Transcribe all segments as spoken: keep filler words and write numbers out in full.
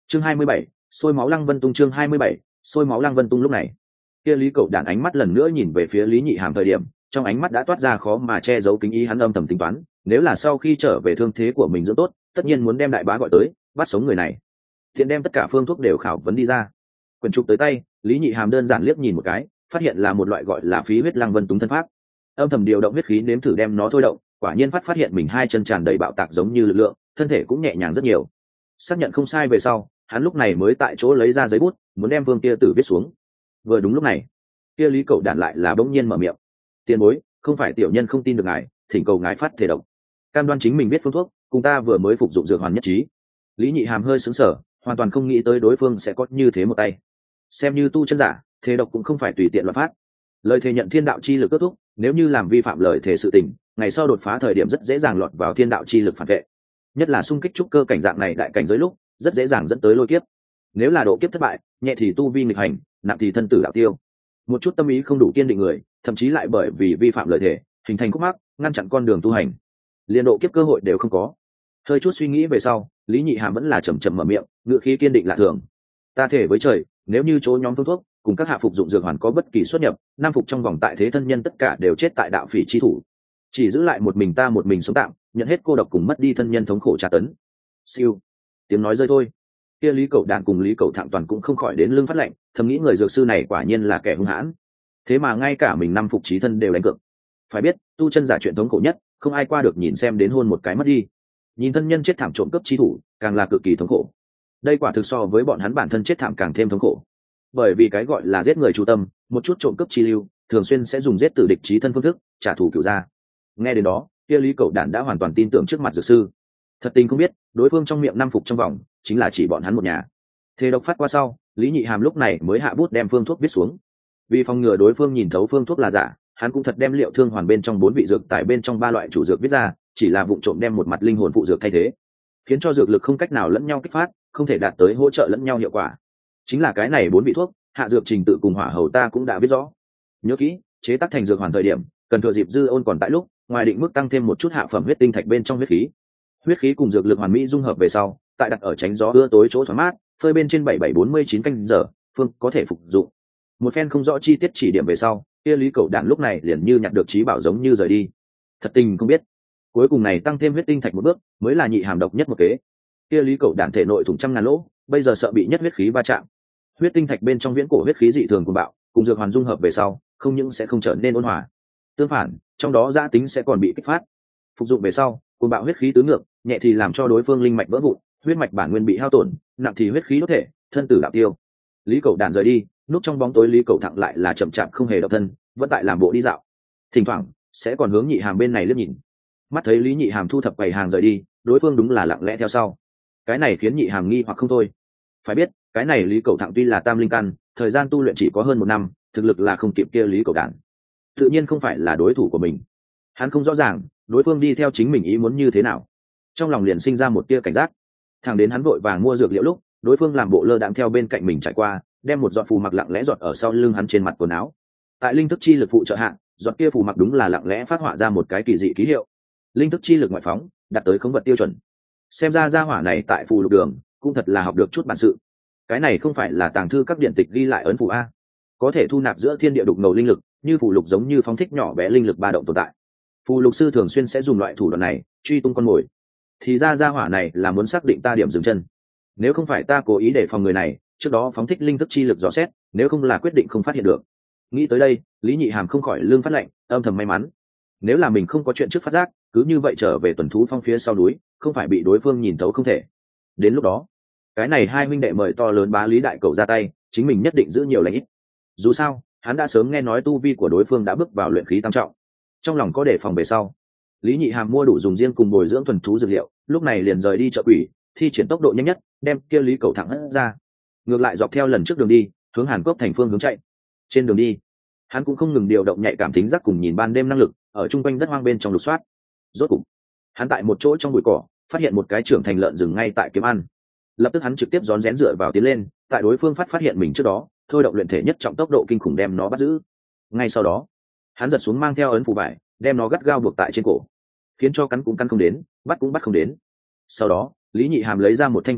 chương hai mươi bảy, sôi máu Lăng Vân Tung. Chương hai mươi bảy, sôi máu Lăng Vân Tung. Lúc này kia Lý Cẩu Đản ánh mắt lần nữa nhìn về phía Lý Nhị Hàm thời điểm, trong ánh mắt đã toát ra khó mà che giấu kính ý. Hắn âm thầm tính toán, nếu là sau khi trở về thương thế của mình dưỡng tốt, tất nhiên muốn đem đại bá gọi tới bắt sống người này, thiện đem tất cả phương thuốc đều khảo vấn đi ra. Quyển trục tới tay, Lý Nhị Hàm đơn giản liếc nhìn một cái, phát hiện là một loại gọi là Phí Huyết Lăng Vân Túng thân pháp. Âm thầm điều động huyết khí nếm thử đem nó thôi động, quả nhiên phát phát hiện mình hai chân tràn đầy bạo tạc giống như lực lượng, thân thể cũng nhẹ nhàng rất nhiều. Xác nhận không sai về sau, hắn lúc này mới tại chỗ lấy ra giấy bút, muốn đem Vương Kia Tử viết xuống. Vừa đúng lúc này, kia Lý Cẩu Đản lại là bỗng nhiên mở miệng: "Tiền bối, không phải tiểu nhân không tin được ngài, thỉnh cầu ngài phát thể độc, cam đoan chính mình biết phương thuốc, cùng ta vừa mới phục dụng dược hoàn nhất trí." Lý Nhị Hàm hơi sững sờ, hoàn toàn không nghĩ tới đối phương sẽ có như thế một tay. Xem như tu chân giả, thể độc cũng không phải tùy tiện loạn phát. Lời thề nhận thiên đạo chi lực kết thúc, nếu như làm vi phạm lời thề sự tình, ngày sau đột phá thời điểm rất dễ dàng lọt vào thiên đạo chi lực phản vệ. Nhất là xung kích trúc cơ cảnh dạng này đại cảnh giới lúc, rất dễ dàng dẫn tới lôi kiếp. Nếu là độ kiếp thất bại, nhẹ thì tu vi nghịch hành, nặng thì thân tử đạo tiêu. Một chút tâm ý không đủ kiên định người, thậm chí lại bởi vì vi phạm lời thề, hình thành khúc mắc, ngăn chặn con đường tu hành, liên độ kiếp cơ hội đều không có. Hơi chút suy nghĩ về sau, Lý Nhị Hàm vẫn là chậm chậm mở miệng, ngữ khí kiên định lạ thường: "Ta thể với trời, nếu như chỗ nhóm phương thuốc cùng các hạ phục dụng dược hoàn có bất kỳ xuất nhập, nam phục trong vòng tại thế thân nhân tất cả đều chết tại đạo phỉ chi thủ, chỉ giữ lại một mình ta một mình sống tạm, nhận hết cô độc cùng mất đi thân nhân thống khổ tra tấn." Siêu, tiếng nói rơi thôi, kia Lý Cẩu Đản cùng Lý Cẩu Thạng toàn cũng không khỏi đến lưng phát lạnh, thầm nghĩ người dược sư này quả nhiên là kẻ hung hãn, thế mà ngay cả mình năm phục chí thân đều đánh cược. Phải biết, tu chân giả chuyện thống khổ nhất, không ai qua được nhìn xem đến hôn một cái mất đi, nhìn thân nhân chết thảm trộm cướp chi thủ, càng là cực kỳ thống khổ. Đây quả thực so với bọn hắn bản thân chết thảm càng thêm thống khổ. Bởi vì cái gọi là giết người chủ tâm, một chút trộm cướp chi lưu, thường xuyên sẽ dùng giết tử địch chí thân phương thức trả thù cửu gia. Nghe đến đó, kia Lý Cẩu Đản đã hoàn toàn tin tưởng trước mặt dược sư. Thật tình không biết, đối phương trong miệng năm phục trong vòng, chính là chỉ bọn hắn một nhà. Thế độc phát qua sau, Lý Nhị Hàm lúc này mới hạ bút đem phương thuốc viết xuống. Vì phòng ngừa đối phương nhìn thấu phương thuốc là giả, hắn cũng thật đem liệu thương hoàn bên trong bốn vị dược tại bên trong ba loại chủ dược viết ra, chỉ là vụng trộm đem một mặt linh hồn phụ dược thay thế, khiến cho dược lực không cách nào lẫn nhau kích phát, không thể đạt tới hỗ trợ lẫn nhau hiệu quả. Chính là cái này bốn vị thuốc, hạ dược trình tự cùng hỏa hầu ta cũng đã biết rõ. Nhớ kỹ, chế tác thành dược hoàn thời điểm, cần thừa dịp dư ôn còn tại lúc, ngoài định mức tăng thêm một chút hạ phẩm huyết tinh thạch bên trong huyết khí. Huyết khí cùng dược lực hoàn mỹ dung hợp về sau, tại đặt ở tránh gió ưa tối chỗ thoáng mát, phơi bên trên bảy bảy bốn mươi chín canh giờ, phương có thể phục dụng. Một phen không rõ chi tiết chỉ điểm về sau, kia Lý Cẩu Đản lúc này liền như nhặt được trí bảo giống như rời đi. Thật tình không biết, cuối cùng này tăng thêm huyết tinh thạch một bước, mới là nhị hàm độc nhất một kế. Kia Lý Cẩu Đản thể nội thủng trăm ngàn lỗ, bây giờ sợ bị nhất huyết khí va chạm. Huyết tinh thạch bên trong viễn cổ huyết khí dị thường cuồng bạo, cùng dược hoàn dung hợp về sau, không những sẽ không trở nên ôn hòa, tương phản, trong đó giã tính sẽ còn bị kích phát. Phục dụng về sau, cuồng bạo huyết khí tứ ngược, nhẹ thì làm cho đối phương linh mạch vỡ vụn, huyết mạch bản nguyên bị hao tổn, nặng thì huyết khí đốt thể, thân tử đạo tiêu. Lý Cẩu Đản rời đi, núp trong bóng tối Lý Cẩu Thạng lại là chậm chạp không hề động thân, vẫn tại làm bộ đi dạo, thỉnh thoảng sẽ còn hướng Nhị Hàm bên này liếc nhìn. Mắt thấy Lý Nhị Hàm thu thập quầy hàng rời đi, đối phương đúng là lặng lẽ theo sau. Cái này khiến Nhị Hàm nghi hoặc không thôi. Phải biết, cái này Lý Cẩu Thạng tuy là tam linh căn, thời gian tu luyện chỉ có hơn một năm, thực lực là không kịp kia Lý Cẩu Đản, tự nhiên không phải là đối thủ của mình. Hắn không rõ ràng đối phương đi theo chính mình ý muốn như thế nào, trong lòng liền sinh ra một tia cảnh giác. Thẳng đến hắn vội vàng mua dược liệu lúc, đối phương làm bộ lơ đãng theo bên cạnh mình trải qua, đem một giọt phù mặc lặng lẽ giọt ở sau lưng hắn trên mặt quần áo. Tại linh thức chi lực phụ trợ hạ, giọt kia phù mặc đúng là lặng lẽ phát họa ra một cái kỳ dị ký hiệu. Linh thức chi lực ngoại phóng, đạt tới khống vật tiêu chuẩn. Xem ra gia hỏa này tại phù lục đường cũng thật là học được chút bản sự. Cái này không phải là tàng thư các điện tịch ghi lại ấn phù a, có thể thu nạp giữa thiên địa đục ngầu linh lực, như phù lục giống như phóng thích nhỏ bé linh lực ba động tồn tại. Phù lục sư thường xuyên sẽ dùng loại thủ đoạn này truy tung con mồi. Thì ra gia hỏa này là muốn xác định ta điểm dừng chân. Nếu không phải ta cố ý để phòng người này, trước đó phóng thích linh thức chi lực dò xét, nếu không là quyết định không phát hiện được. Nghĩ tới đây, Lý Nhị Hàm không khỏi lương phát lệnh, âm thầm may mắn. Nếu là mình không có chuyện trước phát giác, cứ như vậy trở về tuần thú phong phía sau núi, không phải bị đối phương nhìn thấu không thể. Đến lúc đó, cái này hai huynh đệ mời to lớn bá Lý đại cẩu ra tay, chính mình nhất định giữ nhiều lãnh ít. Dù sao, hắn đã sớm nghe nói tu vi của đối phương đã bước vào luyện khí tam trọng, trong lòng có đề phòng về sau. Lý Nhị Hàm mua đủ dùng riêng cùng bồi dưỡng thuần thú dược liệu, lúc này liền rời đi chợ quỷ, thi triển tốc độ nhanh nhất, đem kia Lý Cẩu thẳng hất ra. Ngược lại dọc theo lần trước đường đi, hướng Hàn Quốc thành phương hướng chạy. Trên đường đi, hắn cũng không ngừng điều động nhạy cảm tính giác cùng nhìn ban đêm năng lực, ở trung quanh đất hoang bên trong lục soát. Rốt cục, hắn tại một chỗ trong bụi cỏ, phát hiện một cái trưởng thành lợn rừng ngay tại kiếm ăn. Lập tức hắn trực tiếp rón rén dựa vào tiến lên, tại đối phương phát phát hiện mình trước đó, thôi động luyện thể nhất trọng tốc độ kinh khủng đem nó bắt giữ. Ngay sau đó, hắn giật xuống mang theo ấn phù vải, đem nó gắt gao buộc tại trên cổ, khiến cho cắn cũng cắn không đến, bắt cũng bắt không đến. Sau đó, Lý Nhị Hàm lấy ra một thanh tiểu đao,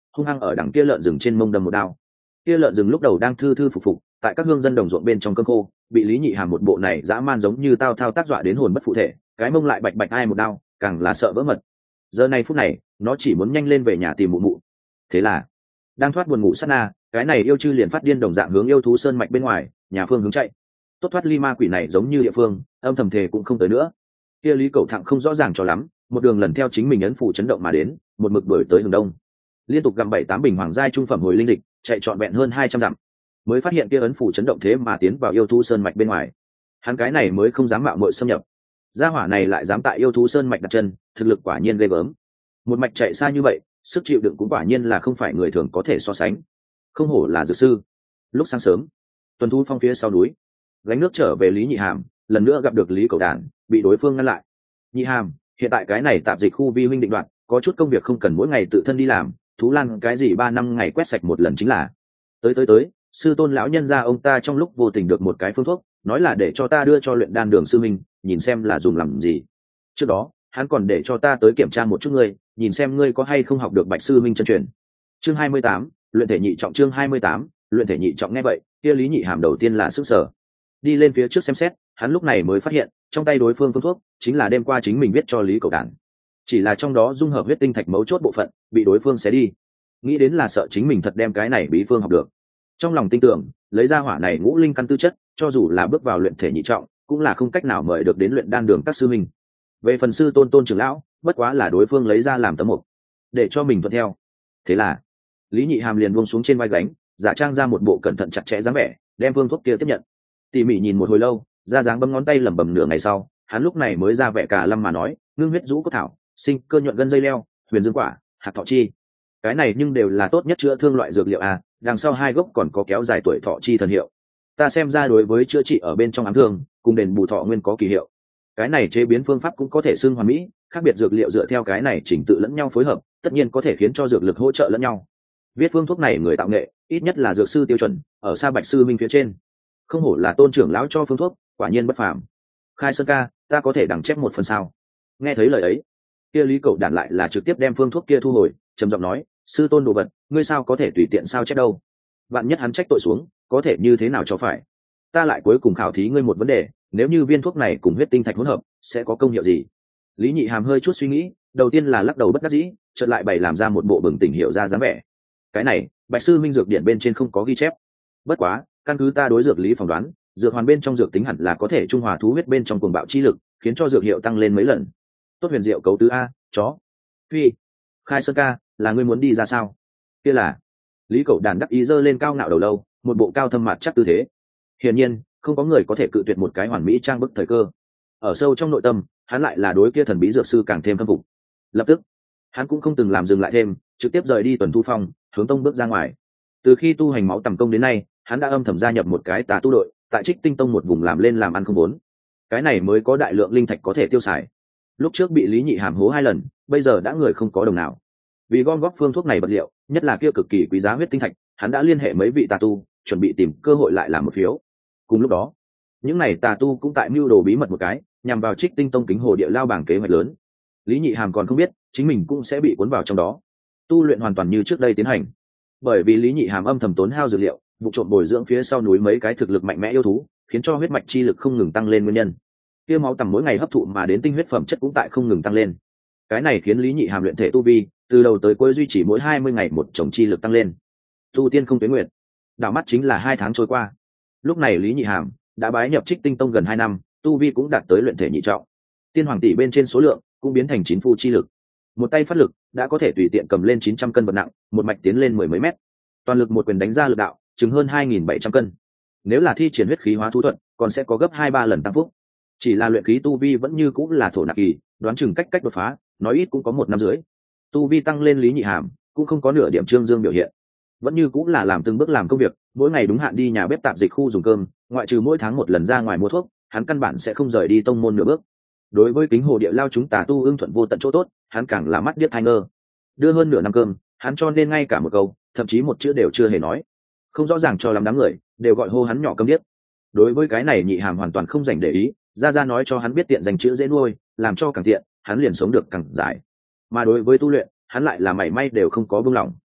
hung hăng ở đằng kia lợn rừng trên mông đâm một đao. Kia lợn rừng lúc đầu đang thư thư phục phục tại các hương dân đồng ruộng bên trong cơm khô, bị Lý Nhị Hàm một bộ này dã man giống như tao thao tác dọa đến hồn bất phụ thể, cái mông lại bạch bạch ai một đao, càng là sợ vỡ mật. Giờ này phút này, nó chỉ muốn nhanh lên về nhà tìm mụ mụ. Thế là, đang thoát buồn ngủ sát na, cái này yêu chư liền phát điên đồng dạng hướng yêu thú sơn mạch bên ngoài, nhà phương hướng chạy. Tốt thoát ly ma quỷ này giống như địa phương, âm thầm thề cũng không tới nữa. Kia Lý Cẩu Thặng không rõ ràng cho lắm, một đường lần theo chính mình ấn phủ chấn động mà đến, một mực đuổi tới hướng đông. Liên tục gặm bảy tám bình hoàng giai trung phẩm hồi linh dịch, chạy trọn vẹn hơn hai trăm dặm, mới phát hiện kia ấn phủ chấn động thế mà tiến vào yêu thú sơn mạch bên ngoài. Hắn cái này mới không dám mạo muội xâm nhập. Gia hỏa này lại dám tại yêu thú sơn mạch đặt chân, thực lực quả nhiên ghê gớm. Một mạch chạy xa như vậy, sức chịu đựng cũng quả nhiên là không phải người thường có thể so sánh. Không hổ là dược sư. Lúc sáng sớm, tuần thu phong phía sau núi, gánh nước trở về Lý Nhị Hàm, lần nữa gặp được Lý Cẩu Đản, bị đối phương ngăn lại. Nhị Hàm, hiện tại cái này tạp dịch khu vi huynh định đoạt, có chút công việc không cần mỗi ngày tự thân đi làm, thú lan cái gì ba năm ngày quét sạch một lần chính là. Tới tới tới, sư tôn lão nhân gia ông ta trong lúc vô tình được một cái phương thuốc, nói là để cho ta đưa cho luyện đan đường sư minh, nhìn xem là dùng làm gì. Trước đó, hắn còn để cho ta tới kiểm tra một chút ngươi, nhìn xem ngươi có hay không học được Bạch sư minh chân truyền. Chương hai mươi tám, luyện thể nhị trọng. Chương hai mươi tám, luyện thể nhị trọng. Nghe vậy, kia Lý Nhị Hàm đầu tiên là sức sở. Đi lên phía trước xem xét, hắn lúc này mới phát hiện, trong tay đối phương phương thuốc chính là đêm qua chính mình viết cho Lý Cẩu Đản. Chỉ là trong đó dung hợp huyết tinh thạch mấu chốt bộ phận, bị đối phương xé đi. Nghĩ đến là sợ chính mình thật đem cái này bí phương học được. Trong lòng tin tưởng, lấy ra hỏa này ngũ linh căn tư chất, cho dù là bước vào luyện thể nhị trọng, cũng là không cách nào mời được đến luyện đan đường các sư minh. Về phần sư tôn tôn trưởng lão, bất quá là đối phương lấy ra làm tấm mục, để cho mình thuận theo. Thế là, Lý Nhị Hàm liền buông xuống trên vai gánh, giả trang ra một bộ cẩn thận chặt chẽ dáng vẻ, đem phương thuốc kia tiếp nhận. Tỉ mỉ nhìn một hồi lâu, ra dáng bấm ngón tay lẩm bẩm nửa ngày sau, hắn lúc này mới ra vẻ cả lâm mà nói, ngưng huyết rũ cốt thảo, sinh cơ nhuận gân dây leo, huyền dương quả, hạt thọ chi. Cái này nhưng đều là tốt nhất chữa thương loại dược liệu à, đằng sau hai gốc còn có kéo dài tuổi thọ chi thần hiệu. Ta xem ra đối với chữa trị ở bên trong ám thương, cùng đền bù thọ nguyên có kỳ hiệu. Cái này chế biến phương pháp cũng có thể xưng hoàn mỹ, khác biệt dược liệu dựa theo cái này chỉnh tự lẫn nhau phối hợp, tất nhiên có thể khiến cho dược lực hỗ trợ lẫn nhau. Viết phương thuốc này người tạo nghệ, ít nhất là dược sư tiêu chuẩn, ở xa Bạch sư minh phía trên. Không hổ là tôn trưởng lão cho phương thuốc, quả nhiên bất phàm. Khai Sơn ca, ta có thể đằng chép một phần sao? Nghe thấy lời ấy, kia Lý Cẩu Đản lại là trực tiếp đem phương thuốc kia thu hồi, trầm giọng nói, sư tôn đồ vật, ngươi sao có thể tùy tiện sao chép đâu? Vạn nhất hắn trách tội xuống, có thể như thế nào cho phải? Ta lại cuối cùng khảo thí ngươi một vấn đề, nếu như viên thuốc này cùng huyết tinh thạch hỗn hợp, sẽ có công hiệu gì? Lý Nhị Hàm hơi chút suy nghĩ, đầu tiên là lắc đầu bất đắc dĩ, chợt lại bày làm ra một bộ bừng tỉnh hiểu ra dáng vẻ. Cái này, Bạch sư minh dược điển bên trên không có ghi chép. Bất quá, căn cứ ta đối dược lý phỏng đoán, dược hoàn bên trong dược tính hẳn là có thể trung hòa thú huyết bên trong cuồng bạo chi lực, khiến cho dược hiệu tăng lên mấy lần. Tốt huyền diệu cấu tứ a, chó. Phi, Khai Sơn ca, là ngươi muốn đi ra sao? Kia là. Lý Cẩu Đản đắc ý giơ lên cao ngạo đầu lâu, một bộ cao thâm mặt chắc tư thế. Hiển nhiên, không có người có thể cự tuyệt một cái hoàn mỹ trang bức thời cơ. Ở sâu trong nội tâm, hắn lại là đối kia thần bí dược sư càng thêm khâm phục. Lập tức, hắn cũng không từng làm dừng lại thêm, trực tiếp rời đi tuần thu phong, hướng tông bước ra ngoài. Từ khi tu hành máu tầm công đến nay, hắn đã âm thầm gia nhập một cái tà tu đội, tại Trích Tinh Tông một vùng làm lên làm ăn không vốn. Cái này mới có đại lượng linh thạch có thể tiêu xài. Lúc trước bị Lý Nhị Hàm hố hai lần, bây giờ đã người không có đồng nào. Vì gom góp phương thuốc này vật liệu, nhất là kia cực kỳ quý giá huyết tinh thạch, hắn đã liên hệ mấy vị tà tu, chuẩn bị tìm cơ hội lại làm một phiếu. Cùng lúc đó, những này tà tu cũng tại mưu đồ bí mật một cái, nhằm vào Trích Tinh Tông kính hồ địa lao bảng kế hoạch lớn. Lý Nhị Hàm còn không biết, chính mình cũng sẽ bị cuốn vào trong đó. Tu luyện hoàn toàn như trước đây tiến hành. Bởi vì Lý Nhị Hàm âm thầm tốn hao dược liệu, vụ trộm bồi dưỡng phía sau núi mấy cái thực lực mạnh mẽ yêu thú, khiến cho huyết mạch chi lực không ngừng tăng lên nguyên nhân. Kia máu tầm mỗi ngày hấp thụ mà đến tinh huyết phẩm chất cũng tại không ngừng tăng lên. Cái này khiến Lý Nhị Hàm luyện thể tu vi, từ đầu tới cuối duy trì mỗi hai mươi ngày một chồng chi lực tăng lên. Tu tiên không tuyến nguyện. Đảo mắt chính là hai tháng trôi qua. Lúc này Lý Nhị Hàm đã bái nhập Trích Tinh Tông gần hai năm, tu vi cũng đạt tới luyện thể nhị trọng. Tiên hoàng tỷ bên trên số lượng cũng biến thành chín phu chi lực. Một tay phát lực đã có thể tùy tiện cầm lên chín trăm cân vật nặng, một mạch tiến lên mười mấy mét. Toàn lực một quyền đánh ra lực đạo, chừng hơn hai nghìn bảy trăm cân. Nếu là thi triển huyết khí hóa thú thuật, còn sẽ có gấp hai ba lần tăng phúc. Chỉ là luyện khí tu vi vẫn như cũng là thổ nạp kỳ, đoán chừng cách cách đột phá, nói ít cũng có một năm dưới. Tu vi tăng lên Lý Nhị Hàm cũng không có nửa điểm trương dương biểu hiện, vẫn như cũng là làm từng bước làm công việc, mỗi ngày đúng hạn đi nhà bếp tạp dịch khu dùng cơm, ngoại trừ mỗi tháng một lần ra ngoài mua thuốc, hắn căn bản sẽ không rời đi tông môn nửa bước. Đối với kính hồ địa lao chúng tà tu ưng thuận vô tận chỗ tốt, hắn càng là mắt điếc tai ngơ. Đưa hơn nửa năm cơm, hắn cho nên ngay cả một câu, thậm chí một chữ đều chưa hề nói. Không rõ ràng cho lắm đám người đều gọi hô hắn nhỏ câm điếc. Đối với cái này Nhị Hàm hoàn toàn không dành để ý, ra ra nói cho hắn biết tiện dành chữ dễ nuôi, làm cho càng tiện, hắn liền sống được càng dài. Mà đối với tu luyện, hắn lại là mảy may đều không có buông lỏng.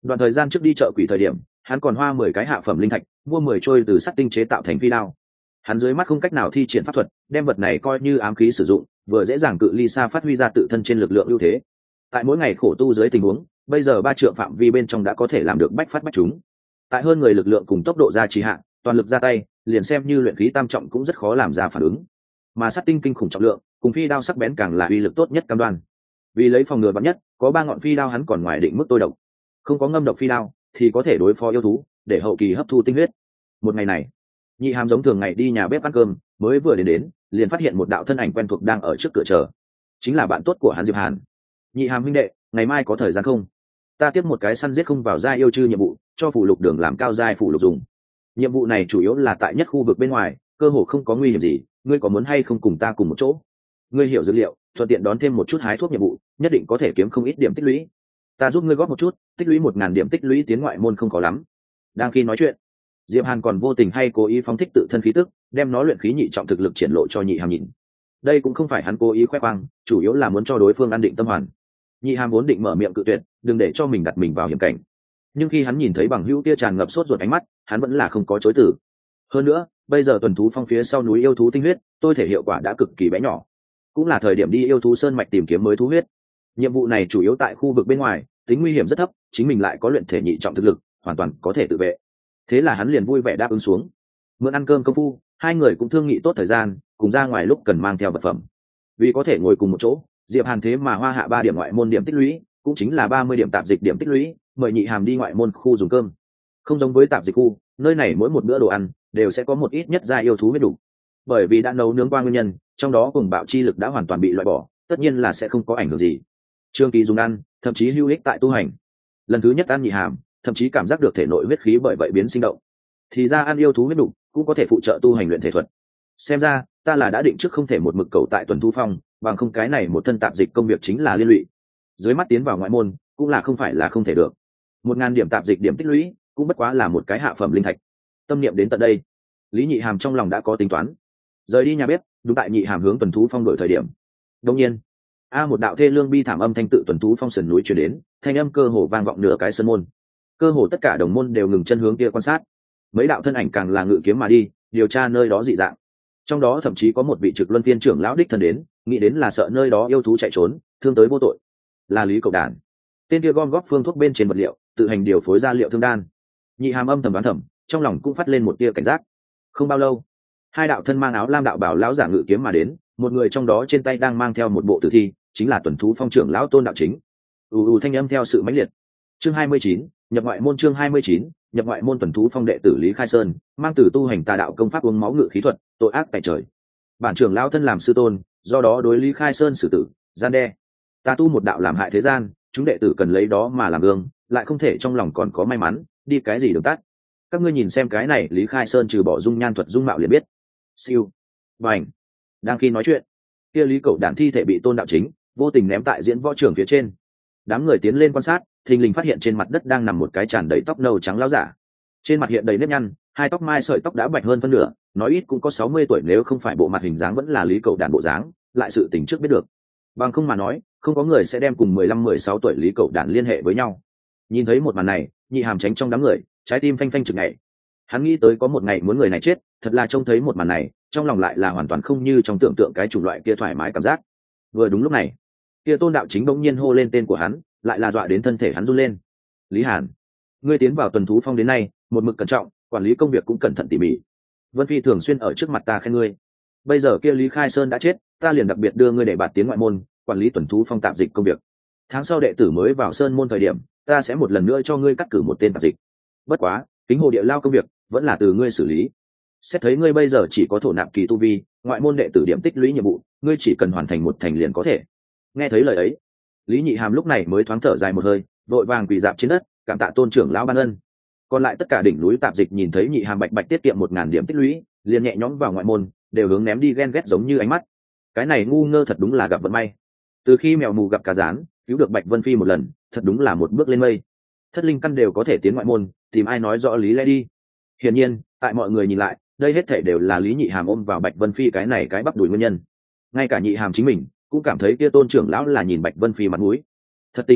đoạn thời gian trước đi chợ quỷ thời điểm hắn còn hoa mười cái hạ phẩm linh thạch mua mười trôi từ sắt tinh chế tạo thành phi đao. Hắn dưới mắt không cách nào thi triển pháp thuật, đem vật này coi như ám khí sử dụng, vừa dễ dàng cự ly xa phát huy ra tự thân trên lực lượng ưu thế. Tại mỗi ngày khổ tu dưới tình huống, bây giờ ba trượng phạm vi bên trong đã có thể làm được bách phát bách trúng. Tại hơn người lực lượng cùng tốc độ ra trì hạ, toàn lực ra tay, liền xem như luyện khí tam trọng cũng rất khó làm ra phản ứng. Mà sát tinh kinh khủng trọng lượng, cùng phi đao sắc bén càng là uy lực tốt nhất cam đoan. Vì lấy phòng ngừa vạn nhất, có ba ngọn phi đao hắn còn ngoài định mức tôi độc. Không có ngâm độc phi đao, thì có thể đối phó yêu thú, để hậu kỳ hấp thu tinh huyết. Một ngày này, Nhị Hàm giống thường ngày đi nhà bếp ăn cơm, mới vừa đến đến, liền phát hiện một đạo thân ảnh quen thuộc đang ở trước cửa chờ. Chính là bạn tốt của hắn Diệp Hàn. Nhị Hàm huynh đệ, ngày mai có thời gian không? Ta tiếp một cái săn giết không vào giai yêu chư nhiệm vụ, cho phủ lục đường làm cao giai phủ lục dùng. Nhiệm vụ này chủ yếu là tại nhất khu vực bên ngoài, cơ hồ không có nguy hiểm gì, ngươi có muốn hay không cùng ta cùng một chỗ? Ngươi hiểu dữ liệu, thuận tiện đón thêm một chút hái thuốc nhiệm vụ, nhất định có thể kiếm không ít điểm tích lũy. Ta giúp ngươi góp một chút, tích lũy một ngàn điểm tích lũy tiến ngoại môn không khó lắm. Đang khi nói chuyện, Diệp Hàn còn vô tình hay cố ý phóng thích tự thân khí tức, đem nó luyện khí nhị trọng thực lực triển lộ cho Nhị Hàm nhìn. Đây cũng không phải hắn cố ý khoe khoang, chủ yếu là muốn cho đối phương an định tâm hoàn. Nhị Hàm vốn định mở miệng cự tuyệt, đừng để cho mình đặt mình vào hiểm cảnh. Nhưng khi hắn nhìn thấy bằng hữu kia tràn ngập sốt ruột ánh mắt, hắn vẫn là không có chối từ. Hơn nữa, bây giờ tuần thú phong phía sau núi yêu thú tinh huyết, tôi thể hiệu quả đã cực kỳ bé nhỏ. Cũng là thời điểm đi yêu thú sơn mạch tìm kiếm mới thú huyết. Nhiệm vụ này chủ yếu tại khu vực bên ngoài, tính nguy hiểm rất thấp, chính mình lại có luyện thể nhị trọng thực lực, hoàn toàn có thể tự vệ. Thế là hắn liền vui vẻ đáp ứng xuống. Mượn ăn cơm công phu, hai người cũng thương nghị tốt thời gian, cùng ra ngoài lúc cần mang theo vật phẩm. Vì có thể ngồi cùng một chỗ, Diệp Hàn thế mà hoa hạ ba điểm ngoại môn điểm tích lũy, cũng chính là ba mươi điểm tạp dịch điểm tích lũy, mời Nhị Hàm đi ngoại môn khu dùng cơm. Không giống với tạp dịch khu, nơi này mỗi một bữa đồ ăn đều sẽ có một ít nhất gia yêu thú huyết đủ. Bởi vì đã nấu nướng qua nguyên nhân, trong đó cùng bạo chi lực đã hoàn toàn bị loại bỏ, tất nhiên là sẽ không có ảnh hưởng gì. Trương Kỳ dùng ăn, thậm chí hữu ích tại tu hành. Lần thứ nhất ăn Nhị Hàm, thậm chí cảm giác được thể nội huyết khí bởi vậy biến sinh động. Thì ra ăn yêu thú huyết đủ cũng có thể phụ trợ tu hành luyện thể thuật. Xem ra, ta là đã định trước không thể một mực cầu tại tuần thu phong, bằng không cái này một thân tạp dịch công việc chính là liên lụy. Dưới mắt tiến vào ngoại môn, cũng là không phải là không thể được. Một ngàn điểm tạp dịch điểm tích lũy, cũng bất quá là một cái hạ phẩm linh thạch. Tâm niệm đến tận đây, Lý Nhị Hàm trong lòng đã có tính toán. Rời đi nhà bếp, đúng tại Nhị Hàm hướng tuần thú phong đổi thời điểm. Đương nhiên, a một đạo thê lương bi thảm âm thanh tự tuần thú phong sườn núi truyền đến, thanh âm cơ hồ vang vọng nửa cái sân môn. Cơ hồ tất cả đồng môn đều ngừng chân hướng kia quan sát. Mấy đạo thân ảnh càng là ngự kiếm mà đi, điều tra nơi đó dị dạng. Trong đó thậm chí có một vị trực luân phiên trưởng lão đích thân đến, nghĩ đến là sợ nơi đó yêu thú chạy trốn, thương tới vô tội. Là Lý Cậu Đản. Tên kia gom góp phương thuốc bên trên vật liệu, tự hành điều phối ra liệu thương đan. Nhị Hàm âm thầm đoán thầm, trong lòng cũng phát lên một tia cảnh giác. Không bao lâu, hai đạo thân mang áo lam đạo bảo lão giả ngự kiếm mà đến, một người trong đó trên tay đang mang theo một bộ tử thi, chính là tuần thú phong trưởng lão Tôn đạo chính. ù ù thanh âm theo sự mãnh liệt. Chương hai mươi chín, nhập ngoại môn. Chương hai mươi chín, nhập ngoại môn. Tuần thú phong đệ tử Lý Khai Sơn mang từ tu hành tà đạo công pháp uống máu ngự khí thuật, tội ác tại trời. Bản trưởng lão thân làm sư tôn, do đó đối Lý Khai Sơn xử tử, gian đe. Ta tu một đạo làm hại thế gian, chúng đệ tử cần lấy đó mà làm gương, lại không thể trong lòng còn có may mắn, đi cái gì đường tắt. Các ngươi nhìn xem cái này, Lý Khai Sơn trừ bỏ dung nhan thuật dung mạo liền biết. Siêu, vành. Đang khi nói chuyện, kia Lý Cậu Đản thi thể bị Tôn đạo chính vô tình ném tại diễn võ trường phía trên. Đám người tiến lên quan sát, thình lình phát hiện trên mặt đất đang nằm một cái tràn đầy tóc nâu trắng lão giả. Trên mặt hiện đầy nếp nhăn, hai tóc mai sợi tóc đã bạch hơn phân nửa, nói ít cũng có sáu mươi tuổi, nếu không phải bộ mặt hình dáng vẫn là Lý Cậu Đản bộ dáng, lại sự tình trước biết được. Bằng không mà nói, không có người sẽ đem cùng mười lăm mười sáu tuổi Lý Cậu Đản liên hệ với nhau. Nhìn thấy một màn này, Nhị Hàm tránh trong đám người, trái tim phanh phanh chực nhảy. Hắn nghĩ tới có một ngày muốn người này chết, thật là trông thấy một màn này, trong lòng lại là hoàn toàn không như trong tưởng tượng cái chủng loại kia thoải mái cảm giác. Vừa đúng lúc này, kia Tôn đạo chính bỗng nhiên hô lên tên của hắn, lại là dọa đến thân thể hắn run lên. Lý Hàn, ngươi tiến vào tuần thú phong đến nay, một mực cẩn trọng, quản lý công việc cũng cẩn thận tỉ mỉ. Vân Phi thường xuyên ở trước mặt ta khen ngươi. Bây giờ kia Lý Khai Sơn đã chết, ta liền đặc biệt đưa ngươi để bạt tiến ngoại môn, quản lý tuần thú phong tạp dịch công việc. Tháng sau đệ tử mới vào sơn môn thời điểm, ta sẽ một lần nữa cho ngươi cắt cử một tên tạp dịch. Bất quá, kính hồ địa lao công việc vẫn là từ ngươi xử lý. Xét thấy ngươi bây giờ chỉ có thổ nạp kỳ tu vi, ngoại môn đệ tử điểm tích lũy nhiệm vụ, ngươi chỉ cần hoàn thành một thành liền có thể. Nghe thấy lời ấy, Lý Nhị Hàm lúc này mới thoáng thở dài một hơi, vội vàng quỳ dạp trên đất, cảm tạ Tôn trưởng lão ban ân. Còn lại tất cả đỉnh núi tạp dịch nhìn thấy Nhị Hàm bạch bạch tiết kiệm một ngàn điểm tích lũy, liền nhẹ nhõm vào ngoại môn, đều hướng ném đi ghen ghét giống như ánh mắt. Cái này ngu ngơ thật đúng là gặp vận may. Từ khi mèo mù gặp cá rán, cứu được Bạch Vân Phi một lần, thật đúng là một bước lên mây. Thất linh căn đều có thể tiến ngoại môn, tìm ai nói rõ lý lẽ đi. Hiển nhiên, tại mọi người nhìn lại, đây hết thảy đều là Lý Nhị Hàm ôm vào Bạch Vân Phi cái này cái bắp đùi nguyên nhân. Ngay cả Nhị Hàm chính mình cũng cảm thấy kia Tôn trưởng lão là nhìn Bạch Vân Phi mặt mũi. Thật tình không biết,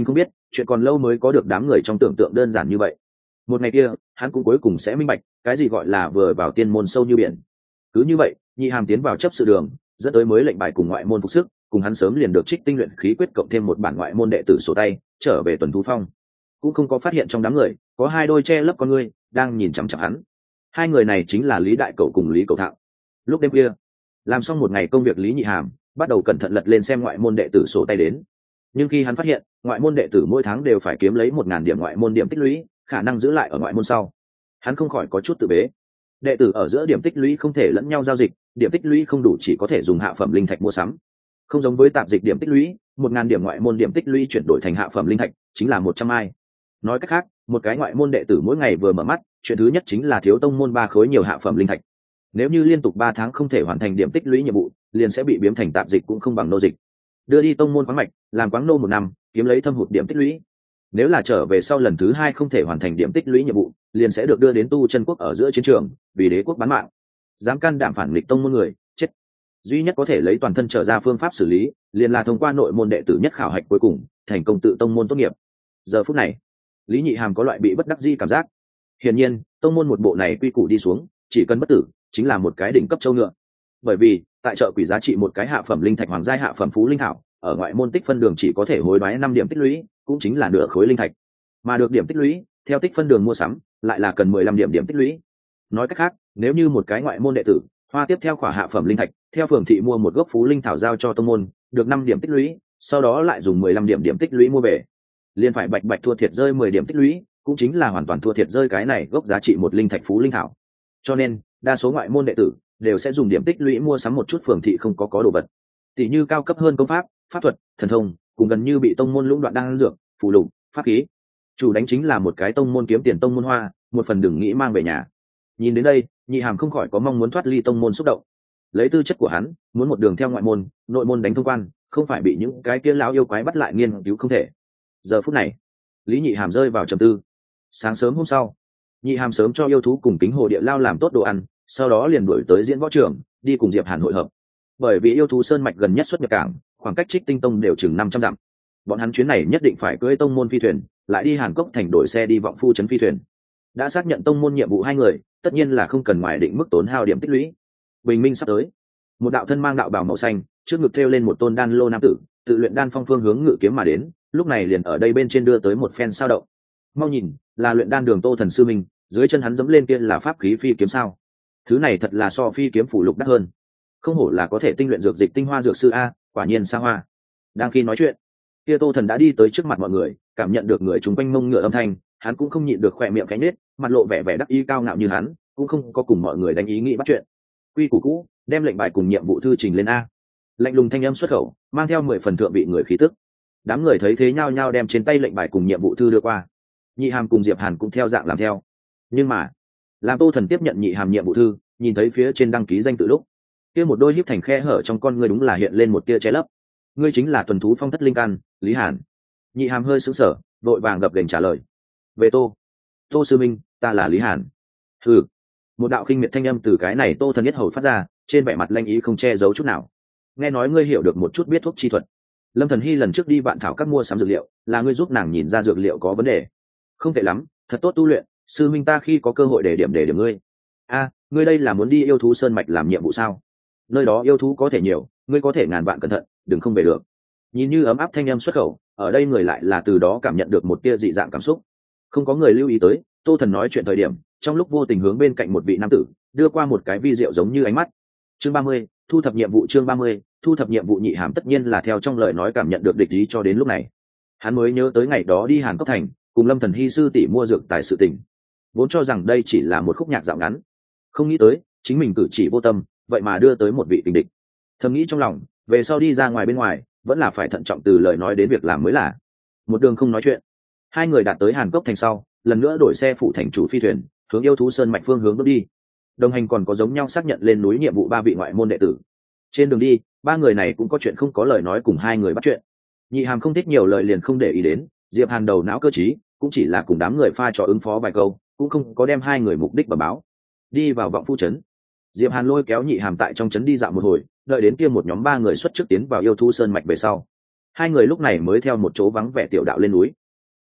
chuyện còn lâu mới có được đám người trong tưởng tượng đơn giản như vậy. Một ngày kia hắn cũng cuối cùng sẽ minh bạch cái gì gọi là vừa vào tiên môn sâu như biển. Cứ như vậy nhị hàm tiến vào chấp sự đường, dẫn tới mới lệnh bài cùng ngoại môn phục sức, cùng hắn sớm liền được trích tinh luyện khí quyết cộng thêm một bản ngoại môn đệ tử sổ tay, trở về tuần thú phong. Cũng không có phát hiện trong đám người có hai đôi che lấp con ngươi đang nhìn chằm chằm hắn. Hai người này chính là Lý Đại Cẩu cùng Lý Cầu Thạo. Lúc đêm kia làm xong một ngày công việc, Lý Nhị Hàm bắt đầu cẩn thận lật lên xem ngoại môn đệ tử sổ tay đến. Nhưng khi hắn phát hiện ngoại môn đệ tử mỗi tháng đều phải kiếm lấy một ngàn điểm ngoại môn điểm tích lũy, khả năng giữ lại ở ngoại môn sau, hắn không khỏi có chút tự bế. Đệ tử ở giữa điểm tích lũy không thể lẫn nhau giao dịch, điểm tích lũy không đủ chỉ có thể dùng hạ phẩm linh thạch mua sắm. Không giống với tạp dịch điểm tích lũy, một ngàn điểm ngoại môn điểm tích lũy chuyển đổi thành hạ phẩm linh thạch chính là một trăm ai. Nói cách khác, một cái ngoại môn đệ tử mỗi ngày vừa mở mắt, chuyện thứ nhất chính là thiếu tông môn ba khối nhiều hạ phẩm linh thạch. Nếu như liên tục ba tháng không thể hoàn thành điểm tích lũy nhiệm vụ, liền sẽ bị biếm thành tạp dịch cũng không bằng nô dịch. Đưa đi tông môn khoáng mạch, làm quáng nô một năm, kiếm lấy thâm hụt điểm tích lũy. Nếu là trở về sau lần thứ hai không thể hoàn thành điểm tích lũy nhiệm vụ, liền sẽ được đưa đến tu chân quốc ở giữa chiến trường, vì đế quốc bán mạng. Dám can đảm phản nghịch tông môn người, chết. Duy nhất có thể lấy toàn thân trở ra phương pháp xử lý, liền là thông qua nội môn đệ tử nhất khảo hạch cuối cùng, thành công tự tông môn tốt nghiệp. Giờ phút này, Lý Nhị Hàm có loại bị bất đắc dĩ cảm giác. Hiển nhiên, tông môn một bộ này quy củ đi xuống, chỉ cần bất tử, chính là một cái đỉnh cấp châu ngựa. Bởi vì, tại chợ quỷ giá trị một cái hạ phẩm linh thạch hoàng giai hạ phẩm phú linh thảo, ở ngoại môn tích phân đường chỉ có thể hối đoái năm điểm tích lũy, cũng chính là nửa khối linh thạch. Mà được điểm tích lũy, theo tích phân đường mua sắm, lại là cần mười lăm điểm điểm tích lũy. Nói cách khác, nếu như một cái ngoại môn đệ tử, hoa tiếp theo khỏa hạ phẩm linh thạch, theo phường thị mua một gốc phú linh thảo giao cho tông môn, được năm điểm tích lũy, sau đó lại dùng mười lăm điểm điểm tích lũy mua về, liền phải bạch bạch thua thiệt rơi mười điểm tích lũy, cũng chính là hoàn toàn thua thiệt rơi cái này gốc giá trị một linh thạch phú linh thảo. Cho nên, đa số ngoại môn đệ tử đều sẽ dùng điểm tích lũy mua sắm một chút phường thị không có có đồ vật, tỷ như cao cấp hơn công pháp, pháp thuật, thần thông, cùng gần như bị tông môn lũng đoạn đan dược, phù lục, pháp khí. Chủ đánh chính là một cái tông môn kiếm tiền tông môn hoa, một phần đừng nghĩ mang về nhà. Nhìn đến đây, Nhị Hàm không khỏi có mong muốn thoát ly tông môn xúc động. Lấy tư chất của hắn, muốn một đường theo ngoại môn, nội môn đánh thông quan, không phải bị những cái kia lão yêu quái bắt lại nghiên cứu không thể. Giờ phút này, Lý Nhị Hàm rơi vào trầm tư. Sáng sớm hôm sau, Nhị Hàm sớm cho yêu thú cùng Kính Hồ Địa Lao làm tốt đồ ăn, sau đó liền đuổi tới diễn võ trường, đi cùng Diệp Hàn hội hợp. Bởi vì yêu thú sơn mạch gần nhất xuất nhập cảng, khoảng cách Trích Tinh Tông đều chừng năm trăm dặm. Bọn hắn chuyến này nhất định phải cưỡi tông môn phi thuyền, lại đi Hàn Cốc thành đổi xe đi Vọng Phu trấn phi thuyền. Đã xác nhận tông môn nhiệm vụ hai người, tất nhiên là không cần ngoài định mức tốn hao điểm tích lũy. Bình minh sắp tới, một đạo thân mang đạo bào màu xanh, trước ngực thêu lên một tôn đan lô nam tử, tự luyện đan phong phương hướng ngự kiếm mà đến, lúc này liền ở đây bên trên đưa tới một phen sao động. Mau nhìn, là luyện đan đường Tô Thần sư minh, dưới chân hắn dẫm lên kia là pháp khí phi kiếm sao? Thứ này thật là so phi kiếm phủ lục đắt hơn. Không hổ là có thể tinh luyện dược dịch tinh hoa dược sư a, quả nhiên xa hoa. Đang khi nói chuyện, kia Tô Thần đã đi tới trước mặt mọi người, cảm nhận được người chúng quanh mông ngựa âm thanh, hắn cũng không nhịn được khỏe miệng cánh nết, mặt lộ vẻ vẻ đắc ý cao ngạo như hắn, cũng không có cùng mọi người đánh ý nghĩ bắt chuyện. Quy củ cũ, đem lệnh bài cùng nhiệm vụ thư trình lên a. Lạnh lùng thanh âm xuất khẩu, mang theo mười phần thượng vị người khí tức. Đám người thấy thế nhao nhao đem trên tay lệnh bài cùng nhiệm vụ thư đưa qua. Nhị Hàm cùng Diệp Hàn cũng theo dạng làm theo. Nhưng mà, làm Tô Thần tiếp nhận Nhị Hàm nhiệm vụ thư, nhìn thấy phía trên đăng ký danh tự lúc, kia một đôi híp thành khe hở trong con ngươi đúng là hiện lên một tia che lấp. Ngươi chính là tuần thú phong thất linh căn, Lý Hàn. Nhị Hàm hơi sững sờ, vội vàng gập gềnh trả lời. Về Tô, Tô sư minh, ta là Lý Hàn. Hừ. Một đạo khinh miệt thanh âm từ cái này Tô Thần nhất hầu phát ra, trên vẻ mặt lanh ý không che giấu chút nào. Nghe nói ngươi hiểu được một chút biết thuốc chi thuật. Lâm Thần Hy lần trước đi vạn thảo các mua sắm dược liệu, là ngươi giúp nàng nhìn ra dược liệu có vấn đề. Không tệ lắm, thật tốt tu luyện, sư minh ta khi có cơ hội để điểm để điểm ngươi. A, ngươi đây là muốn đi yêu thú sơn mạch làm nhiệm vụ sao? Nơi đó yêu thú có thể nhiều, ngươi có thể ngàn vạn cẩn thận, đừng không về được. Nhìn như ấm áp thanh âm xuất khẩu, ở đây người lại là từ đó cảm nhận được một tia dị dạng cảm xúc. Không có người lưu ý tới, Tô Thần nói chuyện thời điểm, trong lúc vô tình hướng bên cạnh một vị nam tử, đưa qua một cái vi rượu giống như ánh mắt. Chương ba mươi, thu thập nhiệm vụ chương ba mươi, thu thập nhiệm vụ. Nhị Hàm tất nhiên là theo trong lời nói cảm nhận được địch ý cho đến lúc này. Hắn mới nhớ tới ngày đó đi Hàn Cốc thành, cùng Lâm Thần Hy sư tỷ mua dược tài sự tình. Vốn cho rằng đây chỉ là một khúc nhạc dạo ngắn, không nghĩ tới, chính mình cử chỉ vô tâm, vậy mà đưa tới một vị tình địch. Thầm nghĩ trong lòng, về sau đi ra ngoài bên ngoài, vẫn là phải thận trọng từ lời nói đến việc làm mới là. Một đường không nói chuyện, hai người đạt tới Hàn Cốc thành sau, lần nữa đổi xe phụ thành chủ phi thuyền, hướng yêu thú sơn mạch phương hướng bước đi. Đồng hành còn có giống nhau xác nhận lên núi nhiệm vụ ba vị ngoại môn đệ tử. Trên đường đi, ba người này cũng có chuyện không có lời nói cùng hai người bắt chuyện. Nhị Hàm không thích nhiều lời liền không để ý đến, Diệp Hàn đầu não cơ trí, cũng chỉ là cùng đám người pha trò ứng phó vài câu, cũng không có đem hai người mục đích bẩm báo. Đi vào Vọng Phu trấn, Diệp Hàn lôi kéo Nhị Hàm tại trong trấn đi dạo một hồi, đợi đến kia một nhóm ba người xuất trước tiến vào yêu thú sơn mạch về sau, hai người lúc này mới theo một chỗ vắng vẻ tiểu đạo lên núi.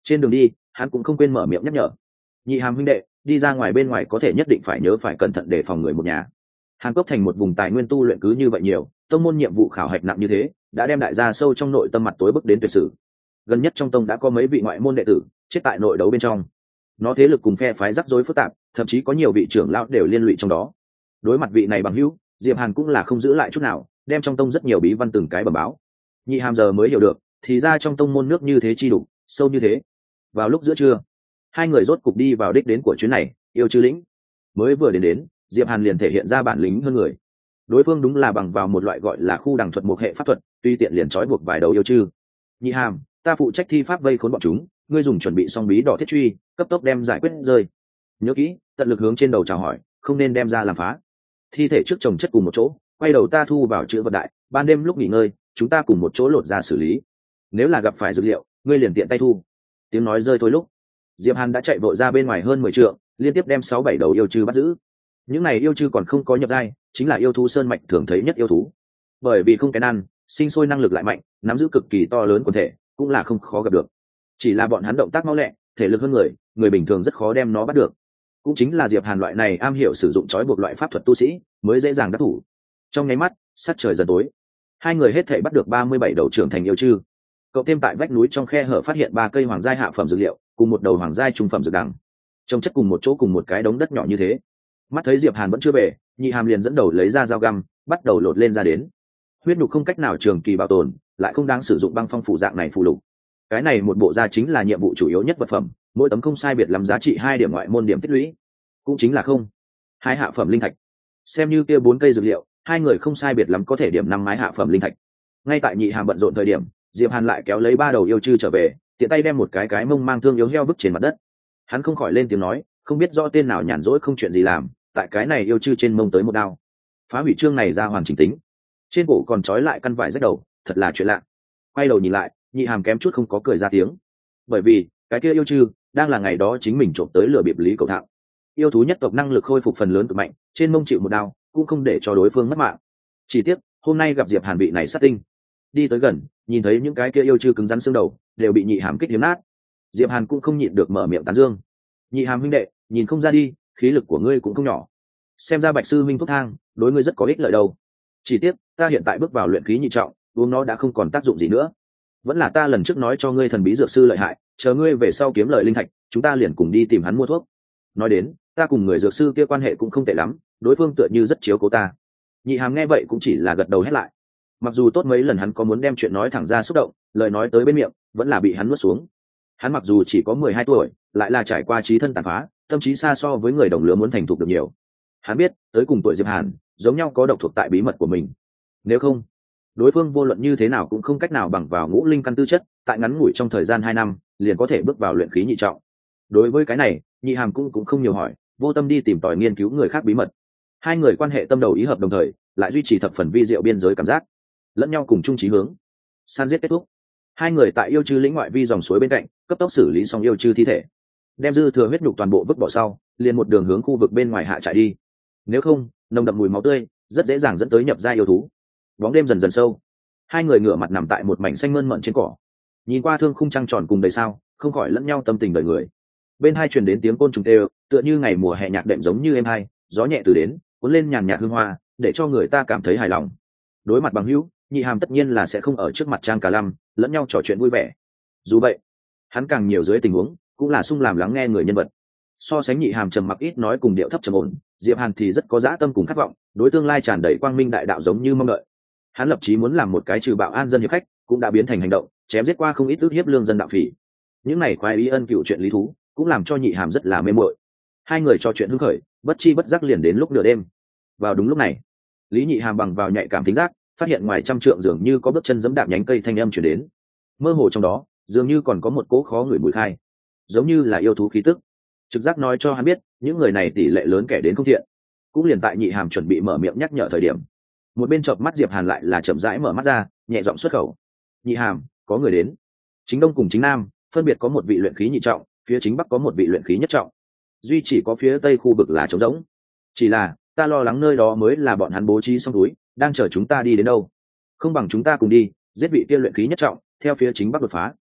Trên đường đi hắn cũng không quên mở miệng nhắc nhở nhị hàm huynh đệ, đi ra ngoài bên ngoài có thể nhất định phải nhớ phải cẩn thận đề phòng người một nhà. Hàn Cốc thành một vùng tài nguyên tu luyện cứ như vậy nhiều, tông môn nhiệm vụ khảo hạch nặng như thế đã đem đại gia sâu trong nội tâm mặt tối bức đến tuyệt sử. Gần nhất trong tông đã có mấy vị ngoại môn đệ tử chết tại nội đấu bên trong, nó thế lực cùng phe phái rắc rối phức tạp, thậm chí có nhiều vị trưởng lão đều liên lụy trong đó. Đối mặt vị này bằng hữu, Diệp Hàn cũng là không giữ lại chút nào, đem trong tông rất nhiều bí văn từng cái bẩm báo. Nhị hàm giờ mới hiểu được, thì ra trong tông môn nước như thế chi đủ, sâu như thế. Vào lúc giữa trưa, hai người rốt cục đi vào đích đến của chuyến này, yêu chư lĩnh. Mới vừa đến đến, Diệp Hàn liền thể hiện ra bản lĩnh hơn người. Đối phương đúng là bằng vào một loại gọi là khu đằng thuật một hệ pháp thuật, tuy tiện liền trói buộc vài đầu yêu chư. Nhị hàm, ta phụ trách thi pháp vây khốn bọn chúng, ngươi dùng chuẩn bị xong bí đỏ thiết truy, cấp tốc đem giải quyết rơi. Nhớ kỹ, tận lực hướng trên đầu chào hỏi, không nên đem ra làm phá. Thi thể trước chồng chất cùng một chỗ, quay đầu ta thu vào chữ vật đại, ban đêm lúc nghỉ ngơi chúng ta cùng một chỗ lột ra xử lý. Nếu là gặp phải dược liệu, ngươi liền tiện tay thu. Tiếng nói rơi thôi lúc, Diệp Hàn đã chạy vội ra bên ngoài hơn mười trượng, liên tiếp đem sáu bảy đầu yêu chư bắt giữ. Những này yêu chư còn không có nhập giai, chính là yêu thú sơn mạch thường thấy nhất yêu thú. Bởi vì không kén ăn, sinh sôi năng lực lại mạnh, nắm giữ cực kỳ to lớn quần thể, cũng là không khó gặp được. Chỉ là bọn hắn động tác mau lẹ, thể lực hơn người, người bình thường rất khó đem nó bắt được. Cũng chính là Diệp Hàn loại này am hiểu sử dụng trói buộc loại pháp thuật tu sĩ, mới dễ dàng đắc thủ. Trong nháy mắt, sắc trời dần tối, hai người hết thảy bắt được ba mươi bảy đầu trưởng thành yêu chư. Cậu thêm tại vách núi trong khe hở phát hiện ba cây hoàng giai hạ phẩm dược liệu, cùng một đầu hoàng giai trung phẩm dược đằng, trồng chất cùng một chỗ cùng một cái đống đất nhỏ như thế. Mắt thấy Diệp Hàn vẫn chưa về, nhị hàm liền dẫn đầu lấy ra dao găm, bắt đầu lột lên ra đến. Huyết nhục không cách nào trường kỳ bảo tồn, lại không đáng sử dụng băng phong phủ dạng này phù lục. Cái này một bộ da chính là nhiệm vụ chủ yếu nhất vật phẩm, mỗi tấm không sai biệt lắm giá trị hai điểm ngoại môn điểm tích lũy, cũng chính là không hai hạ phẩm linh thạch. Xem như kia bốn cây dược liệu, hai người không sai biệt lắm có thể điểm năm mái hạ phẩm linh thạch. Ngay tại nhị hàm bận rộn thời điểm, Diệp Hàn lại kéo lấy ba đầu yêu chư trở về, tiện tay đem một cái cái mông mang thương yếu heo vứt trên mặt đất. Hắn không khỏi lên tiếng nói, không biết rõ tên nào nhàn rỗi không chuyện gì làm, tại cái này yêu chư trên mông tới một đao, phá hủy chương này ra hoàn chỉnh tính. Trên cổ còn trói lại căn vải rách đầu, thật là chuyện lạ. Quay đầu nhìn lại, nhị hàm kém chút không có cười ra tiếng, bởi vì cái kia yêu chư đang là ngày đó chính mình trộm tới lừa bịp Lý Cầu Thạo. Yêu thú nhất tộc năng lực khôi phục phần lớn cực mạnh, trên mông chịu một đao cũng không để cho đối phương mất mạng. Chỉ tiếc hôm nay gặp Diệp Hàn vị này sát tinh, đi tới gần nhìn thấy những cái kia yêu chư cứng rắn xương đầu đều bị nhị hàm kích hiếm nát. Diệp Hàn cũng không nhịn được mở miệng tán dương, nhị hàm huynh đệ, nhìn không ra đi, khí lực của ngươi cũng không nhỏ, xem ra Bạch sư minh thuốc thang đối ngươi rất có ích lợi đâu. Chỉ tiếc ta hiện tại bước vào luyện khí nhị trọng, uống nó đã không còn tác dụng gì nữa. Vẫn là ta lần trước nói cho ngươi thần bí dược sư lợi hại, chờ ngươi về sau kiếm lợi linh thạch, chúng ta liền cùng đi tìm hắn mua thuốc. Nói đến, ta cùng người dược sư kia quan hệ cũng không tệ lắm, đối phương tựa như rất chiếu cố ta. Nhị hàm nghe vậy cũng chỉ là gật đầu hết lại. Mặc dù tốt mấy lần hắn có muốn đem chuyện nói thẳng ra xúc động, lời nói tới bên miệng vẫn là bị hắn nuốt xuống. Hắn mặc dù chỉ có mười hai tuổi, lại là trải qua trí thân tàn phá, tâm trí xa so với người đồng lứa muốn thành thục được nhiều. Hắn biết tới cùng tuổi Diệp Hàn giống nhau có độc thuộc tại bí mật của mình, nếu không đối phương vô luận như thế nào cũng không cách nào bằng vào ngũ linh căn tư chất, tại ngắn ngủi trong thời gian hai năm liền có thể bước vào luyện khí nhị trọng. Đối với cái này, nhị hàm cũng cũng không nhiều hỏi, vô tâm đi tìm tòi nghiên cứu người khác bí mật. Hai người quan hệ tâm đầu ý hợp, đồng thời lại duy trì thập phần vi diệu biên giới cảm giác, lẫn nhau cùng chung chí hướng. San giết kết thúc, hai người tại yêu chư lĩnh ngoại vi dòng suối bên cạnh cấp tốc xử lý xong yêu chư thi thể, đem dư thừa huyết nhục toàn bộ vứt bỏ sau, liền một đường hướng khu vực bên ngoài hạ trại đi. Nếu không, nồng đậm mùi máu tươi rất dễ dàng dẫn tới nhập gia yêu thú. Bóng đêm dần dần sâu, hai người ngửa mặt nằm tại một mảnh xanh mơn mận trên cỏ, nhìn qua thương khung trăng tròn cùng đầy sao, không khỏi lẫn nhau tâm tình đời người. Bên hai truyền đến tiếng côn trùng kêu, tựa như ngày mùa hè nhạc đệm giống như êm hai, gió nhẹ từ đến cuốn lên nhàn nhạt hương hoa, để cho người ta cảm thấy hài lòng. Đối mặt bằng hữu, nhị hàm tất nhiên là sẽ không ở trước mặt trang cả lăm lẫn nhau trò chuyện vui vẻ. Dù vậy, hắn càng nhiều dưới tình huống cũng là sung làm lắng nghe người nhân vật. So sánh nhị hàm trầm mặc ít nói cùng điệu thấp trầm ổn, Diệp Hàn thì rất có dã tâm cùng khát vọng, đối tương lai tràn đầy quang minh đại đạo giống như mong đợi. Hắn lập chí muốn làm một cái trừ bạo an dân hiệp khách, cũng đã biến thành hành động, chém giết qua không ít ước hiếp lương dân đạo phỉ. Những này khoái ý ân cựu chuyện lý thú, cũng làm cho nhị hàm rất là mê muội. Hai người trò chuyện hứng khởi, bất chi bất giác liền đến lúc nửa đêm. Vào đúng lúc này, Lý Nhị Hàm bằng vào nhạy cảm thính giác, phát hiện ngoài trăm trượng dường như có bước chân giẫm đạp nhánh cây thanh âm truyền đến. Mơ hồ trong đó, dường như còn có một cỗ khó người mùi khai, giống như là yêu thú khí tức. Trực giác nói cho hắn biết, những người này tỷ lệ lớn kẻ đến không thiện. Cũng liền tại Nhị Hàm chuẩn bị mở miệng nhắc nhở thời điểm, một bên chợp mắt Diệp Hàn lại là chậm rãi mở mắt ra, nhẹ giọng xuất khẩu: "Nhị Hàm, có người đến." Chính đông cùng chính nam phân biệt có một vị luyện khí nhị trọng, phía chính bắc có một vị luyện khí nhất trọng, duy chỉ có phía tây khu vực là trống rỗng. Chỉ là ta lo lắng nơi đó mới là bọn hắn bố trí xong túi, đang chờ chúng ta đi đến đâu. Không bằng chúng ta cùng đi, giết vị kia luyện khí nhất trọng, theo phía chính bắc đột phá.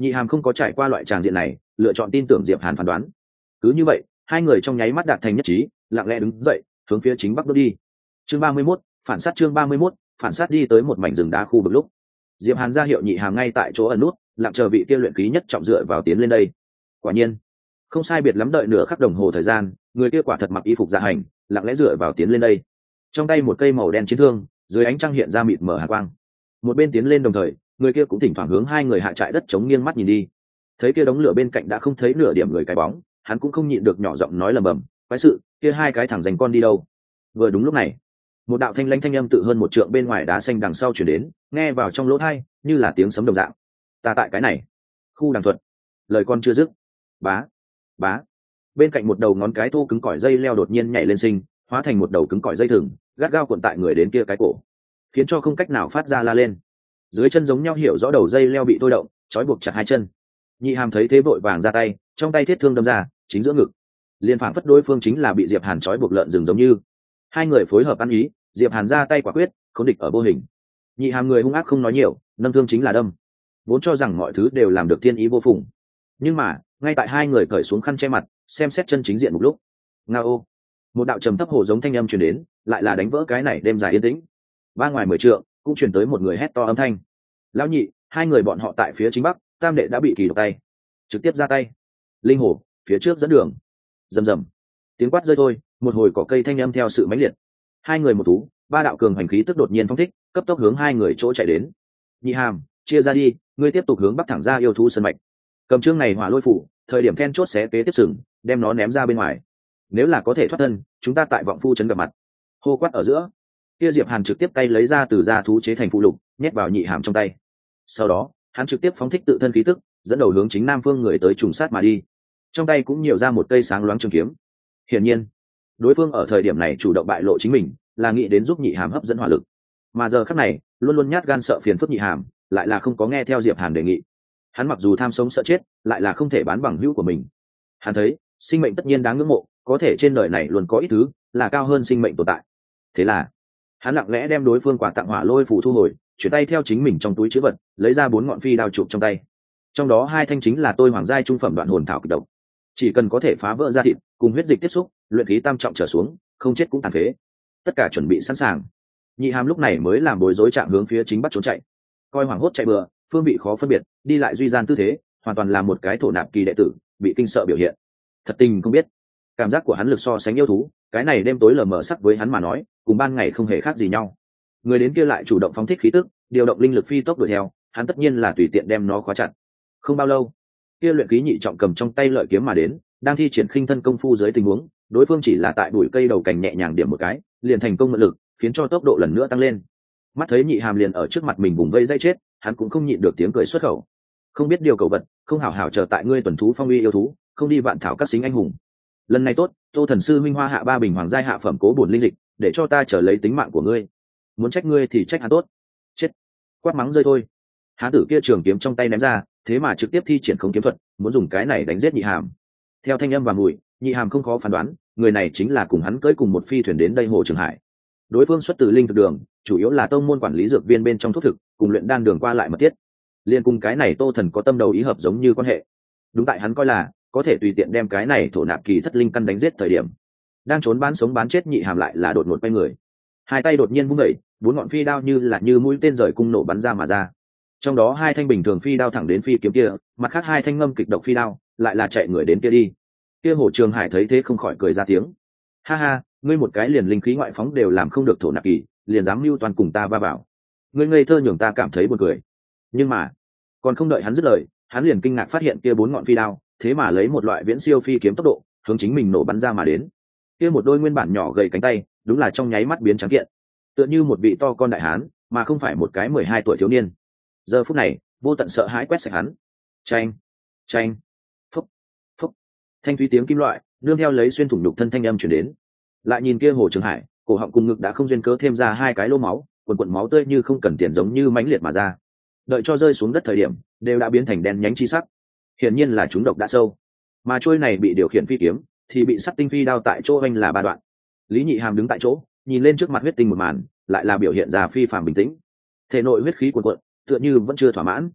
Nhị Hàm không có trải qua loại tràng diện này, lựa chọn tin tưởng Diệp Hàn phán đoán. Cứ như vậy, hai người trong nháy mắt đạt thành nhất trí, lặng lẽ đứng dậy, hướng phía chính bắc bước đi. Chương ba mươi mốt, phản sát chương ba mươi mốt, phản sát đi tới một mảnh rừng đá khu vực lúc. Diệp Hàn ra hiệu Nhị Hàm ngay tại chỗ ẩn nút, lặng chờ vị kia luyện khí nhất trọng dựa vào tiến lên đây. Quả nhiên, không sai biệt lắm đợi nửa khắc đồng hồ thời gian, người kia quả thật mặc y phục dạ hành, lặng lẽ dựa vào tiến lên đây. Trong tay một cây màu đen chiến thương, dưới ánh trăng hiện ra mịt mờ hàn quang. Một bên tiến lên đồng thời, người kia cũng thỉnh thoảng hướng hai người hạ trại đất chống nghiêng mắt nhìn đi. Thấy kia đống lửa bên cạnh đã không thấy nửa điểm người cái bóng, hắn cũng không nhịn được nhỏ giọng nói lầm bầm, quái sự, kia hai cái thằng dành con đi đâu? Vừa đúng lúc này, một đạo thanh lãnh thanh âm tự hơn một trượng bên ngoài đá xanh đằng sau chuyển đến, nghe vào trong lỗ tai như là tiếng sấm đồng dạng. Ta tại cái này, khu đàng thuật. Lời con chưa dứt, bá, bá, bên cạnh một đầu ngón cái thô cứng cỏi dây leo đột nhiên nhảy lên sinh, hóa thành một đầu cứng cỏi dây thừng, gắt gao cuộn tại người đến kia cái cổ, khiến cho không cách nào phát ra la lên. Dưới chân giống nhau hiểu rõ đầu dây leo bị thôi động, trói buộc chặt hai chân. Nhị Hàm thấy thế vội vàng ra tay, trong tay thiết thương đâm ra, chính giữa ngực. Liên phảng phất đối phương chính là bị Diệp Hàn trói buộc lợn rừng giống như. Hai người phối hợp ăn ý, Diệp Hàn ra tay quả quyết, khống địch ở vô hình. Nhị Hàm người hung ác không nói nhiều, nâng thương chính là đâm. Vốn cho rằng mọi thứ đều làm được thiên ý vô phùng, nhưng mà ngay tại hai người cởi xuống khăn che mặt, xem xét chân chính diện một lúc, ngao, một đạo trầm thấp hồ giống thanh âm truyền đến, lại là đánh vỡ cái này đêm dài yên tĩnh. Ba ngoài mười trượng cũng truyền tới một người hét to âm thanh. Lão nhị, hai người bọn họ tại phía chính bắc, tam đệ đã bị kỳ độc tay, trực tiếp ra tay. Linh hồ phía trước dẫn đường. Rầm rầm, tiếng quát rơi thôi, một hồi cỏ cây thanh âm theo sự mãnh liệt. Hai người một thú, ba đạo cường hành khí tức đột nhiên phong thích, cấp tốc hướng hai người chỗ chạy đến. Nhị Hàm, chia ra đi, ngươi tiếp tục hướng bắc thẳng ra yêu thú sân mạch. Cầm chương này hỏa lôi phủ, thời điểm then chốt xé kế tiếp sừng, đem nó ném ra bên ngoài. Nếu là có thể thoát thân, chúng ta tại vọng phu trấn gặp mặt. Hô quát ở giữa, kia Diệp Hàn trực tiếp tay lấy ra từ da thú chế thành phụ lục, nhét vào Nhị Hàm trong tay. Sau đó, hắn trực tiếp phóng thích tự thân khí tức, dẫn đầu hướng chính nam phương người tới trùng sát mà đi. Trong tay cũng nhiều ra một cây sáng loáng trường kiếm. Hiển nhiên, đối phương ở thời điểm này chủ động bại lộ chính mình, là nghĩ đến giúp Nhị Hàm hấp dẫn hỏa lực. Mà giờ khắc này, luôn luôn nhát gan sợ phiền phức Nhị Hàm, lại là không có nghe theo Diệp Hàn đề nghị. Hắn mặc dù tham sống sợ chết, lại là không thể bán bằng hữu của mình. Hắn thấy, sinh mệnh tất nhiên đáng ngưỡng mộ, có thể trên đời này luôn có ít thứ là cao hơn sinh mệnh tồn tại. Thế là, hắn lặng lẽ đem đối phương quà tặng hỏa lôi phù thu hồi, chuyển tay theo chính mình trong túi trữ vật, lấy ra bốn ngọn phi đao chụp trong tay. Trong đó hai thanh chính là tôi hoàng giai trung phẩm đoạn hồn thảo kịch độc. Chỉ cần có thể phá vỡ da thịt, cùng huyết dịch tiếp xúc, luyện khí tam trọng trở xuống, không chết cũng tàn phế. Tất cả chuẩn bị sẵn sàng. Nhị Hàm lúc này mới làm bối rối trạng hướng phía chính bắt trốn chạy. Coi hoảng hốt chạy bừa, phương vị khó phân biệt, đi lại duy gian tư thế, hoàn toàn là một cái thổ nạp kỳ đệ tử, bị kinh sợ biểu hiện. Thật tình không biết, cảm giác của hắn lực so sánh yêu thú, cái này đêm tối lờ mờ sắc với hắn mà nói, cùng ban ngày không hề khác gì nhau. Người đến kia lại chủ động phóng thích khí tức, điều động linh lực phi tốc đuổi theo, hắn tất nhiên là tùy tiện đem nó khóa chặt. Không bao lâu, kia luyện khí nhị trọng cầm trong tay lợi kiếm mà đến, đang thi triển khinh thân công phu dưới tình huống, đối phương chỉ là tại bụi cây đầu cành nhẹ nhàng điểm một cái, liền thành công mượn lực, khiến cho tốc độ lần nữa tăng lên. Mắt thấy Nhị Hàm liền ở trước mặt mình vùng vây dây chết, hắn cũng không nhịn được tiếng cười xuất khẩu. Không biết điều cầu vật, không hảo hảo chờ tại ngươi tuần thú phong uy yêu thú, không đi vạn thảo các xính anh hùng. Lần này tốt, Tô thần sư minh hoa hạ ba bình hoàng giai hạ phẩm cố bổn linh dịch, để cho ta trở lấy tính mạng của ngươi. Muốn trách ngươi thì trách hắn tốt. Chết. Quát mắng rơi thôi. Há tử kia trường kiếm trong tay ném ra, thế mà trực tiếp thi triển không kiếm thuật, muốn dùng cái này đánh giết Nhị Hàm. Theo thanh âm và mùi, Nhị Hàm không khó phán đoán, người này chính là cùng hắn cưỡi cùng một phi thuyền đến đây Hồ Trường Hải. Đối phương xuất từ linh thực đường, chủ yếu là tông môn quản lý dược viên bên trong thuốc thực, cùng luyện đan đường qua lại mật thiết. Liên cùng cái này Tô thần có tâm đầu ý hợp giống như quan hệ. Đúng tại hắn coi là có thể tùy tiện đem cái này thổ nạp kỳ thất linh căn đánh giết thời điểm, đang trốn bán sống bán chết Nhị Hàm lại là đột ngột quay người, hai tay đột nhiên vung đẩy, bốn ngọn phi đao như là như mũi tên rời cung nổ bắn ra mà ra. Trong đó hai thanh bình thường phi đao thẳng đến phi kiếm kia, mặt khác hai thanh ngâm kịch độc phi đao lại là chạy người đến kia đi. Kia Hồ Trường Hải thấy thế không khỏi cười ra tiếng. Ha ha, ngươi một cái liền linh khí ngoại phóng đều làm không được thổ nạp kỳ, liền dám mưu toàn cùng ta va vào. Ngươi ngây thơ nhường ta cảm thấy buồn cười. Nhưng mà, còn không đợi hắn dứt lời, hắn liền kinh ngạc phát hiện kia bốn ngọn phi đao, thế mà lấy một loại viễn siêu phi kiếm tốc độ, hướng chính mình nổ bắn ra mà đến. Kia một đôi nguyên bản nhỏ gầy cánh tay, đúng là trong nháy mắt biến trắng kiện, tựa như một vị to con đại hán, mà không phải một cái mười hai tuổi thiếu niên. Giờ phút này, vô tận sợ hãi quét sạch hắn. Chanh, chanh, phúc, phúc. Thanh thúy tiếng kim loại, nương theo lấy xuyên thủng nhục thân thanh âm truyền đến. Lại nhìn kia Hồ Trường Hải, cổ họng cùng ngực đã không duyên cớ thêm ra hai cái lỗ máu, quần quần máu tươi như không cần tiền giống như mãnh liệt mà ra. Đợi cho rơi xuống đất thời điểm, đều đã biến thành đen nhánh chi sắc. Hiển nhiên là chúng độc đã sâu. Mà trôi này bị điều khiển phi kiếm, thì bị sắt tinh phi đao tại chỗ anh là ba đoạn. Lý Nhị Hàm đứng tại chỗ, nhìn lên trước mặt huyết tinh một màn, lại là biểu hiện ra phi phàm bình tĩnh. Thể nội huyết khí cuồn cuộn, tựa như vẫn chưa thỏa mãn.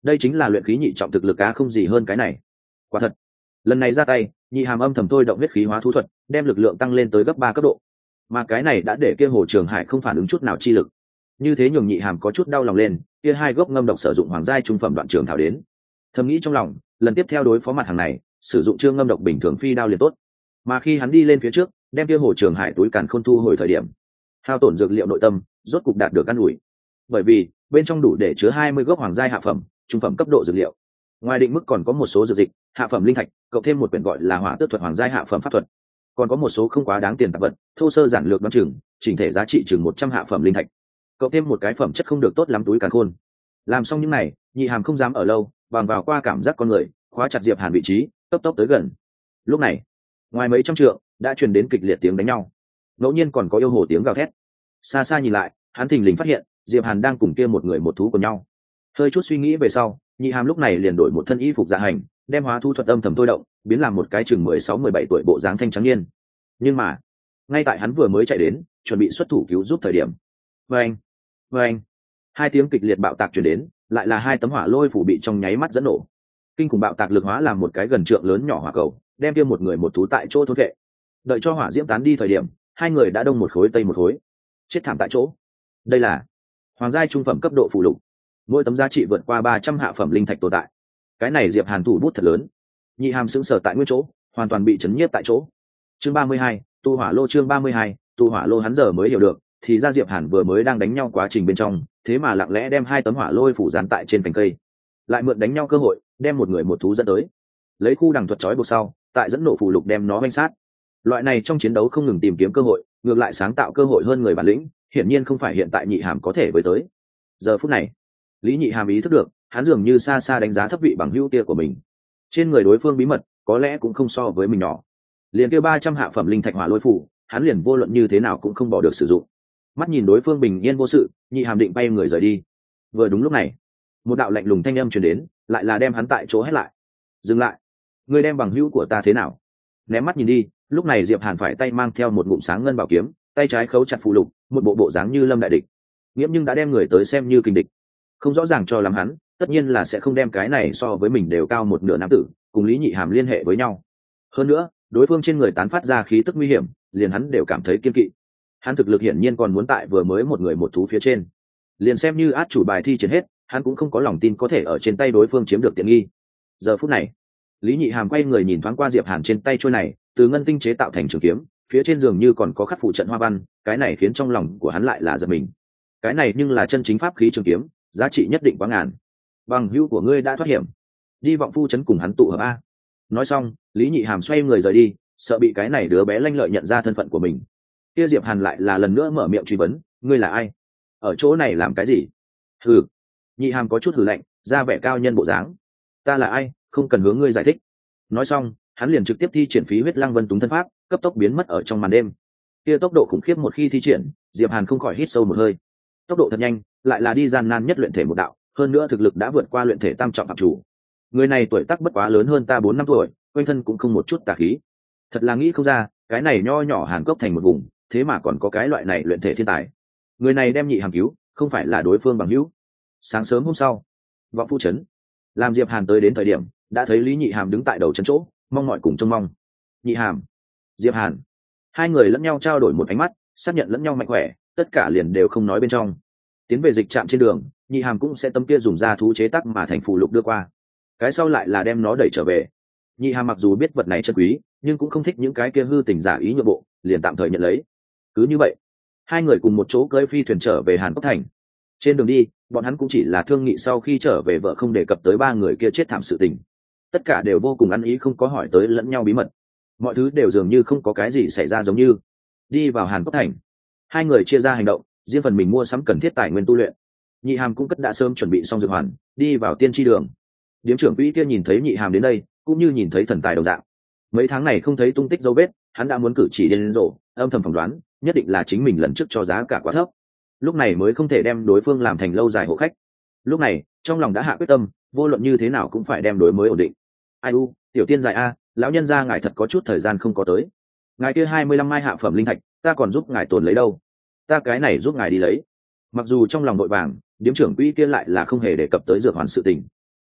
đây chính là luyện khí nhị trọng thực lực cá, không gì hơn cái này. Quả thật, lần này ra tay, nhị hàm âm thầm thôi động huyết khí hóa thú thuật, đem lực lượng tăng lên tới gấp ba cấp độ, mà cái này đã để kia Hồ Trường Hải không phản ứng chút nào chi lực. Như thế nhường nhị hàm có chút đau lòng lên, kia hai gốc ngâm độc sử dụng hoàng giai trung phẩm đoạn trường thảo đến. Thầm nghĩ trong lòng, lần tiếp theo đối phó mặt hàng này, sử dụng trương ngâm độc bình thường phi đao liền tốt. Mà khi hắn đi lên phía trước, đem kia Hồ Trường Hải túi càn khôn thu hồi thời điểm, hao tổn dược liệu nội tâm, rốt cục đạt được căn ủi. Bởi vì, bên trong đủ để chứa hai mươi gốc hoàng giai hạ phẩm, trung phẩm cấp độ dược liệu. Ngoài định mức còn có một số dược dịch, hạ phẩm linh thạch, cộng thêm một quyển gọi là Hỏa Tước thuật hoàng giai hạ phẩm pháp thuật. Còn có một số không quá đáng tiền tạp vật, thô sơ giản lược đoán chừng, chỉnh thể giá trị chừng một trăm hạ phẩm linh thạch. Cộng thêm một cái phẩm chất không được tốt lắm túi càn khôn. Làm xong những này, nhị hàm không dám ở lâu, bằng vào qua cảm giác con người, khóa chặt Diệp Hàn vị trí, cấp tốc tới gần. Lúc này, ngoài mấy trăm trượng, đã truyền đến kịch liệt tiếng đánh nhau. Ngẫu nhiên còn có yêu hồ tiếng gào thét. Xa xa nhìn lại, hắn thình lình phát hiện, Diệp Hàn đang cùng kia một người một thú của nhau. Hơi chút suy nghĩ về sau, nhị hàm lúc này liền đổi một thân y phục dạ hành, đem hóa thu thuật âm thầm thôi động, biến làm một cái chừng mười sáu mười bảy tuổi bộ dáng thanh trắng niên. Nhưng mà, ngay tại hắn vừa mới chạy đến, chuẩn bị xuất thủ cứu giúp thời điểm, vâng, vâng, hai tiếng kịch liệt bạo tạc truyền đến, lại là hai tấm hỏa lôi phủ bị trong nháy mắt dẫn nổ. Kinh khủng bạo tạc lực hóa làm một cái gần trượng lớn nhỏ hỏa cầu, đem kia một người một thú tại chỗ thôn vệ. Đợi cho hỏa diễm tán đi thời điểm, hai người đã đông một khối tây một khối, chết thảm tại chỗ. Đây là hoàng giai trung phẩm cấp độ phụ lục, mỗi tấm giá trị vượt qua ba trăm hạ phẩm linh thạch tồn tại. Cái này Diệp Hàn thủ bút thật lớn. Nhị hàm sững sờ tại nguyên chỗ, hoàn toàn bị chấn nhiếp tại chỗ. Chương ba mươi hai, tu hỏa lô. Chương ba mươi hai, tu hỏa lô. Hắn giờ mới hiểu được, thì ra Diệp Hàn vừa mới đang đánh nhau quá trình bên trong, thế mà lặng lẽ đem hai tấm hỏa lôi phủ dán tại trên cành cây, lại mượn đánh nhau cơ hội, đem một người một thú dẫn tới, lấy khu đằng thuật trói buộc sau, tại dẫn nổ phù lục đem nó vây sát. Loại này trong chiến đấu không ngừng tìm kiếm cơ hội, ngược lại sáng tạo cơ hội hơn người bản lĩnh, hiển nhiên không phải hiện tại nhị hàm có thể với tới. Giờ phút này, Lý Nhị Hàm ý thức được, hắn dường như xa xa đánh giá thấp vị bằng hữu kia của mình. Trên người đối phương bí mật, có lẽ cũng không so với mình nhỏ. Liền kia ba trăm hạ phẩm linh thạch hỏa lôi phủ, hắn liền vô luận như thế nào cũng không bỏ được sử dụng. Mắt nhìn đối phương bình yên vô sự, Nhị Hàm định bay người rời đi. Vừa đúng lúc này, một đạo lạnh lùng thanh âm truyền đến, lại là đem hắn tại chỗ hét lại. Dừng lại, ngươi đem bằng hữu của ta thế nào? Ném mắt nhìn đi, lúc này Diệp Hàn phải tay mang theo một ngụm sáng ngân bảo kiếm, tay trái khấu chặt phù lục, một bộ bộ dáng như lâm đại địch. Nghiễm nhưng đã đem người tới xem như kình địch, không rõ ràng cho lắm hắn, tất nhiên là sẽ không đem cái này so với mình đều cao một nửa nam tử, cùng Lý Nhị Hàm liên hệ với nhau. Hơn nữa, đối phương trên người tán phát ra khí tức nguy hiểm, liền hắn đều cảm thấy kiên kỵ. Hắn thực lực hiển nhiên còn muốn tại vừa mới một người một thú phía trên. Liền xem như át chủ bài thi triển hết, hắn cũng không có lòng tin có thể ở trên tay đối phương chiếm được tiện nghi. Giờ phút này, Lý Nhị Hàm quay người nhìn thoáng qua Diệp Hàn trên tay chuôi này, từ ngân tinh chế tạo thành trường kiếm, phía trên giường như còn có khắc phụ trận hoa văn, cái này khiến trong lòng của hắn lại là giật mình. Cái này nhưng là chân chính pháp khí trường kiếm, giá trị nhất định quá ngàn. Bằng hữu của ngươi đã thoát hiểm, đi vọng phu trấn cùng hắn tụ hợp a. Nói xong, Lý Nhị Hàm xoay người rời đi, sợ bị cái này đứa bé lanh lợi nhận ra thân phận của mình. Kia Diệp Hàn lại là lần nữa mở miệng truy vấn, ngươi là ai? Ở chỗ này làm cái gì? Hừ. Nhị Hàm có chút hừ lạnh, ra vẻ cao nhân bộ dáng. Ta là ai, không cần hướng ngươi giải thích. Nói xong, hắn liền trực tiếp thi triển phí huyết lăng vân túng thân pháp, cấp tốc biến mất ở trong màn đêm. Kia tốc độ khủng khiếp một khi thi triển, Diệp Hàn không khỏi hít sâu một hơi. Tốc độ thật nhanh, lại là đi gian nan nhất luyện thể một đạo, hơn nữa thực lực đã vượt qua luyện thể tam trọng phạm chủ. Người này tuổi tác bất quá lớn hơn ta bốn năm tuổi, quanh thân cũng không một chút tà khí. Thật là nghĩ không ra, cái này nho nhỏ Hàn Cốc thành một vùng, thế mà còn có cái loại này luyện thể thiên tài. Người này đem Nhị Hàm cứu, không phải là đối phương bằng hữu. Sáng sớm hôm sau, vọng phu trấn, làm Diệp Hàn tới đến thời điểm, đã thấy Lý Nhị Hàm đứng tại đầu trấn chỗ, mong mọi cùng trông mong. Nhị Hàm, Diệp Hàn, hai người lẫn nhau trao đổi một ánh mắt, xác nhận lẫn nhau mạnh khỏe, tất cả liền đều không nói bên trong. Tiến về dịch trạm trên đường, Nhị Hàm cũng sẽ tấm kia dùng da thú chế tác mà thành phù lục đưa qua, cái sau lại là đem nó đẩy trở về. Nhị Hàm mặc dù biết vật này chân quý, nhưng cũng không thích những cái kia hư tình giả ý nhượng bộ, liền tạm thời nhận lấy. Cứ như vậy, hai người cùng một chỗ cưỡi phi thuyền trở về Hàn Cốc thành. Trên đường đi, bọn hắn cũng chỉ là thương nghị sau khi trở về vợ không đề cập tới ba người kia chết thảm sự tình, tất cả đều vô cùng ăn ý, không có hỏi tới lẫn nhau bí mật. Mọi thứ đều dường như không có cái gì xảy ra giống như. Đi vào Hàn Cốc thành, hai người chia ra hành động, riêng phần mình mua sắm cần thiết tài nguyên tu luyện. Nhị Hàm cũng cất đã sớm chuẩn bị xong dược hoàn, đi vào tiên tri đường. Điếm trưởng quỹ kia nhìn thấy Nhị Hàm đến đây, cũng như nhìn thấy thần tài đồng dạng. Mấy tháng này không thấy tung tích dấu vết, hắn đã muốn cử chỉ đến rổ, âm thầm phỏng đoán, nhất định là chính mình lần trước cho giá cả quá thấp, lúc này mới không thể đem đối phương làm thành lâu dài hộ khách. Lúc này, trong lòng đã hạ quyết tâm, vô luận như thế nào cũng phải đem đối mới ổn định. Ai u, tiểu tiên dài a, lão nhân gia ngài thật có chút thời gian không có tới. Ngài kia hai mươi lăm mai hạ phẩm linh thạch, ta còn giúp ngài tồn lấy đâu? Ta cái này giúp ngài đi lấy. Mặc dù trong lòng vội vàng, điếm trưởng quỹ kia lại là không hề đề cập tới dược hoàn sự tình.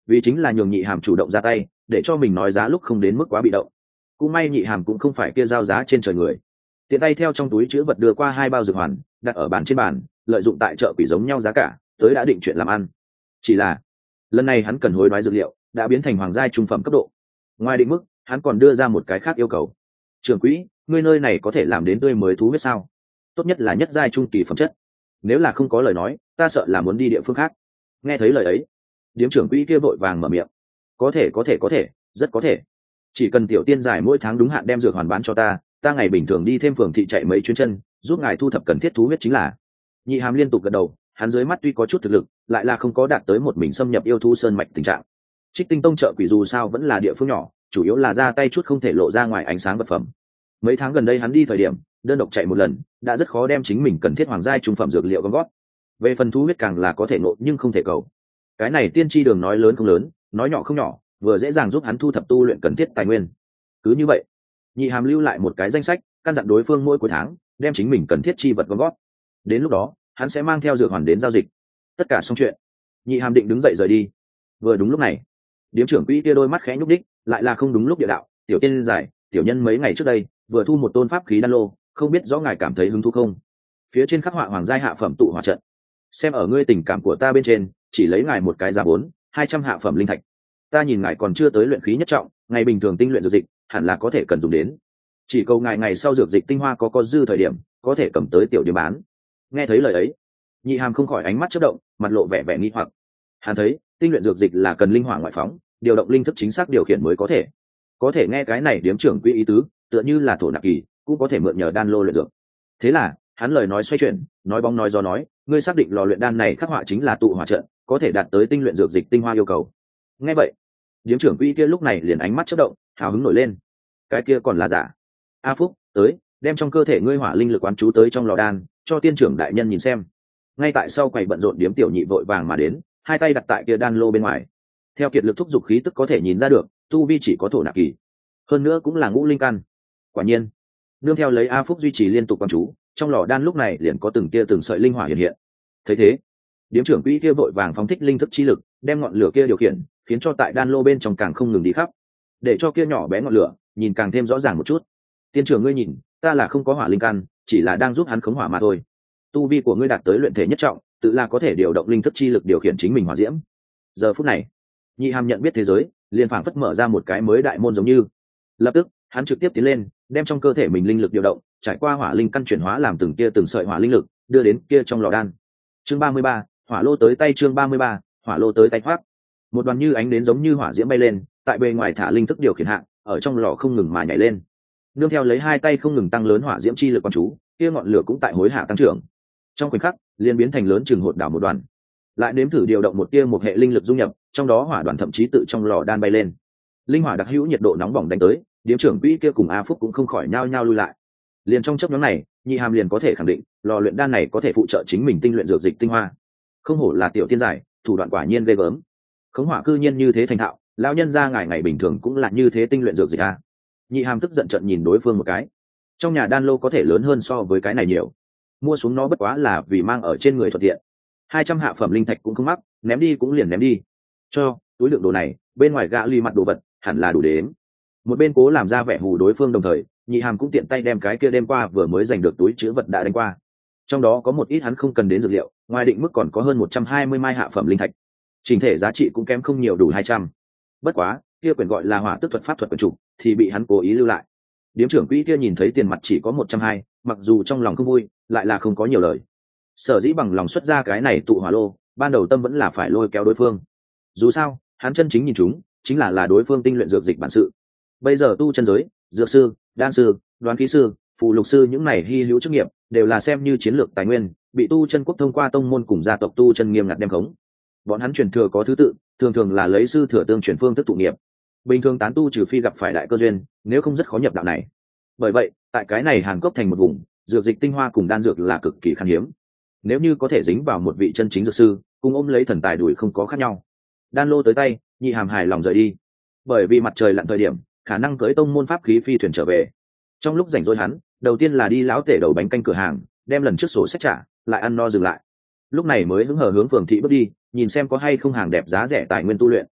vì chính là nhường nhị hàm chủ động ra tay để cho mình nói giá lúc không đến mức quá bị động. Cũng may nhị hàm cũng không phải kia giao giá trên trời người, tiện tay theo trong túi chữ vật đưa qua hai bao dược hoàn đặt ở bàn trên bàn, lợi dụng tại chợ quỷ giống nhau giá cả tới đã định chuyện làm ăn. Chỉ là lần này hắn cần hối đoái dược liệu đã biến thành hoàng giai trung phẩm cấp độ. Ngoài định mức, hắn còn đưa ra một cái khác yêu cầu. Trưởng quỹ, ngươi nơi này có thể làm đến tươi mới thú huyết sao? Tốt nhất là nhất giai trung kỳ phẩm chất. Nếu là không có lời nói, ta sợ là muốn đi địa phương khác. Nghe thấy lời ấy, điếm trưởng quỹ kia vội vàng mở miệng. Có thể, có thể, có thể, rất có thể. Chỉ cần tiểu tiên giải mỗi tháng đúng hạn đem dược hoàn bán cho ta, ta ngày bình thường đi thêm phường thị chạy mấy chuyến chân, giúp ngài thu thập cần thiết thú huyết chính là. Nhị hàm liên tục gật đầu, hắn dưới mắt tuy có chút thực lực, lại là không có đạt tới một mình xâm nhập yêu thú sơn mạch tình trạng. Trích Tinh Tông chợ quỷ dù sao vẫn là địa phương nhỏ, chủ yếu là ra tay chút không thể lộ ra ngoài ánh sáng vật phẩm. Mấy tháng gần đây hắn đi thời điểm đơn độc chạy một lần, đã rất khó đem chính mình cần thiết hoàng giai trung phẩm dược liệu gom gót. Về phần thú huyết càng là có thể nộ nhưng không thể cầu. Cái này tiên tri đường nói lớn không lớn, nói nhỏ không nhỏ, vừa dễ dàng giúp hắn thu thập tu luyện cần thiết tài nguyên. Cứ như vậy, nhị hàm lưu lại một cái danh sách, căn dặn đối phương mỗi cuối tháng đem chính mình cần thiết chi vật gom gót. Đến lúc đó hắn sẽ mang theo dược hoàn đến giao dịch. Tất cả xong chuyện, nhị hàm định đứng dậy rời đi. Vừa đúng lúc này, điếm trưởng quỹ kia đôi mắt khẽ nhúc đích, lại là không đúng lúc địa đạo. Tiểu tiên giải, tiểu nhân mấy ngày trước đây vừa thu một tôn pháp khí đan lô, không biết rõ ngài cảm thấy hứng thú không? Phía trên khắc họa hoàng giai hạ phẩm tụ hỏa trận, xem ở ngươi tình cảm của ta bên trên, chỉ lấy ngài một cái giá bốn hai trăm hạ phẩm linh thạch. Ta nhìn ngài còn chưa tới luyện khí nhất trọng, ngày bình thường tinh luyện dược dịch hẳn là có thể cần dùng đến. Chỉ cầu ngài ngày sau dược dịch tinh hoa có có dư thời điểm, có thể cầm tới tiểu điểm bán. Nghe thấy lời ấy, nhị hàm không khỏi ánh mắt chớp động, mặt lộ vẻ vẻ nghi hoặc. Hắn thấy tinh luyện dược dịch là cần linh hỏa ngoại phóng, điều động linh thức chính xác điều khiển mới có thể. Có thể nghe cái này điếm trưởng quỹ ý tứ, tựa như là thổ nạp kỳ, cũng có thể mượn nhờ đan lô luyện dược. Thế là hắn lời nói xoay chuyển, nói bóng nói gió nói, ngươi xác định lò luyện đan này khắc họa chính là tụ hỏa trận, có thể đạt tới tinh luyện dược dịch tinh hoa yêu cầu. Nghe vậy, điếm trưởng quỹ kia lúc này liền ánh mắt chớp động, hào hứng nổi lên. Cái kia còn là giả. A Phúc, tới, đem trong cơ thể ngươi hỏa linh lực quán chú tới trong lò đan, cho tiên trưởng đại nhân nhìn xem. Ngay tại sau quầy bận rộn điếm tiểu nhị vội vàng mà đến, hai tay đặt tại kia đan lô bên ngoài. Theo kiệt lực thúc giục khí tức có thể nhìn ra được, tu vi chỉ có thổ nạp kỳ, hơn nữa cũng là ngũ linh căn. Quả nhiên, nương theo lấy A Phúc duy trì liên tục quán chú, trong lò đan lúc này liền có từng tia từng sợi linh hỏa hiện hiện. Thấy thế, điếm trưởng quỹ kia vội vàng phóng thích linh thức chi lực, đem ngọn lửa kia điều khiển, khiến cho tại đan lô bên trong càng không ngừng đi khắp, để cho kia nhỏ bé ngọn lửa nhìn càng thêm rõ ràng một chút. Tiên trưởng ngươi nhìn, ta là không có hỏa linh căn, chỉ là đang giúp hắn khống hỏa mà thôi. Tu vi của ngươi đạt tới luyện thể nhất trọng, tự là có thể điều động linh thức chi lực điều khiển chính mình hỏa diễm. Giờ phút này, nhị hàm nhận biết thế giới, liền phảng phất mở ra một cái mới đại môn giống như. Lập tức, hắn trực tiếp tiến lên, đem trong cơ thể mình linh lực điều động, trải qua hỏa linh căn chuyển hóa làm từng tia từng sợi hỏa linh lực, đưa đến kia trong lò đan. Chương ba mươi ba, hỏa lô tới tay. Chương ba mươi ba, hỏa lô tới tay thoát. Một đoàn như ánh đến giống như hỏa diễm bay lên, tại bề ngoài thả linh thức điều khiển hạng, ở trong lò không ngừng mà nhảy lên. Nương theo lấy hai tay không ngừng tăng lớn hỏa diễm chi lực quan chú, kia ngọn lửa cũng tại hối hạ tăng trưởng. Trong khoảnh khắc, liền biến thành lớn chừng hột đảo một đoàn. Lại nếm thử điều động một tia một hệ linh lực dung nhập, trong đó hỏa đoàn thậm chí tự trong lò đan bay lên. Linh hỏa đặc hữu nhiệt độ nóng bỏng đánh tới, điếm trưởng quỹ kia cùng A Phúc cũng không khỏi nhao nhao lui lại. Liền trong chốc ngắn này, nhị hàm liền có thể khẳng định, lò luyện đan này có thể phụ trợ chính mình tinh luyện dược dịch tinh hoa. Không hổ là tiểu tiên giải, thủ đoạn quả nhiên ghê gớm. Khống hỏa cư nhiên như thế thành thạo, lão nhân gia ngài ngày bình thường cũng là như thế tinh luyện dược dịch a. Nhị hàm tức giận trận nhìn đối phương một cái. Trong nhà đan lô có thể lớn hơn so với cái này nhiều, mua xuống nó bất quá là vì mang ở trên người thuận tiện. Hai trăm hạ phẩm linh thạch cũng không mắc, ném đi cũng liền ném đi. Cho túi lượng đồ này, bên ngoài gã ly mặt đồ vật hẳn là đủ đếm. Một bên cố làm ra vẻ hù đối phương, đồng thời nhị hàm cũng tiện tay đem cái kia đêm qua vừa mới giành được túi chứa vật đã đánh qua. Trong đó có một ít hắn không cần đến dược liệu, ngoài định mức còn có hơn một trăm hai mươi mai hạ phẩm linh thạch, chỉnh thể giá trị cũng kém không nhiều, đủ hai trăm. Bất quá kia quyển gọi là hỏa tức thuật pháp thuật quyển trục thì bị hắn cố ý lưu lại. Điếm trưởng quỹ kia nhìn thấy tiền mặt chỉ có một trăm hai, mặc dù trong lòng không vui, lại là không có nhiều lời. Sở dĩ bằng lòng xuất ra cái này tụ hỏa lô, ban đầu tâm vẫn là phải lôi kéo đối phương. Dù sao hắn chân chính nhìn chúng chính là là đối phương tinh luyện dược dịch bản sự. Bây giờ tu chân giới, dược sư, đan sư, đoán khí sư, phù lục sư những này hy hữu chức nghiệp đều là xem như chiến lược tài nguyên, bị tu chân quốc thông qua tông môn cùng gia tộc tu chân nghiêm ngặt đem khống. Bọn hắn truyền thừa có thứ tự, thường thường là lấy sư thừa tương truyền phương thức tụ nghiệp. Bình thường tán tu trừ phi gặp phải đại cơ duyên, nếu không rất khó nhập đạo này. Bởi vậy tại cái này Hàn Cốc thành một vùng, dược dịch tinh hoa cùng đan dược là cực kỳ khan hiếm. Nếu như có thể dính vào một vị chân chính dược sư, cùng ôm lấy thần tài đuổi không có khác nhau. Đan lô tới tay, nhị hàm hài lòng rời đi. Bởi vì mặt trời lặn thời điểm, khả năng cưỡi tông môn pháp khí phi thuyền trở về. Trong lúc rảnh rỗi hắn, đầu tiên là đi lão tể đầu bánh canh cửa hàng, đem lần trước sổ sách trả, lại ăn no dừng lại. Lúc này mới hứng hờ hướng phường thị bước đi, nhìn xem có hay không hàng đẹp giá rẻ tài nguyên tu luyện.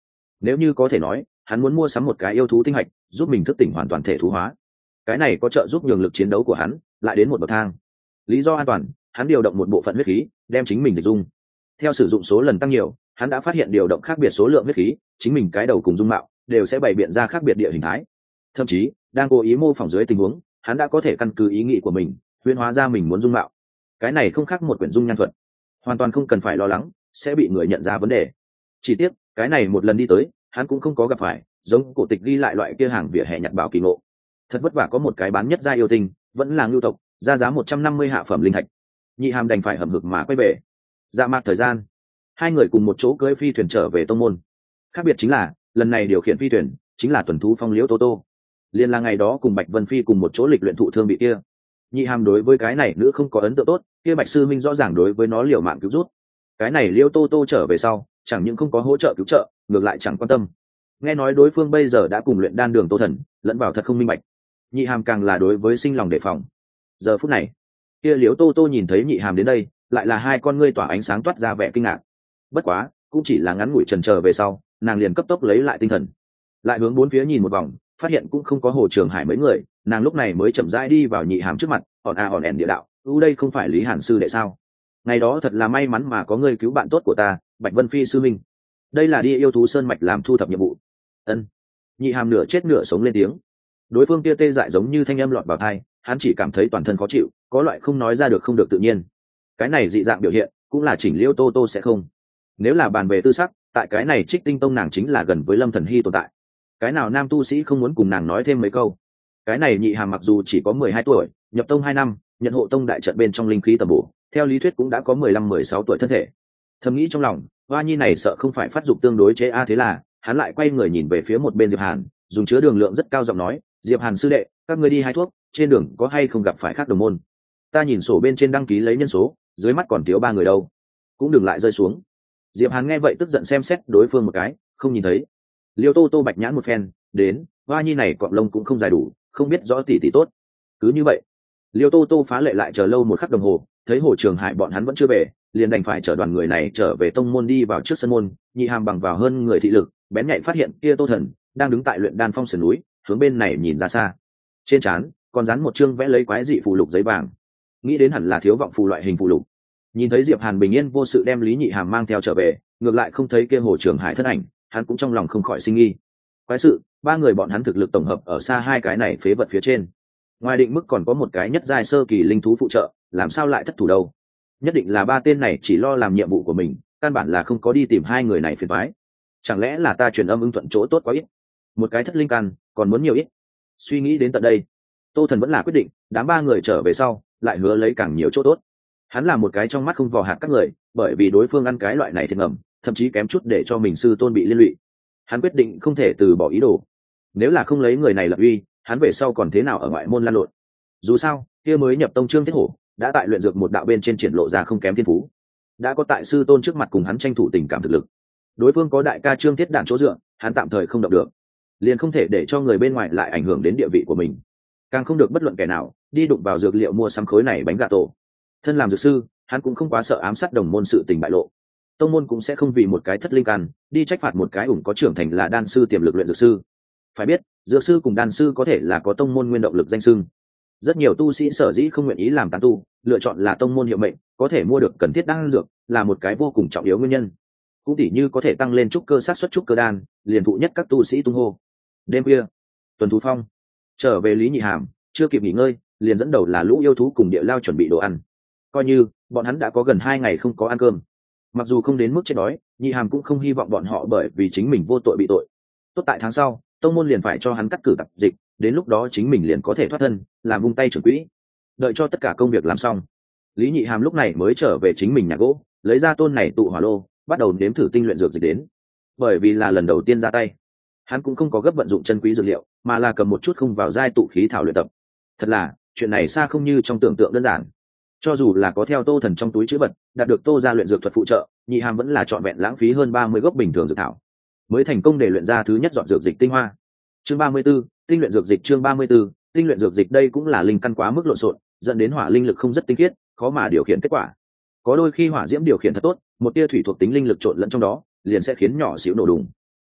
Nếu như có thể nói, hắn muốn mua sắm một cái yêu thú tinh hạch giúp mình thức tỉnh hoàn toàn thể thú hóa, cái này có trợ giúp nhường lực chiến đấu của hắn lại đến một bậc thang. Lý do an toàn, hắn điều động một bộ phận huyết khí đem chính mình dịch dung. Theo sử dụng số lần tăng nhiều, hắn đã phát hiện điều động khác biệt số lượng huyết khí, chính mình cái đầu cùng dung mạo đều sẽ bày biện ra khác biệt địa hình thái. Thậm chí đang cố ý mô phỏng dưới tình huống, hắn đã có thể căn cứ ý nghĩ của mình huyễn hóa ra mình muốn dung mạo. Cái này không khác một quyển dung nhan thuật, hoàn toàn không cần phải lo lắng sẽ bị người nhận ra vấn đề. Chỉ tiếc cái này một lần đi tới, hắn cũng không có gặp phải giống cổ tịch ghi lại loại kia hàng vỉa hè nhặt bảo kỳ ngộ. Thật vất vả có một cái bán nhất gia yêu tinh, vẫn là ngưu tộc, ra giá một trăm năm mươi hạ phẩm linh thạch. Nhị Hàm đành phải hầm hực mà quay về. Dạ mạc thời gian, hai người cùng một chỗ cưỡi phi thuyền trở về tông môn. Khác biệt chính là lần này điều khiển phi thuyền chính là tuần thú phong liễu tô tô, liên là ngày đó cùng Bạch Vân Phi cùng một chỗ lịch luyện thụ thương bị kia. Nhị Hàm đối với cái này nữ không có ấn tượng tốt, kia Bạch sư minh rõ ràng đối với nó liều mạng cứu rút. Cái này liễu tô tô trở về sau chẳng những không có hỗ trợ cứu trợ, ngược lại chẳng quan tâm. Nghe nói đối phương bây giờ đã cùng luyện đan đường Tô Thần lẫn vào thật không minh bạch. Nhị Hàm càng là đối với sinh lòng đề phòng. Giờ phút này kia liễu tô tô nhìn thấy Nhị Hàm đến đây, lại là hai con ngươi tỏa ánh sáng toát ra vẻ kinh ngạc. Bất quá cũng chỉ là ngắn ngủi chần chờ về sau, nàng liền cấp tốc lấy lại tinh thần, lại hướng bốn phía nhìn một vòng, phát hiện cũng không có Hồ Trường Hải mấy người, nàng lúc này mới chậm rãi đi vào Nhị Hàm trước mặt, hòn a hòn ẻn địa đạo, ưu đây không phải Lý Hàn sư đệ sao? Ngày đó thật là may mắn mà có ngươi cứu bạn tốt của ta, Bạch Vân Phi sư minh. Đây là đi yêu thú sơn mạch làm thu thập nhiệm vụ. Ân. Nhị Hàm nửa chết nửa sống lên tiếng. Đối phương kia tê dại giống như thanh âm lọt vào tai, hắn chỉ cảm thấy toàn thân khó chịu, có loại không nói ra được không được tự nhiên. Cái này dị dạng biểu hiện, cũng là chỉnh liêu tô tô sẽ không. Nếu là bàn về tư sắc, tại cái này Trích Tinh Tông nàng chính là gần với Lâm Thần Hy tồn tại. Cái nào nam tu sĩ không muốn cùng nàng nói thêm mấy câu. Cái này Nhị Hàm mặc dù chỉ có mười hai tuổi, nhập tông hai năm, nhận hộ tông đại trận bên trong linh khí tầm bổ, theo lý thuyết cũng đã có mười lăm mười sáu tuổi thân thể. Thầm nghĩ trong lòng, hoa nhi này sợ không phải phát dục tương đối chế a, thế là hắn lại quay người nhìn về phía một bên Diệp Hàn, dùng chứa đường lượng rất cao giọng nói, Diệp Hàn sư đệ, các ngươi đi hái thuốc, trên đường có hay không gặp phải khác đồng môn? Ta nhìn sổ bên trên đăng ký lấy nhân số, dưới mắt còn thiếu ba người đâu, cũng đừng lại rơi xuống. Diệp Hàn nghe vậy tức giận xem xét đối phương một cái, không nhìn thấy. Liêu tô tô bạch nhãn một phen, đến, hoa nhi này cọp lông cũng không dài đủ, không biết rõ tỷ tỷ tốt. Cứ như vậy, Liêu tô tô phá lệ lại chờ lâu một khắc đồng hồ, thấy Hồ Trường Hải bọn hắn vẫn chưa về, liền đành phải chở đoàn người này trở về tông môn, đi vào trước sân môn. Nhị Hàm bằng vào hơn người thị lực, bén nhạy phát hiện kia Tô Thần đang đứng tại luyện đan phong sườn núi, hướng bên này nhìn ra xa. Trên trán còn dán một chương vẽ lấy quái dị phù lục giấy vàng, nghĩ đến hẳn là thiếu vọng phù loại hình phù lục. Nhìn thấy Diệp Hàn bình yên vô sự đem Lý Nhị Hàm mang theo trở về, ngược lại không thấy kia Hồ Trường Hải thân ảnh, hắn cũng trong lòng không khỏi sinh nghi. Quái sự, ba người bọn hắn thực lực tổng hợp ở xa hai cái này phế vật phía trên, ngoài định mức còn có một cái nhất giai sơ kỳ linh thú phụ trợ, làm sao lại thất thủ đâu? Nhất định là ba tên này chỉ lo làm nhiệm vụ của mình, căn bản là không có đi tìm hai người này phiền toái. Chẳng lẽ là ta truyền âm ưng thuận chỗ tốt quá ít, một cái thất linh căn còn muốn nhiều ít? Suy nghĩ đến tận đây, Tô Thần vẫn là quyết định, đám ba người trở về sau lại hứa lấy càng nhiều chỗ tốt. Hắn là một cái trong mắt không vò hạt các người, bởi vì đối phương ăn cái loại này thì ngầm, thậm chí kém chút để cho mình sư tôn bị liên lụy. Hắn quyết định không thể từ bỏ ý đồ. Nếu là không lấy người này lập uy, hắn về sau còn thế nào ở ngoại môn lan lộn? Dù sao, kia mới nhập tông Trương Thiết Hổ đã tại luyện dược một đạo bên trên triển lộ ra không kém thiên phú, đã có tại sư tôn trước mặt cùng hắn tranh thủ tình cảm thực lực. Đối phương có đại ca Trương Thiết Đản chỗ dựa, hắn tạm thời không động được, liền không thể để cho người bên ngoài lại ảnh hưởng đến địa vị của mình, càng không được bất luận kẻ nào đi đụng vào dược liệu mua sắm khối này bánh gà tổ. Thân làm dược sư, hắn cũng không quá sợ ám sát đồng môn sự tình bại lộ. Tông môn cũng sẽ không vì một cái thất linh căn đi trách phạt một cái ủng có trưởng thành là đan sư tiềm lực luyện dược sư. Phải biết, dược sư cùng đan sư có thể là có tông môn nguyên động lực danh xưng. Rất nhiều tu sĩ sở dĩ không nguyện ý làm tán tu, lựa chọn là tông môn hiệu mệnh, có thể mua được cần thiết đan dược, là một cái vô cùng trọng yếu nguyên nhân. Cũng tỉ như có thể tăng lên trúc cơ sát xuất trúc cơ đan, liền thụ nhất các tu sĩ tung hô. Đêm khuya, Tuần Thú Phong trở về Lý Nhị Hàm, chưa kịp nghỉ ngơi, liền dẫn đầu là lũ yêu thú cùng địa lao chuẩn bị đồ ăn. Coi như bọn hắn đã có gần hai ngày không có ăn cơm, mặc dù không đến mức chết đói, Nhị Hàm cũng không hy vọng bọn họ bởi vì chính mình vô tội bị tội. Tốt tại tháng sau, tông môn liền phải cho hắn cắt cử tập dịch, đến lúc đó chính mình liền có thể thoát thân, làm vung tay trưởng quỹ. Đợi cho tất cả công việc làm xong, Lý Nhị Hàm lúc này mới trở về chính mình nhà gỗ, lấy ra tôn này tụ hỏa lô, bắt đầu nếm thử tinh luyện dược dịch đến. Bởi vì là lần đầu tiên ra tay, hắn cũng không có gấp vận dụng chân quý dược liệu, mà là cầm một chút không vào giai tụ khí thảo luyện tập. Thật là chuyện này xa không như trong tưởng tượng đơn giản. Cho dù là có theo Tô Thần trong túi chữ vật, đạt được Tô gia luyện dược thuật phụ trợ, Nhị Hàm vẫn là trọn vẹn lãng phí hơn ba mươi gốc bình thường dược thảo, mới thành công để luyện ra thứ nhất dọn dược dịch tinh hoa. Chương ba mươi 34, tinh luyện dược dịch chương ba mươi 34, tinh luyện dược dịch đây cũng là linh căn quá mức lộn xộn, dẫn đến hỏa linh lực không rất tinh khiết, khó mà điều khiển kết quả. Có đôi khi hỏa diễm điều khiển thật tốt, một tia thủy thuộc tính linh lực trộn lẫn trong đó, liền sẽ khiến nhỏ xíu nổ đùng.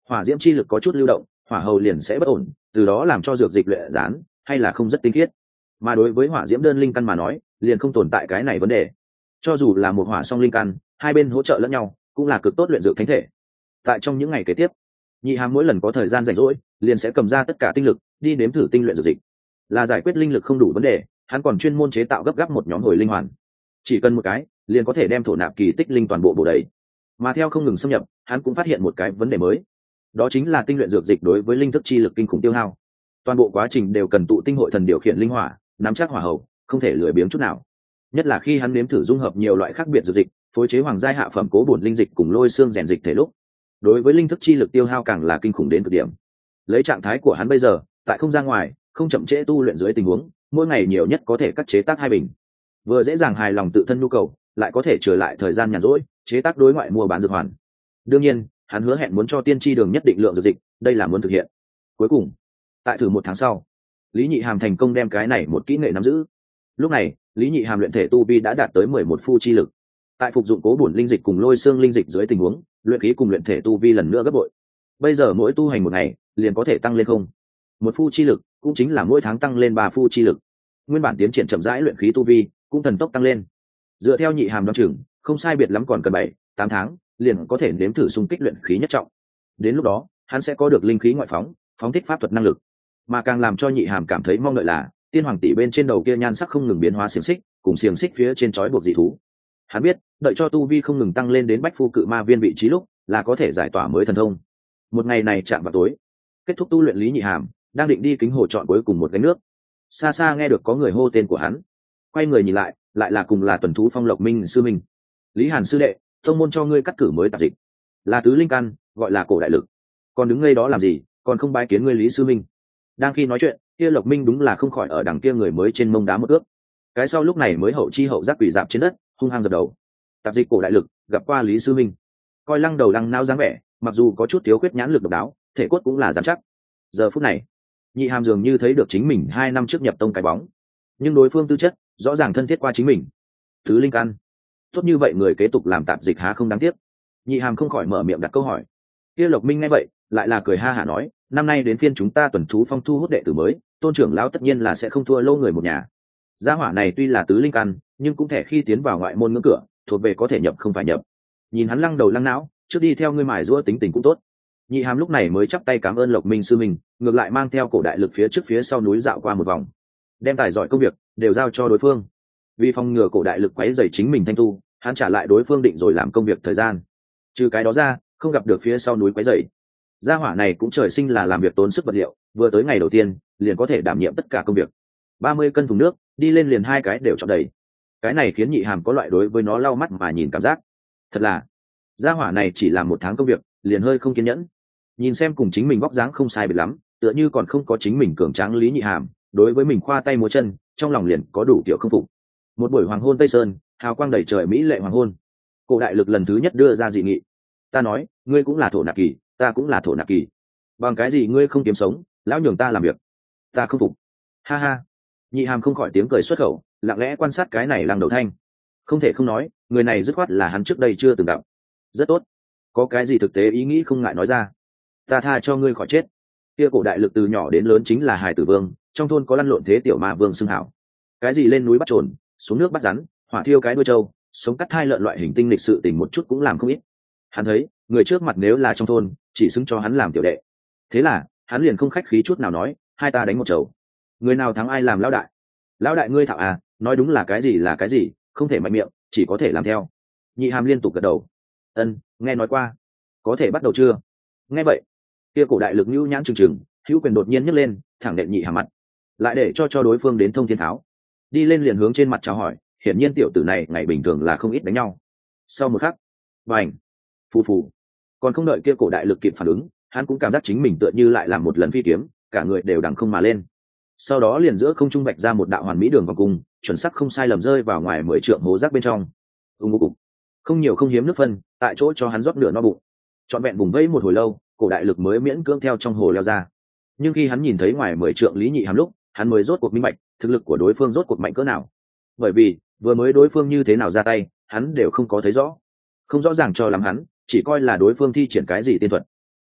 hỏa diễm chi lực có chút lưu động, hỏa hầu liền sẽ bất ổn, từ đó làm cho dược dịch luyện rán hay là không rất tinh khiết. Mà đối với hỏa diễm đơn linh căn mà nói, liền không tồn tại cái này vấn đề. Cho dù là một hỏa song linh căn, hai bên hỗ trợ lẫn nhau, cũng là cực tốt luyện dược thánh thể. Tại trong những ngày kế tiếp, Nhị Hàm mỗi lần có thời gian rảnh rỗi, liền sẽ cầm ra tất cả tinh lực, đi nếm thử tinh luyện dược dịch. Là giải quyết linh lực không đủ vấn đề, hắn còn chuyên môn chế tạo gấp gáp một nhóm hồi linh hoàn. Chỉ cần một cái, liền có thể đem thổ nạp kỳ tích linh toàn bộ bổ đầy. Mà theo không ngừng xâm nhập, hắn cũng phát hiện một cái vấn đề mới. Đó chính là tinh luyện dược dịch đối với linh thức chi lực kinh khủng tiêu hao. Toàn bộ quá trình đều cần tụ tinh hội thần điều khiển linh hỏa, nắm chắc hỏa hầu, không thể lười biếng chút nào. Nhất là khi hắn nếm thử dung hợp nhiều loại khác biệt dược dịch, phối chế hoàng giai hạ phẩm cố bổn linh dịch cùng lôi xương rèn dịch thể lúc, đối với linh thức chi lực tiêu hao càng là kinh khủng đến cực điểm. Lấy trạng thái của hắn bây giờ, tại không ra ngoài, không chậm trễ tu luyện dưới tình huống, mỗi ngày nhiều nhất có thể cắt chế tác hai bình. Vừa dễ dàng hài lòng tự thân nhu cầu, lại có thể trở lại thời gian nhàn rỗi, chế tác đối ngoại mua bán dược hoàn. Đương nhiên, hắn hứa hẹn muốn cho tiên tri đường nhất định lượng dược dịch, đây là muốn thực hiện. Cuối cùng, tại thử một tháng sau, Lý Nhị Hàm thành công đem cái này một kỹ nghệ nắm giữ. Lúc này, Lý Nhị Hàm luyện thể tu vi đã đạt tới mười một phu chi lực. Tại phục dụng cố bổn linh dịch cùng lôi xương linh dịch dưới tình huống, luyện khí cùng luyện thể tu vi lần nữa gấp bội. Bây giờ mỗi tu hành một ngày, liền có thể tăng lên không một phu chi lực, cũng chính là mỗi tháng tăng lên ba phu chi lực. Nguyên bản tiến triển chậm rãi luyện khí tu vi, cũng thần tốc tăng lên. Dựa theo Nhị Hàm đoán chừng, không sai biệt lắm còn cần bảy, tám tháng, liền có thể nếm thử xung kích luyện khí nhất trọng. Đến lúc đó, hắn sẽ có được linh khí ngoại phóng, phóng thích pháp thuật năng lực. Mà càng làm cho Nhị Hàm cảm thấy mong đợi là, tiên hoàng tỷ bên trên đầu kia nhan sắc không ngừng biến hóa xiềng xích, cùng xiềng xích phía trên trói buộc dị thú. Hắn biết, đợi cho tu vi không ngừng tăng lên đến bách phu cự ma viên vị trí lúc, là có thể giải tỏa mới thần thông. Một ngày này chạm vào tối, kết thúc tu luyện, Lý Nhị Hàm đang định đi kính hồ chọn cuối cùng một gánh nước. Xa xa nghe được có người hô tên của hắn, quay người nhìn lại, lại là cùng là tuần thú Phong Lộc Minh sư minh. Lý Hàn sư đệ, thông môn cho ngươi cắt cử mới tạp dịch, là tứ linh căn, gọi là cổ đại lực. Còn đứng ngây đó làm gì, còn không bái kiến ngươi Lý sư minh. Đang khi nói chuyện, kia Lộc Minh đúng là không khỏi ở đằng kia người mới trên mông đá một ước. Cái sau lúc này mới hậu chi hậu giác quỳ dạp trên đất, hung hăng dập đầu. Tạp dịch cổ đại lực, gặp qua Lý sư minh. Coi lăng đầu lăng nao dáng vẻ, mặc dù có chút thiếu khuyết nhãn lực độc đáo, thể cốt cũng là dám chắc. Giờ phút này, Nhị Hàm dường như thấy được chính mình hai năm trước nhập tông cái bóng, nhưng đối phương tư chất rõ ràng thân thiết qua chính mình. Thứ linh căn, tốt như vậy người kế tục làm tạp dịch há không đáng tiếc. Nhị Hàm không khỏi mở miệng đặt câu hỏi. Kia Lộc Minh nghe vậy, lại là cười ha hả nói, năm nay đến phiên chúng ta tuần thú Phong thu hút đệ tử mới, tôn trưởng lão tất nhiên là sẽ không thua lâu người một nhà. Gia hỏa này tuy là tứ linh căn, nhưng cũng thể khi tiến vào ngoại môn ngưỡng cửa, thuộc về có thể nhập không phải nhập. Nhìn hắn lăng đầu lăng não, trước đi theo ngươi mài giũa tính tình cũng tốt. Nhị Hàm lúc này mới chắp tay cảm ơn Lộc Minh sư mình, ngược lại mang theo cổ đại lực phía trước phía sau núi dạo qua một vòng, đem tài giỏi công việc đều giao cho đối phương. Vì phòng ngừa cổ đại lực quấy rầy chính mình thanh tu, hắn trả lại đối phương định rồi làm công việc thời gian. Trừ cái đó ra, không gặp được phía sau núi quấy rầy. Gia hỏa này cũng trời sinh là làm việc tốn sức vật liệu, vừa tới ngày đầu tiên liền có thể đảm nhiệm tất cả công việc. ba mươi cân thùng nước, đi lên liền hai cái đều trọn đầy. Cái này khiến Nhị Hàm có loại đối với nó lau mắt mà nhìn cảm giác. Thật là, gia hỏa này chỉ làm một tháng công việc, liền hơi không kiên nhẫn. Nhìn xem cùng chính mình vóc dáng không sai biệt lắm, tựa như còn không có chính mình cường tráng Lý Nhị Hàm, đối với mình khoa tay múa chân, trong lòng liền có đủ kiểu không phục. Một buổi hoàng hôn Tây Sơn, hào quang đầy trời mỹ lệ hoàng hôn. Cổ đại lực lần thứ nhất đưa ra dị nghị. Ta nói, ngươi cũng là thổ nạp kỳ, ta cũng là thổ nạp kỳ. Bằng cái gì ngươi không kiếm sống, lão nhường ta làm việc? Ta không phục. Ha ha. Nhị Hàm không khỏi tiếng cười xuất khẩu, lặng lẽ quan sát cái này Lăng Đầu Thanh. Không thể không nói, người này dứt khoát là hắn trước đây chưa từng gặp. Rất tốt. Có cái gì thực tế ý nghĩ không ngại nói ra. Ta tha cho ngươi khỏi chết. Kia cổ đại lực từ nhỏ đến lớn chính là hài tử vương, trong thôn có lăn lộn thế tiểu ma vương xưng hảo. Cái gì lên núi bắt trồn, xuống nước bắt rắn, hỏa thiêu cái đuôi trâu, sống cắt hai lợn loại hình tinh lịch sự tình một chút cũng làm không ít. Hắn thấy, người trước mặt nếu là trong thôn, chỉ xứng cho hắn làm tiểu đệ. Thế là, hắn liền không khách khí chút nào nói, hai ta đánh một chầu. Người nào thắng ai làm lão đại. Lão đại ngươi thạo à, nói đúng là cái gì là cái gì, không thể mạnh miệng, chỉ có thể làm theo. Nhị Hàm liên tục gật đầu. Ân, nghe nói qua. Có thể bắt đầu chưa? Nghe vậy, kia cổ đại lực nhu nhãn trừng trừng, hữu quyền đột nhiên nhấc lên, thẳng đệm Nhị Hàm mặt, lại để cho cho đối phương đến thông thiên tháo. Đi lên liền hướng trên mặt chào hỏi, hiển nhiên tiểu tử này ngày bình thường là không ít đánh nhau. Sau một khắc, bành, phù phù, còn không đợi kia cổ đại lực kịp phản ứng, hắn cũng cảm giác chính mình tựa như lại làm một lần phi kiếm, cả người đều đằng không mà lên. Sau đó liền giữa không trung vạch ra một đạo hoàn mỹ đường vòng cung, chuẩn xác không sai lầm rơi vào ngoài mười trượng hố rác bên trong. Ung ung ung, không nhiều không hiếm nước phân, tại chỗ cho hắn rót nửa no bụng. Trọn vẹn vùng vẫy một hồi lâu, cổ đại lực mới miễn cưỡng theo trong hồ leo ra. Nhưng khi hắn nhìn thấy ngoài mười trượng Lý Nhị Hàm lúc, hắn mới rốt cuộc minh bạch thực lực của đối phương rốt cuộc mạnh cỡ nào. Bởi vì vừa mới đối phương như thế nào ra tay, hắn đều không có thấy rõ, không rõ ràng cho lắm, hắn chỉ coi là đối phương thi triển cái gì tiên thuật.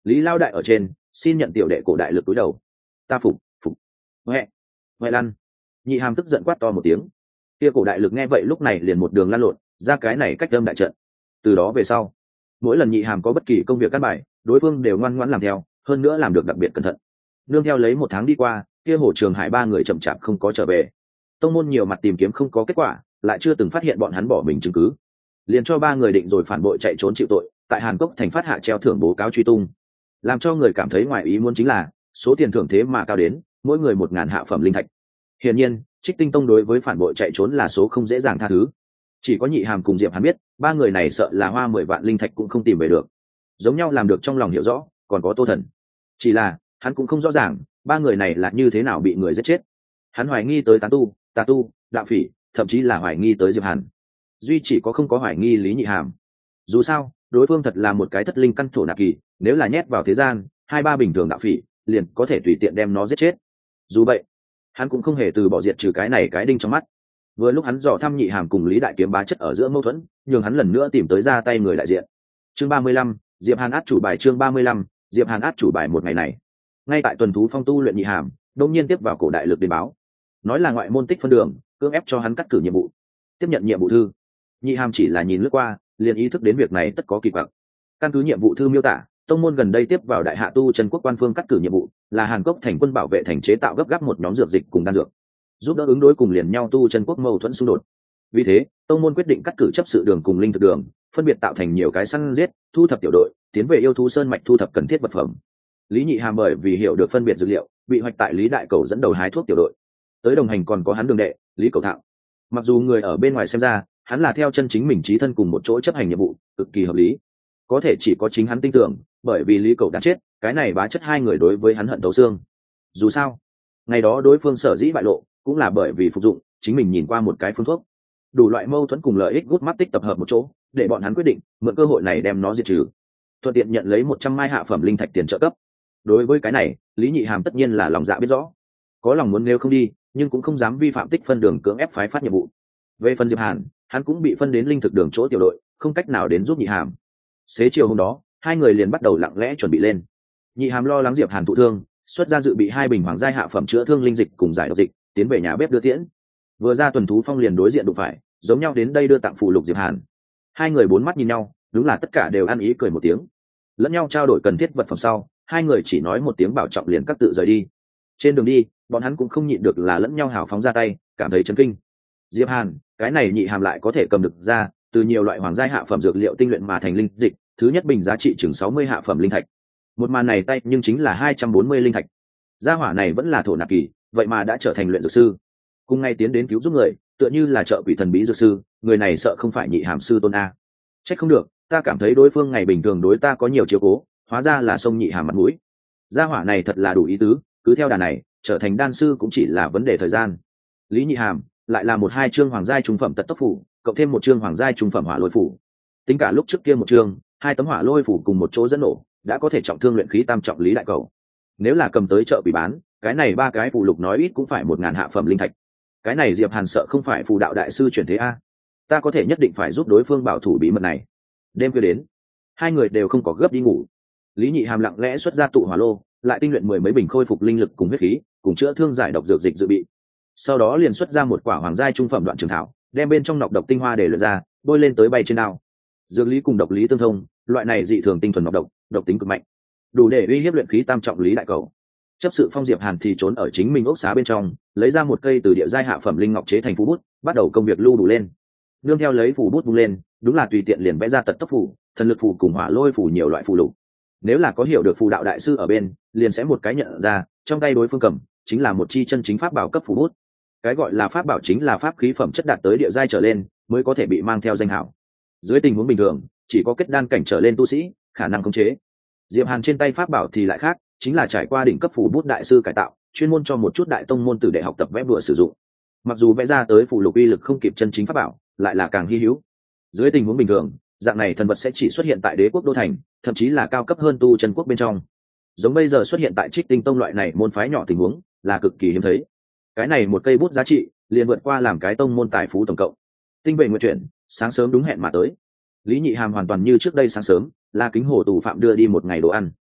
Lý lao đại ở trên, xin nhận tiểu đệ cổ đại lực túi đầu. Ta phục phục huệ huệ lăn. Nhị hàm tức giận quát to một tiếng. Kia cổ đại lực nghe vậy lúc này liền một đường lăn lộn ra cái này cách đâm đại trận. Từ đó về sau, mỗi lần nhị hàm có bất kỳ công việc căn bài, đối phương đều ngoan ngoãn làm theo, hơn nữa làm được đặc biệt cẩn thận. Nương theo lấy một tháng đi qua, kia hồ trường hải ba người chậm chạp không có trở về. Tông môn nhiều mặt tìm kiếm không có kết quả, lại chưa từng phát hiện bọn hắn bỏ mình chứng cứ, liền cho ba người định rồi phản bội chạy trốn chịu tội, tại Hàn Cốc thành phát hạ treo thưởng bố cáo truy tung. Làm cho người cảm thấy ngoài ý muốn chính là số tiền thưởng thế mà cao đến mỗi người một ngàn hạ phẩm linh thạch. Hiển nhiên, Trích Tinh Tông đối với phản bội chạy trốn là số không dễ dàng tha thứ. Chỉ có Nhị Hàm cùng Diệp Hàn biết, ba người này sợ là hoa mười vạn linh thạch cũng không tìm về được. Giống nhau làm được trong lòng hiểu rõ, còn có Tô Thần. Chỉ là, hắn cũng không rõ ràng, ba người này là như thế nào bị người giết chết. Hắn hoài nghi tới tán tu, tà tu, đạo phỉ, thậm chí là hoài nghi tới Diệp Hàn. Duy chỉ có không có hoài nghi Lý Nhị Hàm. Dù sao, đối phương thật là một cái thất linh căn thổ nạp kỳ, nếu là nhét vào thế gian, hai ba bình thường đạo phỉ, liền có thể tùy tiện đem nó giết chết. Dù vậy, hắn cũng không hề từ bỏ diệt trừ cái này cái đinh trong mắt. Vừa lúc hắn dò thăm Nhị Hàm cùng Lý Đại Kiếm bá chất ở giữa mâu thuẫn, nhường hắn lần nữa tìm tới ra tay người đại diện. Chương ba mươi lăm, Diệp Hàn át chủ bài. Chương ba mươi lăm, Diệp Hàn át chủ bài. Một ngày này, ngay tại tuần thú phong tu luyện Nhị Hàm đột nhiên tiếp vào cổ đại lực đến báo, nói là ngoại môn tích phân đường cưỡng ép cho hắn cắt cử nhiệm vụ. Tiếp nhận nhiệm vụ thư, Nhị Hàm chỉ là nhìn lướt qua, liền ý thức đến việc này tất có kỳ quặc. Căn cứ nhiệm vụ thư miêu tả, tông môn gần đây tiếp vào đại hạ tu chân quốc quan phương cắt cử nhiệm vụ, là Hàn Cốc thành quân bảo vệ thành chế tạo gấp gáp một nhóm dược dịch cùng đan dược, giúp đỡ ứng đối cùng liền nhau tu chân quốc mâu thuẫn xung đột. Vì thế, tông môn quyết định cắt cử chấp sự đường cùng linh thực đường, phân biệt tạo thành nhiều cái săn giết, thu thập tiểu đội, tiến về yêu thú sơn mạch thu thập cần thiết vật phẩm. Lý Nhị Hàm bởi vì hiểu được phân biệt dược liệu, bị hoạch tại Lý Đại Cầu dẫn đầu hái thuốc tiểu đội. Tới đồng hành còn có hắn đường đệ, Lý Cầu Thạo. Mặc dù người ở bên ngoài xem ra, hắn là theo chân chính mình chí thân cùng một chỗ chấp hành nhiệm vụ, cực kỳ hợp lý. Có thể chỉ có chính hắn tin tưởng, bởi vì Lý Cầu đã chết, cái này bá chất hai người đối với hắn hận thấu xương. Dù sao, ngày đó đối phương sở dĩ bại lộ, cũng là bởi vì phục dụng chính mình nhìn qua một cái phương thuốc. Đủ loại mâu thuẫn cùng lợi ích gút mắt tích tập hợp một chỗ, để bọn hắn quyết định mượn cơ hội này đem nó diệt trừ, thuận tiện nhận lấy một trăm mai hạ phẩm linh thạch tiền trợ cấp. Đối với cái này, Lý Nhị Hàm tất nhiên là lòng dạ biết rõ, có lòng muốn nếu không đi, nhưng cũng không dám vi phạm tích phân đường cưỡng ép phái phát nhiệm vụ. Về phần Diệp Hàn, hắn cũng bị phân đến linh thực đường chỗ tiểu đội, không cách nào đến giúp Nhị Hàm. Xế chiều hôm đó, hai người liền bắt đầu lặng lẽ chuẩn bị lên. Nhị Hàm lo lắng Diệp Hàn thụ thương, xuất ra dự bị hai bình hoàng giai hạ phẩm chữa thương linh dịch cùng giải độc dịch, tiến về nhà bếp đưa tiễn. Vừa ra tuần thú phong liền đối diện đụng phải, giống nhau đến đây đưa tặng phụ lục Diệp Hàn. Hai người bốn mắt nhìn nhau, đúng là tất cả đều ăn ý cười một tiếng. Lẫn nhau trao đổi cần thiết vật phẩm sau, hai người chỉ nói một tiếng bảo trọng liền cắt tự rời đi. Trên đường đi, bọn hắn cũng không nhịn được là lẫn nhau hào phóng ra tay, cảm thấy chấn kinh. Diệp Hàn, cái này Nhị Hàm lại có thể cầm được ra từ nhiều loại hoàng giai hạ phẩm dược liệu tinh luyện mà thành linh dịch, thứ nhất bình giá trị chừng sáu mươi hạ phẩm linh thạch. Một màn này tay nhưng chính là hai trăm bốn mươi linh thạch. Gia hỏa này vẫn là thổ nạp kỳ, vậy mà đã trở thành luyện dược sư. Cùng ngay tiến đến cứu giúp người, tựa như là trợ quỷ thần bí dược sư, người này sợ không phải Nhị Hàm sư tôn a. Trách không được, ta cảm thấy đối phương ngày bình thường đối ta có nhiều chiếu cố, hóa ra là xông Nhị Hàm mặt mũi. Gia hỏa này thật là đủ ý tứ, cứ theo đà này, trở thành đan sư cũng chỉ là vấn đề thời gian. Lý Nhị Hàm lại là một hai chương hoàng giai trung phẩm tật tốc phủ, cộng thêm một chương hoàng giai trung phẩm hỏa lôi phủ. Tính cả lúc trước kia một chương, hai tấm hỏa lôi phủ cùng một chỗ dẫn nổ, đã có thể trọng thương luyện khí tam trọng Lý Đại Cầu. Nếu là cầm tới chợ bị bán, cái này ba cái phù lục nói ít cũng phải một ngàn hạ phẩm linh thạch. Cái này Diệp Hàn sợ không phải phù đạo đại sư chuyển thế a. Ta có thể nhất định phải giúp đối phương bảo thủ bí mật này. Đêm khuya đến, hai người đều không có gấp đi ngủ. Lý Nhị Hàm lặng lẽ xuất ra tụ hỏa lô, lại tinh luyện mười mấy bình khôi phục linh lực cùng huyết khí, cùng chữa thương giải độc dược dịch dự bị. Sau đó liền xuất ra một quả hoàng giai trung phẩm đoạn trường thảo, đem bên trong nọc độc tinh hoa để luyện ra, bôi lên tới bay trên đao. Dược lý cùng độc lý tương thông, loại này dị thường tinh thuần nọc độc, độc tính cực mạnh, đủ để uy hiếp luyện khí tam trọng Lý Đại Cầu. Chấp sự Phong Diệp Hàn thì trốn ở chính mình ốc xá bên trong, lấy ra một cây từ địa giai hạ phẩm linh ngọc chế thành phù bút, bắt đầu công việc lưu đủ lên. Nương theo lấy phù bút vung lên, đúng là tùy tiện liền vẽ ra tật tốc phù, thần lực phù cùng hỏa lôi phù nhiều loại phù lục. Nếu là có hiểu được phù đạo đại sư ở bên, liền sẽ một cái nhận ra, trong tay đối phương cầm chính là một chi chân chính pháp bảo cấp phù bút. Cái gọi là pháp bảo chính là pháp khí phẩm chất đạt tới địa giai trở lên mới có thể bị mang theo danh hảo. Dưới tình huống bình thường, chỉ có kết đan cảnh trở lên tu sĩ khả năng khống chế. Diệp Hàn trên tay pháp bảo thì lại khác, chính là trải qua đỉnh cấp phù bút đại sư cải tạo, chuyên môn cho một chút đại tông môn tử đệ học tập vẽ bùa sử dụng. Mặc dù vẽ ra tới phù lục uy lực không kịp chân chính pháp bảo, lại là càng hi hữu. Dưới tình huống bình thường, dạng này thần vật sẽ chỉ xuất hiện tại đế quốc đô thành, thậm chí là cao cấp hơn tu chân quốc bên trong. Giống bây giờ xuất hiện tại Trích Tinh Tông loại này môn phái nhỏ tình huống, là cực kỳ hiếm thấy. Cái này một cây bút giá trị, liền vượt qua làm cái tông môn tài phú tổng cộng. Tinh vệ nguyện chuyển, sáng sớm đúng hẹn mà tới. Lý Nhị Hàm hoàn toàn như trước đây sáng sớm, là kính hồ tù phạm đưa đi một ngày đồ ăn.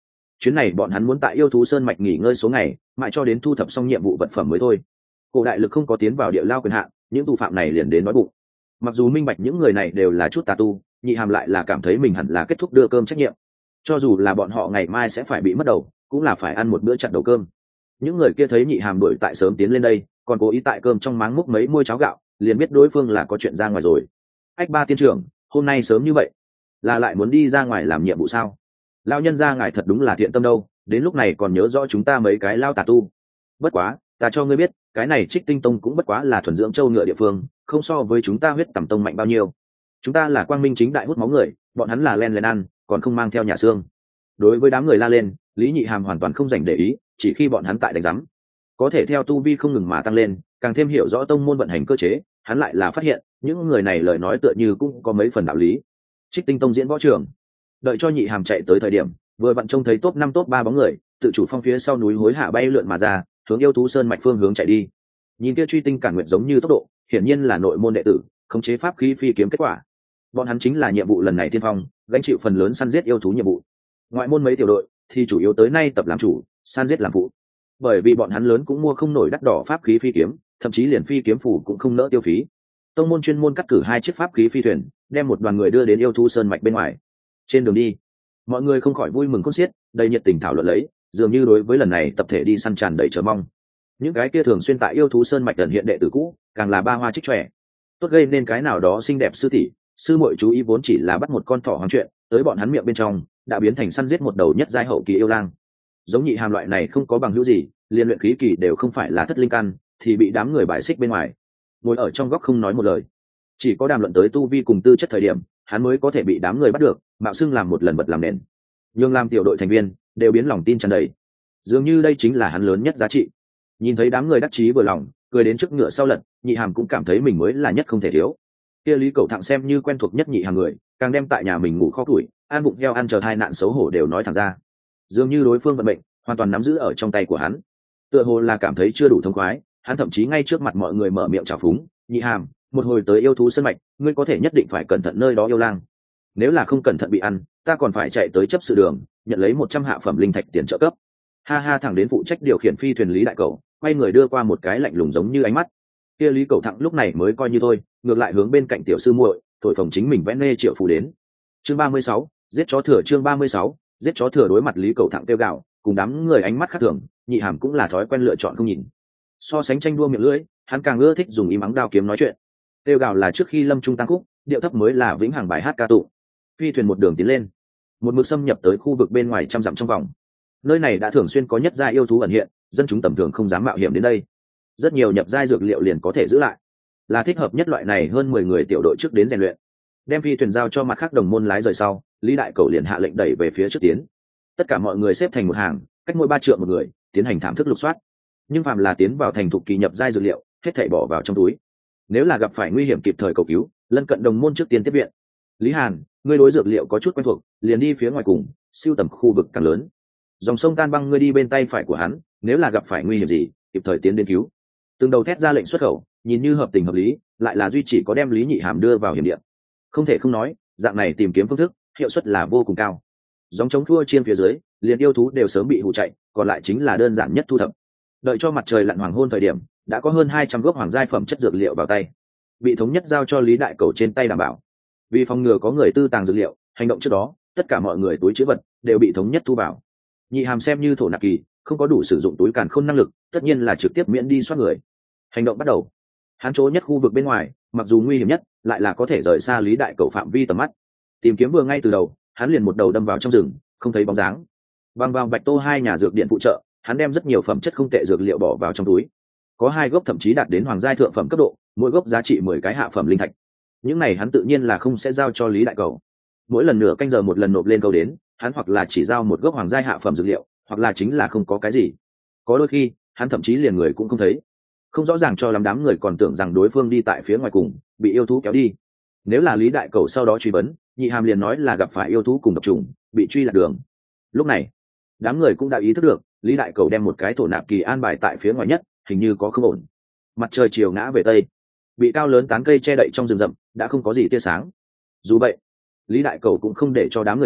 chuyến này bọn hắn muốn tại yêu thú sơn mạch nghỉ ngơi số ngày, mãi cho đến thu thập xong nhiệm vụ vật phẩm mới thôi. Cổ đại lực không có tiến vào địa lao quyền hạn, những tù phạm này liền đến nói bụng. Mặc dù minh bạch những người này đều là chút tà tu, nhị hàm lại là cảm thấy mình hẳn là kết thúc đưa cơm trách nhiệm. Cho dù là bọn họ ngày mai sẽ phải bị mất đầu, cũng là phải ăn một bữa chặt đầu cơm. Những người kia thấy nhị hàm đuổi tại sớm tiến lên đây, còn cố ý tại cơm trong máng múc mấy muôi cháo gạo, liền biết đối phương là có chuyện ra ngoài rồi. Ách ba tiên trưởng, hôm nay sớm như vậy, là lại muốn đi ra ngoài làm nhiệm vụ sao? Lao nhân gia ngài thật đúng là thiện tâm đâu, đến lúc này còn nhớ rõ chúng ta mấy cái lao tà tu. Bất quá, ta cho ngươi biết, cái này Trích Tinh Tông cũng bất quá là thuần dưỡng châu ngựa địa phương, không so với chúng ta huyết tẩm tông mạnh bao nhiêu. Chúng ta là quang minh chính đại hút máu người, bọn hắn là len lén ăn, còn không mang theo nhà xương. Đối với đám người la lên, Lý Nhị Hàm hoàn toàn không dành để ý, chỉ khi bọn hắn tại đánh giám. Có thể theo tu vi không ngừng mà tăng lên, càng thêm hiểu rõ tông môn vận hành cơ chế, hắn lại là phát hiện, những người này lời nói tựa như cũng có mấy phần đạo lý. Trích Tinh Tông diễn võ trường, đợi cho Nhị Hàm chạy tới thời điểm, vừa vặn trông thấy top năm top ba bóng người, tự chủ phong phía sau núi hối hạ bay lượn mà ra, hướng yêu thú sơn mạch phương hướng chạy đi. Nhìn kia truy tinh cản nguyện giống như tốc độ, hiển nhiên là nội môn đệ tử, khống chế pháp khí phi kiếm kết quả. Bọn hắn chính là nhiệm vụ lần này tiên phong, gánh chịu phần lớn săn giết yêu thú nhiệm vụ. Ngoại môn mấy tiểu đội thì chủ yếu tới nay tập làm chủ, săn giết làm phụ. Bởi vì bọn hắn lớn cũng mua không nổi đắt đỏ pháp khí phi kiếm, thậm chí liền phi kiếm phủ cũng không nỡ tiêu phí. Tông môn chuyên môn cắt cử hai chiếc pháp khí phi thuyền, đem một đoàn người đưa đến yêu thú sơn mạch bên ngoài. Trên đường đi, mọi người không khỏi vui mừng khôn xiết, đầy nhiệt tình thảo luận lấy, dường như đối với lần này tập thể đi săn tràn đầy chờ mong. Những cái kia thường xuyên tại yêu thú sơn mạch gần hiện đệ tử cũ, càng là ba hoa trích trẻ. Tốt gây nên cái nào đó xinh đẹp sư tỷ, sư muội chú ý vốn chỉ là bắt một con thỏ hoang chuyện, tới bọn hắn miệng bên trong đã biến thành săn giết một đầu nhất giai hậu kỳ yêu lang. Giống Nhị Hàm loại này không có bằng hữu gì, liên luyện khí kỳ đều không phải là thất linh căn, thì bị đám người bài xích bên ngoài, ngồi ở trong góc không nói một lời. Chỉ có đàm luận tới tu vi cùng tư chất thời điểm, hắn mới có thể bị đám người bắt được, mạo xưng làm một lần vật làm nền. Nhưng làm tiểu đội thành viên đều biến lòng tin tràn đầy, dường như đây chính là hắn lớn nhất giá trị. Nhìn thấy đám người đắc chí vừa lòng, cười đến trước ngựa sau lật, Nhị Hàm cũng cảm thấy mình mới là nhất không thể thiếu. Kia Lý Cẩu Thặng xem như quen thuộc nhất Nhị Hàm người, càng đem tại nhà mình ngủ kho tuổi, ăn bụng heo ăn chờ hai nạn xấu hổ đều nói thẳng ra. Dường như đối phương vận mệnh hoàn toàn nắm giữ ở trong tay của hắn. Tựa hồ là cảm thấy chưa đủ thông khoái, hắn thậm chí ngay trước mặt mọi người mở miệng chào phúng, Nhị Hàm, một hồi tới yêu thú sơn mạch, ngươi có thể nhất định phải cẩn thận nơi đó yêu lang. Nếu là không cẩn thận bị ăn, ta còn phải chạy tới chấp sự đường, nhận lấy một trăm hạ phẩm linh thạch tiền trợ cấp. Ha ha, thẳng đến phụ trách điều khiển phi thuyền Lý Đại Cẩu, quay người đưa qua một cái lạnh lùng giống như ánh mắt. Kia Lý Cẩu Thặng lúc này mới coi như thôi, ngược lại hướng bên cạnh tiểu sư muội, thổi phồng chính mình vẽ nê triệu phù đến. Chương ba mươi sáu, giết chó thừa. Chương ba mươi sáu, giết chó thừa. Đối mặt Lý Cẩu Thặng kêu gào, cùng đám người ánh mắt khác thường, Nhị Hàm cũng là thói quen lựa chọn không nhìn. So sánh tranh đua miệng lưỡi, hắn càng ưa thích dùng im ắng đao kiếm nói chuyện. Kêu gào là trước khi lâm trung tăng khúc, điệu thấp mới là vĩnh hằng bài hát ca tụng. Phi thuyền một đường tiến lên, một mực xâm nhập tới khu vực bên ngoài trăm dặm trong vòng. Nơi này đã thường xuyên có nhất giai yêu thú ẩn hiện, dân chúng tầm thường không dám mạo hiểm đến đây. Rất nhiều nhập giai dược liệu liền có thể giữ lại, là thích hợp nhất loại này hơn mười người tiểu đội trước đến rèn luyện. Đem phi thuyền giao cho mặt khác đồng môn lái rời sau, Lý Đại Cẩu liền hạ lệnh đẩy về phía trước tiến. Tất cả mọi người xếp thành một hàng, cách mỗi ba trượng một người, tiến hành thảm thức lục soát. Nhưng phàm là tiến vào thành thục kỳ nhập giai dược liệu, hết thảy bỏ vào trong túi. Nếu là gặp phải nguy hiểm kịp thời cầu cứu, lân cận đồng môn trước tiên tiếp viện. Lý Hàn, ngươi đối dược liệu có chút quen thuộc, liền đi phía ngoài cùng, siêu tầm khu vực càng lớn. Dòng sông Tan Băng ngươi đi bên tay phải của hắn, nếu là gặp phải nguy hiểm gì, kịp thời tiến đến cứu. Từng đầu thét ra lệnh xuất khẩu, nhìn như hợp tình hợp lý, lại là duy chỉ có đem Lý Nhị Hàm đưa vào hiểm địa. Không thể không nói, dạng này tìm kiếm phương thức, hiệu suất là vô cùng cao. Dòng chống thua chiên phía dưới, liền yêu thú đều sớm bị hụ chạy, còn lại chính là đơn giản nhất thu thập. Đợi cho mặt trời lặn hoàng hôn thời điểm, đã có hơn hai trăm gốc hoàng giai phẩm chất dược liệu vào tay, bị thống nhất giao cho Lý Đại Cẩu trên tay đảm bảo. Vì phòng ngừa có người tư tàng dược liệu, hành động trước đó, tất cả mọi người túi trữ vật đều bị thống nhất thu vào. Nhị Hàm xem như thổ nạp kỳ, không có đủ sử dụng túi càn khôn năng lực, tất nhiên là trực tiếp miễn đi soát người. Hành động bắt đầu. Hắn chỗ nhất khu vực bên ngoài, mặc dù nguy hiểm nhất, lại là có thể rời xa Lý Đại Cẩu phạm vi tầm mắt. Tìm kiếm vừa ngay từ đầu, hắn liền một đầu đâm vào trong rừng, không thấy bóng dáng. Bằng vào Bạch Tô hai nhà dược điện phụ trợ, hắn đem rất nhiều phẩm chất không tệ dược liệu bỏ vào trong túi. Có hai gốc thậm chí đạt đến hoàng giai thượng phẩm cấp độ, mỗi gốc giá trị mười cái hạ phẩm linh thạch. Những này hắn tự nhiên là không sẽ giao cho Lý Đại Cẩu. Mỗi lần nửa canh giờ một lần nộp lên câu đến, hắn hoặc là chỉ giao một gốc hoàng giai hạ phẩm dược liệu, hoặc là chính là không có cái gì. Có đôi khi, hắn thậm chí liền người cũng không thấy. Không rõ ràng cho lắm, đám người còn tưởng rằng đối phương đi tại phía ngoài cùng, bị yêu thú kéo đi. Nếu là Lý Đại Cẩu sau đó truy vấn, Nhị Hàm liền nói là gặp phải yêu thú cùng độc trùng, bị truy lạc đường. Lúc này, đám người cũng đã ý thức được, Lý Đại Cẩu đem một cái thổ nạp kỳ an bài tại phía ngoài nhất, hình như có không ổn. Mặt trời chiều ngã về tây, bị cao lớn tán cây che đậy trong rừng rậm, đã không có gì tia sáng. Dù vậy, Lý Đại Cẩu cũng không để cho đám người ngừng,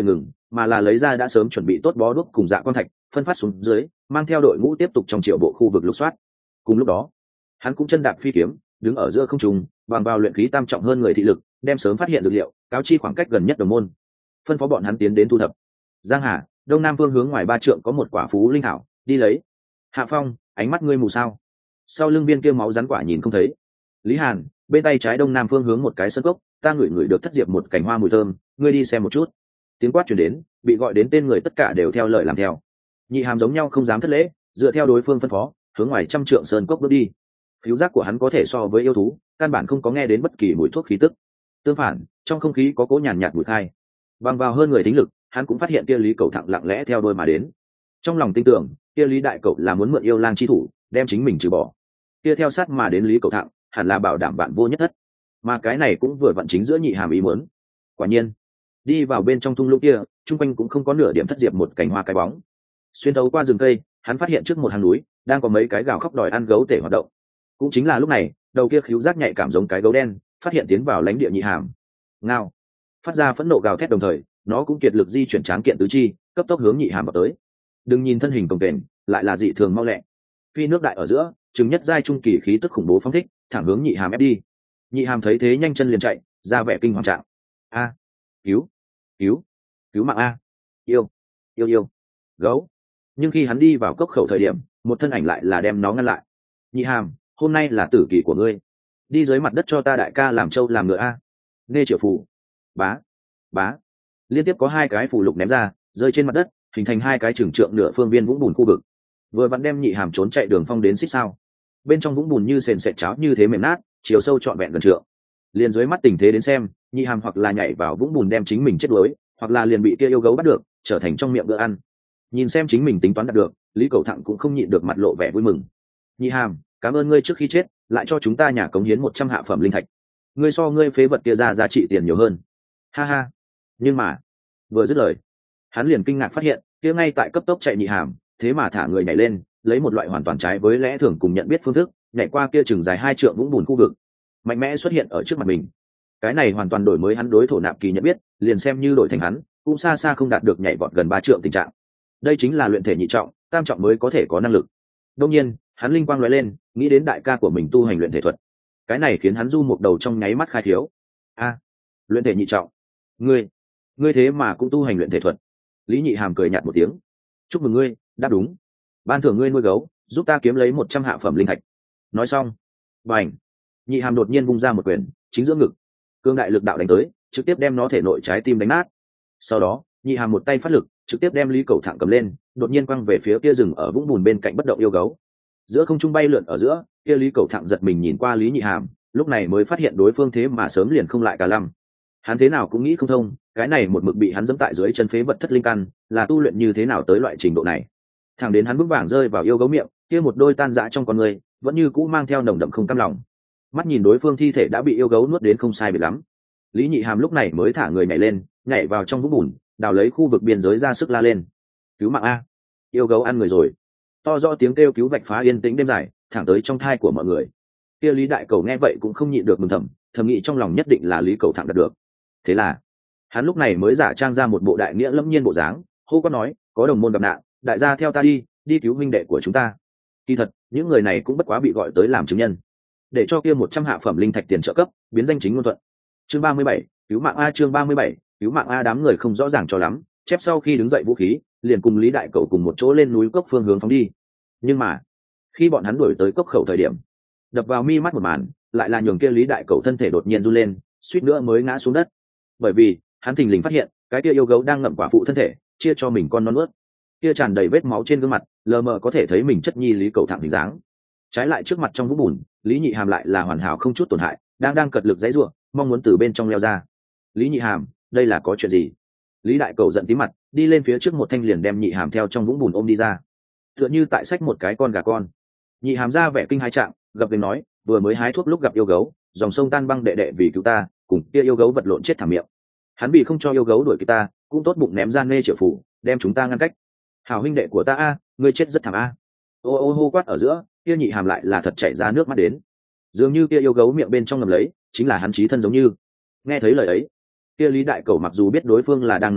mà là lấy ra đã sớm chuẩn bị tốt bó đuốc cùng dạ quang thạch phân phát xuống dưới, mang theo đội ngũ tiếp tục trong triệu bộ khu vực lục soát. Cùng lúc đó hắn cũng chân đạp phi kiếm đứng ở giữa không trung, bằng vào luyện khí tam trọng hơn người thị lực đem sớm phát hiện dược liệu cáo chi khoảng cách gần nhất đồng môn, phân phó bọn hắn tiến đến thu thập. Giang Hà đông nam phương hướng ngoài ba trượng có một quả phú linh thảo, đi lấy. Hạ Phong, ánh mắt ngươi mù sao? Sau lưng viên kia máu rắn quả nhìn không thấy. Lý Hàn, bên tay trái đông nam phương hướng một cái sân cốc, ta ngửi ngửi được thất diệp một cành hoa mùi thơm, ngươi đi xem một chút. Tiếng quát truyền đến, bị gọi đến tên người tất cả đều theo lời làm theo. Nhị Hàm giống nhau không dám thất lễ, dựa theo đối phương phân phó hướng ngoài trăm trượng sơn cốc bước đi. Khứu giác của hắn có thể so với yêu thú, căn bản không có nghe đến bất kỳ mùi thuốc khí tức. Tương phản, trong không khí có cỗ nhàn nhạt mùi khai. Bằng vào hơn người thính lực, hắn cũng phát hiện kia Lý Cẩu Thặng lặng lẽ theo đôi mà đến. Trong lòng tin tưởng, kia Lý đại cậu là muốn mượn yêu lang chi thủ, đem chính mình trừ bỏ. Kia theo sát mà đến Lý Cẩu Thặng, hẳn là bảo đảm bạn vô nhất thất. Mà cái này cũng vừa vặn chính giữa Nhị Hàm ý muốn. Quả nhiên, đi vào bên trong thung lũng kia, trung quanh cũng không có nửa điểm thất diệp một cành hoa cái bóng. Xuyên thấu qua rừng cây, hắn phát hiện trước một hàng núi đang có mấy cái gào khóc đòi ăn gấu tể hoạt động. Cũng chính là lúc này, đầu kia khíu giác nhạy cảm giống cái gấu đen phát hiện tiến vào lãnh địa Nhị Hàm. Ngao, phát ra phẫn nộ gào thét, đồng thời nó cũng kiệt lực di chuyển tráng kiện tứ chi, cấp tốc hướng Nhị Hàm vào tới. Đừng nhìn thân hình cồng kềnh, lại là dị thường mau lẹ. Phi nước đại ở giữa, chứng nhất giai trung kỳ khí tức khủng bố phóng thích, thẳng hướng Nhị Hàm ép đi. Nhị Hàm thấy thế nhanh chân liền chạy, ra vẻ kinh hoàng trạng. A, cứu, cứu, cứu mạng a, yêu, yêu yêu, gấu. Nhưng khi hắn đi vào cốc khẩu thời điểm, một thân ảnh lại là đem nó ngăn lại. Nhị Hàm, hôm nay là tử kỳ của ngươi, đi dưới mặt đất cho ta đại ca làm trâu làm ngựa a. Nghe triệu phù, bá, bá, liên tiếp có hai cái phù lục ném ra, rơi trên mặt đất, hình thành hai cái trường trượng nửa phương viên vũng bùn khu vực. Vừa vặn đem Nhị Hàm trốn chạy đường phong đến xích sao. Bên trong vũng bùn như sền sệt cháo như thế mềm nát, chiều sâu trọn vẹn gần trượng. Liền dưới mắt tình thế đến xem, Nhị Hàm hoặc là nhảy vào vũng bùn đem chính mình chết đuối, hoặc là liền bị kia yêu gấu bắt được, trở thành trong miệng bữa ăn. Nhìn xem chính mình tính toán đạt được, Lý Cẩu Thặng cũng không nhịn được mặt lộ vẻ vui mừng. Nhị Hàm, cảm ơn ngươi trước khi chết lại cho chúng ta nhà cống hiến một trăm hạ phẩm linh thạch, ngươi so ngươi phế vật kia ra giá trị tiền nhiều hơn. Ha ha. Nhưng mà vừa dứt lời, hắn liền kinh ngạc phát hiện kia ngay tại cấp tốc chạy Nhị Hàm thế mà thả người nhảy lên, lấy một loại hoàn toàn trái với lẽ thường cùng nhận biết phương thức nhảy qua kia chừng dài hai trượng vũng bùn khu vực, mạnh mẽ xuất hiện ở trước mặt mình. Cái này hoàn toàn đổi mới hắn đối thổ nạp kỳ nhận biết, liền xem như đổi thành hắn cũng xa xa không đạt được nhảy vọt gần ba trượng tình trạng. Đây chính là luyện thể nhị trọng tam trọng mới có thể có năng lực. Đương nhiên hắn linh quang lóe lên, nghĩ đến đại ca của mình tu hành luyện thể thuật. Cái này khiến hắn du một đầu trong nháy mắt khai thiếu. A, luyện thể nhị trọng, ngươi ngươi thế mà cũng tu hành luyện thể thuật. Lý Nhị Hàm cười nhạt một tiếng, chúc mừng ngươi, đáp đúng, ban thưởng ngươi nuôi gấu, giúp ta kiếm lấy một trăm hạ phẩm linh thạch. Nói xong, bành, Nhị Hàm đột nhiên vung ra một quyền, chính giữa ngực, cương đại lực đạo đánh tới, trực tiếp đem nó thể nội trái tim đánh nát. Sau đó Nhị Hàm một tay phát lực, trực tiếp đem Lý Cẩu Thặng cầm lên, đột nhiên quăng về phía kia rừng ở vũng bùn bên cạnh bất động yêu gấu. Giữa không trung bay lượn ở giữa, kia Lý Cẩu Thặng giật mình nhìn qua Lý Nhị Hàm, lúc này mới phát hiện đối phương thế mà sớm liền không lại cả lăm. Hắn thế nào cũng nghĩ không thông, cái này một mực bị hắn dẫm tại dưới chân phế vật thất linh căn, là tu luyện như thế nào tới loại trình độ này. Thẳng đến hắn bước vàng rơi vào yêu gấu miệng, kia một đôi tan rã trong con người vẫn như cũ mang theo nồng đậm không cam lòng. Mắt nhìn đối phương thi thể đã bị yêu gấu nuốt đến không sai biệt lắm, Lý Nhị Hàm lúc này mới thả người nhảy lên, nhảy vào trong vũng bùn, đào lấy khu vực biên giới ra sức la lên. Cứu mạng a, yêu gấu ăn người rồi. To rõ tiếng kêu cứu vạch phá yên tĩnh đêm dài, thẳng tới trong thai của mọi người. Kia Lý đại cầu nghe vậy cũng không nhịn được mừng thầm, thầm nghĩ trong lòng nhất định là Lý Cầu Thẳng đạt được. Thế là hắn lúc này mới giả trang ra một bộ đại nghĩa lâm nhiên bộ dáng, hô quát nói, có đồng môn gặp nạn, đại gia theo ta đi, đi cứu huynh đệ của chúng ta. Kỳ thật những người này cũng bất quá bị gọi tới làm chứng nhân, để cho kia một trăm hạ phẩm linh thạch tiền trợ cấp biến danh chính ngôn thuận. Chương ba mươi bảy, cứu mạng a. Chương ba mươi bảy, cứu mạng a. Đám người không rõ ràng cho lắm, chép sau khi đứng dậy vũ khí liền cùng Lý đại cầu cùng một chỗ lên núi cốc phương hướng phóng đi. Nhưng mà khi bọn hắn đuổi tới cốc khẩu thời điểm, đập vào mi mắt một màn lại là nhường kia Lý đại cầu thân thể đột nhiên run lên, suýt nữa mới ngã xuống đất, bởi vì hắn thình lình phát hiện cái kia yêu gấu đang ngậm quả phụ thân thể chia cho mình con non nuốt. Kia tràn đầy vết máu trên gương mặt lờ mờ có thể thấy mình chất nhi Lý Cầu Thẳng hình dáng. Trái lại trước mặt trong vũng bùn, Lý Nhị Hàm lại là hoàn hảo không chút tổn hại, đang đang cật lực dãy giụa, mong muốn từ bên trong leo ra. Lý Nhị Hàm, đây là có chuyện gì? Lý đại cầu giận tí mặt, đi lên phía trước một thanh liền đem Nhị Hàm theo trong vũng bùn ôm đi ra, tựa như tại xách một cái con gà con. Nhị Hàm ra vẻ kinh hai trạng, gập gềnh nói, vừa mới hái thuốc lúc gặp yêu gấu, dòng sông tan băng đệ đệ vì cứu ta, cùng kia yêu gấu vật lộn chết thảm miệng. Hắn bị không cho yêu gấu đuổi kịp ta, cũng tốt bụng ném ra nê triệu phủ, đem chúng ta ngăn cách. Hảo huynh đệ của ta a, ngươi chết rất thảm a. Ô ô hô quát ở giữa, kia Nhị Hàm lại là thật chảy ra nước mắt đến, dường như kia yêu gấu miệng bên trong ngầm lấy chính là hắn chí thân giống như. Nghe thấy lời ấy, kia Lý đại cầu mặc dù biết đối phương là đang nói láo,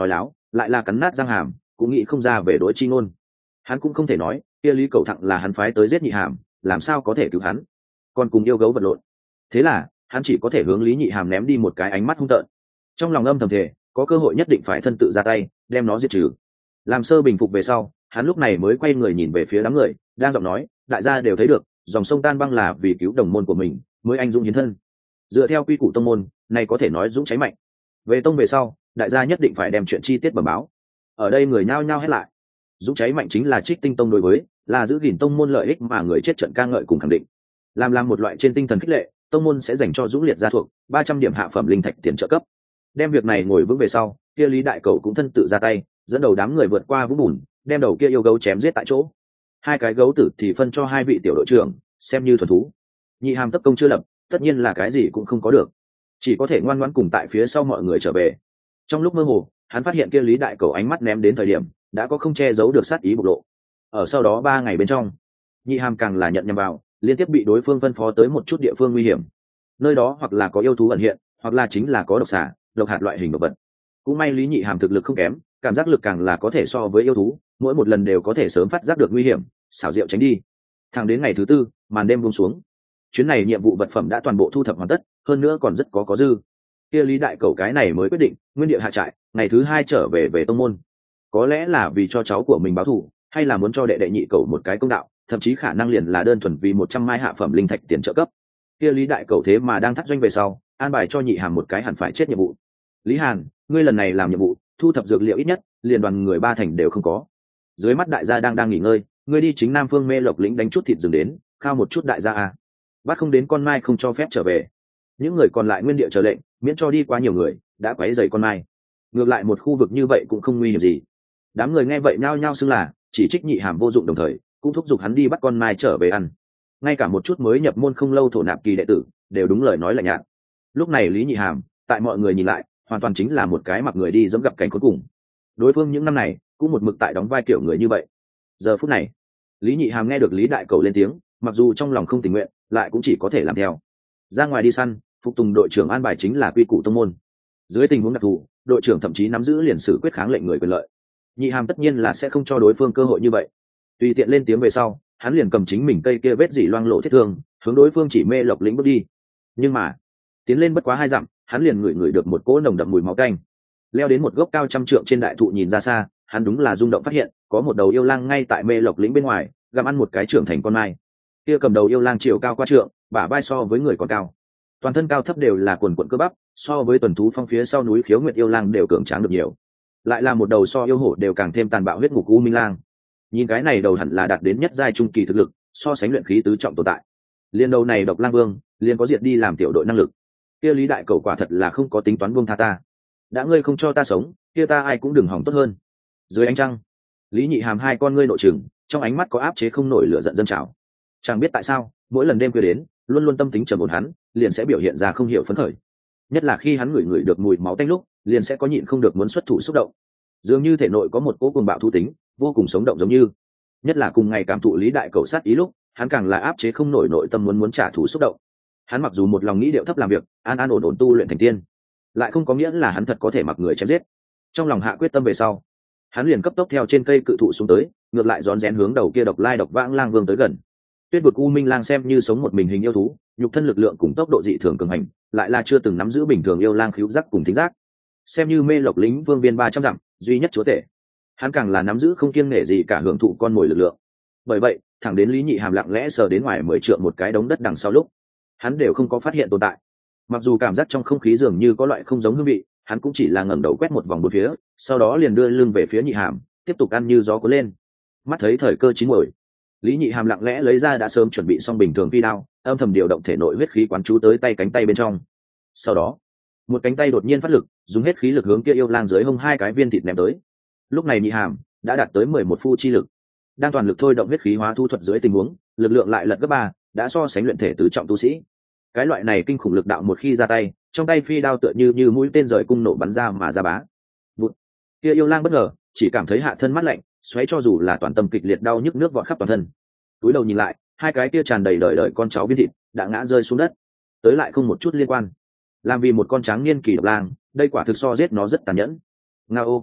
lại là cắn nát răng hàm cũng nghĩ không ra về đối chi ngôn. Hắn cũng không thể nói kia lý cầu thẳng là hắn phái tới giết nhị hàm, làm sao có thể cứu hắn, còn cùng yêu gấu vật lộn. Thế là hắn chỉ có thể hướng lý nhị hàm ném đi một cái ánh mắt hung tợn, trong lòng âm thầm thể có cơ hội nhất định phải thân tự ra tay đem nó diệt trừ. Làm sơ bình phục về sau, hắn lúc này mới quay người nhìn về phía đám người đang giọng nói, đại gia đều thấy được dòng sông tan băng là vì cứu đồng môn của mình mới anh dũng hiến thân. Dựa theo quy củ tông môn này có thể nói dũng cháy mạnh, về tông về sau đại gia nhất định phải đem chuyện chi tiết bẩm báo. Ở đây người nhao nhao hét lại. Dũng cháy mạnh chính là trích tinh tông đối với là giữ gìn tông môn lợi ích mà người chết trận ca ngợi cùng khẳng định. Làm làm một loại trên tinh thần khích lệ, tông môn sẽ dành cho dũng liệt gia thuộc ba trăm điểm hạ phẩm linh thạch tiền trợ cấp. Đem việc này ngồi vững về sau, kia lý đại cầu cũng thân tự ra tay dẫn đầu đám người vượt qua vũng bùn, đem đầu kia yêu gấu chém giết tại chỗ. Hai cái gấu tử thì phân cho hai vị tiểu đội trưởng xem như thuần thú. Nhị hàm tất công chưa lập, tất nhiên là cái gì cũng không có được, chỉ có thể ngoan ngoãn cùng tại phía sau mọi người trở về. Trong lúc mơ hồ, hắn phát hiện kia lý đại cầu ánh mắt ném đến thời điểm đã có không che giấu được sát ý bộc lộ. Ở sau đó ba ngày bên trong, nhị hàm càng là nhận nhầm vào, liên tiếp bị đối phương phân phó tới một chút địa phương nguy hiểm. Nơi đó hoặc là có yêu thú ẩn hiện, hoặc là chính là có độc xà, độc hạt loại hình độc vật. Cũng may lý nhị hàm thực lực không kém, cảm giác lực càng là có thể so với yêu thú, mỗi một lần đều có thể sớm phát giác được nguy hiểm, xảo diệu tránh đi. Thẳng đến ngày thứ tư, màn đêm buông xuống, chuyến này nhiệm vụ vật phẩm đã toàn bộ thu thập hoàn tất, hơn nữa còn rất có có dư. Kia lý đại cầu cái này mới quyết định nguyên địa hạ trại, ngày thứ hai trở về về tông môn. Có lẽ là vì cho cháu của mình báo thù, hay là muốn cho đệ đệ nhị cầu một cái công đạo, thậm chí khả năng liền là đơn thuần vì một trăm mai hạ phẩm linh thạch tiền trợ cấp. Kia lý đại cầu thế mà đang thắt doanh về sau, an bài cho nhị hàm một cái hẳn phải chết nhiệm vụ. Lý Hàn, ngươi lần này làm nhiệm vụ thu thập dược liệu ít nhất liền đoàn người ba thành đều không có. Dưới mắt đại gia đang đang nghỉ ngơi, ngươi đi chính nam phương mê lộc lĩnh đánh chút thịt rừng đến, khao một chút đại gia à. Bắt không đến con mai không cho phép trở về. Những người còn lại nguyên địa chờ lệnh, miễn cho đi quá nhiều người đã quấy rầy con mai. Ngược lại một khu vực như vậy cũng không nguy hiểm gì. Đám người nghe vậy nhao nhao xưng là chỉ trích nhị hàm vô dụng, đồng thời cũng thúc giục hắn đi bắt con mai trở về ăn. Ngay cả một chút mới nhập môn không lâu thổ nạp kỳ đệ tử đều đúng lời nói lạnh nhạt. Lúc này lý nhị hàm tại mọi người nhìn lại hoàn toàn chính là một cái mặc người đi dẫm gặp cảnh cuối cùng. Đối phương những năm này cũng một mực tại đóng vai kiểu người như vậy. Giờ phút này lý nhị hàm nghe được lý đại cầu lên tiếng, mặc dù trong lòng không tình nguyện lại cũng chỉ có thể làm theo. Ra ngoài đi săn, phục tùng đội trưởng an bài chính là quy củ tông môn. Dưới tình huống đặc thù, đội trưởng thậm chí nắm giữ liền sử quyết kháng lệnh người quyền lợi. Nhị hàm tất nhiên là sẽ không cho đối phương cơ hội như vậy. Tùy tiện lên tiếng về sau, hắn liền cầm chính mình cây kia vết dỉ loang lộ thiết thương hướng đối phương chỉ mê lộc lĩnh bước đi. Nhưng mà tiến lên bất quá hai dặm, hắn liền ngửi ngửi được một cỗ nồng đậm mùi máu tanh. Leo đến một gốc cao trăm trượng trên đại thụ nhìn ra xa, hắn đúng là rung động phát hiện có một đầu yêu lang ngay tại mê lộc lĩnh bên ngoài gặm ăn một cái trưởng thành con mai. Kia cầm đầu yêu lang chiều cao qua trượng, bả vai so với người còn cao, toàn thân cao thấp đều là quần quần cơ bắp, so với tuần thú phong phía sau núi khiếu nguyệt yêu lang đều cường tráng được nhiều. Lại là một đầu so yêu hổ đều càng thêm tàn bạo huyết ngục u minh lang. Nhìn cái này đầu hẳn là đạt đến nhất giai trung kỳ thực lực, so sánh luyện khí tứ trọng tồn tại. Liên đầu này độc lang vương liền có diệt đi làm tiểu đội năng lực. Kia lý đại cầu quả thật là không có tính toán buông tha ta. Đã ngươi không cho ta sống, kia ta ai cũng đừng hỏng tốt hơn. Dưới ánh trăng, lý nhị hàm hai con ngươi nội trừng, trong ánh mắt có áp chế không nổi lửa giận dâng trào. Chẳng biết tại sao mỗi lần đêm khuya đến, luôn luôn tâm tính trầm ổn hắn liền sẽ biểu hiện ra không hiểu phấn khởi. Nhất là khi hắn ngửi ngửi được mùi máu tanh lúc, liền sẽ có nhịn không được muốn xuất thủ xúc động. Dường như thể nội có một cỗ cuồng bạo thu tính, vô cùng sống động giống như. Nhất là cùng ngày cảm thụ lý đại cầu sát ý lúc, hắn càng là áp chế không nổi nội tâm muốn muốn trả thù xúc động. Hắn mặc dù một lòng nghĩ điệu thấp làm việc, an an ổn ổn tu luyện thành tiên, lại không có nghĩa là hắn thật có thể mặc người chém giết. Trong lòng hạ quyết tâm về sau, hắn liền cấp tốc theo trên cây cự thụ xuống tới, ngược lại rón rén hướng đầu kia độc lai độc vãng lang vương tới gần. Tuyết vực u minh lang xem như sống một mình hình yêu thú, nhục thân lực lượng cùng tốc độ dị thường cường hành, lại là chưa từng nắm giữ bình thường yêu lang khứu giác cùng thính giác. Xem như mê lộc lính vương viên ba trăm dặm duy nhất chúa tể, hắn càng là nắm giữ không kiêng nể gì cả hưởng thụ con mồi lực lượng. Bởi vậy thẳng đến lý nhị hàm lặng lẽ sờ đến ngoài mười trượng một cái đống đất đằng sau lúc, hắn đều không có phát hiện tồn tại. Mặc dù cảm giác trong không khí dường như có loại không giống hương vị, hắn cũng chỉ là ngẩng đầu quét một vòng bốn phía, sau đó liền đưa lưng về phía nhị hàm, tiếp tục ăn như gió cuốn lên. Mắt thấy thời cơ chín muồi, lý nhị hàm lặng lẽ lấy ra đã sớm chuẩn bị xong bình thường phi đao, âm thầm điều động thể nội huyết khí quán chú tới tay cánh tay bên trong. Sau đó một cánh tay đột nhiên phát lực, dùng hết khí lực hướng kia yêu lang dưới hông hai cái viên thịt ném tới. Lúc này nhị hàm đã đạt tới mười một phu chi lực, đang toàn lực thôi động huyết khí hóa thu thuật dưới tình huống, lực lượng lại lật gấp ba, đã so sánh luyện thể tứ trọng tu sĩ. Cái loại này kinh khủng lực đạo một khi ra tay, trong tay phi đao tựa như như mũi tên rời cung nổ bắn ra mà ra bá. Bụt. Kia yêu lang bất ngờ chỉ cảm thấy hạ thân mát lạnh, xoáy cho dù là toàn tâm kịch liệt đau nhức nước vọt khắp toàn thân. Túi đầu nhìn lại, hai cái kia tràn đầy đời đời con cháu viên thịt đã ngã rơi xuống đất, tới lại không một chút liên quan. Làm vì một con tráng niên kỳ độc lang, đây quả thực so giết nó rất tàn nhẫn. Ngao ô.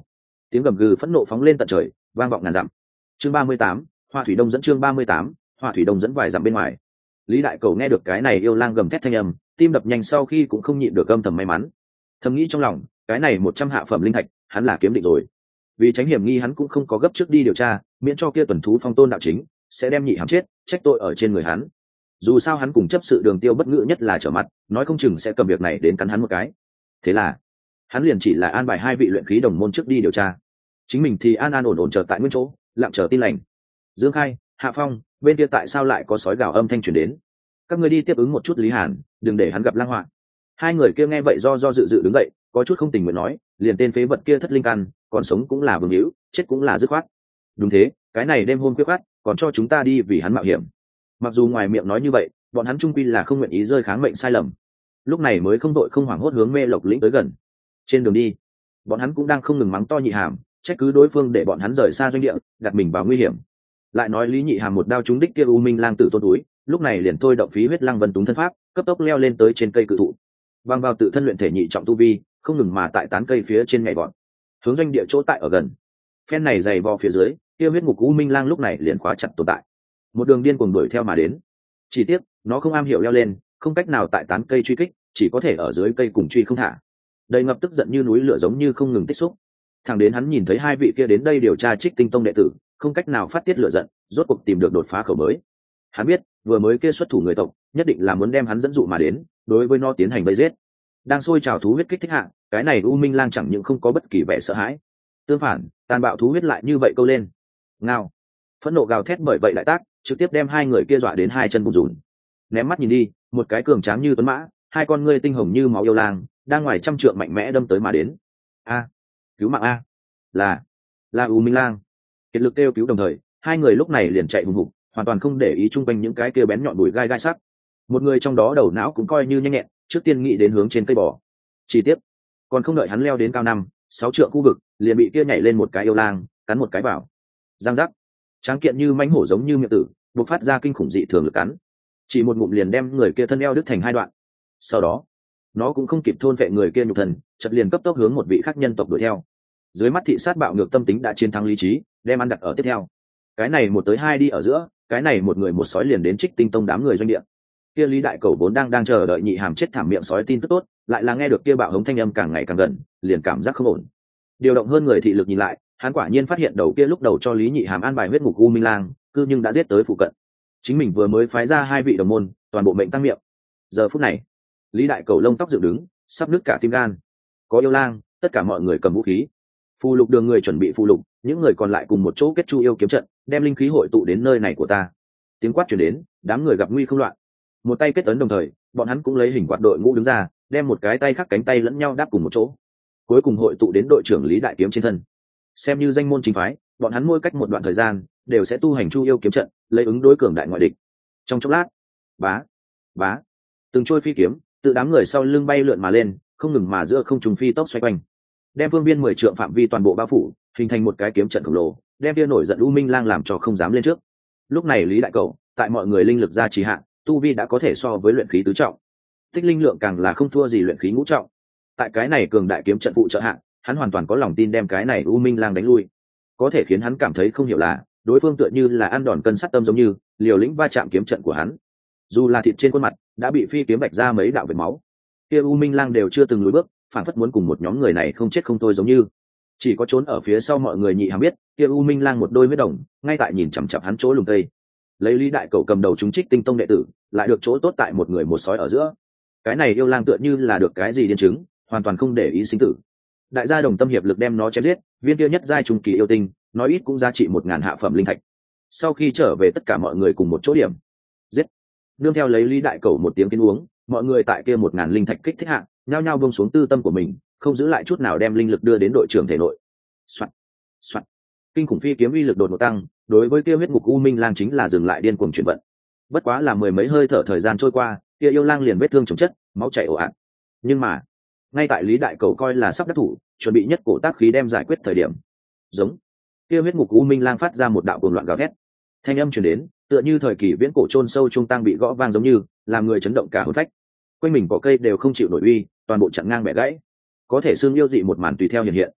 tiếng gầm gừ phẫn nộ phóng lên tận trời, vang vọng ngàn dặm. Chương ba mươi tám, Hoa Thủy Đông dẫn chương ba mươi tám, Hoa Thủy Đông dẫn vài dặm bên ngoài. Lý Đại Cầu nghe được cái này yêu lang gầm thét thanh âm, tim đập nhanh, sau khi cũng không nhịn được âm thầm may mắn. Thầm nghĩ trong lòng, cái này một trăm hạ phẩm linh thạch, hắn là kiếm định rồi. Vì tránh hiểm nghi hắn cũng không có gấp trước đi điều tra, miễn cho kia tuần thú phong tôn đạo chính sẽ đem nhị hàm chết, trách tội ở trên người hắn. Dù sao hắn cùng chấp sự Đường Tiêu bất ngữ nhất là trở mặt, nói không chừng sẽ cầm việc này đến cắn hắn một cái. Thế là, hắn liền chỉ là an bài hai vị luyện khí đồng môn trước đi điều tra, chính mình thì an an ổn ổn chờ tại nguyên chỗ, lặng chờ tin lành. Dương Khai, Hạ Phong, bên kia tại sao lại có sói gào âm thanh truyền đến? Các ngươi đi tiếp ứng một chút Lý Hàn, đừng để hắn gặp lang họa. Hai người kia nghe vậy do do dự dự đứng dậy, có chút không tình nguyện nói, liền tên phế vật kia thất linh căn, còn sống cũng là vương hữu, chết cũng là dứt khoát. Đúng thế, cái này đêm hôm khuya khoắt, còn cho chúng ta đi vì hắn mạo hiểm. Mặc dù ngoài miệng nói như vậy, bọn hắn trung quy là không nguyện ý rơi kháng mệnh sai lầm. Lúc này mới không đội không hoảng hốt hướng Mê Lộc lĩnh tới gần. Trên đường đi, bọn hắn cũng đang không ngừng mắng to Nhị Hàm, trách cứ đối phương để bọn hắn rời xa doanh địa, đặt mình vào nguy hiểm. Lại nói Lý Nhị Hàm một đao trúng đích kia U Minh lang tử tôn túi, lúc này liền thôi động phí huyết lăng vân túng thân pháp, cấp tốc leo lên tới trên cây cự thụ, băng vào tự thân luyện thể nhị trọng tu vi, không ngừng mà tại tán cây phía trên nhảy vọt, hướng doanh địa chỗ tại ở gần. Phen này dày vò phía dưới, kia huyết ngục U Minh lang lúc này liền khóa chặt tồn tại, một đường điên cuồng đuổi theo mà đến. Chỉ tiếc nó không am hiểu leo lên, không cách nào tại tán cây truy kích, chỉ có thể ở dưới cây cùng truy không thả, đầy ngập tức giận như núi lửa giống như không ngừng tích xúc. Thẳng đến hắn nhìn thấy hai vị kia đến đây điều tra Trích Tinh Tông đệ tử, không cách nào phát tiết lửa giận, rốt cuộc tìm được đột phá khẩu mới. Hắn biết, vừa mới kia xuất thủ người tộc, nhất định là muốn đem hắn dẫn dụ mà đến, đối với nó tiến hành vây giết. Đang sôi trào thú huyết kích thích hạ, cái này U Minh lang chẳng những không có bất kỳ vẻ sợ hãi, tương phản, tàn bạo thú huyết lại như vậy câu lên. Ngao. Phẫn nộ gào thét bởi vậy đại tác, trực tiếp đem hai người kia dọa đến hai chân bùn rùn. Ném mắt nhìn đi, một cái cường tráng như tuấn mã, hai con ngươi tinh hồng như máu yêu lang, đang ngoài trăm trượng mạnh mẽ đâm tới mà đến. A, cứu mạng a. Là, là U Minh lang. Kiệt lực kêu cứu đồng thời, hai người lúc này liền chạy hùng hục, hoàn toàn không để ý chung quanh những cái kia bén nhọn bụi gai gai sắc. Một người trong đó đầu não cũng coi như nhanh nhẹn, trước tiên nghĩ đến hướng trên cây bò. Chỉ tiếp, còn không đợi hắn leo đến cao năm, sáu trượng khu vực, liền bị kia nhảy lên một cái yêu lang, cắn một cái vào. Giang giác. Tráng kiện như mãnh hổ giống như miệng tử, bộc phát ra kinh khủng dị thường lực cắn. Chỉ một ngụm liền đem người kia thân eo đứt thành hai đoạn. Sau đó, nó cũng không kịp thôn vệ người kia nhục thần, chợt liền cấp tốc hướng một vị khác nhân tộc đuổi theo. Dưới mắt thị sát bạo ngược tâm tính đã chiến thắng lý trí, đem ăn đặt ở tiếp theo. Cái này một tới hai đi ở giữa, cái này một người một sói liền đến Trích Tinh Tông đám người doanh địa. Kia Lý Đại Cầu vốn đang đang chờ đợi Nhị Hàm chết thảm miệng sói tin tức tốt, lại là nghe được kia bạo hống thanh âm càng ngày càng gần, liền cảm giác không ổn. Điều động hơn người thị lực nhìn lại, hắn quả nhiên phát hiện đầu kia lúc đầu cho Lý Nhị Hàm an bài huyết ngục U Minh lang, cư nhưng đã giết tới phụ cận. Chính mình vừa mới phái ra hai vị đồng môn, toàn bộ mệnh tăng miệng. Giờ phút này, Lý Đại Cầu lông tóc dựng đứng, sắp nứt cả tim gan. Có yêu lang, tất cả mọi người cầm vũ khí. Phù lục đường người chuẩn bị phù lục, những người còn lại cùng một chỗ kết chu yêu kiếm trận, đem linh khí hội tụ đến nơi này của ta. Tiếng quát truyền đến, đám người gặp nguy không loạn. Một tay kết ấn đồng thời, bọn hắn cũng lấy hình quạt đội ngũ đứng ra, đem một cái tay khác cánh tay lẫn nhau đáp cùng một chỗ. Cuối cùng hội tụ đến đội trưởng Lý Đại Kiếm trên thân. Xem như danh môn chính phái, bọn hắn mỗi cách một đoạn thời gian đều sẽ tu hành chu yêu kiếm trận, lấy ứng đối cường đại ngoại địch. Trong chốc lát, bá, bá, từng trôi phi kiếm từ đám người sau lưng bay lượn mà lên, không ngừng mà giữa không trung phi tốc xoay quanh, đem phương viên mười trượng phạm vi toàn bộ bao phủ, hình thành một cái kiếm trận khổng lồ, đem kia nổi giận U Minh lang làm cho không dám lên trước. Lúc này Lý Đại Cầu, tại mọi người linh lực gia trì hạ, tu vi đã có thể so với luyện khí tứ trọng, tích linh lượng càng là không thua gì luyện khí ngũ trọng. Tại cái này cường đại kiếm trận phụ trợ hạ, hắn hoàn toàn có lòng tin đem cái này U Minh lang đánh lui. Có thể khiến hắn cảm thấy không hiểu là, đối phương tựa như là ăn đòn cân sắt tâm giống như, liều lĩnh va chạm kiếm trận của hắn. Dù là thịt trên khuôn mặt đã bị phi kiếm bạch ra mấy đạo vết máu, kia U Minh lang đều chưa từng lùi bước, phản phất muốn cùng một nhóm người này không chết không thôi giống như. Chỉ có trốn ở phía sau mọi người Nhị Hàm biết, kia U Minh lang một đôi huyết đồng, ngay tại nhìn chằm chằm hắn chỗ lùng tây. Lấy Lý Đại Cầu cầm đầu chúng Trích Tinh Tông đệ tử, lại được chỗ tốt tại một người một sói ở giữa. Cái này yêu lang tựa như là được cái gì điên chứng, hoàn toàn không để ý sinh tử. Đại gia đồng tâm hiệp lực đem nó chém giết, viên kia nhất giai trung kỳ yêu tinh, nói ít cũng giá trị một ngàn hạ phẩm linh thạch. Sau khi trở về tất cả mọi người cùng một chỗ điểm giết, nương theo lấy Lý Đại Cầu một tiếng kiến uống, mọi người tại kia một ngàn linh thạch kích thích hạ, nhao nhao buông xuống tư tâm của mình, không giữ lại chút nào đem linh lực đưa đến đội trưởng thể nội. Soạt, soạt, kinh khủng phi kiếm uy lực đột ngột tăng, đối với kia huyết ngục U Minh lang chính là dừng lại điên cuồng chuyển vận. Bất quá là mười mấy hơi thở thời gian trôi qua, kia yêu lang liền vết thương chồng chất, máu chảy ồ ạt. Nhưng mà, ngay tại Lý Đại Cầu coi là sắp đắc thủ, chuẩn bị nhất cổ tác khí đem giải quyết thời điểm, giống kia huyết ngục U Minh lang phát ra một đạo cuồng loạn gào thét. Thanh âm truyền đến, tựa như thời kỳ viễn cổ chôn sâu trung tăng bị gõ vang giống như, làm người chấn động cả hồn phách. Quanh mình cỏ cây đều không chịu nổi uy, toàn bộ chặn ngang bẻ gãy. Có thể xương yêu dị một màn tùy theo hiện hiện.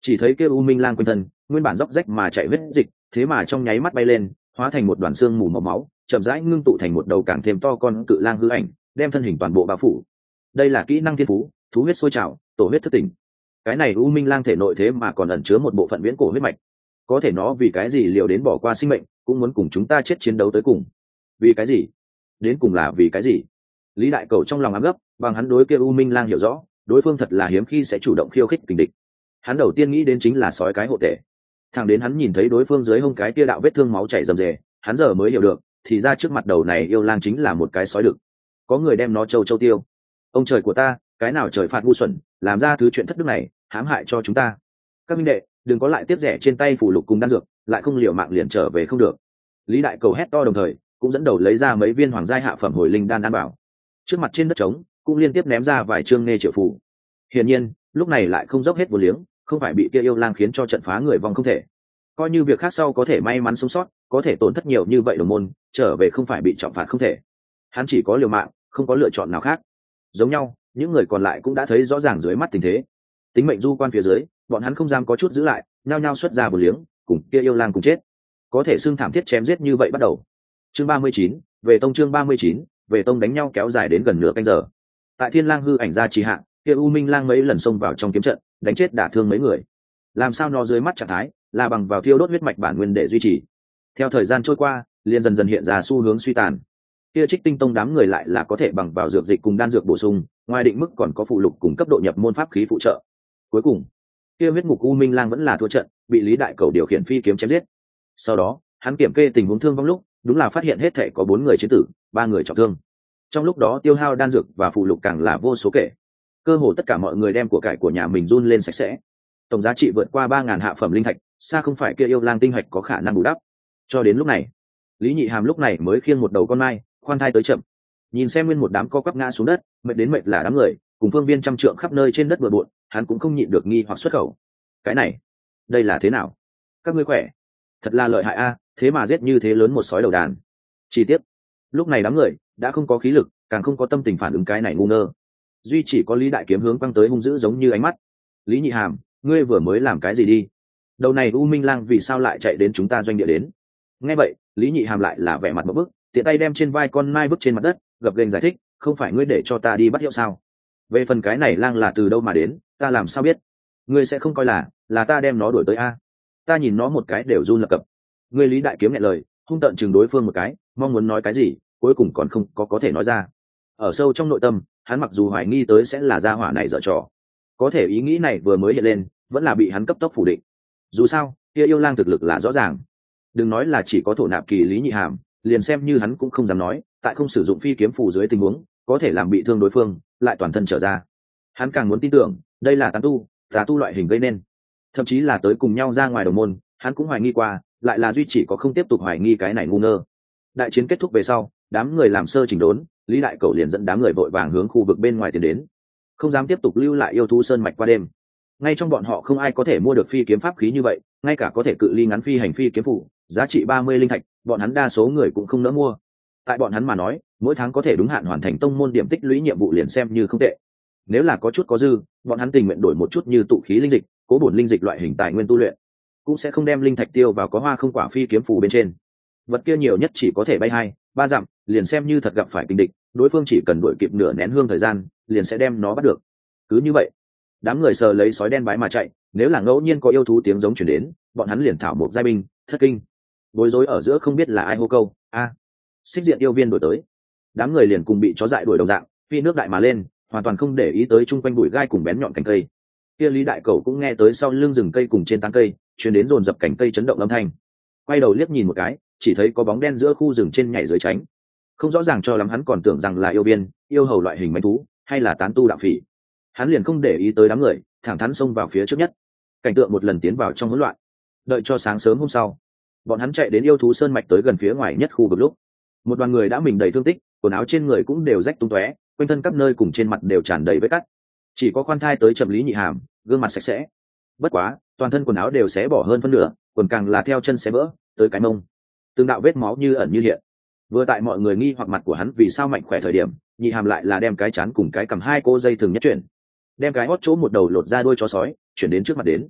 chỉ thấy kia u minh lang quanh thân nguyên bản róc rách mà chạy huyết dịch thế mà trong nháy mắt bay lên hóa thành một đoàn xương mù màu máu chậm rãi ngưng tụ thành một đầu càng thêm to con cự lang hư ảnh đem thân hình toàn bộ bao phủ. Đây là kỹ năng thiên phú thú huyết sôi trào tổ huyết thất tỉnh. Cái này u minh lang thể nội thế mà còn ẩn chứa một bộ phận viễn cổ huyết mạch, có thể nó vì cái gì liều đến bỏ qua sinh mệnh cũng muốn cùng chúng ta chết chiến đấu tới cùng? Vì cái gì? Đến cùng là vì cái gì? Lý Đại Cầu trong lòng ám gấp, bằng hắn đối kia u minh lang hiểu rõ, đối phương thật là hiếm khi sẽ chủ động khiêu khích kình địch. Hắn đầu tiên nghĩ đến chính là sói cái hộ tể. Thẳng đến hắn nhìn thấy đối phương dưới hông cái kia đạo vết thương máu chảy rầm rề, hắn giờ mới hiểu được, thì ra trước mặt đầu này yêu lang chính là một cái sói đực. Có người đem nó châu châu tiêu. Ông trời của ta, cái nào trời phạt ngu xuẩn, làm ra thứ chuyện thất đức này, hãm hại cho chúng ta. Các minh đệ, đừng có lại tiếp rẻ trên tay phủ lục cùng đan dược, lại không liều mạng liền trở về không được. Lý Đại Cầu hét to đồng thời, cũng dẫn đầu lấy ra mấy viên hoàng giai hạ phẩm hồi linh đan an bảo. Trước mặt trên đất trống, cũng liên tiếp ném ra vài chương nghe triệu phù. Hiển nhiên, lúc này lại không dốc hết vô liếng, không phải bị kia yêu lang khiến cho trận phá người vong không thể. Coi như việc khác sau có thể may mắn sống sót, có thể tổn thất nhiều như vậy đồng môn, trở về không phải bị trọng phạt không thể. Hắn chỉ có liều mạng, không có lựa chọn nào khác. Giống nhau, những người còn lại cũng đã thấy rõ ràng dưới mắt tình thế. Tính mệnh du quan phía dưới, bọn hắn không dám có chút giữ lại, nhao nhao xuất ra vô liếng, cùng kia yêu lang cùng chết. Có thể xương thảm thiết chém giết như vậy bắt đầu. Chương ba mươi chín, về tông chương ba mươi chín, về tông đánh nhau kéo dài đến gần nửa canh giờ. Tại Thiên Lang hư ảnh ra trì hạ, kia U Minh Lang mấy lần xông vào trong kiếm trận, đánh chết đả thương mấy người. Làm sao nó dưới mắt trạng thái, là bằng vào thiêu đốt huyết mạch bản nguyên để duy trì. Theo thời gian trôi qua, liền dần dần hiện ra xu hướng suy tàn. Kia Trích Tinh Tông đám người lại là có thể bằng vào dược dịch cùng đan dược bổ sung, ngoài định mức còn có phụ lục cùng cấp độ nhập môn pháp khí phụ trợ. Cuối cùng, kia huyết ngục U Minh Lang vẫn là thua trận, bị Lý Đại Cầu điều khiển phi kiếm chém giết. Sau đó, hắn kiểm kê tình huống thương vong lúc, đúng là phát hiện hết thể có bốn người chiến tử, ba người trọng thương. Trong lúc đó tiêu hao đan dược và phụ lục càng là vô số kể. Cơ hồ tất cả mọi người đem của cải của nhà mình run lên sạch sẽ. Tổng giá trị vượt qua ba ngàn hạ phẩm linh thạch, xa không phải kia yêu lang tinh hạch có khả năng bù đắp. Cho đến lúc này, Lý Nhị Hàm lúc này mới khiêng một đầu con mai, khoan thai tới chậm. Nhìn xem nguyên một đám co quắp ngã xuống đất, mệt đến mệt là đám người, cùng phương viên trăm trượng khắp nơi trên đất bừa bộn, hắn cũng không nhịn được nghi hoặc xuất khẩu. Cái này, đây là thế nào? Các ngươi khỏe? Thật là lợi hại a, thế mà giết như thế lớn một sói đầu đàn. Chi tiết, lúc này đám người đã không có khí lực, càng không có tâm tình phản ứng cái này ngu ngơ. Duy chỉ có Lý Đại Kiếm hướng quăng tới hung dữ giống như ánh mắt. Lý Nhị Hàm, ngươi vừa mới làm cái gì đi? Đầu này U Minh Lang vì sao lại chạy đến chúng ta doanh địa đến? Nghe vậy, Lý Nhị Hàm lại là vẻ mặt một bức, tiện tay đem trên vai con mai vứt trên mặt đất, gập ghềnh giải thích, không phải ngươi để cho ta đi bắt hiệu sao? Về phần cái này lang là từ đâu mà đến, ta làm sao biết? Ngươi sẽ không coi là là ta đem nó đuổi tới a? Ta nhìn nó một cái đều run lập cập. Ngươi Lý Đại Kiếm nhẹ lời, hung tợn chừng đối phương một cái, mong muốn nói cái gì, cuối cùng còn không có có thể nói ra. Ở sâu trong nội tâm, hắn mặc dù hoài nghi tới sẽ là gia hỏa này dở trò, có thể ý nghĩ này vừa mới hiện lên, vẫn là bị hắn cấp tốc phủ định. Dù sao, kia yêu lang thực lực là rõ ràng. Đừng nói là chỉ có thổ nạp kỳ Lý Nhị Hàm, liền xem như hắn cũng không dám nói, tại không sử dụng phi kiếm phù dưới tình huống, có thể làm bị thương đối phương, lại toàn thân trở ra. Hắn càng muốn tin tưởng, đây là tán tu, tà tu loại hình gây nên. Thậm chí là tới cùng nhau ra ngoài đồng môn, hắn cũng hoài nghi qua, lại là duy chỉ có không tiếp tục hoài nghi cái này ngu ngơ. Đại chiến kết thúc về sau, đám người làm sơ chỉnh đốn, Lý Đại Cầu liền dẫn đám người vội vàng hướng khu vực bên ngoài tiến đến, không dám tiếp tục lưu lại yêu thú sơn mạch qua đêm. Ngay trong bọn họ không ai có thể mua được phi kiếm pháp khí như vậy, ngay cả có thể cự ly ngắn phi hành phi kiếm phủ, giá trị ba mươi linh thạch, bọn hắn đa số người cũng không nỡ mua. Tại bọn hắn mà nói, mỗi tháng có thể đúng hạn hoàn thành tông môn điểm tích lũy nhiệm vụ liền xem như không tệ. Nếu là có chút có dư, bọn hắn tình nguyện đổi một chút như tụ khí linh dịch, cố bổn linh dịch loại hình tài nguyên tu luyện, cũng sẽ không đem linh thạch tiêu vào có hoa không quả phi kiếm phủ bên trên. Vật kia nhiều nhất chỉ có thể bay hai ba dặm, liền xem như thật gặp phải kình địch, đối phương chỉ cần đuổi kịp nửa nén hương thời gian, liền sẽ đem nó bắt được. Cứ như vậy, đám người sờ lấy sói đen bái mà chạy, nếu là ngẫu nhiên có yêu thú tiếng giống chuyển đến, bọn hắn liền thảo một giai binh, thất kinh. Bối rối ở giữa không biết là ai hô câu, a, xích diện yêu viên đuổi tới. Đám người liền cùng bị chó dại đuổi đồng dạng, phi nước đại mà lên, hoàn toàn không để ý tới chung quanh bụi gai cùng bén nhọn cành cây. Kia Lý Đại Cầu cũng nghe tới sau lưng rừng cây cùng trên tán cây, truyền đến dồn dập cành cây chấn động âm thanh. Quay đầu liếc nhìn một cái, chỉ thấy có bóng đen giữa khu rừng trên nhảy dưới tránh. Không rõ ràng cho lắm, hắn còn tưởng rằng là yêu viên, yêu hầu loại hình manh thú, hay là tán tu đạo phỉ. Hắn liền không để ý tới đám người, thẳng thắn xông vào phía trước nhất. Cảnh tượng một lần tiến vào trong hỗn loạn. Đợi cho sáng sớm hôm sau, bọn hắn chạy đến yêu thú sơn mạch tới gần phía ngoài nhất khu vực lúc, một đoàn người đã mình đầy thương tích, quần áo trên người cũng đều rách tung tóe, quanh thân các nơi cùng trên mặt đều tràn đầy vết cắt. Chỉ có khoan thai tới chậm Lý Nhị Hàm, gương mặt sạch sẽ. Bất quá, toàn thân quần áo đều xé bỏ hơn phân nửa, quần càng là theo chân xé vỡ tới cái mông. Từng đạo vết máu như ẩn như hiện. Vừa tại mọi người nghi hoặc mặt của hắn vì sao mạnh khỏe thời điểm, Nhị Hàm lại là đem cái chán cùng cái cầm hai cô dây thường nhất chuyển, đem cái hót chỗ một đầu lột ra đuôi chó sói chuyển đến trước mặt đến.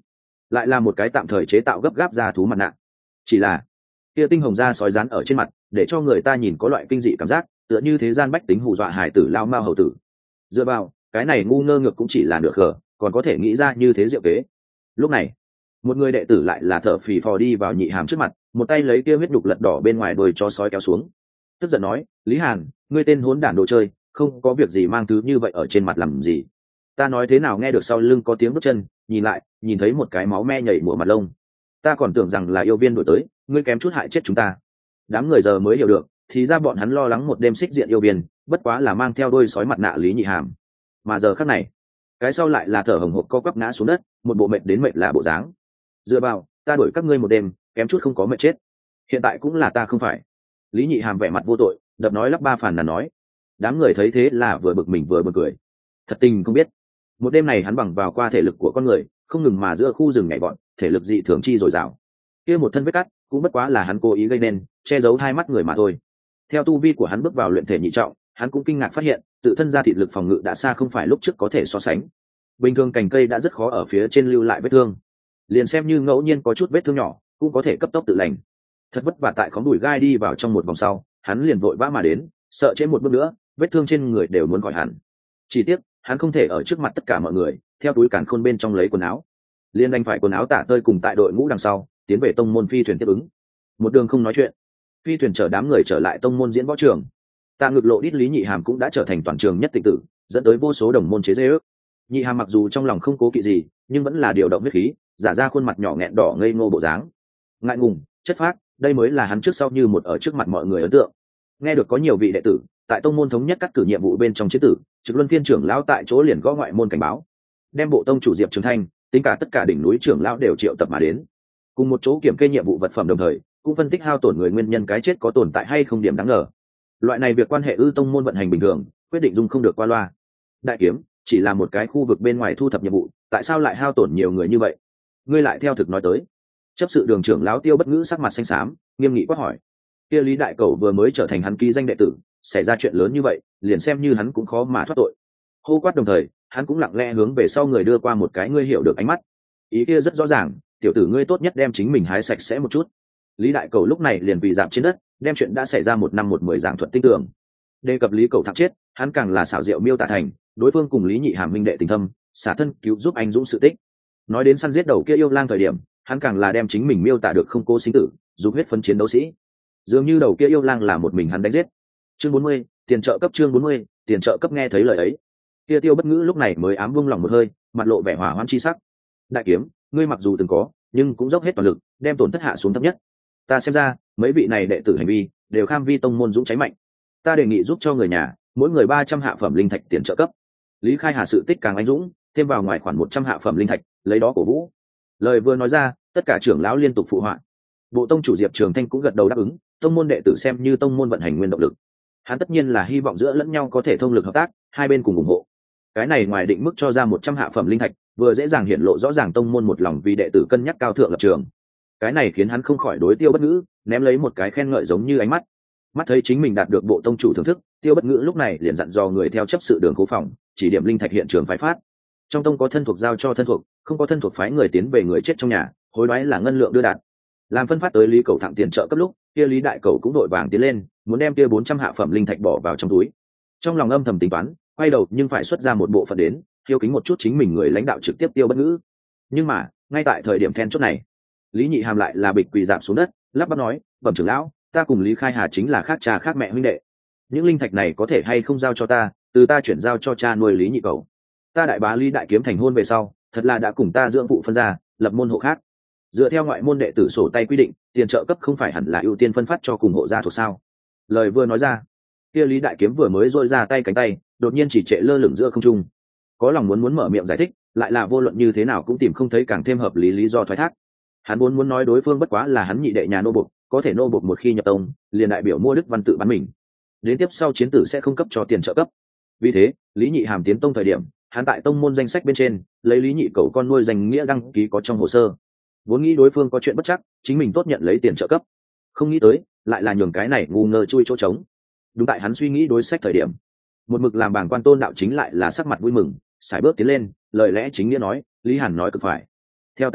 lại là một cái tạm thời chế tạo gấp gáp ra thú mặt nạ. Chỉ là kia tinh hồng da sói rán ở trên mặt, để cho người ta nhìn có loại kinh dị cảm giác, tựa như thế gian bách tính hù dọa hải tử lao mao hầu tử. Dựa vào, cái này ngu ngơ ngược cũng chỉ là nửa khờ, còn có thể nghĩ ra như thế diệu kế. Lúc này, một người đệ tử lại là thở phì phò đi vào Nhị Hàm trước mặt, một tay lấy kia huyết nhục lật đỏ bên ngoài đôi cho sói kéo xuống. Tức giận nói, Lý Hàn, ngươi tên hỗn đản đồ chơi, không có việc gì mang thứ như vậy ở trên mặt làm gì. Ta nói thế nào nghe được sau lưng có tiếng bước chân, nhìn lại, nhìn thấy một cái máu me nhảy mùa mặt lông. Ta còn tưởng rằng là yêu viên đuổi tới, ngươi kém chút hại chết chúng ta. Đám người giờ mới hiểu được, thì ra bọn hắn lo lắng một đêm xích diện yêu viên, bất quá là mang theo đôi sói mặt nạ Lý Nhị Hàm. Mà giờ khắc này, cái sau lại là thở hồng hộc co quắp ngã xuống đất, một bộ mệt đến mệt là bộ dáng. Dựa vào, ta đuổi các ngươi một đêm, kém chút không có mệt chết. Hiện tại cũng là ta không phải. Lý Nhị Hàm vẻ mặt vô tội, đập nói lắp ba phàn nàn nói. Đám người thấy thế là vừa bực mình vừa buồn cười. Thật tình không biết, một đêm này hắn bằng vào qua thể lực của con người, không ngừng mà giữa khu rừng nhảy vọt, thể lực dị thường chi dồi dào. Kia một thân vết cắt, cũng bất quá là hắn cố ý gây nên, che giấu hai mắt người mà thôi. Theo tu vi của hắn bước vào luyện thể nhị trọng, hắn cũng kinh ngạc phát hiện, tự thân ra thịt lực phòng ngự đã xa không phải lúc trước có thể so sánh. Bình thường cành cây đã rất khó ở phía trên lưu lại vết thương, liền xem như ngẫu nhiên có chút vết thương nhỏ, cũng có thể cấp tốc tự lành. Thật vất vả tại khóm đùi gai đi vào trong một vòng sau, hắn liền vội vã mà đến, sợ trễ một bước nữa, vết thương trên người đều muốn khỏi hẳn. Chỉ tiếc, hắn không thể ở trước mặt tất cả mọi người, theo túi càn khôn bên trong lấy quần áo, liền đành phải quần áo tả tơi cùng tại đội ngũ đằng sau, tiến về tông môn phi thuyền tiếp ứng. Một đường không nói chuyện, phi thuyền chở đám người trở lại tông môn diễn võ trường. Tạ Ngực Lộ đít Lý Nhị Hàm cũng đã trở thành toàn trường nhất tịch tử, dẫn tới vô số đồng môn chế giễu. Nhị Hàm mặc dù trong lòng không cố kỵ gì, nhưng vẫn là điều động huyết khí, giả ra khuôn mặt nhỏ nghẹn đỏ ngây ngô bộ dáng, ngại ngùng, chất phác, đây mới là hắn trước sau như một ở trước mặt mọi người ấn tượng. Nghe được có nhiều vị đệ tử tại tông môn thống nhất cắt cử nhiệm vụ bên trong chế tử, trực luân phiên trưởng lão tại chỗ liền gõ ngoại môn cảnh báo, đem bộ tông chủ Diệp Trường Thanh, tính cả tất cả đỉnh núi trưởng lão đều triệu tập mà đến, cùng một chỗ kiểm kê nhiệm vụ vật phẩm, đồng thời cũng phân tích hao tổn người nguyên nhân cái chết có tồn tại hay không điểm đáng ngờ. Loại này việc quan hệ ư tông môn vận hành bình thường, quyết định dung không được qua loa. Đại kiếm chỉ là một cái khu vực bên ngoài thu thập nhiệm vụ, tại sao lại hao tổn nhiều người như vậy? Ngươi lại theo thực nói tới. Chấp sự đường trưởng lão Tiêu Bất Ngữ sắc mặt xanh xám, nghiêm nghị quát hỏi. Kia Lý đại cầu vừa mới trở thành hắn ký danh đệ tử, xảy ra chuyện lớn như vậy, liền xem như hắn cũng khó mà thoát tội. Hô quát đồng thời, hắn cũng lặng lẽ hướng về sau người đưa qua một cái ngươi hiểu được ánh mắt. Ý kia rất rõ ràng, tiểu tử ngươi tốt nhất đem chính mình hái sạch sẽ một chút. Lý đại cầu lúc này liền quỳ dạp trên đất, đem chuyện đã xảy ra một năm một mười giảng thuật tinh tường. Đề cập Lý cầu thẳng chết, hắn càng là xảo diệu miêu tả thành đối phương cùng Lý Nhị Hàm minh đệ tình thâm, xả thân cứu giúp anh dũng sự tích. Nói đến săn giết đầu kia yêu lang thời điểm, hắn càng là đem chính mình miêu tả được không cố sinh tử, dùng huyết phân chiến đấu sĩ, dường như đầu kia yêu lang là một mình hắn đánh giết. Chương bốn mươi, tiền trợ cấp. Chương bốn mươi, tiền trợ cấp. Nghe thấy lời ấy, kia Tiêu Bất Ngữ lúc này mới ám vung lòng một hơi, mặt lộ vẻ hỏa hoãn chi sắc. Đại kiếm, ngươi mặc dù từng có, nhưng cũng dốc hết toàn lực, đem tổn thất hạ xuống thấp nhất. Ta xem ra, mấy vị này đệ tử hành vi đều kham vi tông môn dũng cháy mạnh. Ta đề nghị giúp cho người nhà, mỗi người ba trăm hạ phẩm linh thạch tiền trợ cấp. Lý Khai Hà sự tích càng anh dũng, thêm vào ngoài khoản một trăm hạ phẩm linh thạch, lấy đó cổ vũ. Lời vừa nói ra, tất cả trưởng lão liên tục phụ họa. Bộ tông chủ Diệp Trường Thanh cũng gật đầu đáp ứng, tông môn đệ tử xem như tông môn vận hành nguyên động lực. Hắn tất nhiên là hy vọng giữa lẫn nhau có thể thông lực hợp tác, hai bên cùng ủng hộ. Cái này ngoài định mức cho ra một trăm hạ phẩm linh thạch, vừa dễ dàng hiện lộ rõ ràng tông môn một lòng vì đệ tử cân nhắc cao thượng lập trường. Cái này khiến hắn không khỏi đối Tiêu Bất Ngữ ném lấy một cái khen ngợi giống như ánh mắt. Mắt thấy chính mình đạt được bộ tông chủ thưởng thức, Tiêu Bất Ngữ lúc này liền dặn dò người theo chấp sự đường cố phòng, chỉ điểm linh thạch hiện trường phái phát. Trong tông có thân thuộc giao cho thân thuộc, không có thân thuộc phái người tiến về người chết trong nhà, hối đoái là ngân lượng đưa đạt. Làm phân phát tới Lý Cầu thẳng tiền trợ cấp lúc, kia Lý đại cầu cũng đội vàng tiến lên, muốn đem kia bốn trăm hạ phẩm linh thạch bỏ vào trong túi. Trong lòng âm thầm tính toán, quay đầu nhưng phải xuất ra một bộ phận đến, hiếu kính một chút chính mình người lãnh đạo trực tiếp Tiêu Bất Ngữ. Nhưng mà, ngay tại thời điểm then chốt này, Lý Nhị Hàm lại là bịch quỳ rạp xuống đất, lắp bắp nói, "Bẩm trưởng lão, ta cùng Lý Khai Hà chính là khác cha khác mẹ huynh đệ. Những linh thạch này có thể hay không giao cho ta, từ ta chuyển giao cho cha nuôi Lý Nhị cầu. Ta đại bá Lý đại kiếm thành hôn về sau, thật là đã cùng ta dưỡng phụ phân ra, lập môn hộ khác. Dựa theo ngoại môn đệ tử sổ tay quy định, tiền trợ cấp không phải hẳn là ưu tiên phân phát cho cùng hộ gia thuộc sao?" Lời vừa nói ra, kia Lý đại kiếm vừa mới dội ra tay cánh tay, đột nhiên chỉ trệ lơ lửng giữa không trung. Có lòng muốn muốn mở miệng giải thích, lại là vô luận như thế nào cũng tìm không thấy càng thêm hợp lý lý do thoái thác. Hắn muốn muốn nói đối phương bất quá là hắn nhị đệ nhà nô bộc, có thể nô bộc một khi nhập tông, liền đại biểu mua đức văn tự bắn mình. Đến tiếp sau chiến tử sẽ không cấp cho tiền trợ cấp. Vì thế, Lý Nhị Hàm tiến tông thời điểm, hắn tại tông môn danh sách bên trên, lấy Lý Nhị cầu con nuôi danh nghĩa đăng ký có trong hồ sơ. Vốn nghĩ đối phương có chuyện bất chắc, chính mình tốt nhận lấy tiền trợ cấp. Không nghĩ tới, lại là nhường cái này ngu ngơ chui chỗ trống. Đúng tại hắn suy nghĩ đối sách thời điểm, một mực làm bảng quan Tôn đạo chính lại là sắc mặt vui mừng, sải bước tiến lên, lời lẽ chính nghĩa nói, Lý Hàn nói cực phải. Theo ta được biết,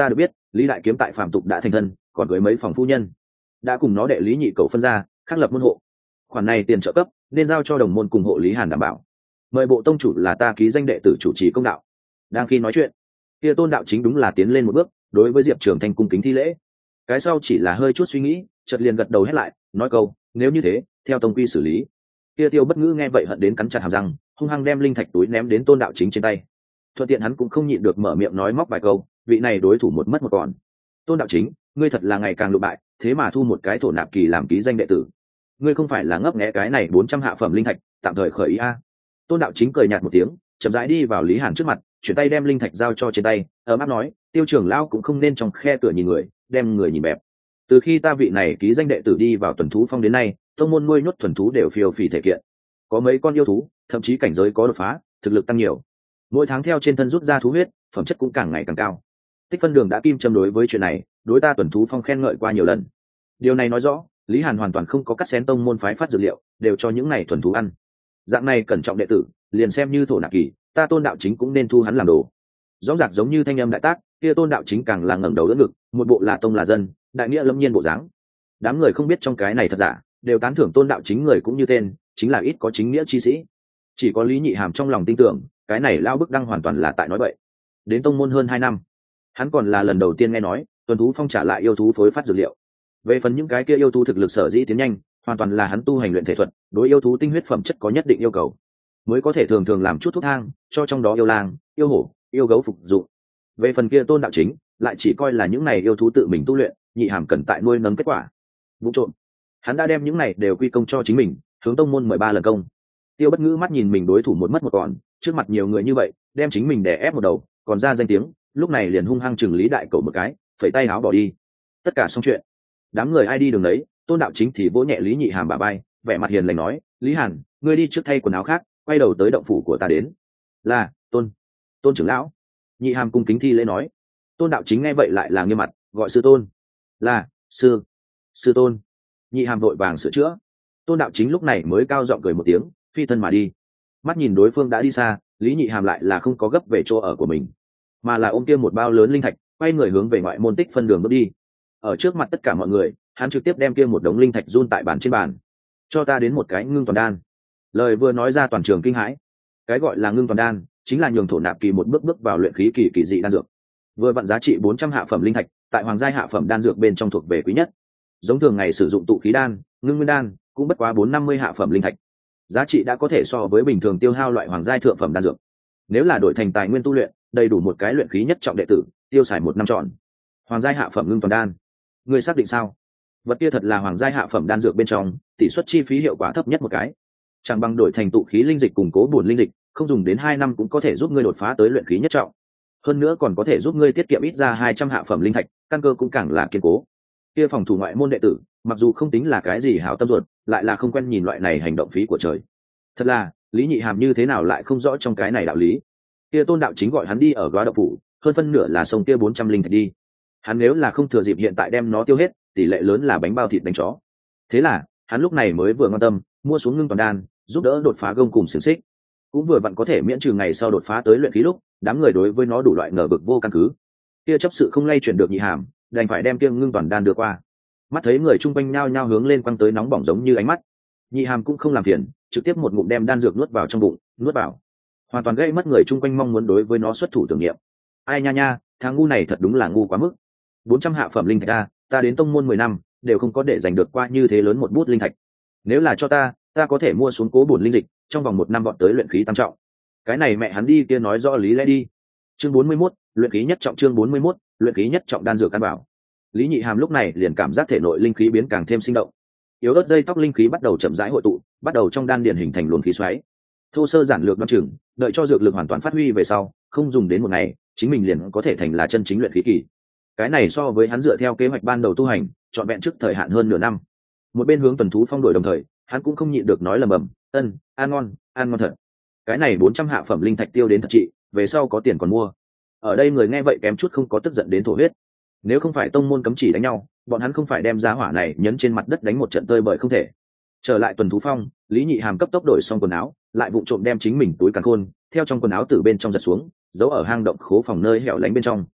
lý đại kiếm tại phạm tục đã thành thân, còn với mấy phòng phu nhân, đã cùng nó đệ lý nhị cầu phân ra khắc lập môn hộ. Khoản này tiền trợ cấp nên giao cho đồng môn cùng hộ lý hàn đảm bảo. Mời bộ tông chủ là ta ký danh đệ tử chủ trì công đạo. Đang khi nói chuyện, kia Tôn Đạo Chính đúng là tiến lên một bước, đối với Diệp Trường Thanh cung kính thi lễ. Cái sau chỉ là hơi chút suy nghĩ, chợt liền gật đầu hết lại, nói câu, nếu như thế, theo tông quy xử lý. Kia Tiêu Bất Ngữ nghe vậy hận đến cắn chặt hàm răng, hung hăng đem linh thạch túi ném đến Tôn Đạo Chính trên tay. Thuận tiện hắn cũng không nhịn được mở miệng nói móc vài câu, vị này đối thủ một mất một còn. Tôn Đạo Chính, ngươi thật là ngày càng lụ bại, thế mà thu một cái thổ nạp kỳ làm ký danh đệ tử. Ngươi không phải là ngấp nghé cái này bốn trăm hạ phẩm linh thạch, tạm thời khởi ý a. Tôn Đạo Chính cười nhạt một tiếng, chậm rãi đi vào Lý Hàn trước mặt, chuyển tay đem linh thạch giao cho trên tay, ấm áp nói, Tiêu trưởng lão cũng không nên trong khe cửa nhìn người, đem người nhìn bẹp. Từ khi ta vị này ký danh đệ tử đi vào tuần thú phong đến nay, tông môn nuôi nhốt thuần thú đều phiêu phì thể kiện, có mấy con yêu thú, thậm chí cảnh giới có đột phá, thực lực tăng nhiều. Mỗi tháng theo trên thân rút ra thú huyết, phẩm chất cũng càng ngày càng cao. Tích phân đường đã kim châm đối với chuyện này, đối ta tuần thú phong khen ngợi qua nhiều lần. Điều này nói rõ, Lý Hàn hoàn toàn không có cắt xén tông môn phái phát dược liệu, đều cho những này thuần thú ăn. Dạng này cẩn trọng đệ tử, liền xem như thổ nạp kỳ, ta Tôn Đạo Chính cũng nên thu hắn làm đồ. Rõ ràng giống như thanh âm đại tác, kia Tôn Đạo Chính càng là ngẩng đầu đỡ ngực, một bộ là tông là dân, đại nghĩa lâm nhiên bộ dáng. Đám người không biết trong cái này thật giả, đều tán thưởng Tôn Đạo Chính người cũng như tên, chính là ít có chính nghĩa chi sĩ. Chỉ có Lý Nhị Hàm trong lòng tin tưởng, cái này lao bức đăng hoàn toàn là tại nói bậy. Đến tông môn hơn hai năm, hắn còn là lần đầu tiên nghe nói tuần thú phong trả lại yêu thú phối phát dược liệu. Về phần những cái kia yêu thú thực lực sở dĩ tiến nhanh, hoàn toàn là hắn tu hành luyện thể thuật, đối yêu thú tinh huyết phẩm chất có nhất định yêu cầu, mới có thể thường thường làm chút thuốc thang cho trong đó yêu lang, yêu hổ, yêu gấu phục dụng. Về phần kia Tôn Đạo Chính, lại chỉ coi là những này yêu thú tự mình tu luyện, Nhị Hàm cần tại nuôi nấng kết quả. Vụ trộm, hắn đã đem những này đều quy công cho chính mình, hướng tông môn mười ba lần công. Tiêu Bất Ngữ mắt nhìn mình đối thủ một mất một còn, trước mặt nhiều người như vậy, đem chính mình đè ép một đầu, còn ra danh tiếng, lúc này liền hung hăng chừng Lý Đại Cẩu một cái, phẩy tay áo bỏ đi. Tất cả xong chuyện, đám người ai đi đường đấy, Tôn Đạo Chính thì vỗ nhẹ Lý Nhị Hàm bả vai, vẻ mặt hiền lành nói, Lý Hàn, ngươi đi trước thay quần áo khác, quay đầu tới động phủ của ta đến. Là, Tôn, Tôn trưởng lão. Nhị Hàm cung kính thi lễ nói. Tôn Đạo Chính nghe vậy lại là nghiêm mặt, gọi sư tôn. Là, sư, sư tôn. Nhị Hàm vội vàng sửa chữa. Tôn Đạo Chính lúc này mới cao giọng cười một tiếng, phi thân mà đi. Mắt nhìn đối phương đã đi xa, Lý Nhị Hàm lại là không có gấp về chỗ ở của mình, mà là ôm kia một bao lớn linh thạch, quay người hướng về ngoại môn tích phân đường bước đi. Ở trước mặt tất cả mọi người, hắn trực tiếp đem kia một đống linh thạch run tại bàn trên bàn. Cho ta đến một cái ngưng toàn đan. Lời vừa nói ra toàn trường kinh hãi. Cái gọi là ngưng toàn đan, chính là nhường thổ nạp kỳ một bước bước vào luyện khí kỳ kỳ dị đan dược. Vừa vặn giá trị bốn trăm hạ phẩm linh thạch, tại hoàng giai hạ phẩm đan dược bên trong thuộc về quý nhất. Giống thường ngày sử dụng tụ khí đan, ngưng nguyên đan, cũng bất quá bốn năm mươi hạ phẩm linh thạch. Giá trị đã có thể so với bình thường tiêu hao loại hoàng giai thượng phẩm đan dược. Nếu là đổi thành tài nguyên tu luyện, đầy đủ một cái luyện khí nhất trọng đệ tử, tiêu xài một năm trọn. Hoàng giai hạ phẩm ngưng toàn đan, ngươi xác định sao? Vật kia thật là hoàng giai hạ phẩm đan dược bên trong, tỷ suất chi phí hiệu quả thấp nhất một cái. Chẳng bằng đổi thành tụ khí linh dịch củng cố bổn linh dịch, không dùng đến hai năm cũng có thể giúp ngươi đột phá tới luyện khí nhất trọng. Hơn nữa còn có thể giúp ngươi tiết kiệm ít ra hai trăm hạ phẩm linh thạch, căn cơ cũng càng là kiên cố. Kia phòng thủ ngoại môn đệ tử, mặc dù không tính là cái gì hảo tâm ruột, lại là không quen nhìn loại này hành động phí của trời. Thật là, Lý Nhị Hàm như thế nào lại không rõ trong cái này đạo lý. Kia Tôn Đạo Chính gọi hắn đi ở góa đậu phủ, hơn phân nửa là sông kia bốn trăm linh thạch đi. Hắn nếu là không thừa dịp hiện tại đem nó tiêu hết, tỷ lệ lớn là bánh bao thịt đánh chó. Thế là, hắn lúc này mới vừa ngon tâm, mua xuống ngưng toàn đan, giúp đỡ đột phá gông cùng xiềng xích. Cũng vừa vặn có thể miễn trừ ngày sau đột phá tới luyện khí lúc, đám người đối với nó đủ loại ngờ vực vô căn cứ. Kia chấp sự không lay chuyển được Nhị Hàm, đành phải đem kia ngưng toàn đan đưa qua. Mắt thấy người chung quanh nhao nhao hướng lên quăng tới nóng bỏng giống như ánh mắt, Nhị Hàm cũng không làm phiền, trực tiếp một ngụm đem đan dược nuốt vào trong bụng, nuốt vào, hoàn toàn gây mất người chung quanh mong muốn đối với nó xuất thủ tưởng niệm. Ai nha nha, thằng ngu này thật đúng là ngu quá mức. Bốn trăm hạ phẩm linh thạch ta, ta đến tông môn mười năm, đều không có để giành được qua như thế lớn một bút linh thạch. Nếu là cho ta, ta có thể mua xuống cố bổn linh dịch, trong vòng một năm bọn tới luyện khí tam trọng. Cái này mẹ hắn đi kia nói rõ lý lẽ đi. Chương bốn mươi mốt, luyện khí nhất trọng chương bốn mươi mốt, luyện khí nhất trọng đan dược căn bảo. Lý Nhị Hàm lúc này liền cảm giác thể nội linh khí biến càng thêm sinh động. Yếu ớt dây tóc linh khí bắt đầu chậm rãi hội tụ, bắt đầu trong đan điền hình thành luồng khí xoáy. Thô sơ giản lược đoan chừng, đợi cho dược lực hoàn toàn phát huy về sau, không dùng đến một ngày, chính mình liền có thể thành là chân chính luyện khí kỳ. Cái này so với hắn dựa theo kế hoạch ban đầu tu hành, trọn vẹn trước thời hạn hơn nửa năm. Một bên hướng tuần thú phong đổi đồng thời, hắn cũng không nhịn được nói lầm bầm, "Ân, ăn ngon, ăn ngon thật." Cái này bốn trăm hạ phẩm linh thạch tiêu đến thật trị, về sau có tiền còn mua. Ở đây người nghe vậy kém chút không có tức giận đến thổ huyết. Nếu không phải tông môn cấm chỉ đánh nhau, bọn hắn không phải đem giá hỏa này nhấn trên mặt đất đánh một trận tơi bời không thể. Trở lại tuần thú phong, Lý Nhị Hàm cấp tốc đổi xong quần áo, lại vụng trộm đem chính mình túi càn khôn theo trong quần áo từ bên trong giật xuống, giấu ở hang động khố phòng nơi hẻo lánh bên trong.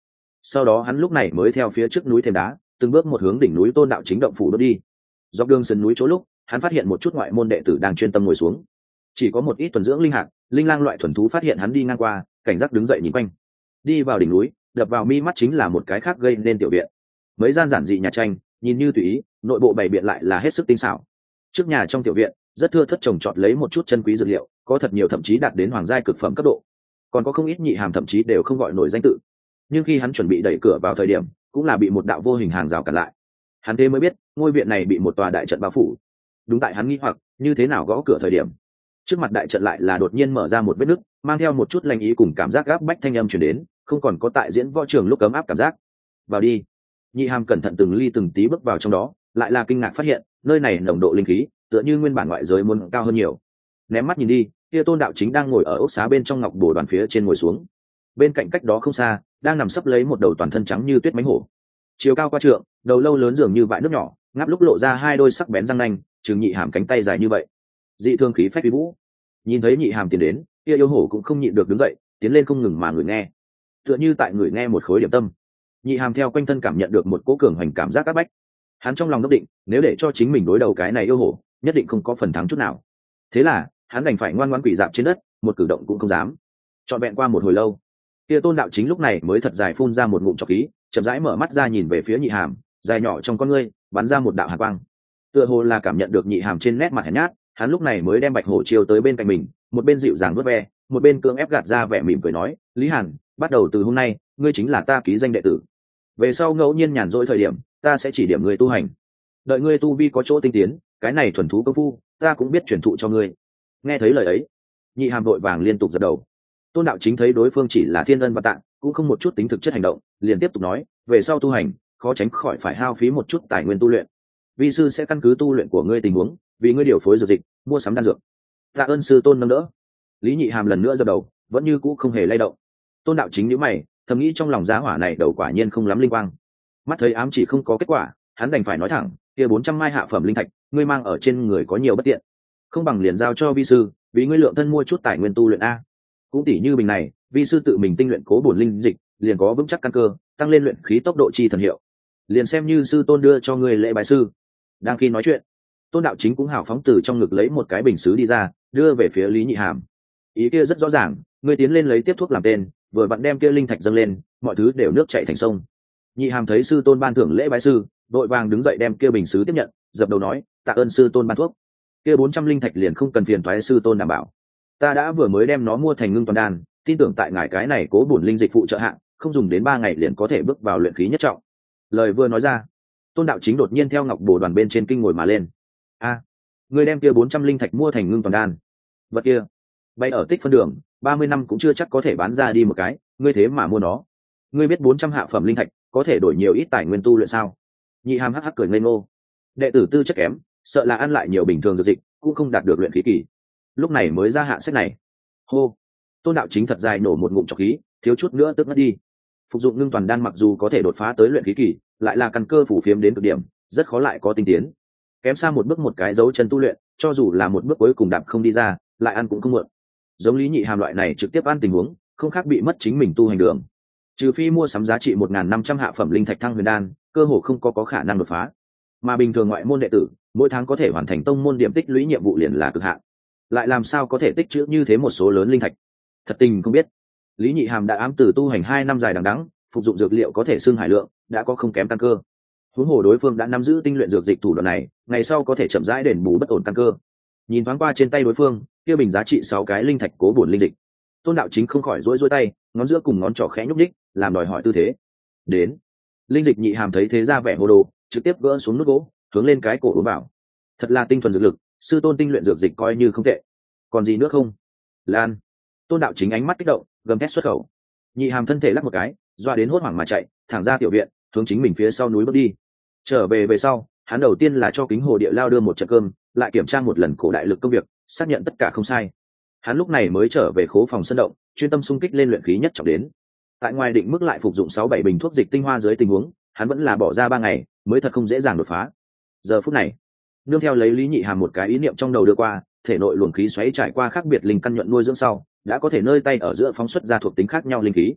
sau đó hắn lúc này mới theo phía trước núi thêm đá từng bước một hướng đỉnh núi Tôn Đạo Chính động phủ đốt đi. Dọc đường sườn núi chỗ lúc hắn phát hiện một chút ngoại môn đệ tử đang chuyên tâm ngồi xuống, chỉ có một ít tuần dưỡng linh hạt linh lang loại thuần thú phát hiện hắn đi ngang qua, cảnh giác đứng dậy nhìn quanh. Đi vào đỉnh núi, đập vào mi mắt chính là một cái khác gây nên tiểu viện, mấy gian giản dị nhà tranh nhìn như tùy ý, nội bộ bày biện lại là hết sức tinh xảo. Trước nhà trong tiểu viện rất thưa thất trồng trọt lấy một chút chân quý dược liệu, có thật nhiều thậm chí đạt đến hoàng giai cực phẩm cấp độ, còn có không ít nhị hàm thậm chí đều không gọi nổi danh tự. Nhưng khi hắn chuẩn bị đẩy cửa vào thời điểm, cũng là bị một đạo vô hình hàng rào cản lại. Hắn thế mới biết ngôi viện này bị một tòa đại trận bao phủ. Đúng tại hắn nghi hoặc như thế nào gõ cửa thời điểm, trước mặt đại trận lại là đột nhiên mở ra một vết nứt, mang theo một chút lanh ý cùng cảm giác gáp bách thanh âm truyền đến, không còn có tại diễn võ trường lúc cấm áp cảm giác. Vào đi. Nhị hàm cẩn thận từng ly từng tí bước vào trong đó, lại là kinh ngạc phát hiện nơi này nồng độ linh khí tựa như nguyên bản ngoại giới muốn cao hơn nhiều. Ném mắt nhìn đi, kia Tôn Đạo Chính đang ngồi ở ốc xá bên trong ngọc bồ đoàn phía trên ngồi xuống. Bên cạnh cách đó không xa đang nằm sấp lấy một đầu toàn thân trắng như tuyết mánh hổ, chiều cao qua trượng, đầu lâu lớn dường như vại nước nhỏ, ngáp lúc lộ ra hai đôi sắc bén răng nanh, chừng nhị hàm cánh tay dài như vậy, dị thương khí phách uy vũ. Nhìn thấy nhị hàm tiến đến, kia yêu hổ cũng không nhịn được đứng dậy, tiến lên không ngừng mà người nghe, tựa như tại người nghe một khối điểm tâm. Nhị hàm theo quanh thân cảm nhận được một cỗ cường hoành cảm giác áp bách, hắn trong lòng đốc định nếu để cho chính mình đối đầu cái này yêu hổ, nhất định không có phần thắng chút nào. Thế là hắn đành phải ngoan ngoãn quỳ dạp trên đất, một cử động cũng không dám. Trọn vẹn qua một hồi lâu, kia Tôn Đạo Chính lúc này mới thật dài phun ra một ngụm trọc khí, chậm rãi mở mắt ra nhìn về phía nhị hàm, dài nhỏ trong con ngươi bắn ra một đạo hàn quang, tựa hồ là cảm nhận được nhị hàm trên nét mặt hèn nhát. Hắn lúc này mới đem bạch hổ chiêu tới bên cạnh mình, một bên dịu dàng vớt ve, một bên cưỡng ép gạt ra vẻ mỉm cười nói: Lý Hàn, bắt đầu từ hôm nay ngươi chính là ta ký danh đệ tử, về sau ngẫu nhiên nhàn rỗi thời điểm ta sẽ chỉ điểm ngươi tu hành, đợi ngươi tu vi có chỗ tinh tiến, cái này thuần thú công phu ta cũng biết truyền thụ cho ngươi. Nghe thấy lời ấy, nhị hàm vội vàng liên tục gật đầu. Tôn Đạo Chính thấy đối phương chỉ là thiên ân và tạng, cũng không một chút tính thực chất hành động, liền tiếp tục nói: về sau tu hành khó tránh khỏi phải hao phí một chút tài nguyên tu luyện, vi sư sẽ căn cứ tu luyện của ngươi tình huống vì ngươi điều phối dược dịch, mua sắm đan dược. Tạ ơn sư tôn nâng đỡ. Lý nhị hàm lần nữa giơ đầu, vẫn như cũ không hề lay động. Tôn Đạo Chính nhíu mày, thầm nghĩ trong lòng giá hỏa này đầu quả nhiên không lắm linh quang. Mắt thấy ám chỉ không có kết quả, hắn đành phải nói thẳng: kia bốn trăm mai hạ phẩm linh thạch ngươi mang ở trên người có nhiều bất tiện, không bằng liền giao cho vi sư, vì ngươi lượng thân mua chút tài nguyên tu luyện a. Cũng tỷ như bình này, vi sư tự mình tinh luyện cố bổn linh dịch, liền có vững chắc căn cơ, tăng lên luyện khí tốc độ chi thần hiệu, liền xem như sư tôn đưa cho ngươi lễ bái sư. Đang khi nói chuyện, Tôn Đạo Chính cũng hào phóng từ trong ngực lấy một cái bình sứ đi ra, đưa về phía Lý nhị hàm. Ý kia rất rõ ràng, ngươi tiến lên lấy tiếp thuốc làm tên, vừa vặn đem kia linh thạch dâng lên, mọi thứ đều nước chảy thành sông. Nhị hàm thấy sư tôn ban thưởng lễ bái sư, đội vàng đứng dậy đem kia bình sứ tiếp nhận, dập đầu nói: tạ ơn sư tôn ban thuốc, kia bốn trăm linh thạch liền không cần phiền toái sư tôn đảm bảo, ta đã vừa mới đem nó mua thành ngưng toàn đan, tin tưởng tại ngài cái này cố bổn linh dịch phụ trợ hạng, không dùng đến ba ngày liền có thể bước vào luyện khí nhất trọng. Lời vừa nói ra, Tôn Đạo Chính đột nhiên theo ngọc bồ đoàn bên trên kinh ngồi mà lên. A, ngươi đem kia bốn trăm linh thạch mua thành ngưng toàn đan? Vật kia bay ở tích phân đường ba mươi năm cũng chưa chắc có thể bán ra đi một cái, ngươi thế mà mua nó? Ngươi biết bốn trăm hạ phẩm linh thạch có thể đổi nhiều ít tài nguyên tu luyện sao? Nhị hàm hắc hắc cười ngây ngô. Đệ tử tư chất kém, sợ là ăn lại nhiều bình thường dược dịch cũng không đạt được luyện khí kỳ, lúc này mới ra hạ sách này. Hô. Tôn Đạo Chính thật dài nổ một ngụm trọc khí, thiếu chút nữa tức ngất đi. Phục dụng ngưng toàn đan mặc dù có thể đột phá tới luyện khí kỳ, lại là căn cơ phủ phiếm đến cực điểm, rất khó lại có tinh tiến. Kém xa một bước một cái dấu chân tu luyện, cho dù là một bước cuối cùng đạp không đi ra, lại ăn cũng không muộn. Giống Lý nhị hàm loại này trực tiếp ăn tình huống, không khác bị mất chính mình tu hành đường. Trừ phi mua sắm giá trị một nghìn năm trăm hạ phẩm linh thạch thăng huyền đan, cơ hồ không có có khả năng đột phá. Mà bình thường ngoại môn đệ tử, mỗi tháng có thể hoàn thành tông môn điểm tích lũy nhiệm vụ liền là cực hạn. Lại làm sao có thể tích trữ như thế một số lớn linh thạch? Thật tình không biết. Lý nhị hàm đã ám tử tu hành hai năm dài đằng đẵng, phục dụng dược liệu có thể xưng hải lượng, đã có không kém căn cơ. Huống hồ đối phương đã nắm giữ tinh luyện dược dịch thủ đoạn này, ngày sau có thể chậm rãi đền bù bất ổn căn cơ. Nhìn thoáng qua trên tay đối phương, kia bình giá trị sáu cái linh thạch cố bổn linh dịch, Tôn Đạo Chính không khỏi rũi rũi tay, ngón giữa cùng ngón trỏ khẽ nhúc nhích, làm đòi hỏi tư thế. Đến. Linh dịch nhị hàm thấy thế ra vẻ hồ đồ, trực tiếp gỡ xuống nút gỗ, hướng lên cái cổ uống vào. Thật là tinh thuần dược lực, sư tôn tinh luyện dược dịch coi như không tệ. Còn gì nữa không? Lan. Tôn Đạo Chính ánh mắt kích động, gầm thét xuất khẩu. Nhị hàm thân thể lắc một cái, doa đến hốt hoảng mà chạy thẳng ra tiểu viện, hướng chính mình phía sau núi bước đi. Trở về về sau, hắn đầu tiên là cho Kính Hồ Địa Lao đưa một trận cơm, lại kiểm tra một lần cổ đại lực công việc, xác nhận tất cả không sai. Hắn lúc này mới trở về khố phòng sân động, chuyên tâm xung kích lên luyện khí nhất trọng đến. Tại ngoài định mức lại phục dụng sáu bảy bình thuốc dịch tinh hoa dưới tình huống, hắn vẫn là bỏ ra ba ngày mới thật không dễ dàng đột phá. Giờ phút này, nương theo lấy Lý nhị hàm một cái ý niệm trong đầu đưa qua, thể nội luồng khí xoáy trải qua khác biệt linh căn nhuận nuôi dưỡng sau, đã có thể nơi tay ở giữa phóng xuất ra thuộc tính khác nhau linh khí.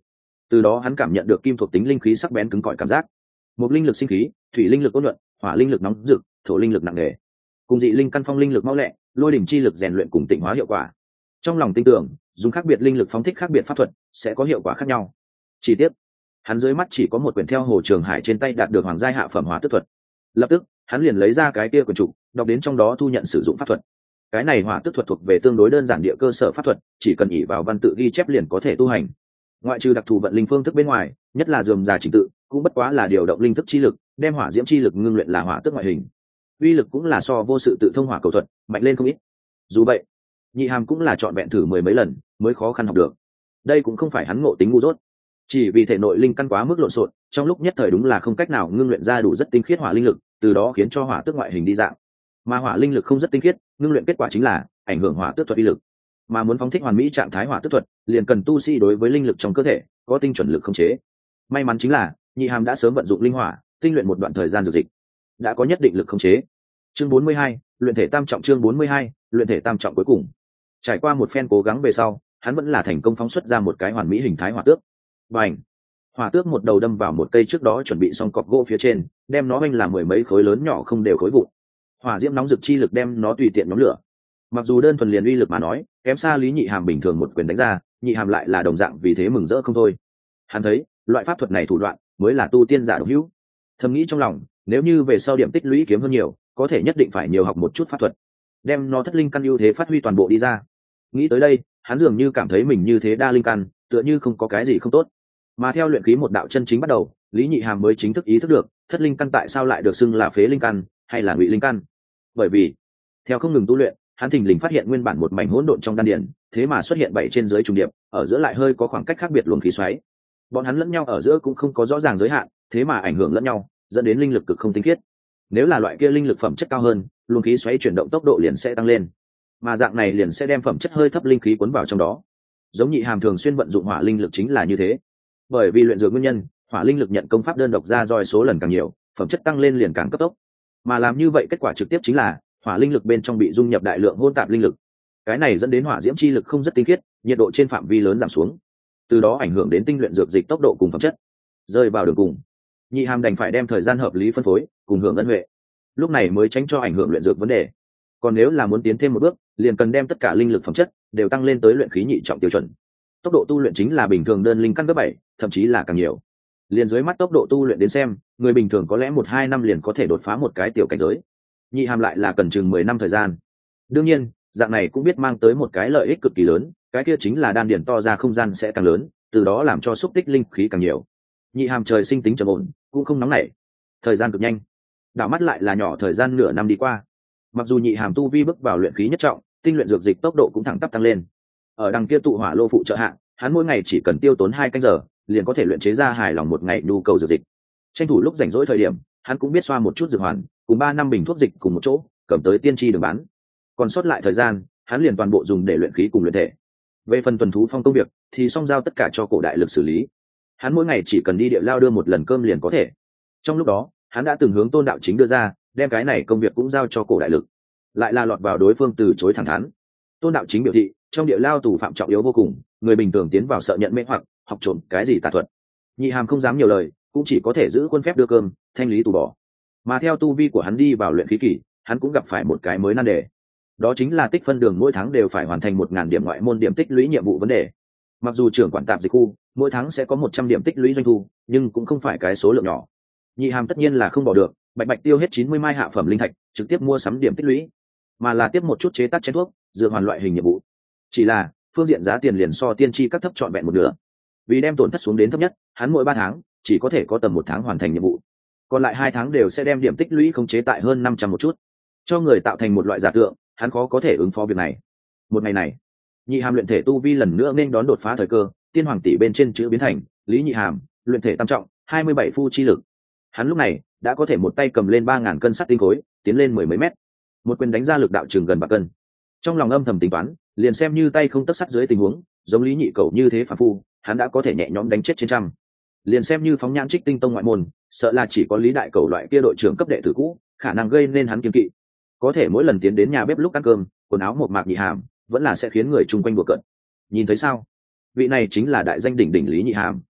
từ đó hắn cảm nhận được kim thuộc tính linh khí sắc bén cứng cỏi cảm giác. Một linh lực sinh khí, thủy linh lực ôn nhuận, hỏa linh lực nóng rực, thổ linh lực nặng nề, cùng dị linh căn phong linh lực mau lẹ, lôi đỉnh chi lực rèn luyện cùng tịnh hóa hiệu quả. Trong lòng tin tưởng, dùng khác biệt linh lực phóng thích khác biệt pháp thuật sẽ có hiệu quả khác nhau. Chi tiết, hắn dưới mắt chỉ có một quyển theo Hồ Trường Hải trên tay đạt được hoàng giai hạ phẩm hỏa tức thuật. Lập tức, hắn liền lấy ra cái kia quyển trục, đọc đến trong đó thu nhận sử dụng pháp thuật. Cái này hỏa tức thuật thuộc về tương đối đơn giản địa cơ sở pháp thuật, chỉ cần ỷ vào văn tự ghi chép liền có thể tu hành. Ngoại trừ đặc thù vận linh phương thức bên ngoài, nhất là dườm già trình tự, cũng bất quá là điều động linh thức chi lực, đem hỏa diễm chi lực ngưng luyện là hỏa tức ngoại hình. Uy lực cũng là so vô sự tự thông hỏa cầu thuật mạnh lên không ít. Dù vậy, Nhị Hàm cũng là chọn vẹn thử mười mấy lần mới khó khăn học được. Đây cũng không phải hắn ngộ tính ngu dốt, chỉ vì thể nội linh căn quá mức lộn xộn, trong lúc nhất thời đúng là không cách nào ngưng luyện ra đủ rất tinh khiết hỏa linh lực, từ đó khiến cho hỏa tức ngoại hình đi dạng. Mà hỏa linh lực không rất tinh khiết, ngưng luyện kết quả chính là ảnh hưởng hỏa tước thuật uy lực. Mà muốn phóng thích hoàn mỹ trạng thái hỏa tước thuật, liền cần tu sĩ đối với linh lực trong cơ thể có tinh chuẩn lực khống chế. May mắn chính là Nhị Hàm đã sớm vận dụng linh hỏa, tinh luyện một đoạn thời gian dược dịch, đã có nhất định lực khống chế. Chương bốn mươi hai, luyện thể tam trọng. Chương bốn mươi hai, luyện thể tam trọng cuối cùng. Trải qua một phen cố gắng về sau, hắn vẫn là thành công phóng xuất ra một cái hoàn mỹ hình thái hỏa tước. Bành! Hỏa tước một đầu đâm vào một cây trước đó chuẩn bị xong cọc gỗ phía trên, đem nó vênh làm mười mấy khối lớn nhỏ không đều khối vụn. Hỏa diễm nóng rực chi lực đem nó tùy tiện nhóm lửa. Mặc dù đơn thuần liền uy lực mà nói, kém xa Lý Nhị Hàm bình thường một quyền đánh ra, Nhị Hàm lại là đồng dạng vì thế mừng rỡ không thôi. Hắn thấy, loại pháp thuật này thủ đoạn mới là tu tiên giả độc hữu. Thầm nghĩ trong lòng, nếu như về sau điểm tích lũy kiếm hơn nhiều, có thể nhất định phải nhiều học một chút pháp thuật, đem nó thất linh căn ưu thế phát huy toàn bộ đi ra. Nghĩ tới đây, hắn dường như cảm thấy mình như thế đa linh căn, tựa như không có cái gì không tốt. Mà theo luyện khí một đạo chân chính bắt đầu, Lý Nhị Hàm mới chính thức ý thức được, thất linh căn tại sao lại được xưng là phế linh căn hay là ngụy linh căn. Bởi vì, theo không ngừng tu luyện, hắn thình lình phát hiện nguyên bản một mảnh hỗn độn trong đan điền, thế mà xuất hiện bảy trên dưới trùng điệp, ở giữa lại hơi có khoảng cách khác biệt luồng khí xoáy. Bọn hắn lẫn nhau ở giữa cũng không có rõ ràng giới hạn, thế mà ảnh hưởng lẫn nhau, dẫn đến linh lực cực không tinh khiết. Nếu là loại kia linh lực phẩm chất cao hơn, luồng khí xoáy chuyển động tốc độ liền sẽ tăng lên, mà dạng này liền sẽ đem phẩm chất hơi thấp linh khí cuốn vào trong đó. Giống Nhị Hàm thường xuyên vận dụng hỏa linh lực chính là như thế. Bởi vì luyện dược nguyên nhân, hỏa linh lực nhận công pháp đơn độc ra roi số lần càng nhiều, phẩm chất tăng lên liền càng cấp tốc. Mà làm như vậy kết quả trực tiếp chính là hỏa linh lực bên trong bị dung nhập đại lượng hỗn tạp linh lực. Cái này dẫn đến hỏa diễm chi lực không rất tinh khiết, nhiệt độ trên phạm vi lớn giảm xuống, từ đó ảnh hưởng đến tinh luyện dược dịch tốc độ cùng phẩm chất. Rơi vào đường cùng, Nhị Hàm đành phải đem thời gian hợp lý phân phối, cùng hưởng ân huệ. Lúc này mới tránh cho ảnh hưởng luyện dược vấn đề. Còn nếu là muốn tiến thêm một bước, liền cần đem tất cả linh lực phẩm chất đều tăng lên tới luyện khí nhị trọng tiêu chuẩn. Tốc độ tu luyện chính là bình thường đơn linh căn cấp bảy, thậm chí là càng nhiều. Liền dưới mắt tốc độ tu luyện đến xem, người bình thường có lẽ một hai năm liền có thể đột phá một cái tiểu cảnh giới. Nhị Hàm lại là cần chừng mười năm thời gian. Đương nhiên, dạng này cũng biết mang tới một cái lợi ích cực kỳ lớn, cái kia chính là đan điển to ra không gian sẽ càng lớn, từ đó làm cho xúc tích linh khí càng nhiều. Nhị Hàm trời sinh tính trầm ổn, cũng không nóng nảy. Thời gian cực nhanh, đảo mắt lại là nhỏ thời gian nửa năm đi qua. Mặc dù Nhị Hàm tu vi bước vào luyện khí nhất trọng, tinh luyện dược dịch tốc độ cũng thẳng tắp tăng lên. Ở đằng kia tụ hỏa lô phụ trợ hạ, hắn mỗi ngày chỉ cần tiêu tốn hai canh giờ, liền có thể luyện chế ra hài lòng một ngày nhu cầu dược dịch. Tranh thủ lúc rảnh rỗi thời điểm, hắn cũng biết xoa một chút dược hoàn, cùng ba năm bình thuốc dịch cùng một chỗ, cầm tới tiên tri đường bán. Còn sót lại thời gian, hắn liền toàn bộ dùng để luyện khí cùng luyện thể. Về phần tuần thú phong công việc, thì song giao tất cả cho cổ đại lực xử lý. Hắn mỗi ngày chỉ cần đi địa lao đưa một lần cơm liền có thể. Trong lúc đó, hắn đã từng hướng Tôn Đạo Chính đưa ra, đem cái này công việc cũng giao cho cổ đại lực, lại là lọt vào đối phương từ chối thẳng thắn. Tôn Đạo Chính biểu thị, trong địa lao tù phạm trọng yếu vô cùng, người bình thường tiến vào sợ nhận mê hoặc học trộm cái gì tà thuật. Nhị Hàm không dám nhiều lời, cũng chỉ có thể giữ khuôn phép đưa cơm, thanh lý tù bỏ. Mà theo tu vi của hắn đi vào luyện khí kỳ, hắn cũng gặp phải một cái mới nan đề, đó chính là tích phân đường mỗi tháng đều phải hoàn thành một ngàn điểm ngoại môn điểm tích lũy nhiệm vụ vấn đề. Mặc dù trưởng quản tạp dịch khu mỗi tháng sẽ có một trăm điểm tích lũy doanh thu, nhưng cũng không phải cái số lượng nhỏ. Nhị Hàm tất nhiên là không bỏ được bạch bạch tiêu hết chín mươi mai hạ phẩm linh thạch trực tiếp mua sắm điểm tích lũy, mà là tiếp một chút chế tác chén thuốc, dựa hoàn loại hình nhiệm vụ. Chỉ là phương diện giá tiền liền so tiên tri các thấp trọn vẹn một nửa. Vì đem tổn thất xuống đến thấp nhất, hắn mỗi ba tháng chỉ có thể có tầm một tháng hoàn thành nhiệm vụ, còn lại hai tháng đều sẽ đem điểm tích lũy không chế tại hơn năm trăm một chút, cho người tạo thành một loại giả tượng, hắn khó có thể ứng phó việc này. Một ngày này, Nhị Hàm luyện thể tu vi lần nữa nên đón đột phá thời cơ, tiên hoàng tỷ bên trên chữ biến thành Lý Nhị Hàm, luyện thể tam trọng, hai mươi bảy phu chi lực. Hắn lúc này đã có thể một tay cầm lên ba ngàn cân sắt tinh khối, tiến lên mười mấy mét, một quyền đánh ra lực đạo chừng gần bạc cân. Trong lòng âm thầm tính toán, liền xem như tay không tấc sắt dưới tình huống, giống Lý Nhị Cẩu như thế phàm phu, hắn đã có thể nhẹ nhõm đánh chết trên trăm. Liền xem như phóng nhãn Trích Tinh Tông ngoại môn, sợ là chỉ có Lý Đại Cẩu loại kia đội trưởng cấp đệ tử cũ, khả năng gây nên hắn kiêng kỵ. Có thể mỗi lần tiến đến nhà bếp lúc ăn cơm, quần áo một mạc Nhị Hàm, vẫn là sẽ khiến người chung quanh đùa cợt. Nhìn thấy sao? Vị này chính là đại danh đỉnh đỉnh Lý Nhị Hàm.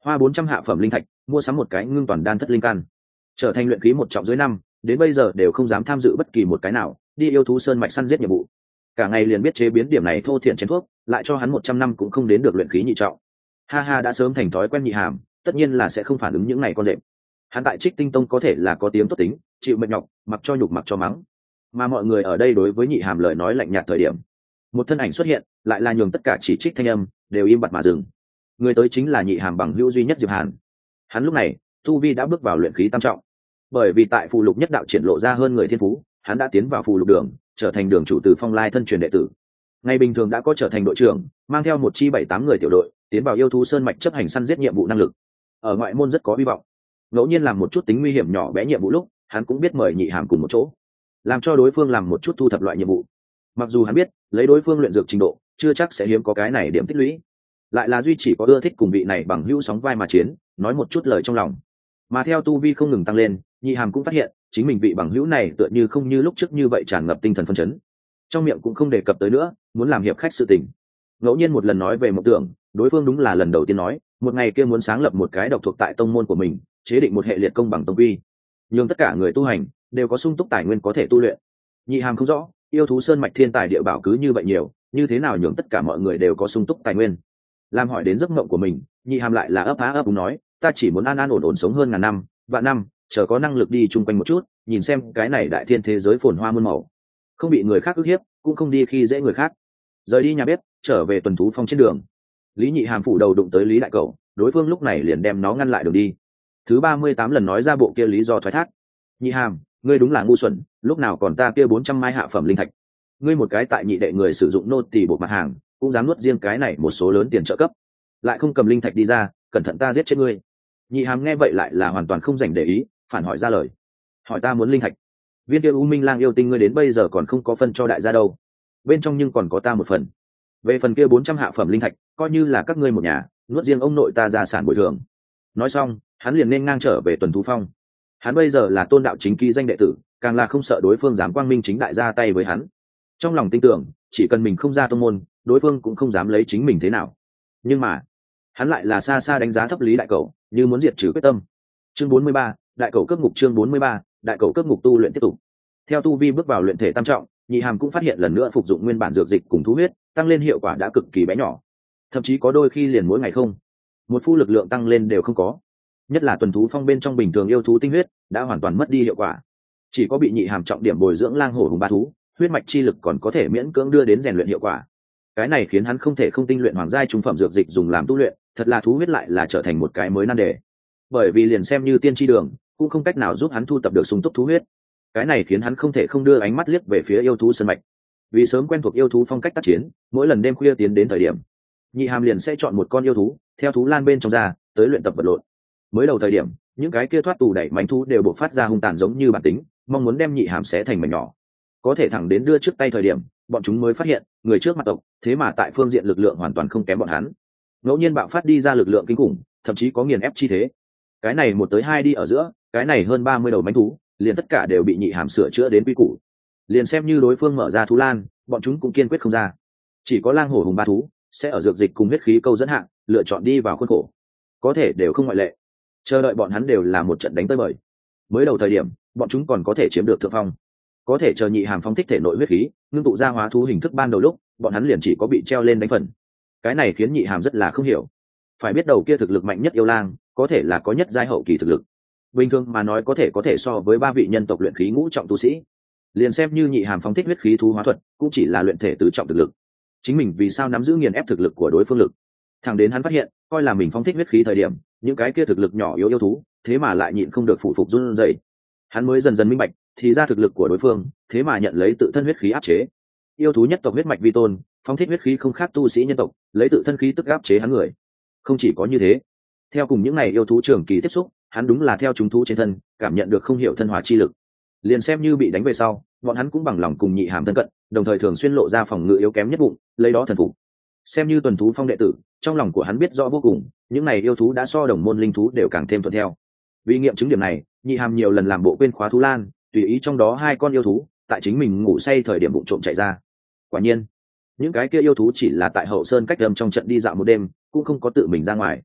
hoa bốn trăm hạ phẩm linh thạch mua sắm một cái ngưng toàn đan thất linh căn, trở thành luyện khí một trọng dưới năm, đến bây giờ đều không dám tham dự bất kỳ một cái nào đi yêu thú sơn mạch săn giết nhiệm vụ. Cả ngày liền biết chế biến điểm này thô thiện chén thuốc, lại cho hắn một trăm năm cũng không đến được luyện khí nhị trọng. Ha ha, đã sớm thành thói quen Nhị Hàm, tất nhiên là sẽ không phản ứng những này con đệm. Hắn tại Trích Tinh Tông có thể là có tiếng tốt tính, chịu mệt nhọc, mặc cho nhục mặc cho mắng. Mà mọi người ở đây đối với Nhị Hàm lời nói lạnh nhạt thời điểm, một thân ảnh xuất hiện, lại là nhường tất cả chỉ trích thanh âm đều im bặt mà dừng. Người tới chính là Nhị Hàm bằng hữu duy nhất Diệp Hàn. Hắn lúc này tu vi đã bước vào luyện khí tam trọng, bởi vì tại phù lục nhất đạo triển lộ ra hơn người thiên phú, hắn đã tiến vào phù lục đường, trở thành đường chủ từ Phong Lai thân truyền đệ tử. Ngày bình thường đã có trở thành đội trưởng, mang theo một chi bảy tám người tiểu đội tiến vào yêu thú sơn mạch chấp hành săn giết nhiệm vụ năng lực, ở ngoại môn rất có hy vọng. Ngẫu nhiên làm một chút tính nguy hiểm nhỏ bé nhiệm vụ lúc, hắn cũng biết mời Nhị Hàm cùng một chỗ, làm cho đối phương làm một chút thu thập loại nhiệm vụ. Mặc dù hắn biết lấy đối phương luyện dược trình độ chưa chắc sẽ hiếm có cái này điểm tích lũy, lại là duy chỉ có ưa thích cùng vị này bằng hữu sóng vai mà chiến, nói một chút lời trong lòng. Mà theo tu vi không ngừng tăng lên, Nhị Hàm cũng phát hiện chính mình vị bằng hữu này tựa như không như lúc trước như vậy tràn ngập tinh thần phấn chấn, trong miệng cũng không đề cập tới nữa muốn làm hiệp khách sự tình. Ngẫu nhiên một lần nói về mộng tưởng, đối phương đúng là lần đầu tiên nói một ngày kia muốn sáng lập một cái độc thuộc tại tông môn của mình, chế định một hệ liệt công bằng tông vi, nhưng tất cả người tu hành đều có sung túc tài nguyên có thể tu luyện. Nhị Hàm không rõ yêu thú sơn mạch thiên tài địa bảo cứ như vậy nhiều, như thế nào nhường tất cả mọi người đều có sung túc tài nguyên. Làm hỏi đến giấc mộng của mình, Nhị Hàm lại là ấp á ấp úng nói, ta chỉ muốn an an ổn ổn sống hơn ngàn năm vạn năm, chờ có năng lực đi chung quanh một chút, nhìn xem cái này đại thiên thế giới phồn hoa muôn màu, không bị người khác ức hiếp, cũng không đi khi dễ người khác. Rời đi nhà bếp, trở về tuần thú phong trên đường, Lý Nhị Hàm phủ đầu đụng tới Lý đại cẩu, đối phương lúc này liền đem nó ngăn lại đường đi. Thứ ba mươi tám lần nói ra bộ kia lý do thoái thác. Nhị Hàm, ngươi đúng là ngu xuẩn, lúc nào còn ta kia bốn trăm mai hạ phẩm linh thạch. Ngươi một cái tại nhị đệ người sử dụng nô tỳ bộ mặt hàng, cũng dám nuốt riêng cái này một số lớn tiền trợ cấp, lại không cầm linh thạch đi ra, cẩn thận ta giết chết ngươi. Nhị Hàm nghe vậy lại là hoàn toàn không dành để ý, phản hỏi ra lời. Hỏi ta muốn linh thạch? Viên kia U Minh Lang yêu tinh ngươi đến bây giờ còn không có phân cho đại gia đâu, bên trong nhưng còn có ta một phần. Về phần kia bốn trăm hạ phẩm linh thạch, coi như là các ngươi một nhà nuốt riêng ông nội ta gia sản bồi thường. Nói xong, hắn liền nên ngang trở về tuần thú phong. Hắn bây giờ là tôn đạo chính ký danh đệ tử, càng là không sợ đối phương dám quang minh chính đại ra tay với hắn. Trong lòng tin tưởng, chỉ cần mình không ra tông môn, đối phương cũng không dám lấy chính mình thế nào. Nhưng mà, hắn lại là xa xa đánh giá thấp Lý đại cẩu, như muốn diệt trừ quyết tâm. Chương bốn mươi ba, đại cẩu cướp ngục. Chương bốn mươi ba, đại cẩu cướp ngục. Tu luyện tiếp tục. Theo tu vi bước vào luyện thể tam trọng, Nhị Hàm cũng phát hiện lần nữa phục dụng nguyên bản dược dịch cùng thú huyết, tăng lên hiệu quả đã cực kỳ bé nhỏ, thậm chí có đôi khi liền mỗi ngày không một phu lực lượng tăng lên đều không có. Nhất là tuần thú phong bên trong bình thường yêu thú tinh huyết đã hoàn toàn mất đi hiệu quả, chỉ có bị Nhị Hàm trọng điểm bồi dưỡng lang hổ hùng ba thú huyết mạch chi lực còn có thể miễn cưỡng đưa đến rèn luyện hiệu quả. Cái này khiến hắn không thể không tinh luyện hoàng giai trung phẩm dược dịch dùng làm tu luyện, thật là thú huyết lại là trở thành một cái mới nan đề, bởi vì liền xem như tiên tri đường cũng không cách nào giúp hắn thu tập được sung túc thú huyết. Cái này khiến hắn không thể không đưa ánh mắt liếc về phía yêu thú sơn mạch. Vì sớm quen thuộc yêu thú phong cách tác chiến, mỗi lần đêm khuya tiến đến thời điểm, Nhị Hàm liền sẽ chọn một con yêu thú theo thú lan bên trong ra tới luyện tập vật lộn. Mới đầu thời điểm, những cái kia thoát tù đẩy manh thú đều bộc phát ra hung tàn giống như bản tính, mong muốn đem Nhị Hàm xé thành mảnh nhỏ. Có thể thẳng đến đưa trước tay thời điểm, bọn chúng mới phát hiện người trước mặt tộc thế mà tại phương diện lực lượng hoàn toàn không kém bọn hắn, ngẫu nhiên bạo phát đi ra lực lượng kinh khủng, thậm chí có nghiền ép chi thế. Cái này một tới hai đi ở giữa, cái này hơn ba mươi đầu manh thú liền tất cả đều bị Nhị Hàm sửa chữa đến quy củ. Liền xem như đối phương mở ra thú lan, bọn chúng cũng kiên quyết không ra. Chỉ có lang hổ hùng ba thú sẽ ở dược dịch cùng huyết khí câu dẫn hạng lựa chọn đi vào khuôn khổ, có thể đều không ngoại lệ. Chờ đợi bọn hắn đều là một trận đánh tới bời. Mới đầu thời điểm, bọn chúng còn có thể chiếm được thượng phong, có thể chờ Nhị Hàm phóng thích thể nội huyết khí, ngưng tụ ra hóa thú hình thức ban đầu lúc, bọn hắn liền chỉ có bị treo lên đánh phần. Cái này khiến Nhị Hàm rất là không hiểu. Phải biết đầu kia thực lực mạnh nhất yêu lang, có thể là có nhất giai hậu kỳ thực lực. Bình thường mà nói có thể có thể so với ba vị nhân tộc luyện khí ngũ trọng tu sĩ. Liền xem như Nhị Hàm phóng thích huyết khí thú hóa thuật, cũng chỉ là luyện thể tứ trọng thực lực. Chính mình vì sao nắm giữ nghiền ép thực lực của đối phương lực? Thẳng đến hắn phát hiện, coi là mình phóng thích huyết khí thời điểm, những cái kia thực lực nhỏ yếu yêu thú, thế mà lại nhịn không được phụ phục run rẩy. Hắn mới dần dần minh bạch, thì ra thực lực của đối phương, thế mà nhận lấy tự thân huyết khí áp chế. Yêu thú nhất tộc huyết mạch vi tôn, phóng thích huyết khí không khác tu sĩ nhân tộc, lấy tự thân khí tức áp chế hắn người. Không chỉ có như thế, theo cùng những này yêu thú trường kỳ tiếp xúc, hắn đúng là theo chúng thú trên thân, cảm nhận được không hiểu thân hòa chi lực. Liền xem như bị đánh về sau, bọn hắn cũng bằng lòng cùng Nhị Hàm thân cận, đồng thời thường xuyên lộ ra phòng ngự yếu kém nhất bụng, lấy đó thần phục. Xem như tuần thú phong đệ tử, trong lòng của hắn biết rõ vô cùng, những này yêu thú đã so đồng môn linh thú đều càng thêm thuận theo. Vì nghiệm chứng điểm này, Nhị Hàm nhiều lần làm bộ quên khóa thú lan, tùy ý trong đó hai con yêu thú, tại chính mình ngủ say thời điểm bụng trộm chạy ra. Quả nhiên, những cái kia yêu thú chỉ là tại hậu sơn cách đâm trong trận đi dạo một đêm, cũng không có tự mình ra ngoài.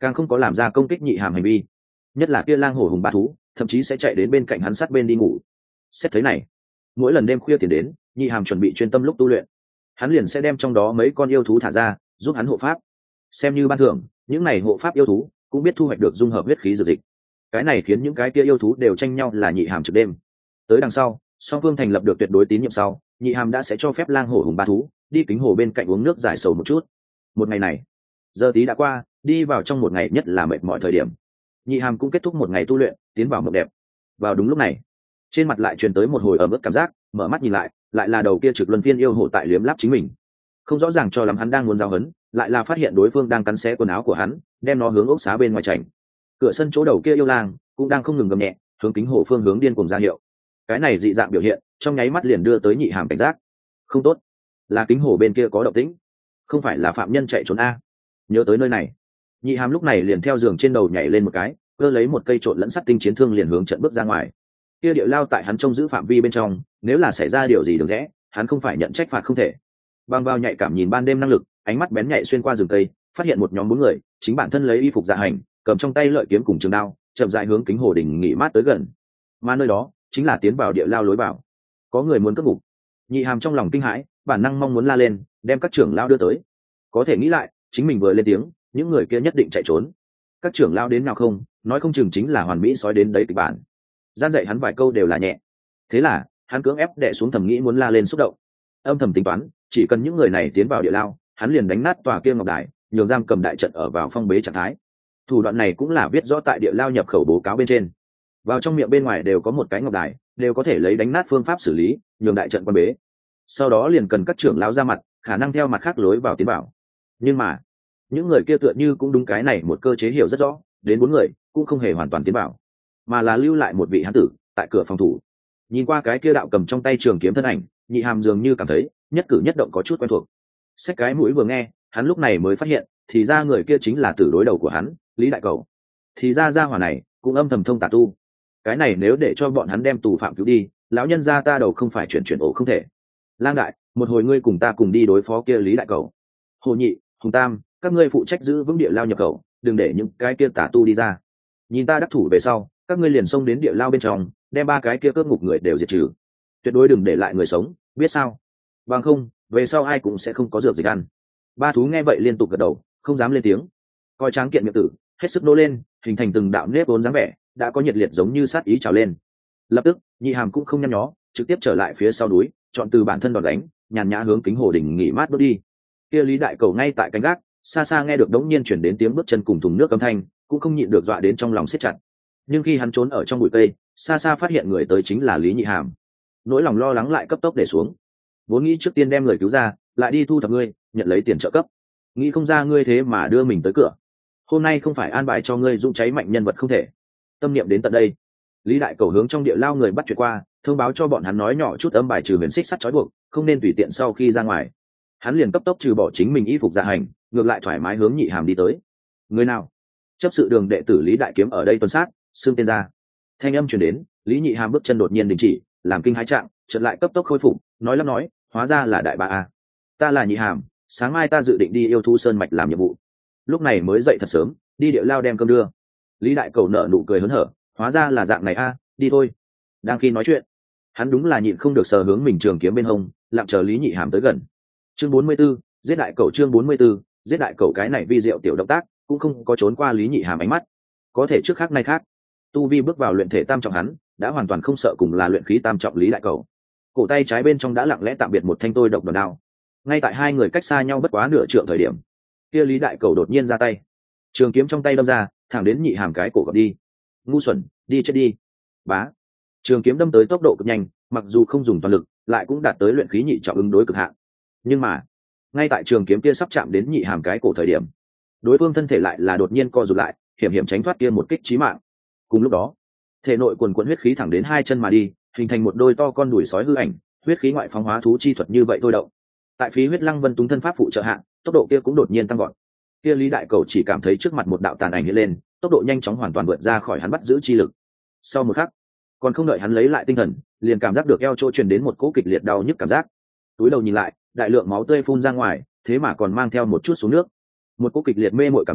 càng không có làm ra công kích nhị hàm hành vi. Nhất là kia lang hổ hùng ba thú thậm chí sẽ chạy đến bên cạnh hắn sát bên đi ngủ. Xét thấy này, mỗi lần đêm khuya tiền đến, nhị hàm chuẩn bị chuyên tâm lúc tu luyện, hắn liền sẽ đem trong đó mấy con yêu thú thả ra giúp hắn hộ pháp. Xem như ban thưởng, những này hộ pháp yêu thú cũng biết thu hoạch được dung hợp huyết khí dược dịch. Cái này khiến những cái kia yêu thú đều tranh nhau là nhị hàm trực đêm. Tới đằng sau, song phương thành lập được tuyệt đối tín nhiệm sau, nhị hàm đã sẽ cho phép lang hổ hùng ba thú đi kính hồ bên cạnh uống nước giải sầu một chút. Một ngày này, giờ tí đã qua, đi vào trong một ngày nhất là mệt mỏi thời điểm. Nhị hàm cũng kết thúc một ngày tu luyện, tiến vào mộng đẹp. Vào đúng lúc này, trên mặt lại truyền tới một hồi ấm ức cảm giác, mở mắt nhìn lại, lại là đầu kia trực luân phiên yêu hổ tại liếm láp chính mình. Không rõ ràng cho lắm hắn đang muốn giao hấn, lại là phát hiện đối phương đang cắn xé quần áo của hắn, đem nó hướng ốc xá bên ngoài chảnh. Cửa sân chỗ đầu kia yêu lang cũng đang không ngừng gầm nhẹ, hướng kính hồ phương hướng điên cuồng ra hiệu. Cái này dị dạng biểu hiện, trong nháy mắt liền đưa tới nhị hàm cảnh giác. Không tốt, là kính hồ bên kia có động tĩnh, không phải là phạm nhân chạy trốn a. Nhớ tới nơi này, nhị hàm lúc này liền theo giường trên đầu nhảy lên một cái, cơ lấy một cây trộn lẫn sắt tinh chiến thương liền hướng trận bước ra ngoài. Kia địa lao tại hắn trông giữ phạm vi bên trong, nếu là xảy ra điều gì được rẽ, hắn không phải nhận trách phạt không thể. Băng vào nhạy cảm nhìn ban đêm năng lực, ánh mắt bén nhạy xuyên qua rừng cây, phát hiện một nhóm bốn người, chính bản thân lấy y phục dạ hành, cầm trong tay lợi kiếm cùng trường đao, chậm rãi hướng kính hồ đỉnh nghỉ mát tới gần. Mà nơi đó chính là tiến vào địa lao lối vào. Có người muốn cướp ngục. Nhị hàm trong lòng kinh hãi, bản năng mong muốn la lên, đem các trưởng lao đưa tới. Có thể nghĩ lại, chính mình vừa lên tiếng, những người kia nhất định chạy trốn. Các trưởng lao đến nào không, nói không chừng chính là hoàn mỹ sói đến đấy kịch bản. Gian dạy hắn vài câu đều là nhẹ. Thế là, hắn cưỡng ép đè xuống thầm nghĩ muốn la lên xúc động. Âm thầm tính toán, chỉ cần những người này tiến vào địa lao, hắn liền đánh nát tòa kia ngọc đài, nhường giam cầm đại trận ở vào phong bế trạng thái. Thủ đoạn này cũng là viết rõ tại địa lao nhập khẩu bố cáo bên trên. Vào trong miệng bên ngoài đều có một cái ngọc đài, đều có thể lấy đánh nát phương pháp xử lý, nhường đại trận quan bế. Sau đó liền cần các trưởng lão ra mặt, khả năng theo mặt khác lối vào tiến vào. Nhưng mà, những người kia tựa như cũng đúng cái này một cơ chế hiểu rất rõ, đến bốn người cũng không hề hoàn toàn tiến vào, mà là lưu lại một vị hán tử tại cửa phòng thủ. Nhìn qua cái kia đạo cầm trong tay trường kiếm thân ảnh, nhị hàm dường như cảm thấy nhất cử nhất động có chút quen thuộc. Xách cái mũi vừa nghe, hắn lúc này mới phát hiện, thì ra người kia chính là tử đối đầu của hắn, Lý Đại Cầu. Thì ra gia hỏa này cũng âm thầm thông tà tu. Cái này nếu để cho bọn hắn đem tù phạm cứu đi, lão nhân gia ta đầu không phải chuyển chuyển ổ không thể. Lang đại, một hồi ngươi cùng ta cùng đi đối phó kia Lý Đại Cầu. Hồ nhị, Hùng tam, các ngươi phụ trách giữ vững địa lao nhập khẩu, đừng để những cái kia tà tu đi ra. Nhìn ta đắc thủ về sau, các ngươi liền xông đến địa lao bên trong, đem ba cái kia cướp ngục người đều diệt trừ. Tuyệt đối đừng để lại người sống, biết sao? Bằng không, về sau ai cũng sẽ không có dược dịch ăn. Ba thú nghe vậy liên tục gật đầu, không dám lên tiếng. Coi tráng kiện miệng tử, hết sức nô lên, hình thành từng đạo nếp vốn dáng vẻ, đã có nhiệt liệt giống như sát ý trào lên. Lập tức, nhị hàm cũng không nhăn nhó, trực tiếp trở lại phía sau núi, chọn từ bản thân đòn đánh, nhàn nhã hướng kính hồ đỉnh nghỉ mát bước đi. Kia Lý Đại Cầu ngay tại canh gác, xa xa nghe được đống nhiên chuyển đến tiếng bước chân cùng thùng nước âm thanh, cũng không nhịn được dọa đến trong lòng siết chặt. Nhưng khi hắn trốn ở trong bụi cây, xa xa phát hiện người tới chính là Lý Nhị Hàm. Nỗi lòng lo lắng lại cấp tốc để xuống. Vốn nghĩ trước tiên đem người cứu ra, lại đi thu thập ngươi, nhận lấy tiền trợ cấp. Nghĩ không ra ngươi thế mà đưa mình tới cửa. Hôm nay không phải an bài cho ngươi dũng cháy mạnh nhân vật không thể. Tâm niệm đến tận đây, Lý Đại Cầu hướng trong địa lao người bắt chuyện qua, thông báo cho bọn hắn nói nhỏ chút âm bài trừ huyền xích sắt trói buộc, không nên tùy tiện sau khi ra ngoài. Hắn liền cấp tốc trừ bỏ chính mình y phục dạ hành, ngược lại thoải mái hướng Nhị Hàm đi tới. Người nào? Chấp sự đường đệ tử Lý Đại Kiếm ở đây tuần sát, xưng tên ra. Thanh âm truyền đến, Lý Nhị Hàm bước chân đột nhiên đình chỉ, làm kinh hãi trạng, chợt lại cấp tốc khôi phục, nói lắp nói, hóa ra là đại bá a. Ta là Nhị Hàm, sáng mai ta dự định đi yêu thú sơn mạch làm nhiệm vụ. Lúc này mới dậy thật sớm, đi địa lao đem cơm đưa. Lý Đại Cầu nở nụ cười hớn hở, hóa ra là dạng này a, đi thôi. Đang khi nói chuyện, hắn đúng là nhịn không được sờ hướng mình trường kiếm bên hông, lặng chờ Lý Nhị Hàm tới gần. Chương bốn mươi 44, giết đại cầu chương bốn mươi 44, giết đại cầu cái này vi diệu tiểu động tác, cũng không có trốn qua Lý Nhị Hàm ánh mắt. Có thể trước khác nay khác, tu vi bước vào luyện thể tam trọng hắn, đã hoàn toàn không sợ cùng là luyện khí tam trọng Lý Đại Cầu. Cổ tay trái bên trong đã lặng lẽ tạm biệt một thanh tôi độc đòn đao. Ngay tại hai người cách xa nhau bất quá nửa trượng thời điểm, kia Lý Đại Cầu đột nhiên ra tay, trường kiếm trong tay đâm ra, thẳng đến Nhị Hàm cái cổ gọt đi. Ngu xuẩn, đi chết đi. Bá. Trường kiếm đâm tới tốc độ cực nhanh, mặc dù không dùng toàn lực, lại cũng đạt tới luyện khí nhị trọng ứng đối cực hạn. Nhưng mà, ngay tại trường kiếm kia sắp chạm đến Nhị Hàm cái cổ thời điểm, đối phương thân thể lại là đột nhiên co rụt lại, hiểm hiểm tránh thoát kia một kích chí mạng. Cùng lúc đó, thể nội quần quần huyết khí thẳng đến hai chân mà đi, hình thành một đôi to con đùi sói hư ảnh, huyết khí ngoại phóng hóa thú chi thuật như vậy thôi động. Tại phí huyết lăng vân túng thân pháp phụ trợ hạ, tốc độ kia cũng đột nhiên tăng vọt. Kia Lý Đại Cầu chỉ cảm thấy trước mặt một đạo tàn ảnh hiện lên, tốc độ nhanh chóng hoàn toàn vượt ra khỏi hắn bắt giữ chi lực. Sau một khắc, còn không đợi hắn lấy lại tinh thần, liền cảm giác được eo chỗ truyền đến một cỗ kịch liệt đau nhức cảm giác. Túi đầu nhìn lại, đại lượng máu tươi phun ra ngoài, thế mà còn mang theo một chút xuống nước. Một cỗ kịch liệt mê mội cảm giác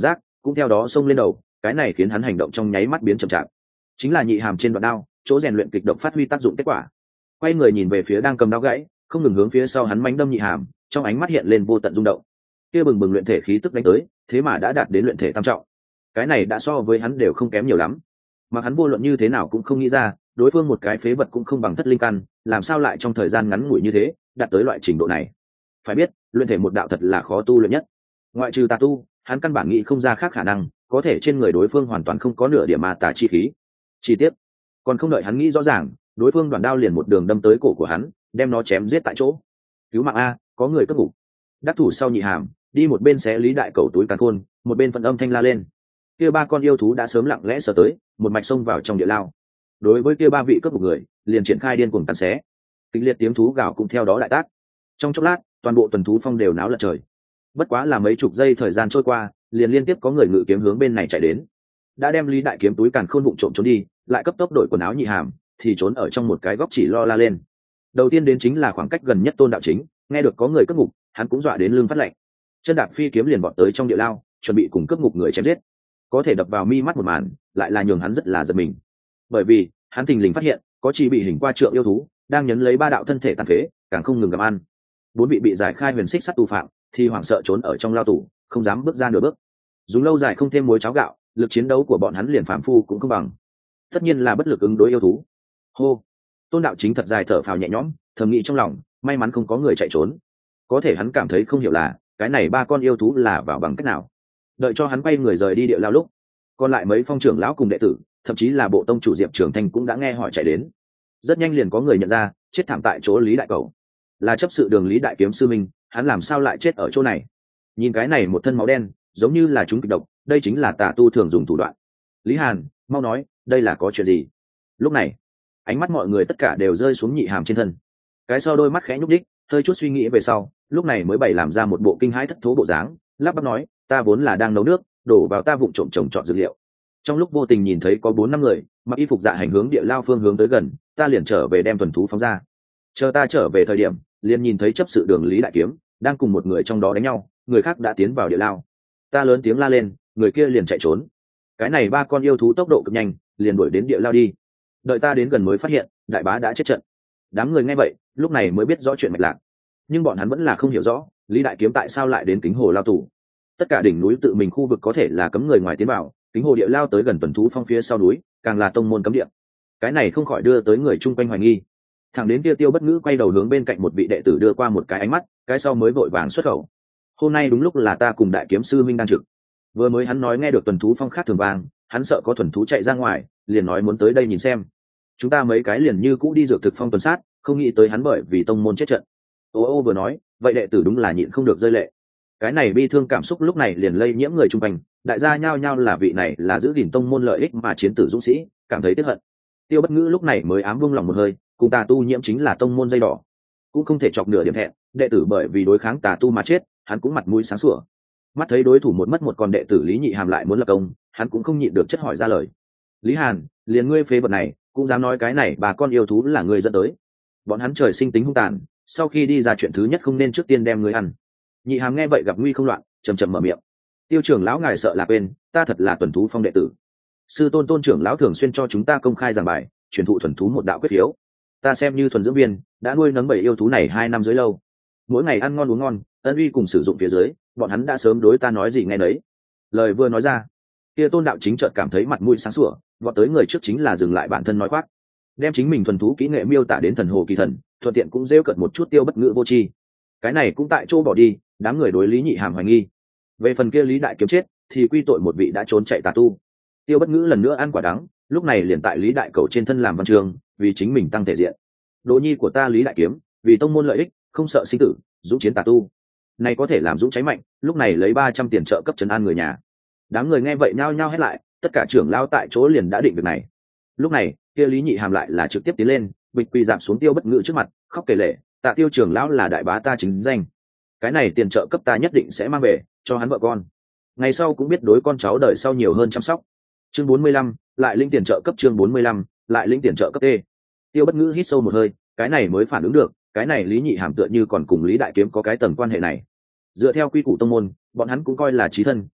cũng theo đó xông lên đầu, cái này khiến hắn hành động trong nháy mắt biến chậm chạp. Chính là nhị hàm trên đoạn đao chỗ rèn luyện kịch độc phát huy tác dụng kết quả. Quay người nhìn về phía đang cầm đao gãy, không ngừng hướng phía sau hắn mánh đâm nhị hàm, trong ánh mắt hiện lên vô tận rung động. Kia bừng bừng luyện thể khí tức đánh tới, thế mà đã đạt đến luyện thể tam trọng. Cái này đã so với hắn đều không kém nhiều lắm. Mà hắn vô luận như thế nào cũng không nghĩ ra, đối phương một cái phế vật cũng không bằng thất linh căn, làm sao lại trong thời gian ngắn ngủi như thế đạt tới loại trình độ này. Phải biết, luyện thể một đạo thật là khó tu luyện nhất. Ngoại trừ tà tu, hắn căn bản nghĩ không ra khác khả năng, có thể trên người đối phương hoàn toàn không có nửa điểm ma tà chi khí. Chi tiết, còn không đợi hắn nghĩ rõ ràng, đối phương đoạn đao liền một đường đâm tới cổ của hắn, đem nó chém giết tại chỗ. Cứu mạng a, có người cất ngục. Đắc thủ sau nhị hàm, đi một bên xé Lý Đại Cầu túi càn khôn, một bên phân âm thanh la lên. Kia ba con yêu thú đã sớm lặng lẽ sờ tới, một mạch xông vào trong địa lao. Đối với kia ba vị cướp một người, liền triển khai điên cuồng tàn xé. Kịch liệt tiếng thú gào cũng theo đó đại tác. Trong chốc lát, toàn bộ tuần thú phong đều náo lật trời. Bất quá là mấy chục giây thời gian trôi qua, liền liên tiếp có người ngự kiếm hướng bên này chạy đến. Đã đem Lý Đại kiếm túi càn khôn vụng trộm trốn đi, lại cấp tốc đổi quần áo nhị hàm, thì trốn ở trong một cái góc chỉ lo la lên. Đầu tiên đến chính là khoảng cách gần nhất Tôn Đạo Chính, nghe được có người cướp ngục, hắn cũng dọa đến lưng phát lạnh. Chân đạp phi kiếm liền vọt tới trong địa lao, chuẩn bị cùng cướp ngục người chém giết. Có thể đập vào mi mắt một màn, lại là nhường hắn rất là giật mình. Bởi vì, hắn thình lình phát hiện, có chỉ bị hình qua trượng yêu thú, đang nhấn lấy ba đạo thân thể tàn phế, càng không ngừng gặm ăn. Bốn vị bị giải khai huyền xích sắt tù phạm, thì hoảng sợ trốn ở trong lao tù, không dám bước ra nửa bước. Dùng lâu dài không thêm muối cháo gạo, lực chiến đấu của bọn hắn liền phàm phu cũng không bằng. Tất nhiên là bất lực ứng đối yêu thú. Hô, Tôn Đạo Chính thật dài thở phào nhẹ nhõm, thầm nghĩ trong lòng, may mắn không có người chạy trốn. Có thể hắn cảm thấy không hiểu là, cái này ba con yêu thú là vào bằng cách nào. Đợi cho hắn quay người rời đi địa lao lúc, còn lại mấy phong trưởng lão cùng đệ tử, thậm chí là bộ tông chủ Diệp Trường Thanh cũng đã nghe hỏi chạy đến. Rất nhanh liền có người nhận ra, chết thảm tại chỗ Lý Đại Cầu, là chấp sự đường Lý Đại kiếm sư minh, hắn làm sao lại chết ở chỗ này? Nhìn cái này một thân máu đen, giống như là chúng kịch độc, đây chính là tà tu thường dùng thủ đoạn. Lý Hàn, mau nói, đây là có chuyện gì? Lúc này, ánh mắt mọi người tất cả đều rơi xuống nhị hàm trên thân. Cái sau đôi mắt khẽ nhúc đích, hơi chút suy nghĩ về sau, lúc này mới bày làm ra một bộ kinh hãi thất thố bộ dáng, lắp bắp nói, ta vốn là đang nấu nước, đổ vào ta vụng trộm trồng trọt dược liệu. Trong lúc vô tình nhìn thấy có bốn năm người mặc y phục dạ hành hướng địa lao phương hướng tới gần, ta liền trở về đem tuần thú phóng ra. Chờ ta trở về thời điểm, liền nhìn thấy chấp sự đường Lý Đại kiếm đang cùng một người trong đó đánh nhau, người khác đã tiến vào địa lao. Ta lớn tiếng la lên, người kia liền chạy trốn. Cái này ba con yêu thú tốc độ cực nhanh, liền đuổi đến địa lao đi. Đợi ta đến gần mới phát hiện, đại bá đã chết trận. Đám người nghe vậy, lúc này mới biết rõ chuyện mạch lạc. Nhưng bọn hắn vẫn là không hiểu rõ, Lý Đại kiếm tại sao lại đến Kính Hồ lao tù. Tất cả đỉnh núi tự mình khu vực có thể là cấm người ngoài tiến vào, Kính Hồ địa lao tới gần tuần thú phong phía sau núi, càng là tông môn cấm địa. Cái này không khỏi đưa tới người chung quanh hoài nghi. Thằng đến kia Tiêu Bất Ngữ quay đầu hướng bên cạnh một vị đệ tử đưa qua một cái ánh mắt, cái sau mới vội vàng xuất khẩu. Hôm nay đúng lúc là ta cùng Đại kiếm sư minh đang trực. Vừa mới hắn nói nghe được tuần thú phong khác thường vàng, hắn sợ có thuần thú chạy ra ngoài, liền nói muốn tới đây nhìn xem. Chúng ta mấy cái liền như cũ đi dược thực phong tuần sát, không nghĩ tới hắn bởi vì tông môn chết trận. Ô ô vừa nói, vậy đệ tử đúng là nhịn không được rơi lệ. Cái này bi thương cảm xúc lúc này liền lây nhiễm người chung quanh, đại gia nhao nhao là vị này là giữ gìn tông môn lợi ích mà chiến tử dũng sĩ, cảm thấy tiếc hận. Tiêu Bất Ngữ lúc này mới ám vung lòng một hơi, cùng tà tu nhiễm chính là tông môn dây đỏ, cũng không thể chọc nửa điểm thẹn, đệ tử bởi vì đối kháng tà tu mà chết, hắn cũng mặt mũi sáng sủa. Mắt thấy đối thủ một mất một còn đệ tử Lý Nhị Hàm lại muốn lập công, hắn cũng không nhịn được chất hỏi ra lời. Lý Hàn, liền ngươi phế vật này, cũng dám nói cái này bà con yêu thú là ngươi dẫn tới. Bọn hắn trời sinh tính hung tàn, sau khi đi ra chuyện thứ nhất không nên trước tiên đem ngươi ăn. Nhị Hàm nghe vậy gặp nguy không loạn, chầm chậm mở miệng. Tiêu trưởng lão ngài sợ là quên, ta thật là tuần thú phong đệ tử. Sư tôn tôn trưởng lão thường xuyên cho chúng ta công khai giảng bài, truyền thụ thuần thú một đạo quyết hiếu. Ta xem như thuần dưỡng viên, đã nuôi nấng bảy yêu thú này hai năm dưới lâu. Mỗi ngày ăn ngon uống ngon, ân uy cùng sử dụng phía dưới, bọn hắn đã sớm đối ta nói gì nghe nấy. Lời vừa nói ra, kia Tôn Đạo Chính chợt cảm thấy mặt mũi sáng sủa, vọt tới người trước chính là dừng lại bản thân nói khoác, đem chính mình thuần thú kỹ nghệ miêu tả đến thần hồ kỳ thần, thuận tiện cũng rêu cợt một chút Tiêu Bất Ngữ vô tri. Cái này cũng tại chỗ bỏ đi, đám người đối Lý Nhị Hàm hoài nghi. Về phần kia Lý Đại kiếm chết, thì quy tội một vị đã trốn chạy tà tu. Tiêu Bất Ngữ lần nữa ăn quả đắng, lúc này liền tại Lý Đại Cầu trên thân làm văn chương, vì chính mình tăng thể diện. Đồ nhi của ta Lý Đại kiếm, vì tông môn lợi ích, không sợ sinh tử, dũng chiến tà tu. Này có thể làm dũng cháy mạnh, lúc này lấy ba trăm tiền trợ cấp trấn an người nhà. Đám người nghe vậy nhao nhao hét lại, tất cả trưởng lao tại chỗ liền đã định việc này. Lúc này, kia Lý Nhị Hàm lại là trực tiếp tiến lên, bịch quỳ dạp xuống Tiêu Bất Ngữ trước mặt, khóc kể lể, tạ Tiêu trưởng lão là đại bá ta chính danh. Cái này tiền trợ cấp ta nhất định sẽ mang về cho hắn vợ con. Ngày sau cũng biết đối con cháu đời sau nhiều hơn chăm sóc. Chương bốn mươi lăm, lại linh tiền trợ cấp chương bốn mươi lăm, lại linh tiền trợ cấp T. Tiêu Bất Ngữ hít sâu một hơi, cái này mới phản ứng được, cái này Lý Nhị Hàm tựa như còn cùng Lý Đại kiếm có cái tầng quan hệ này. Dựa theo quy củ tông môn, bọn hắn cũng coi là chí thân,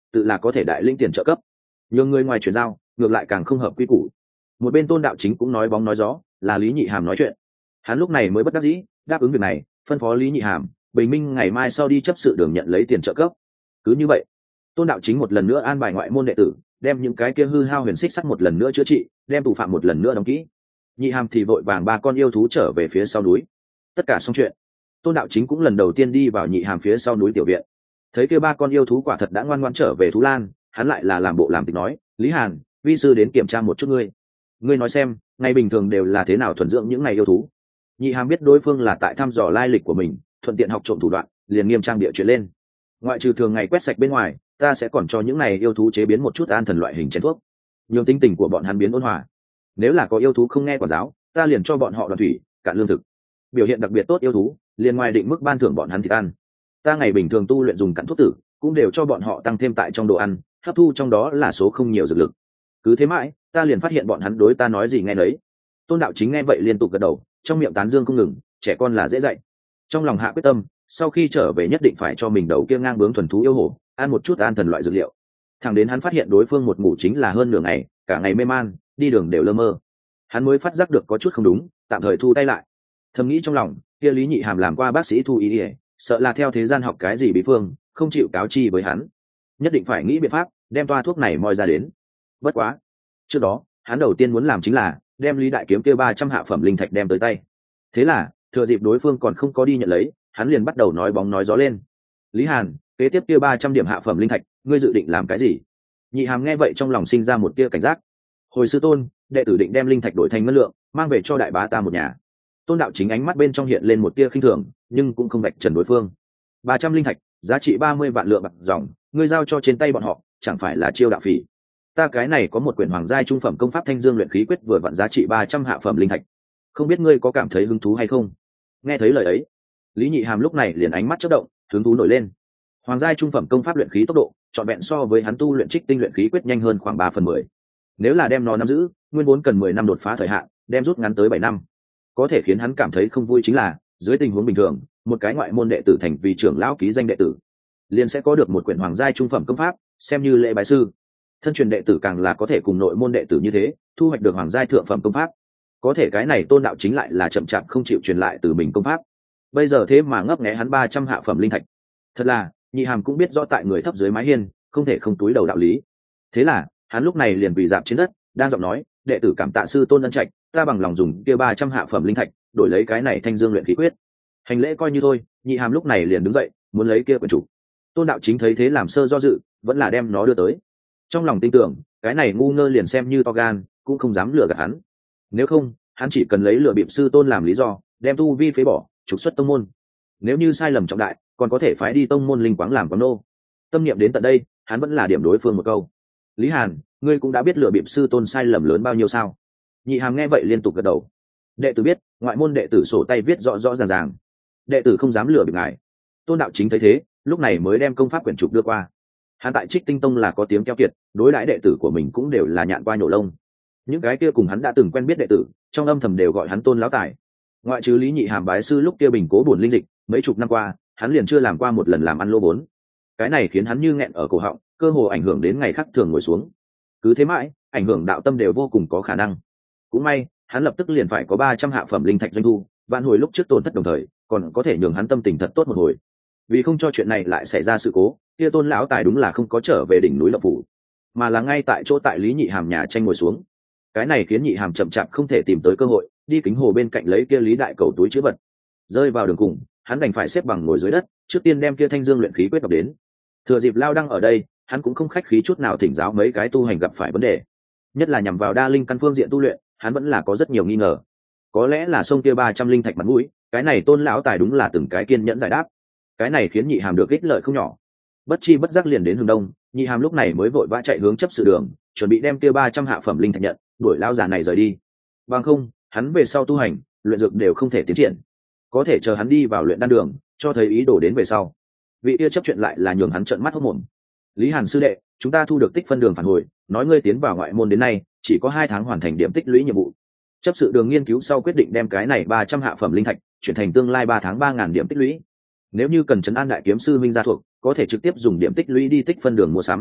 tự là có thể đại linh tiền trợ cấp. Nhiều người ngoài chuyển giao ngược lại càng không hợp quy củ. Một bên Tôn Đạo Chính cũng nói bóng nói gió, là Lý Nhị Hàm nói chuyện. Hắn lúc này mới bất đắc dĩ đáp ứng việc này, phân phó Lý Nhị Hàm bình minh ngày mai sau đi chấp sự đường nhận lấy tiền trợ cấp. Cứ như vậy, Tôn Đạo Chính một lần nữa an bài ngoại môn đệ tử, đem những cái kia hư hao huyền xích sắt một lần nữa chữa trị, đem tù phạm một lần nữa đóng kỹ. Nhị Hàm thì vội vàng ba con yêu thú trở về phía sau núi. Tất cả xong chuyện, Tôn Đạo Chính cũng lần đầu tiên đi vào Nhị Hàm phía sau núi tiểu viện. Thấy kia ba con yêu thú quả thật đã ngoan ngoãn trở về thú lan, hắn lại là làm bộ làm tịch nói, Lý Hàn, vi sư đến kiểm tra một chút ngươi. Ngươi nói xem, ngày bình thường đều là thế nào thuần dưỡng những này yêu thú? Nhị Hàm biết đối phương là tại thăm dò lai lịch của mình, thuận tiện học trộm thủ đoạn, liền nghiêm trang địa chuyện lên. Ngoại trừ thường ngày quét sạch bên ngoài, ta sẽ còn cho những này yêu thú chế biến một chút an thần loại hình chén thuốc, nhường tính tình của bọn hắn biến ôn hòa. Nếu là có yêu thú không nghe quản giáo, ta liền cho bọn họ đoàn thủy, cạn lương thực. Biểu hiện đặc biệt tốt yêu thú, liền ngoài định mức ban thưởng bọn hắn thịt ăn. Ta ngày bình thường tu luyện dùng cặn thuốc tử, cũng đều cho bọn họ tăng thêm tại trong đồ ăn, hấp thu trong đó là số không nhiều dược lực. Cứ thế mãi, ta liền phát hiện bọn hắn đối ta nói gì nghe nấy. Tôn Đạo Chính nghe vậy liên tục gật đầu, trong miệng tán dương không ngừng, trẻ con là dễ dạy. Trong lòng hạ quyết tâm, sau khi trở về nhất định phải cho mình đầu kia ngang bướng thuần thú yêu hổ ăn một chút an thần loại dược liệu. Thẳng đến hắn phát hiện đối phương một ngủ chính là hơn nửa ngày, cả ngày mê man, đi đường đều lơ mơ, hắn mới phát giác được có chút không đúng, tạm thời thu tay lại. Thầm nghĩ trong lòng, kia Lý Nhị Hàm làm qua bác sĩ thu y ỉa, sợ là theo thế gian học cái gì bí phương, không chịu cáo chi với hắn, nhất định phải nghĩ biện pháp đem toa thuốc này moi ra đến. Bất quá, trước đó hắn đầu tiên muốn làm chính là đem Lý Đại Kiếm kia ba trăm hạ phẩm linh thạch đem tới tay. Thế là thừa dịp đối phương còn không có đi nhận lấy, hắn liền bắt đầu nói bóng nói gió lên. Lý Hàn, kế tiếp kia ba trăm điểm hạ phẩm linh thạch, ngươi dự định làm cái gì? Nhị Hàm nghe vậy trong lòng sinh ra một tia cảnh giác. Hồi sư tôn, đệ tử định đem linh thạch đổi thành ngân lượng, mang về cho đại bá ta một nhà. Tôn Đạo Chính ánh mắt bên trong hiện lên một tia khinh thường, nhưng cũng không vạch trần đối phương. Ba trăm linh thạch, giá trị ba mươi vạn lượng bạc dòng, ngươi giao cho trên tay bọn họ, chẳng phải là chiêu đạo phỉ? Ta cái này có một quyển hoàng giai trung phẩm công pháp Thanh Dương luyện khí quyết vừa vặn giá trị ba trăm hạ phẩm linh thạch, không biết ngươi có cảm thấy hứng thú hay không? Nghe thấy lời ấy, Lý Nhị Hàm lúc này liền ánh mắt chớp động, hứng thú nổi lên. Hoàng giai trung phẩm công pháp luyện khí tốc độ, trọn vẹn so với hắn tu luyện Trích Tinh luyện khí quyết nhanh hơn khoảng ba phần mười. Nếu là đem nó nắm giữ, nguyên vốn cần mười năm đột phá thời hạn, đem rút ngắn tới bảy năm. Có thể khiến hắn cảm thấy không vui chính là, dưới tình huống bình thường, một cái ngoại môn đệ tử thành vì trưởng lão ký danh đệ tử, liền sẽ có được một quyển hoàng giai trung phẩm công pháp, xem như lễ bái sư. Thân truyền đệ tử càng là có thể cùng nội môn đệ tử như thế, thu hoạch được hoàng giai thượng phẩm công pháp. Có thể cái này Tôn Đạo Chính lại là chậm chạp không chịu truyền lại từ mình công pháp. Bây giờ thế mà ngấp nghé hắn ba trăm hạ phẩm linh thạch. Thật là, Nhị Hàm cũng biết rõ tại người thấp dưới mái hiên, không thể không túi đầu đạo lý. Thế là, hắn lúc này liền quỳ dạp trên đất, đang giọng nói, đệ tử cảm tạ sư tôn ân trạch, ta bằng lòng dùng kia ba trăm hạ phẩm linh thạch, đổi lấy cái này Thanh Dương luyện khí quyết. Hành lễ coi như thôi. Nhị Hàm lúc này liền đứng dậy, muốn lấy kia quyển chủ. Tôn Đạo Chính thấy thế làm sơ do dự, vẫn là đem nó đưa tới. Trong lòng tin tưởng, cái này ngu ngơ liền xem như to gan, cũng không dám lừa gạt hắn. Nếu không, hắn chỉ cần lấy lừa bịp sư tôn làm lý do, đem tu vi phế bỏ, trục xuất tông môn. Nếu như sai lầm trọng đại, còn có thể phái đi tông môn linh quáng làm quán nô. Tâm niệm đến tận đây, hắn vẫn là điểm đối phương một câu. Lý Hàn, ngươi cũng đã biết lừa bịp sư tôn sai lầm lớn bao nhiêu sao? Nhị Hàm nghe vậy liên tục gật đầu. Đệ tử biết, ngoại môn đệ tử sổ tay viết rõ rõ ràng ràng. Đệ tử không dám lừa bịp ngài. Tôn Đạo Chính thấy thế, lúc này mới đem công pháp quyển trục đưa qua. Hắn tại Trích Tinh Tông là có tiếng keo kiệt, đối đãi đệ tử của mình cũng đều là nhạn qua nhổ lông. Những cái kia cùng hắn đã từng quen biết đệ tử, trong âm thầm đều gọi hắn Tôn lão tài. Ngoại trừ Lý Nhị Hàm bái sư lúc kia bình cố bổn linh dịch, mấy chục năm qua, hắn liền chưa làm qua một lần làm ăn lô vốn. Cái này khiến hắn như nghẹn ở cổ họng, cơ hồ ảnh hưởng đến ngày khác thường ngồi xuống. Cứ thế mãi, ảnh hưởng đạo tâm đều vô cùng có khả năng. Cũng may, hắn lập tức liền phải có ba trăm hạ phẩm linh thạch doanh thu, vạn hồi lúc trước tổn thất đồng thời, còn có thể nhường hắn tâm tình thật tốt một hồi. Vì không cho chuyện này lại xảy ra sự cố, kia Tôn lão tài đúng là không có trở về đỉnh núi Lộc Phủ, mà là ngay tại chỗ tại Lý Nhị Hàm nhà tranh ngồi xuống. Cái này khiến Nhị Hàm chậm chạp không thể tìm tới cơ hội đi kính hồ bên cạnh lấy kia Lý đại cầu túi chứa vật. Rơi vào đường cùng, hắn đành phải xếp bằng ngồi dưới đất, trước tiên đem kia Thanh Dương luyện khí quyết đọc đến. Thừa dịp lao đăng ở đây, hắn cũng không khách khí chút nào thỉnh giáo mấy cái tu hành gặp phải vấn đề, nhất là nhằm vào đa linh căn phương diện tu luyện, hắn vẫn là có rất nhiều nghi ngờ. Có lẽ là sông kia ba trăm linh thạch mặt mũi, cái này Tôn lão tài đúng là từng cái kiên nhẫn giải đáp. Cái này khiến Nhị Hàm được ích lợi không nhỏ. Bất chi bất giác liền đến hướng đông, Nhị Hàm lúc này mới vội vã chạy hướng chấp sự đường, chuẩn bị đem kia ba trăm hạ phẩm linh thạch nhận, đuổi lão già này rời đi. Bằng không, hắn về sau tu hành, luyện dược đều không thể tiến triển. Có thể chờ hắn đi vào luyện đan đường, cho thấy ý đồ đến về sau, vị kia chấp chuyện lại là nhường hắn trợn mắt hốt mồm. Lý Hàn sư đệ, chúng ta thu được tích phân đường phản hồi, nói ngươi tiến vào ngoại môn đến nay, chỉ có hai tháng hoàn thành điểm tích lũy nhiệm vụ. Chấp sự đường nghiên cứu sau quyết định đem cái này ba trăm hạ phẩm linh thạch chuyển thành tương lai ba tháng ba ngàn điểm tích lũy. Nếu như cần trấn an đại kiếm sư minh gia thuộc, có thể trực tiếp dùng điểm tích lũy đi tích phân đường mua sắm,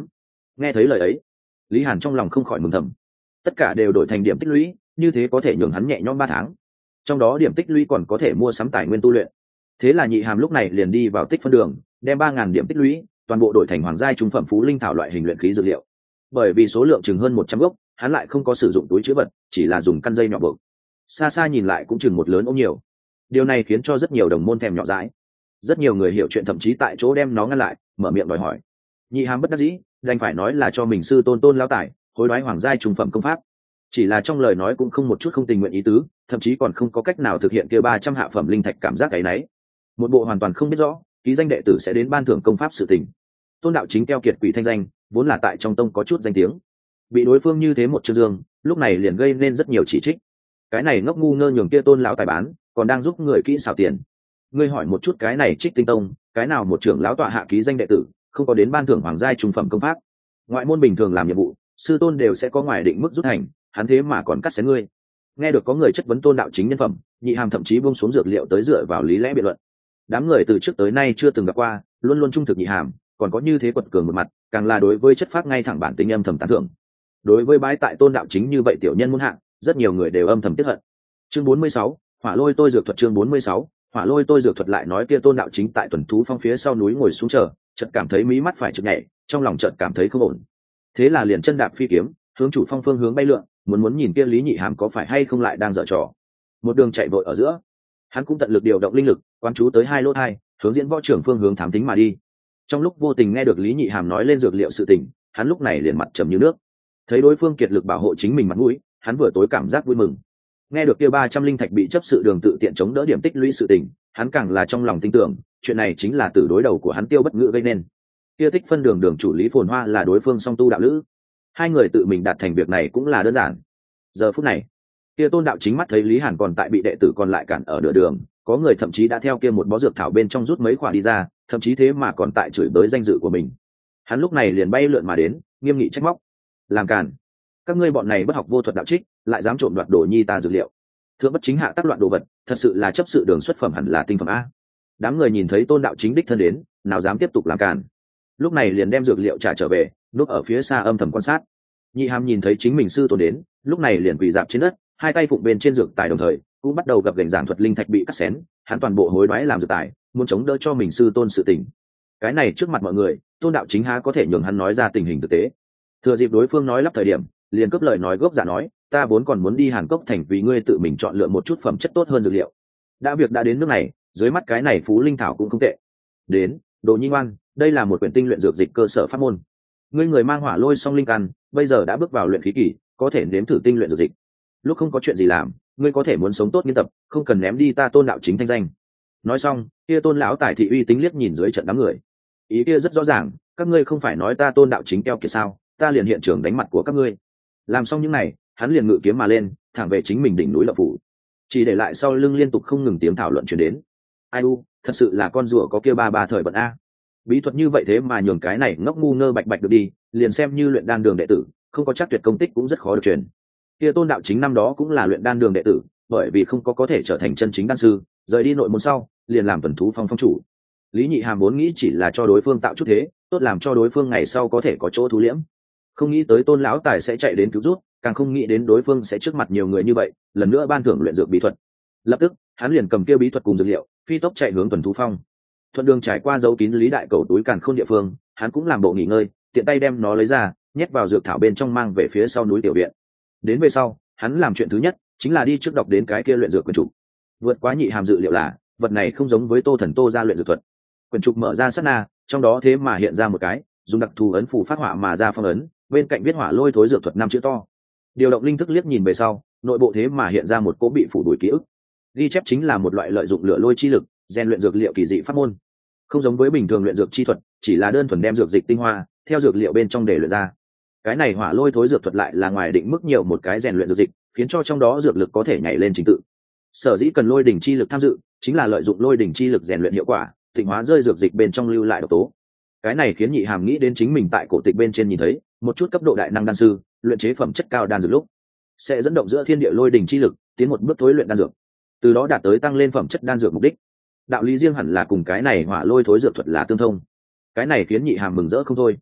Nghe thấy lời ấy, Lý Hàn trong lòng không khỏi mừng thầm. Tất cả đều đổi thành điểm tích lũy, như thế có thể nhường hắn nhẹ nhõm ba tháng. Trong đó điểm tích lũy còn có thể mua sắm tài nguyên tu luyện. Thế là Nhị Hàm lúc này liền đi vào tích phân đường, đem ba ngàn điểm tích lũy toàn bộ đổi thành hoàng giai trung phẩm phú linh thảo loại hình luyện khí dược liệu. Bởi vì số lượng chừng hơn một trăm gốc, hắn lại không có sử dụng túi chứa vật, chỉ là dùng căn dây nhỏ buộc. Xa xa nhìn lại cũng chừng một lớn ống nhiều. Điều này khiến cho rất nhiều đồng môn thèm nhỏ dãi. Rất nhiều người hiểu chuyện thậm chí tại chỗ đem nó ngăn lại, mở miệng đòi hỏi. Nhị Hàm bất đắc dĩ, đành phải nói là cho mình sư tôn tôn lão tài, hối đoái hoàng giai trung phẩm công pháp. Chỉ là trong lời nói cũng không một chút không tình nguyện ý tứ, thậm chí còn không có cách nào thực hiện kia ba trăm hạ phẩm linh thạch cảm giác cái nấy. Một bộ hoàn toàn không biết rõ, ký danh đệ tử sẽ đến ban thưởng công pháp sự tình. Tôn đạo chính keo kiệt quỷ thanh danh, vốn là tại trong tông có chút danh tiếng, bị đối phương như thế một chương dương, lúc này liền gây nên rất nhiều chỉ trích. Cái này ngốc ngu ngơ nhường kia tôn lão tài bán, còn đang giúp người kỹ xảo tiền. Ngươi hỏi một chút cái này Trích Tinh Tông, cái nào một trưởng lão tọa hạ ký danh đệ tử, không có đến ban thưởng hoàng giai trung phẩm công pháp. Ngoại môn bình thường làm nhiệm vụ, sư tôn đều sẽ có ngoài định mức rút thành, hắn thế mà còn cắt xén ngươi. Nghe được có người chất vấn tôn đạo chính nhân phẩm, Nhị Hàm thậm chí buông xuống dược liệu tới dựa vào lý lẽ biện luận. Đám người từ trước tới nay chưa từng gặp qua, luôn luôn trung thực Nhị Hàm, còn có như thế quật cường một mặt, càng là đối với chất phác ngay thẳng bản tính âm thầm tán thưởng. Đối với bái tại tôn đạo chính như vậy tiểu nhân muốn hạng, rất nhiều người đều âm thầm tiếc hận. Chương bốn mươi sáu, Hỏa Lôi Tôi dược thuật. Chương bốn mươi sáu, Hỏa Lôi Tôi dược thuật. Lại nói kia tôn đạo chính tại tuần thú phong phía sau núi ngồi xuống chờ, chợt cảm thấy mí mắt phải chợt nhảy, trong lòng chợt cảm thấy không ổn. Thế là liền chân đạp phi kiếm, hướng chủ phong phương hướng bay lượn, muốn muốn nhìn kia Lý Nhị Hàm có phải hay không lại đang giở trò. Một đường chạy vội ở giữa, hắn cũng tận lực điều động linh lực, quan chú tới hai lỗ tai, hướng diễn võ trưởng phương hướng thám tính mà đi. Trong lúc vô tình nghe được Lý Nhị Hàm nói lên dược liệu sự tình, hắn lúc này liền mặt trầm như nước. Thấy đối phương kiệt lực bảo hộ chính mình mặt mũi, hắn vừa tối cảm giác vui mừng. Nghe được kia ba trăm linh thạch bị chấp sự đường tự tiện chống đỡ điểm tích lũy sự tình, hắn càng là trong lòng tin tưởng, chuyện này chính là từ đối đầu của hắn Tiêu Bất Ngữ gây nên. Kia tích phân đường đường chủ Lý Phồn Hoa là đối phương song tu đạo lữ, hai người tự mình đạt thành việc này cũng là đơn giản. Giờ phút này, kia tôn đạo chính mắt thấy Lý Hàn còn tại bị đệ tử còn lại cản ở nửa đường, có người thậm chí đã theo kia một bó dược thảo bên trong rút mấy quả đi ra, thậm chí thế mà còn tại chửi bới danh dự của mình. Hắn lúc này liền bay lượn mà đến, nghiêm nghị trách móc: làm càn, các ngươi bọn này bất học vô thuật đạo trích, lại dám trộm đoạt đồ nhi ta dược liệu, thượng bất chính hạ tác loạn đồ vật, thật sự là chấp sự đường xuất phẩm hẳn là tinh phẩm a. Đám người nhìn thấy tôn đạo chính đích thân đến, nào dám tiếp tục làm càn, lúc này liền đem dược liệu trả trở về, núp ở phía xa âm thầm quan sát. Nhị Hàm nhìn thấy chính mình sư tôn đến, lúc này liền quỳ dạp trên đất, hai tay phụng bên trên dược tài, đồng thời cũng bắt đầu gặp gành giảng thuật linh thạch bị cắt xén, hắn toàn bộ hối đoái làm dược tài, muốn chống đỡ cho mình sư tôn sự tình. Cái này trước mặt mọi người, tôn đạo chính há có thể nhường hắn nói ra tình hình thực tế. Thừa dịp đối phương nói lắp thời điểm, liền cướp lời nói gốc giả nói: ta vốn còn muốn đi Hàn Cốc thành vì ngươi tự mình chọn lựa một chút phẩm chất tốt hơn dược liệu. Đã việc đã đến nước này, dưới mắt cái này phú linh thảo cũng không tệ. Đến, Đồ Nhi ngoan, đây là một quyển tinh luyện dược dịch cơ sở pháp môn. Ngươi người mang hỏa lôi song linh căn, bây giờ đã bước vào luyện khí kỳ, có thể nếm thử tinh luyện dược dịch. Lúc không có chuyện gì làm, ngươi có thể muốn sống tốt nghiên tập, không cần ném đi ta tôn đạo chính thanh danh. Nói xong, kia tôn lão tài thị uy tính liếc nhìn dưới trận đám người. Ý kia rất rõ ràng, các ngươi không phải nói ta tôn đạo chính keo kiệt sao, ta liền hiện trường đánh mặt của các ngươi. Làm xong những này, hắn liền ngự kiếm mà lên, thẳng về chính mình đỉnh núi Lộc Phủ. Chỉ để lại sau lưng liên tục không ngừng tiếng thảo luận truyền đến. Ai u, thật sự là con rùa có kia ba ba thời bận a. Bí thuật như vậy thế mà nhường cái này ngốc ngu ngơ bạch bạch được đi, liền xem như luyện đan đường đệ tử, không có chắc tuyệt công tích cũng rất khó được truyền. Kia tôn đạo chính năm đó cũng là luyện đan đường đệ tử, bởi vì không có có thể trở thành chân chính đan sư, rời đi nội môn sau, liền làm tuần thú phong phong chủ. Lý Nhị Hàm vốn nghĩ chỉ là cho đối phương tạo chút thế, tốt làm cho đối phương ngày sau có thể có chỗ thu liễm. Không nghĩ tới tôn lão tài sẽ chạy đến cứu rút, càng không nghĩ đến đối phương sẽ trước mặt nhiều người như vậy, lần nữa ban thưởng luyện dược bí thuật. Lập tức, hắn liền cầm kia bí thuật cùng dược liệu, phi tốc chạy hướng tuần thú phong. Thuận đường trải qua dấu kín Lý đại cầu túi càn khôn địa phương, hắn cũng làm bộ nghỉ ngơi, tiện tay đem nó lấy ra, nhét vào dược thảo bên trong mang về phía sau núi tiểu viện. Đến về sau, hắn làm chuyện thứ nhất chính là đi trước đọc đến cái kia luyện dược quyển trục. Vượt quá Nhị Hàm dự liệu là, vật này không giống với Tô Thần Tô ra luyện dược thuật. Quyển trục mở ra sát na, trong đó thế mà hiện ra một cái dùng đặc thù ấn phù phát họa mà ra phong ấn, bên cạnh viết hỏa lôi thối dược thuật năm chữ to. Điều động linh thức liếc nhìn về sau, nội bộ thế mà hiện ra một cỗ bị phủ đuổi ký ức. Ghi chép chính là một loại lợi dụng lửa lôi chi lực rèn luyện dược liệu kỳ dị pháp môn, không giống với bình thường luyện dược chi thuật, chỉ là đơn thuần đem dược dịch tinh hoa theo dược liệu bên trong để luyện ra. Cái này hỏa lôi thối dược thuật lại là ngoài định mức nhiều một cái rèn luyện dược dịch, khiến cho trong đó dược lực có thể nhảy lên trình tự. Sở dĩ cần lôi đỉnh chi lực tham dự, chính là lợi dụng lôi đỉnh chi lực rèn luyện hiệu quả, tịnh hóa rơi dược dịch bên trong lưu lại độc tố. Cái này khiến Nhị Hàm nghĩ đến chính mình tại cổ tịch bên trên nhìn thấy một chút cấp độ đại năng đan sư luyện chế phẩm chất cao đan dược lúc sẽ dẫn động giữa thiên địa lôi đỉnh chi lực tiến một bước thối luyện đan dược, từ đó đạt tới tăng lên phẩm chất đan dược mục đích. Đạo lý riêng hẳn là cùng cái này hỏa lôi thối dược thuật là tương thông. Cái này khiến Nhị Hàm mừng rỡ không thôi.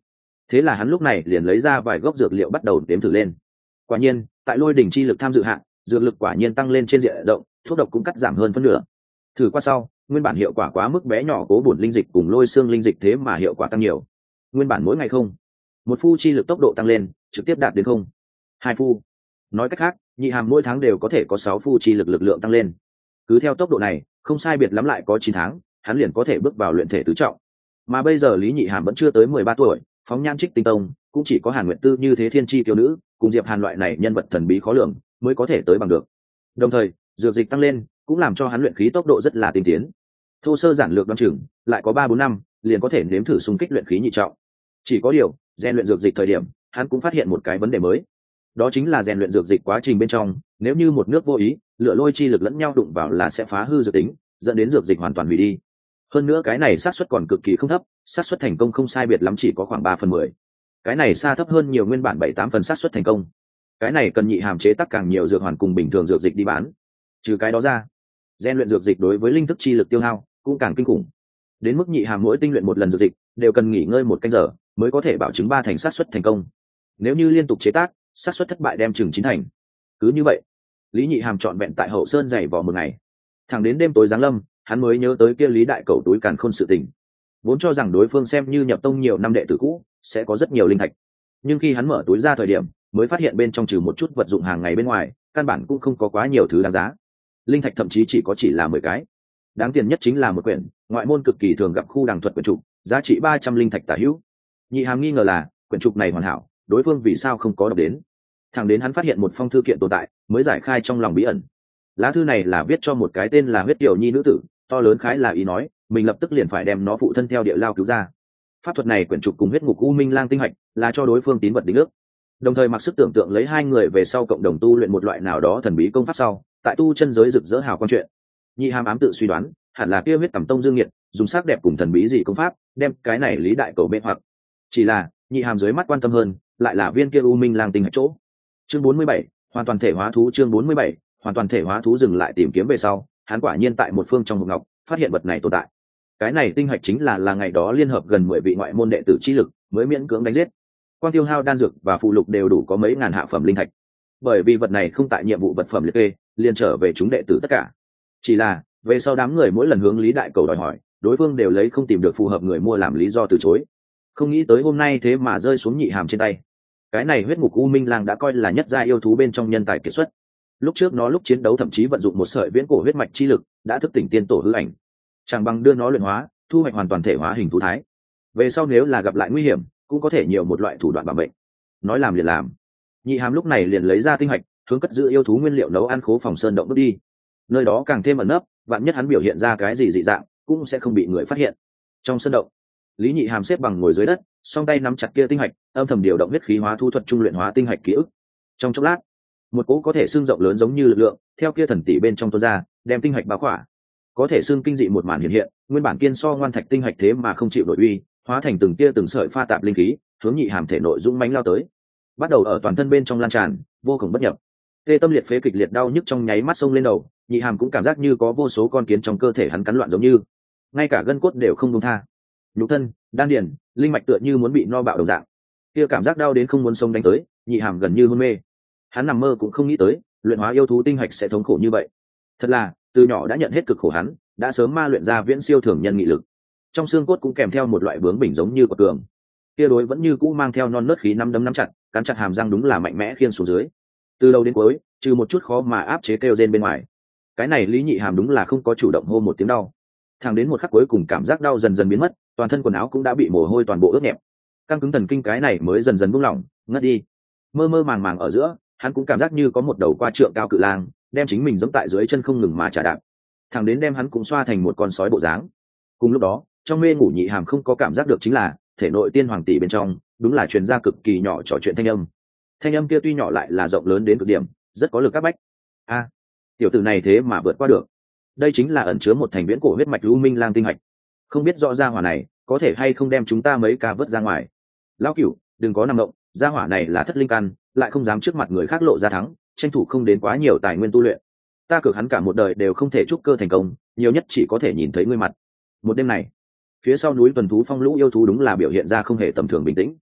Thế là hắn lúc này liền lấy ra vài gốc dược liệu bắt đầu đếm thử lên. Quả nhiên tại lôi đỉnh chi lực tham dự hạn, dược lực quả nhiên tăng lên trên diện rộng, thuốc độc cũng cắt giảm hơn phân nửa. Thử qua sau, nguyên bản hiệu quả quá mức bé nhỏ cố bổn linh dịch cùng lôi xương linh dịch thế mà hiệu quả tăng nhiều. Nguyên bản mỗi ngày không một phu chi lực tốc độ tăng lên, trực tiếp đạt đến không hai phu. Nói cách khác, nhị hàm mỗi tháng đều có thể có sáu phu chi lực lực lượng tăng lên. Cứ theo tốc độ này, không sai biệt lắm lại có chín tháng, hắn liền có thể bước vào luyện thể tứ trọng. Mà bây giờ Lý Nhị Hàm vẫn chưa tới mười ba tuổi, phóng nhan trích tinh tông, cũng chỉ có Hàn Nguyệt Tư như thế thiên chi tiểu nữ, cùng Diệp Hàn loại này nhân vật thần bí khó lường mới có thể tới bằng được. Đồng thời, dược dịch tăng lên, cũng làm cho hắn luyện khí tốc độ rất là tinh tiến. Thô sơ giản lược đoán chừng, lại có ba bốn năm, liền có thể nếm thử xung kích luyện khí nhị trọng. Chỉ có điều, rèn luyện dược dịch thời điểm, hắn cũng phát hiện một cái vấn đề mới. Đó chính là rèn luyện dược dịch quá trình bên trong, nếu như một nước vô ý, lửa lôi chi lực lẫn nhau đụng vào là sẽ phá hư dược tính, dẫn đến dược dịch hoàn toàn hủy đi. Hơn nữa cái này xác suất còn cực kỳ không thấp, xác suất thành công không sai biệt lắm chỉ có khoảng ba phần mười. Cái này xa thấp hơn nhiều nguyên bản bảy tám phần xác suất thành công. Cái này cần nhị hàm chế tác càng nhiều dược hoàn cùng bình thường dược dịch đi bán. Trừ cái đó ra, rèn luyện dược dịch đối với linh thức chi lực tiêu hao cũng càng kinh khủng. Đến mức nhị hàm mỗi tinh luyện một lần dược dịch đều cần nghỉ ngơi một canh giờ mới có thể bảo chứng ba thành xác suất thành công. Nếu như liên tục chế tác, xác suất thất bại đem chừng chín thành. Cứ như vậy, Lý Nhị Hàm trọn vẹn tại Hậu Sơn dày vò một ngày. Thẳng đến đêm tối giáng lâm, hắn mới nhớ tới kia Lý đại cầu túi càn khôn sự tình. Vốn cho rằng đối phương xem như nhập tông nhiều năm đệ tử cũ, sẽ có rất nhiều linh thạch. Nhưng khi hắn mở túi ra thời điểm, mới phát hiện bên trong trừ một chút vật dụng hàng ngày bên ngoài, căn bản cũng không có quá nhiều thứ đáng giá. Linh thạch thậm chí chỉ có chỉ là mười cái. Đáng tiền nhất chính là một quyển ngoại môn cực kỳ thường gặp khu đằng thuật quyển trục, giá trị ba trăm linh thạch tả hữu. Nhị Hàm nghi ngờ là quyển trục này hoàn hảo, đối phương vì sao không có đọc đến. Thẳng đến hắn phát hiện một phong thư kiện tồn tại, mới giải khai trong lòng bí ẩn. Lá thư này là viết cho một cái tên là Huyết Tiểu Nhi nữ tử, to lớn khái là ý nói mình lập tức liền phải đem nó phụ thân theo địa lao cứu ra. Pháp thuật này quyển trục cùng huyết ngục u minh lang tinh hạch là cho đối phương tín vật đính ước, đồng thời mặc sức tưởng tượng lấy hai người về sau cộng đồng tu luyện một loại nào đó thần bí công pháp sau, tại tu chân giới rực rỡ hào quang chuyện. Nhị Hàm ám tự suy đoán hẳn là kia huyết tầm tông dương nghiệt dùng sắc đẹp cùng thần bí gì công pháp đem cái này Lý đại cầu mê hoặc. Chỉ là Nhị Hàm dưới mắt quan tâm hơn lại là viên kia u minh lang tinh hạch chỗ. Chương bốn mươi bảy, hoàn toàn thể hóa thú. Chương bốn mươi bảy, hoàn toàn thể hóa thú. Dừng lại tìm kiếm về sau, hắn quả nhiên tại một phương trong hộp ngọc phát hiện vật này tồn tại. Cái này tinh hạch chính là là ngày đó liên hợp gần mười vị ngoại môn đệ tử chi lực mới miễn cưỡng đánh giết. Quan tiêu hao đan dược và phụ lục đều đủ có mấy ngàn hạ phẩm linh thạch. Bởi vì vật này không tại nhiệm vụ vật phẩm liệt kê, liền trở về chúng đệ tử tất cả. Chỉ là về sau đám người mỗi lần hướng Lý đại cầu đòi hỏi, đối phương đều lấy không tìm được phù hợp người mua làm lý do từ chối. Không nghĩ tới hôm nay thế mà rơi xuống Nhị Hàm trên tay. Cái này huyết ngục u minh lang đã coi là nhất gia yêu thú bên trong nhân tài kiệt xuất. Lúc trước nó lúc chiến đấu thậm chí vận dụng một sợi viễn cổ huyết mạch chi lực đã thức tỉnh tiên tổ hư ảnh, chẳng bằng đưa nó luyện hóa, thu hoạch hoàn toàn thể hóa hình thú thái. Về sau nếu là gặp lại nguy hiểm, cũng có thể nhiều một loại thủ đoạn bảo mệnh. Nói làm liền làm. Nhị Hàm lúc này liền lấy ra tinh hạch, hướng cất giữ yêu thú nguyên liệu nấu ăn khố phòng sơn động bước đi. Nơi đó càng thêm ẩn nấp, vạn nhất hắn biểu hiện ra cái gì dị dạng, cũng sẽ không bị người phát hiện. Trong sơn động, Lý Nhị Hàm xếp bằng ngồi dưới đất, song tay nắm chặt kia tinh hạch, âm thầm điều động huyết khí hóa thu thuật trung luyện hóa tinh hạch ký ức. Trong chốc lát, một cỗ có thể xương rộng lớn giống như lực lượng theo kia thần tỷ bên trong tuôn ra, đem tinh hạch bao khỏa. Có thể xương kinh dị một màn hiện hiện, nguyên bản kiên so ngoan thạch tinh hạch thế mà không chịu nổi uy, hóa thành từng tia từng sợi pha tạp linh khí, hướng Nhị Hàm thể nội dũng mãnh lao tới, bắt đầu ở toàn thân bên trong lan tràn, vô cùng bất nhập. Tê tâm liệt phế kịch liệt đau nhức trong nháy mắt xông lên đầu, Nhị Hàm cũng cảm giác như có vô số con kiến trong cơ thể hắn cắn loạn giống như, ngay cả gân cốt đều không buông tha. Nhục thân, đan điền, linh mạch tựa như muốn bị no bạo đồng dạng. Kia cảm giác đau đến không muốn sống đánh tới, Nhị Hàm gần như hôn mê. Hắn nằm mơ cũng không nghĩ tới, luyện hóa yêu thú tinh hạch sẽ thống khổ như vậy. Thật là, từ nhỏ đã nhận hết cực khổ hắn, đã sớm ma luyện ra viễn siêu thường nhân nghị lực. Trong xương cốt cũng kèm theo một loại bướng bỉnh giống như của tường. Kia đối vẫn như cũ mang theo non nớt khí năm đấm nắm chặt, cắn chặt hàm răng đúng là mạnh mẽ khiên xuống dưới. Từ đầu đến cuối, trừ một chút khó mà áp chế kêu rên bên ngoài, cái này Lý Nhị Hàm đúng là không có chủ động hô một tiếng đau. Thẳng đến một khắc cuối cùng cảm giác đau dần dần biến mất, toàn thân quần áo cũng đã bị mồ hôi toàn bộ ướt nhẹp, căng cứng thần kinh cái này mới dần dần buông lỏng, ngất đi. Mơ mơ màng màng ở giữa, hắn cũng cảm giác như có một đầu qua trượng cao cự lang đem chính mình giẫm tại dưới chân không ngừng mà trả đạp, thẳng đến đem hắn cũng xoa thành một con sói bộ dáng. Cùng lúc đó, trong mê ngủ Nhị Hàm không có cảm giác được chính là thể nội tiên hoàng tỷ bên trong đúng là truyền ra cực kỳ nhỏ trò chuyện thanh âm. Thanh âm kia tuy nhỏ lại là rộng lớn đến cực điểm, rất có lực áp bách. A, tiểu tử này thế mà vượt qua được. Đây chính là ẩn chứa một thành viễn cổ huyết mạch u minh lang tinh hạch. Không biết rõ gia hỏa này có thể hay không đem chúng ta mấy ca vớt ra ngoài. Lão Cửu, đừng có nằm động, gia hỏa này là thất linh căn, lại không dám trước mặt người khác lộ ra thắng, tranh thủ không đến quá nhiều tài nguyên tu luyện. Ta cược hắn cả một đời đều không thể trúc cơ thành công, nhiều nhất chỉ có thể nhìn thấy ngươi mặt. Một đêm này, phía sau núi tuần thú phong lũ yêu thú đúng là biểu hiện ra không hề tầm thường bình tĩnh.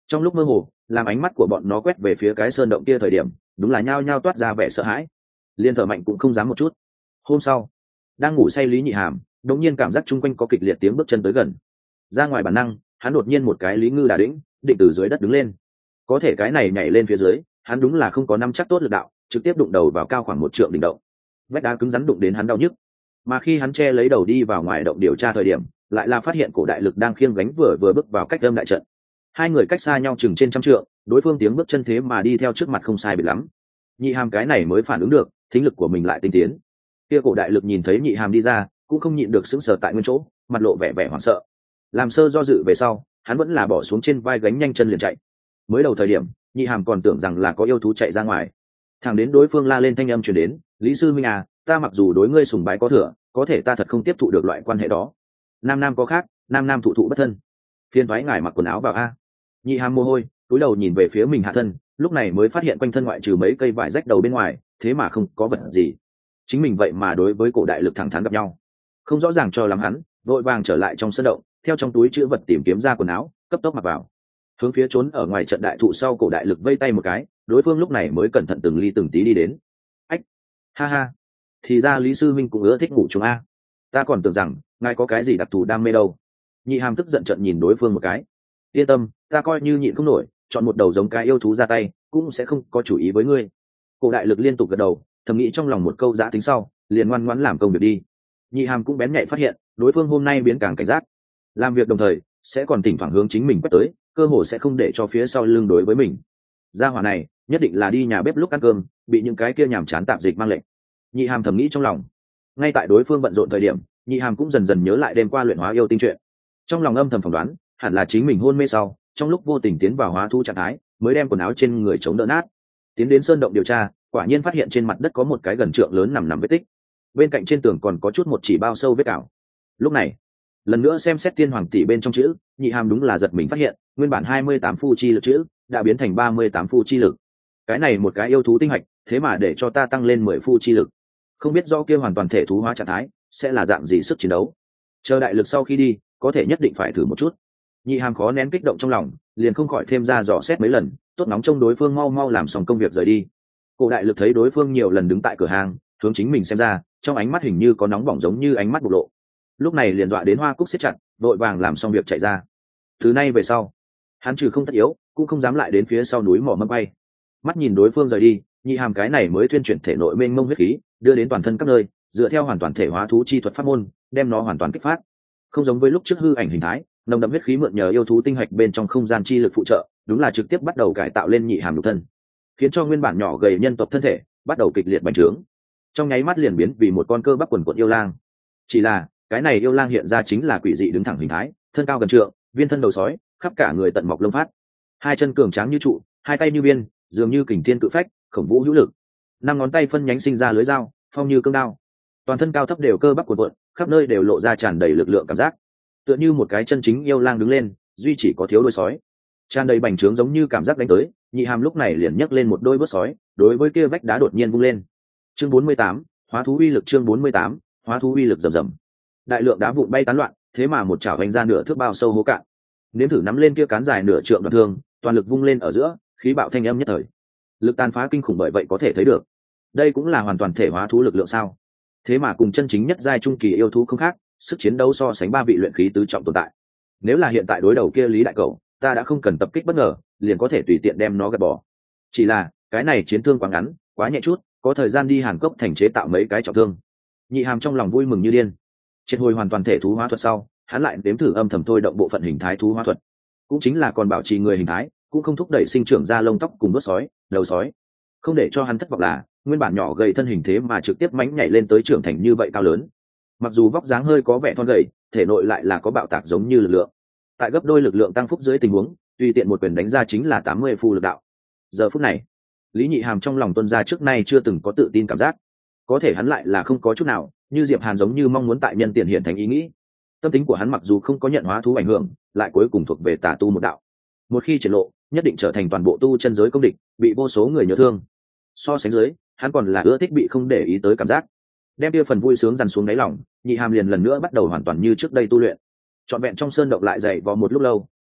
Trong lúc mơ hồ làm ánh mắt của bọn nó quét về phía cái sơn động kia thời điểm, đúng là nhao nhao toát ra vẻ sợ hãi, liên thở mạnh cũng không dám một chút. Hôm sau, đang ngủ say Lý Nhị Hàm đột nhiên cảm giác chung quanh có kịch liệt tiếng bước chân tới gần. Ra ngoài bản năng, hắn đột nhiên một cái Lý Ngư đả đĩnh, định từ dưới đất đứng lên. Có thể cái này nhảy lên phía dưới, hắn đúng là không có nắm chắc tốt lực đạo, trực tiếp đụng đầu vào cao khoảng một trượng đỉnh động. Vách đá cứng rắn đụng đến hắn đau nhức. Mà khi hắn che lấy đầu đi vào ngoài động điều tra thời điểm, lại là phát hiện cổ đại lực đang khiêng gánh vừa vừa bước vào cách âm đại trận. Hai người cách xa nhau chừng trên trăm trượng, đối phương tiếng bước chân thế mà đi theo trước mặt không sai biệt lắm. Nhị Hàm cái này mới phản ứng được, thính lực của mình lại tinh tiến. Kia cổ đại lực nhìn thấy Nhị Hàm đi ra, cũng không nhịn được sững sờ tại nguyên chỗ, mặt lộ vẻ vẻ hoảng sợ. Làm sơ do dự về sau, hắn vẫn là bỏ xuống trên vai gánh nhanh chân liền chạy. Mới đầu thời điểm, Nhị Hàm còn tưởng rằng là có yêu thú chạy ra ngoài. Thẳng đến đối phương la lên thanh âm truyền đến, "Lý sư minh à, ta mặc dù đối ngươi sùng bái có thừa, có thể ta thật không tiếp thụ được loại quan hệ đó. Nam nam có khác, nam nam thụ thụ bất thân. Phiên thoái ngài mặc quần áo vào a." Nhị Hàm mồ hôi, cúi đầu nhìn về phía mình hạ thân, lúc này mới phát hiện quanh thân ngoại trừ mấy cây vải rách đầu bên ngoài, thế mà không có vật gì. Chính mình vậy mà đối với cổ đại lực thẳng thắn gặp nhau. Không rõ ràng cho lắm hắn, vội vàng trở lại trong sân động, theo trong túi chữ vật tìm kiếm ra quần áo, cấp tốc mặc vào. Hướng phía trốn ở ngoài trận đại thụ sau cổ đại lực vây tay một cái, đối phương lúc này mới cẩn thận từng ly từng tí đi đến. Ách, ha ha, thì ra Lý sư minh cũng ưa thích ngủ chung a. Ta còn tưởng rằng ngài có cái gì đặc thù đam mê đâu. Nhị Hàm tức giận trận nhìn đối phương một cái. Yên tâm, ta coi như nhịn không nổi, chọn một đầu giống cái yêu thú ra tay, cũng sẽ không có chủ ý với ngươi. Cổ đại lực liên tục gật đầu, thầm nghĩ trong lòng một câu giã tính sau, liền ngoan ngoãn làm công việc đi. Nhị Hàm cũng bén nhạy phát hiện, đối phương hôm nay biến càng cảnh giác, làm việc đồng thời sẽ còn thỉnh thoảng hướng chính mình quét tới, cơ hồ sẽ không để cho phía sau lưng đối với mình. Gia hỏa này nhất định là đi nhà bếp lúc ăn cơm, bị những cái kia nhàm chán tạp dịch mang lệnh. Nhị Hàm thầm nghĩ trong lòng. Ngay tại đối phương bận rộn thời điểm, Nhị Hàm cũng dần dần nhớ lại đêm qua luyện hóa yêu tinh chuyện. Trong lòng âm thầm phỏng đoán, hẳn là chính mình hôn mê sau, trong lúc vô tình tiến vào hóa thu trạng thái, mới đem quần áo trên người chống đỡ nát. Tiến đến sơn động điều tra, quả nhiên phát hiện trên mặt đất có một cái gần trượng lớn nằm nằm vết tích. Bên cạnh trên tường còn có chút một chỉ bao sâu vết cào. Lúc này, lần nữa xem xét tiên hoàng tỷ bên trong chữ, Nhị Hàm đúng là giật mình phát hiện, nguyên bản hai mươi tám phu chi lực chữ đã biến thành ba mươi tám phu chi lực. Cái này một cái yêu thú tinh hạch, thế mà để cho ta tăng lên mười phu chi lực. Không biết do kia hoàn toàn thể thú hóa trạng thái sẽ là dạng gì sức chiến đấu. Chờ đại lực sau khi đi, có thể nhất định phải thử một chút. Nhị Hàm khó nén kích động trong lòng, liền không khỏi thêm ra dò xét mấy lần, tốt nóng trông đối phương mau mau làm xong công việc rời đi. Cổ đại lực thấy đối phương nhiều lần đứng tại cửa hàng, hướng chính mình xem ra, trong ánh mắt hình như có nóng bỏng giống như ánh mắt bộc lộ. Lúc này liền dọa đến hoa cúc siết chặt, vội vàng làm xong việc chạy ra. Từ nay về sau, hắn trừ không tất yếu, cũng không dám lại đến phía sau núi mỏ mâm bay. Mắt nhìn đối phương rời đi, Nhị Hàm cái này mới thuyên chuyển thể nội mênh mông huyết khí, đưa đến toàn thân các nơi, dựa theo hoàn toàn thể hóa thú chi thuật pháp môn, đem nó hoàn toàn kích phát. Không giống với lúc trước hư ảnh hình thái, nồng đậm huyết khí mượn nhờ yêu thú tinh hạch bên trong không gian chi lực phụ trợ, đúng là trực tiếp bắt đầu cải tạo lên Nhị Hàm nhục thân, khiến cho nguyên bản nhỏ gầy nhân tộc thân thể bắt đầu kịch liệt bành trướng, trong nháy mắt liền biến vì một con cơ bắp quần quần yêu lang. Chỉ là cái này yêu lang hiện ra chính là quỷ dị đứng thẳng hình thái, thân cao gần trượng, viên thân đầu sói, khắp cả người tận mọc lông phát, hai chân cường tráng như trụ, hai tay như biên, dường như kình thiên cự phách, khổng vũ hữu lực, năm ngón tay phân nhánh sinh ra lưới dao, phong như cương đao, toàn thân cao thấp đều cơ bắp cuộn cuộn, khắp nơi đều lộ ra tràn đầy lực lượng cảm giác, tựa như một cái chân chính yêu lang đứng lên, duy chỉ có thiếu đôi sói, tràn đầy bành trướng giống như cảm giác đánh tới. Nhị Hàm lúc này liền nhấc lên một đôi bớt sói, đối với kia vách đá đột nhiên vung lên. Chương bốn mươi tám, hóa thú uy lực. Chương bốn mươi tám, hóa thú uy lực rầm rầm. Đại lượng đá vụn bay tán loạn, thế mà một chảo vành ra nửa thước bao sâu hố cạn. Nếm thử nắm lên kia cán dài nửa trượng đoạn thương, toàn lực vung lên ở giữa, khí bạo thanh âm nhất thời. Lực tàn phá kinh khủng, bởi vậy có thể thấy được, đây cũng là hoàn toàn thể hóa thú lực lượng sao? Thế mà cùng chân chính nhất giai trung kỳ yêu thú không khác, sức chiến đấu so sánh ba vị luyện khí tứ trọng tồn tại. Nếu là hiện tại đối đầu kia Lý đại cẩu, ta đã không cần tập kích bất ngờ, liền có thể tùy tiện đem nó gạt bỏ. Chỉ là cái này chiến thương quá ngắn, quá nhẹ chút, có thời gian đi Hàn Cốc thành chế tạo mấy cái trọng thương. Nhị Hàm trong lòng vui mừng như điên. Triệt hồi hoàn toàn thể thú hóa thuật sau, hắn lại đếm thử âm thầm thôi động bộ phận hình thái thú hóa thuật, cũng chính là còn bảo trì người hình thái, cũng không thúc đẩy sinh trưởng ra lông tóc cùng đốt sói, đầu sói. Không để cho hắn thất vọng là, nguyên bản nhỏ gầy thân hình thế mà trực tiếp mánh nhảy lên tới trưởng thành như vậy cao lớn. Mặc dù vóc dáng hơi có vẻ thon gầy, thể nội lại là có bạo tạc giống như lực lượng. Tại gấp đôi lực lượng tăng phúc dưới tình huống, tùy tiện một quyền đánh ra chính là tám mươi phu lực đạo. Giờ phút này, Lý Nhị Hàm trong lòng tuân ra trước nay chưa từng có tự tin cảm giác, có thể hắn lại là không có chút nào, như Diệp Hàn giống như mong muốn tại nhân tiền hiện thành ý nghĩ. Tâm tính của hắn mặc dù không có nhận hóa thú ảnh hưởng, lại cuối cùng thuộc về tà tu một đạo. Một khi triển lộ, nhất định trở thành toàn bộ tu chân giới công địch, bị vô số người nhớ thương. So sánh dưới, hắn còn là ưa thích bị không để ý tới cảm giác. Đem kia phần vui sướng dằn xuống đáy lòng, Nhị Hàm liền lần nữa bắt đầu hoàn toàn như trước đây tu luyện. Trọn vẹn trong sơn động lại dày vò một lúc lâu,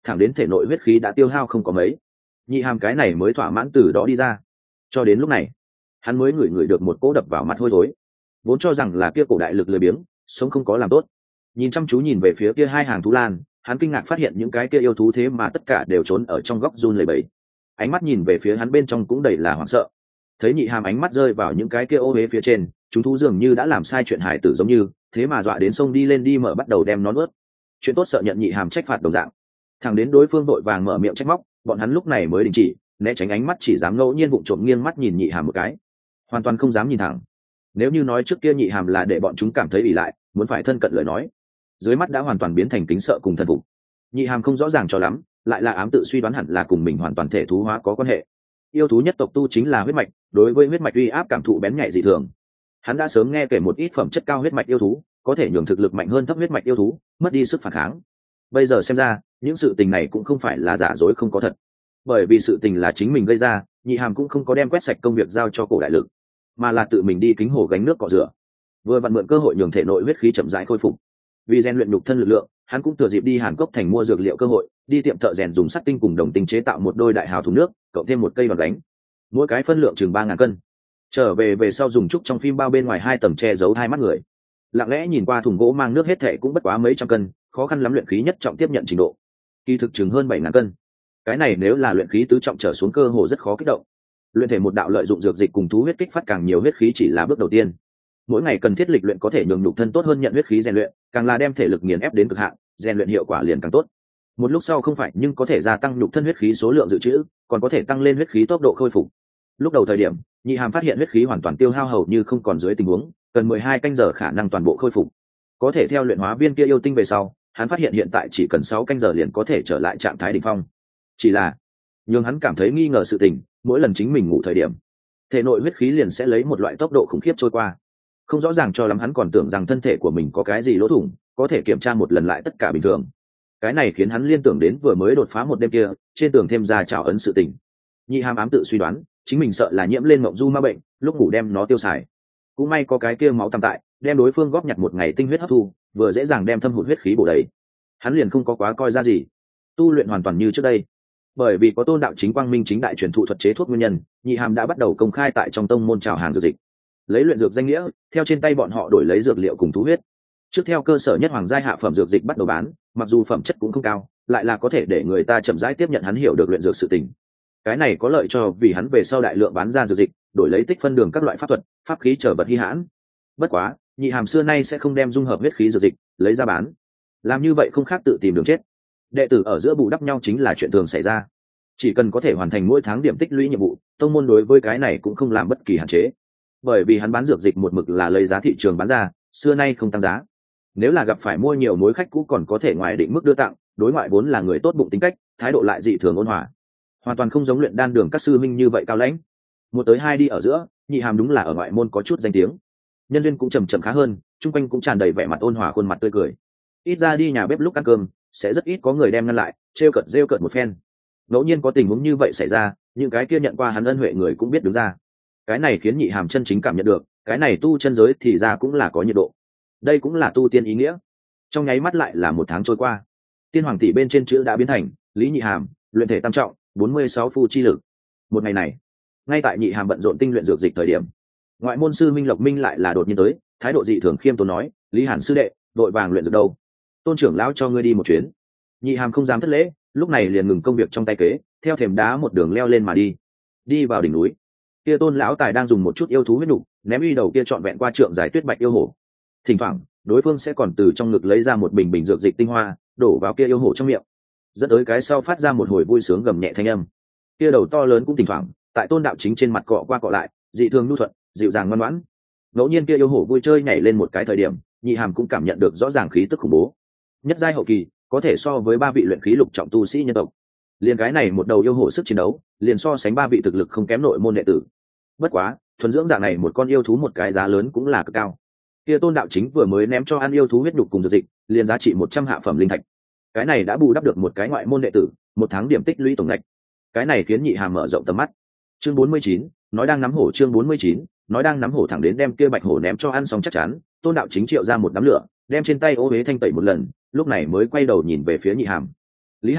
thẳng đến thể nội huyết khí đã tiêu hao không có mấy, nhị hàm cái này mới thỏa mãn từ đó đi ra. Cho đến lúc này hắn mới ngửi ngửi được một cỗ đập vào mặt hôi thối, vốn cho rằng là kia cổ đại lực lười biếng sống không có làm tốt. Nhìn chăm chú nhìn về phía kia hai hàng thú lan, hắn kinh ngạc phát hiện những cái kia yêu thú thế mà tất cả đều trốn ở trong góc run lẩy bẩy, ánh mắt nhìn về phía hắn bên trong cũng đầy là hoảng sợ. Thấy nhị hàm ánh mắt rơi vào những cái kia ô huế phía trên, chúng thú dường như đã làm sai chuyện hải tử giống như thế mà dọa đến sông đi lên đi mở bắt đầu đem nó nuốt. Chuyện tốt sợ nhận nhị hàm trách phạt đồng dạng, thằng đến đối phương vội vàng mở miệng trách móc, bọn hắn lúc này mới đình chỉ, né tránh ánh mắt, chỉ dám ngẫu nhiên vụng trộm nghiêng mắt nhìn nhị hàm một cái, hoàn toàn không dám nhìn thẳng. Nếu như nói trước kia nhị hàm là để bọn chúng cảm thấy ỉ lại, muốn phải thân cận lời nói, dưới mắt đã hoàn toàn biến thành kính sợ cùng thần phục. Nhị hàm không rõ ràng cho lắm, lại là ám tự suy đoán hẳn là cùng mình hoàn toàn thể thú hóa có quan hệ. Yêu thú nhất tộc tu chính là huyết mạch, đối với huyết mạch uy áp cảm thụ bén nhạy dị thường. Hắn đã sớm nghe kể một ít phẩm chất cao huyết mạch yêu thú có thể nhường thực lực mạnh hơn thấp huyết mạch yêu thú mất đi sức phản kháng. Bây giờ xem ra những sự tình này cũng không phải là giả dối không có thật, bởi vì sự tình là chính mình gây ra. Nhị hàm cũng không có đem quét sạch công việc giao cho cổ đại lực, mà là tự mình đi kính hồ gánh nước cọ rửa, vừa vặn mượn cơ hội nhường thể nội huyết khí chậm rãi khôi phục. Vì rèn luyện nhục thân lực lượng, hắn cũng thừa dịp đi Hàn Cốc thành mua dược liệu cơ hội, đi tiệm thợ rèn dùng sắt tinh cùng đồng tinh chế tạo một đôi đại hào thùng nước, cộng thêm một cây đòn đánh, mỗi cái phân lượng chừng ba ngàn cân. Trở về về sau dùng trúc trong phim bao bên ngoài hai tầng che giấu hai mắt người, lặng lẽ nhìn qua thùng gỗ mang nước hết thệ cũng bất quá mấy trăm cân, khó khăn lắm luyện khí nhất trọng tiếp nhận trình độ, kỳ thực chừng hơn bảy ngàn cân. Cái này nếu là luyện khí tứ trọng trở xuống cơ hồ rất khó kích động. Luyện thể một đạo lợi dụng dược dịch cùng thú huyết kích phát càng nhiều huyết khí chỉ là bước đầu tiên. Mỗi ngày cần thiết lịch luyện có thể nhường nhục thân tốt hơn nhận huyết khí rèn luyện, càng là đem thể lực nghiền ép đến cực hạn, rèn luyện hiệu quả liền càng tốt. Một lúc sau không phải nhưng có thể gia tăng nhục thân huyết khí số lượng dự trữ, còn có thể tăng lên huyết khí tốc độ khôi phục. Lúc đầu thời điểm, nhị hàm phát hiện huyết khí hoàn toàn tiêu hao hầu như không còn dưới tình huống, cần mười hai canh giờ khả năng toàn bộ khôi phục. Có thể theo luyện hóa viên kia yêu tinh về sau, hắn phát hiện hiện tại chỉ cần sáu canh giờ liền có thể trở lại trạng thái đỉnh phong. Chỉ là nhưng hắn cảm thấy nghi ngờ sự tình, mỗi lần chính mình ngủ thời điểm, thể nội huyết khí liền sẽ lấy một loại tốc độ khủng khiếp trôi qua. Không rõ ràng cho lắm, hắn còn tưởng rằng thân thể của mình có cái gì lỗ thủng, có thể kiểm tra một lần lại tất cả bình thường. Cái này khiến hắn liên tưởng đến vừa mới đột phá một đêm kia, trên tường thêm ra trào ấn sự tình. Nhị hàm ám tự suy đoán, chính mình sợ là nhiễm lên mộng du ma bệnh, lúc ngủ đem nó tiêu xài. Cũng may có cái kia máu tăm tại, đem đối phương góp nhặt một ngày tinh huyết hấp thu, vừa dễ dàng đem thâm hụt huyết khí bổ đầy. Hắn liền không có quá coi ra gì, tu luyện hoàn toàn như trước đây. Bởi vì có Tôn đạo chính quang minh chính đại truyền thụ thuật chế thuốc nguyên nhân, nhị hàm đã bắt đầu công khai tại trong tông môn chào hàng dược dịch, lấy luyện dược danh nghĩa, theo trên tay bọn họ đổi lấy dược liệu cùng thú huyết. Trước theo cơ sở nhất hoàng giai hạ phẩm dược dịch bắt đầu bán, mặc dù phẩm chất cũng không cao, lại là có thể để người ta chậm rãi tiếp nhận hắn hiểu được luyện dược sự tình. Cái này có lợi cho vì hắn về sau đại lượng bán ra dược dịch, đổi lấy tích phân đường các loại pháp thuật, pháp khí trở vật hi hãn. Bất quá, nhị hàm xưa nay sẽ không đem dung hợp huyết khí dược dịch lấy ra bán, làm như vậy không khác tự tìm đường chết. Đệ tử ở giữa bù đắp nhau chính là chuyện thường xảy ra, chỉ cần có thể hoàn thành mỗi tháng điểm tích lũy nhiệm vụ, tông môn đối với cái này cũng không làm bất kỳ hạn chế. Bởi vì hắn bán dược dịch một mực là lấy giá thị trường bán ra, xưa nay không tăng giá. Nếu là gặp phải mua nhiều mối khách cũ còn có thể ngoài định mức đưa tặng, đối ngoại vốn là người tốt bụng tính cách, thái độ lại dị thường ôn hòa, hoàn toàn không giống luyện đan đường các sư minh như vậy cao lãnh. Một tới hai đi ở giữa, nhị hàm đúng là ở ngoại môn có chút danh tiếng, nhân viên cũng trầm trầm khá hơn, chung quanh cũng tràn đầy vẻ mặt ôn hòa, khuôn mặt tươi cười. Ít ra đi nhà bếp lúc ăn cơm, sẽ rất ít có người đem ngăn lại, trêu cợt rêu cợt một phen. Ngẫu nhiên có tình huống như vậy xảy ra, những cái kia nhận qua hắn ân huệ người cũng biết đứng ra. Cái này khiến nhị hàm chân chính cảm nhận được, cái này tu chân giới thì ra cũng là có nhiệt độ. Đây cũng là tu tiên ý nghĩa. Trong nháy mắt lại là một tháng trôi qua, tiên hoàng tỷ bên trên chữ đã biến thành Lý Nhị Hàm, luyện thể tam trọng, bốn mươi sáu phu chi lực. Một ngày này, ngay tại nhị hàm bận rộn tinh luyện dược dịch thời điểm, ngoại môn sư Minh Lộc Minh lại là đột nhiên tới, thái độ dị thường khiêm tốn nói: Lý Hàn sư đệ, đội vàng luyện dược đâu? Tôn trưởng lão cho ngươi đi một chuyến. Nhị hàm không dám thất lễ, lúc này liền ngừng công việc trong tay kế, theo thềm đá một đường leo lên mà đi. Đi vào đỉnh núi, kia Tôn lão tài đang dùng một chút yêu thú huyết nục ném uy đầu kia trọn vẹn qua trượng giải tuyết bạch yêu hổ. Thỉnh thoảng, đối phương sẽ còn từ trong ngực lấy ra một bình bình dược dịch tinh hoa, đổ vào kia yêu hổ trong miệng, dẫn tới cái sau phát ra một hồi vui sướng gầm nhẹ thanh âm. Kia đầu to lớn cũng thỉnh thoảng tại Tôn đạo chính trên mặt cọ qua cọ lại, dị thường nhu thuận, dịu dàng ngoan ngoãn. Ngẫu nhiên kia yêu hổ vui chơi nhảy lên một cái thời điểm, nhị hàm cũng cảm nhận được rõ ràng khí tức khủng bố. Nhất giai hậu kỳ, có thể so với ba vị luyện khí lục trọng tu sĩ nhân tộc. Liền cái này một đầu yêu hổ sức chiến đấu, liền so sánh ba vị thực lực không kém nội môn đệ tử. Bất quá, thuần dưỡng dạng này một con yêu thú một cái giá lớn cũng là cực cao. Kia Tôn đạo chính vừa mới ném cho ăn yêu thú huyết nhục cùng dược dịch, liền giá trị một trăm hạ phẩm linh thạch. Cái này đã bù đắp được một cái ngoại môn đệ tử, một tháng điểm tích lũy tổng ngạch. Cái này khiến nhị hàm mở rộng tầm mắt. Chương bốn mươi chín, nói đang nắm hổ chương bốn mươi chín, nói đang nắm hổ thẳng đến đem kia bạch hổ ném cho ăn xong chắc chắn, Tôn đạo chính triệu ra một đám lửa, đem trên tay ô huế thanh tẩy một lần, lúc này mới quay đầu nhìn về phía nhị hàm. Lý Hàn,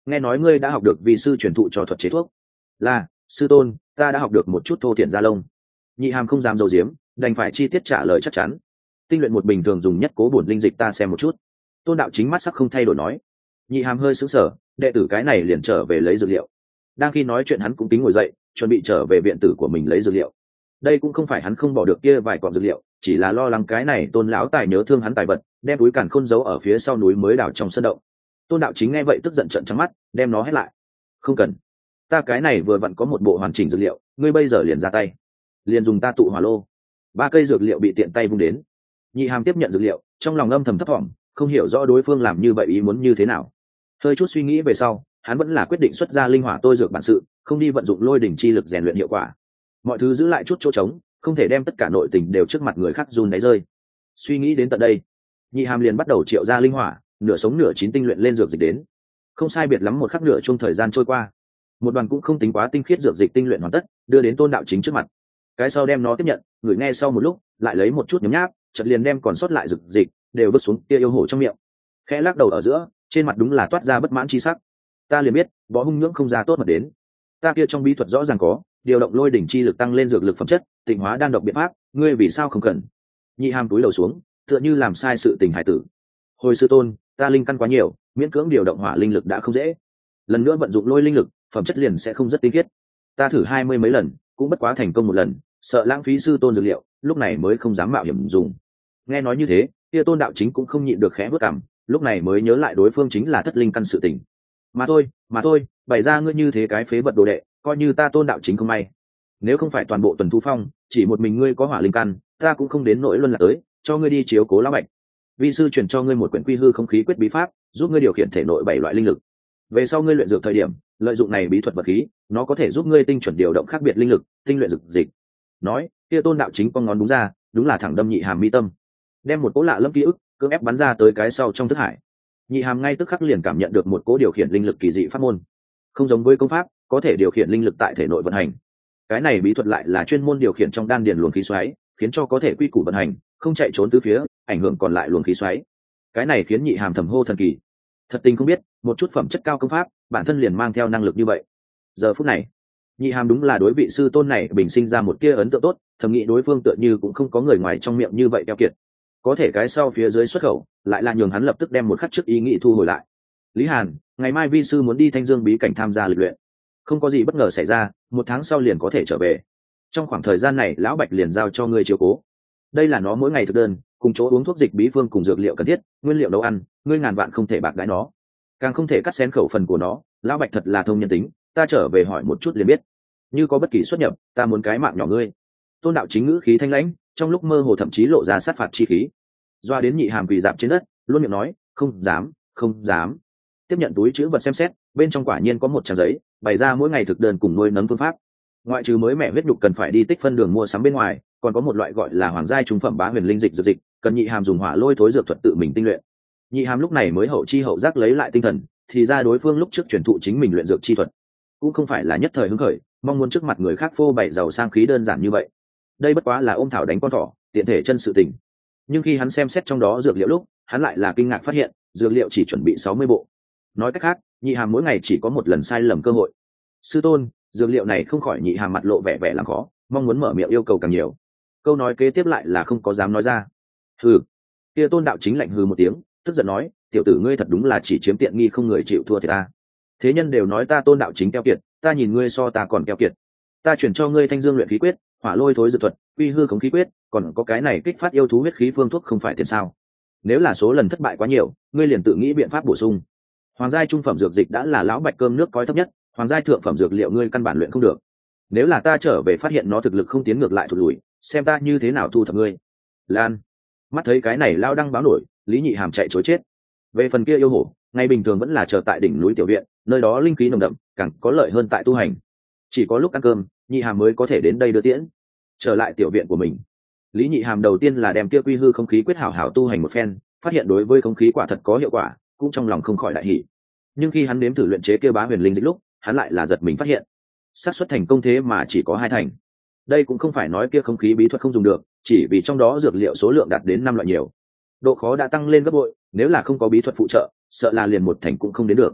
nghe nói ngươi đã học được vì sư truyền thụ cho thuật chế thuốc. Là, sư tôn, ta đã học được một chút thô thiện gia lông. Nhị hàm không dám dầu diếm, đành phải chi tiết trả lời chắc chắn. Tinh luyện một bình thường dùng nhất cố bổn linh dịch ta xem một chút. Tôn đạo chính mắt sắc không thay đổi nói. Nhị hàm hơi sững sờ, đệ tử cái này liền trở về lấy dược liệu. Đang khi nói chuyện hắn cũng tính ngồi dậy, chuẩn bị trở về viện tử của mình lấy dược liệu. Đây cũng không phải hắn không bỏ được kia vài cọng dược liệu, chỉ là lo lắng cái này Tôn lão tài nhớ thương hắn tài vật, đem túi càn khôn giấu ở phía sau núi mới đào trong sân động. Tôn đạo chính nghe vậy tức giận trợn trắng mắt, đem nó hết lại. Không cần, ta cái này vừa vặn có một bộ hoàn chỉnh dược liệu, ngươi bây giờ liền ra tay, liền dùng ta tụ hỏa lô. Ba cây dược liệu bị tiện tay vung đến. Nhị hàm tiếp nhận dược liệu, trong lòng âm thầm thấp thỏm, không hiểu rõ đối phương làm như vậy ý muốn như thế nào. Hơi chút suy nghĩ về sau, hắn vẫn là quyết định xuất ra linh hỏa tôi dược bản sự, không đi vận dụng lôi đỉnh chi lực rèn luyện hiệu quả. Mọi thứ giữ lại chút chỗ trống, không thể đem tất cả nội tình đều trước mặt người khác run đáy rơi. Suy nghĩ đến tận đây, nhị hàm liền bắt đầu triệu ra linh hỏa, nửa sống nửa chín tinh luyện lên dược dịch đến. Không sai biệt lắm một khắc nửa chung thời gian trôi qua, một đoàn cũng không tính quá tinh khiết dược dịch tinh luyện hoàn tất, đưa đến Tôn đạo chính trước mặt. Cái sau đem nó tiếp nhận, người nghe sau một lúc, lại lấy một chút nhấm nháp, chợt liền đem còn sót lại dược dịch đều vứt xuống kia yêu hổ trong miệng. Khẽ lắc đầu ở giữa, trên mặt đúng là toát ra bất mãn chi sắc. Ta liền biết, võ hung nhưỡng không ra tốt mà đến. Ta kia trong bí thuật rõ ràng có, điều động lôi đỉnh chi lực tăng lên dược lực phẩm chất, tịnh hóa đan độc biện pháp, ngươi vì sao không cần? Nhị hàm túi lầu xuống, tựa như làm sai sự tình hải tử. Hồi sư tôn, ta linh căn quá nhiều, miễn cưỡng điều động hỏa linh lực đã không dễ. Lần nữa vận dụng lôi linh lực, phẩm chất liền sẽ không rất tinh khiết. Ta thử hai mươi mấy lần, cũng bất quá thành công một lần, sợ lãng phí sư tôn dược liệu, lúc này mới không dám mạo hiểm dùng. Nghe nói như thế, kia Tôn đạo chính cũng không nhịn được khẽ bước cằm, lúc này mới nhớ lại đối phương chính là thất linh căn sự tình. Mà thôi, mà thôi, bày ra ngươi như thế cái phế vật đồ đệ, coi như ta Tôn đạo chính không may. Nếu không phải toàn bộ tuần thu phong, chỉ một mình ngươi có hỏa linh căn, ta cũng không đến nỗi luân lạc tới, cho ngươi đi chiếu cố lão bạch. Vi sư truyền cho ngươi một quyển quy hư không khí quyết bí pháp, giúp ngươi điều khiển thể nội bảy loại linh lực. Về sau ngươi luyện dược thời điểm, lợi dụng này bí thuật vật khí, nó có thể giúp ngươi tinh chuẩn điều động khác biệt linh lực, tinh luyện dược dịch. Nói, kia Tôn đạo chính con ngón đúng ra, đúng là thẳng đâm nhị hàm mi tâm, đem một cỗ lạ lẫm ký ức cưỡng ép bắn ra tới cái sau trong thức hải. Nhị hàm ngay tức khắc liền cảm nhận được một cỗ điều khiển linh lực kỳ dị pháp môn, không giống với công pháp có thể điều khiển linh lực tại thể nội vận hành. Cái này bí thuật lại là chuyên môn điều khiển trong đan điền luồng khí xoáy, khiến cho có thể quy củ vận hành, không chạy trốn tứ phía, ảnh hưởng còn lại luồng khí xoáy. Cái này khiến nhị hàm thầm hô thần kỳ. Thật tình không biết, một chút phẩm chất cao công pháp, bản thân liền mang theo năng lực như vậy. Giờ phút này, nhị hàm đúng là đối vị sư tôn này bình sinh ra một tia ấn tượng tốt, thầm nghĩ đối phương tựa như cũng không có người ngoài trong miệng như vậy keo kiệt. Có thể cái sau phía dưới xuất khẩu, lại là nhường hắn lập tức đem một khắc trước ý nghĩ thu hồi lại. Lý Hàn, ngày mai vi sư muốn đi Thanh Dương bí cảnh tham gia lịch luyện, không có gì bất ngờ xảy ra, một tháng sau liền có thể trở về. Trong khoảng thời gian này lão bạch liền giao cho ngươi chiếu cố. Đây là nó mỗi ngày thực đơn, cùng chỗ uống thuốc dịch bí phương cùng dược liệu cần thiết, nguyên liệu nấu ăn, ngươi ngàn vạn không thể bạc đãi nó, càng không thể cắt xén khẩu phần của nó. Lão bạch thật là thông nhân tính, ta trở về hỏi một chút liền biết. Như có bất kỳ xuất nhập, ta muốn cái mạng nhỏ ngươi. Tôn đạo chính ngữ khí thanh lãnh, trong lúc mơ hồ thậm chí lộ ra sát phạt chi khí. Doa đến nhị hàm quỳ dạp trên đất, luôn miệng nói, không dám, không dám. Tiếp nhận túi chữ vật xem xét, bên trong quả nhiên có một trang giấy, bày ra mỗi ngày thực đơn cùng nuôi nấng phương pháp. Ngoại trừ mới mẹ huyết nhục cần phải đi tích phân đường mua sắm bên ngoài, còn có một loại gọi là hoàng giai trung phẩm bá huyền linh dịch dược dịch, cần nhị hàm dùng hỏa lôi thối dược thuật tự mình tinh luyện. Nhị hàm lúc này mới hậu chi hậu giác lấy lại tinh thần, thì ra đối phương lúc trước truyền thụ chính mình luyện dược chi thuật, cũng không phải là nhất thời hứng khởi, mong muốn trước mặt người khác phô bày giàu sang khí đơn giản như vậy. Đây bất quá là ôm thảo đánh con thỏ, tiện thể chân sự tình. Nhưng khi hắn xem xét trong đó dược liệu lúc, hắn lại là kinh ngạc phát hiện, dược liệu chỉ chuẩn bị sáu mươi bộ. Nói cách khác, nhị hàm mỗi ngày chỉ có một lần sai lầm cơ hội. Sư tôn, dược liệu này không khỏi nhị hàm mặt lộ vẻ vẻ làm khó, mong muốn mở miệng yêu cầu càng nhiều. Câu nói kế tiếp lại là không có dám nói ra. Hừ. Kia Tôn đạo chính lạnh hừ một tiếng, tức giận nói, tiểu tử ngươi thật đúng là chỉ chiếm tiện nghi không người chịu thua thì ta. Thế nhân đều nói ta Tôn đạo chính keo kiệt, ta nhìn ngươi so ta còn keo kiệt. Ta chuyển cho ngươi Thanh Dương luyện khí quyết, hỏa lôi thối dược thuật, quy hư khống khí quyết, còn có cái này kích phát yêu thú huyết khí phương thuốc không phải tiền sao? Nếu là số lần thất bại quá nhiều, ngươi liền tự nghĩ biện pháp bổ sung. Hoàng giai trung phẩm dược dịch đã là lão bạch cơm nước coi thấp nhất, hoàng giai thượng phẩm dược liệu ngươi căn bản luyện không được. Nếu là ta trở về phát hiện nó thực lực không tiến ngược lại thụt lùi, xem ta như thế nào thu thập ngươi. Lan, mắt thấy cái này lao đăng báo nổi, Lý Nhị Hàm chạy chối chết. Về phần kia yêu hổ, ngày bình thường vẫn là chờ tại đỉnh núi tiểu viện, nơi đó linh khí nồng đậm, càng có lợi hơn tại tu hành. Chỉ có lúc ăn cơm, Nhị Hàm mới có thể đến đây đưa tiễn. Trở lại tiểu viện của mình, Lý Nhị Hàm đầu tiên là đem kia quy hư không khí quyết hảo hảo tu hành một phen, phát hiện đối với không khí quả thật có hiệu quả, cũng trong lòng không khỏi đại hỉ. Nhưng khi hắn nếm thử luyện chế kia bá huyền linh dịch lúc, hắn lại là giật mình phát hiện, xác suất thành công thế mà chỉ có hai thành. Đây cũng không phải nói kia không khí bí thuật không dùng được, chỉ vì trong đó dược liệu số lượng đạt đến năm loại nhiều, độ khó đã tăng lên gấp bội, nếu là không có bí thuật phụ trợ, sợ là liền một thành cũng không đến được.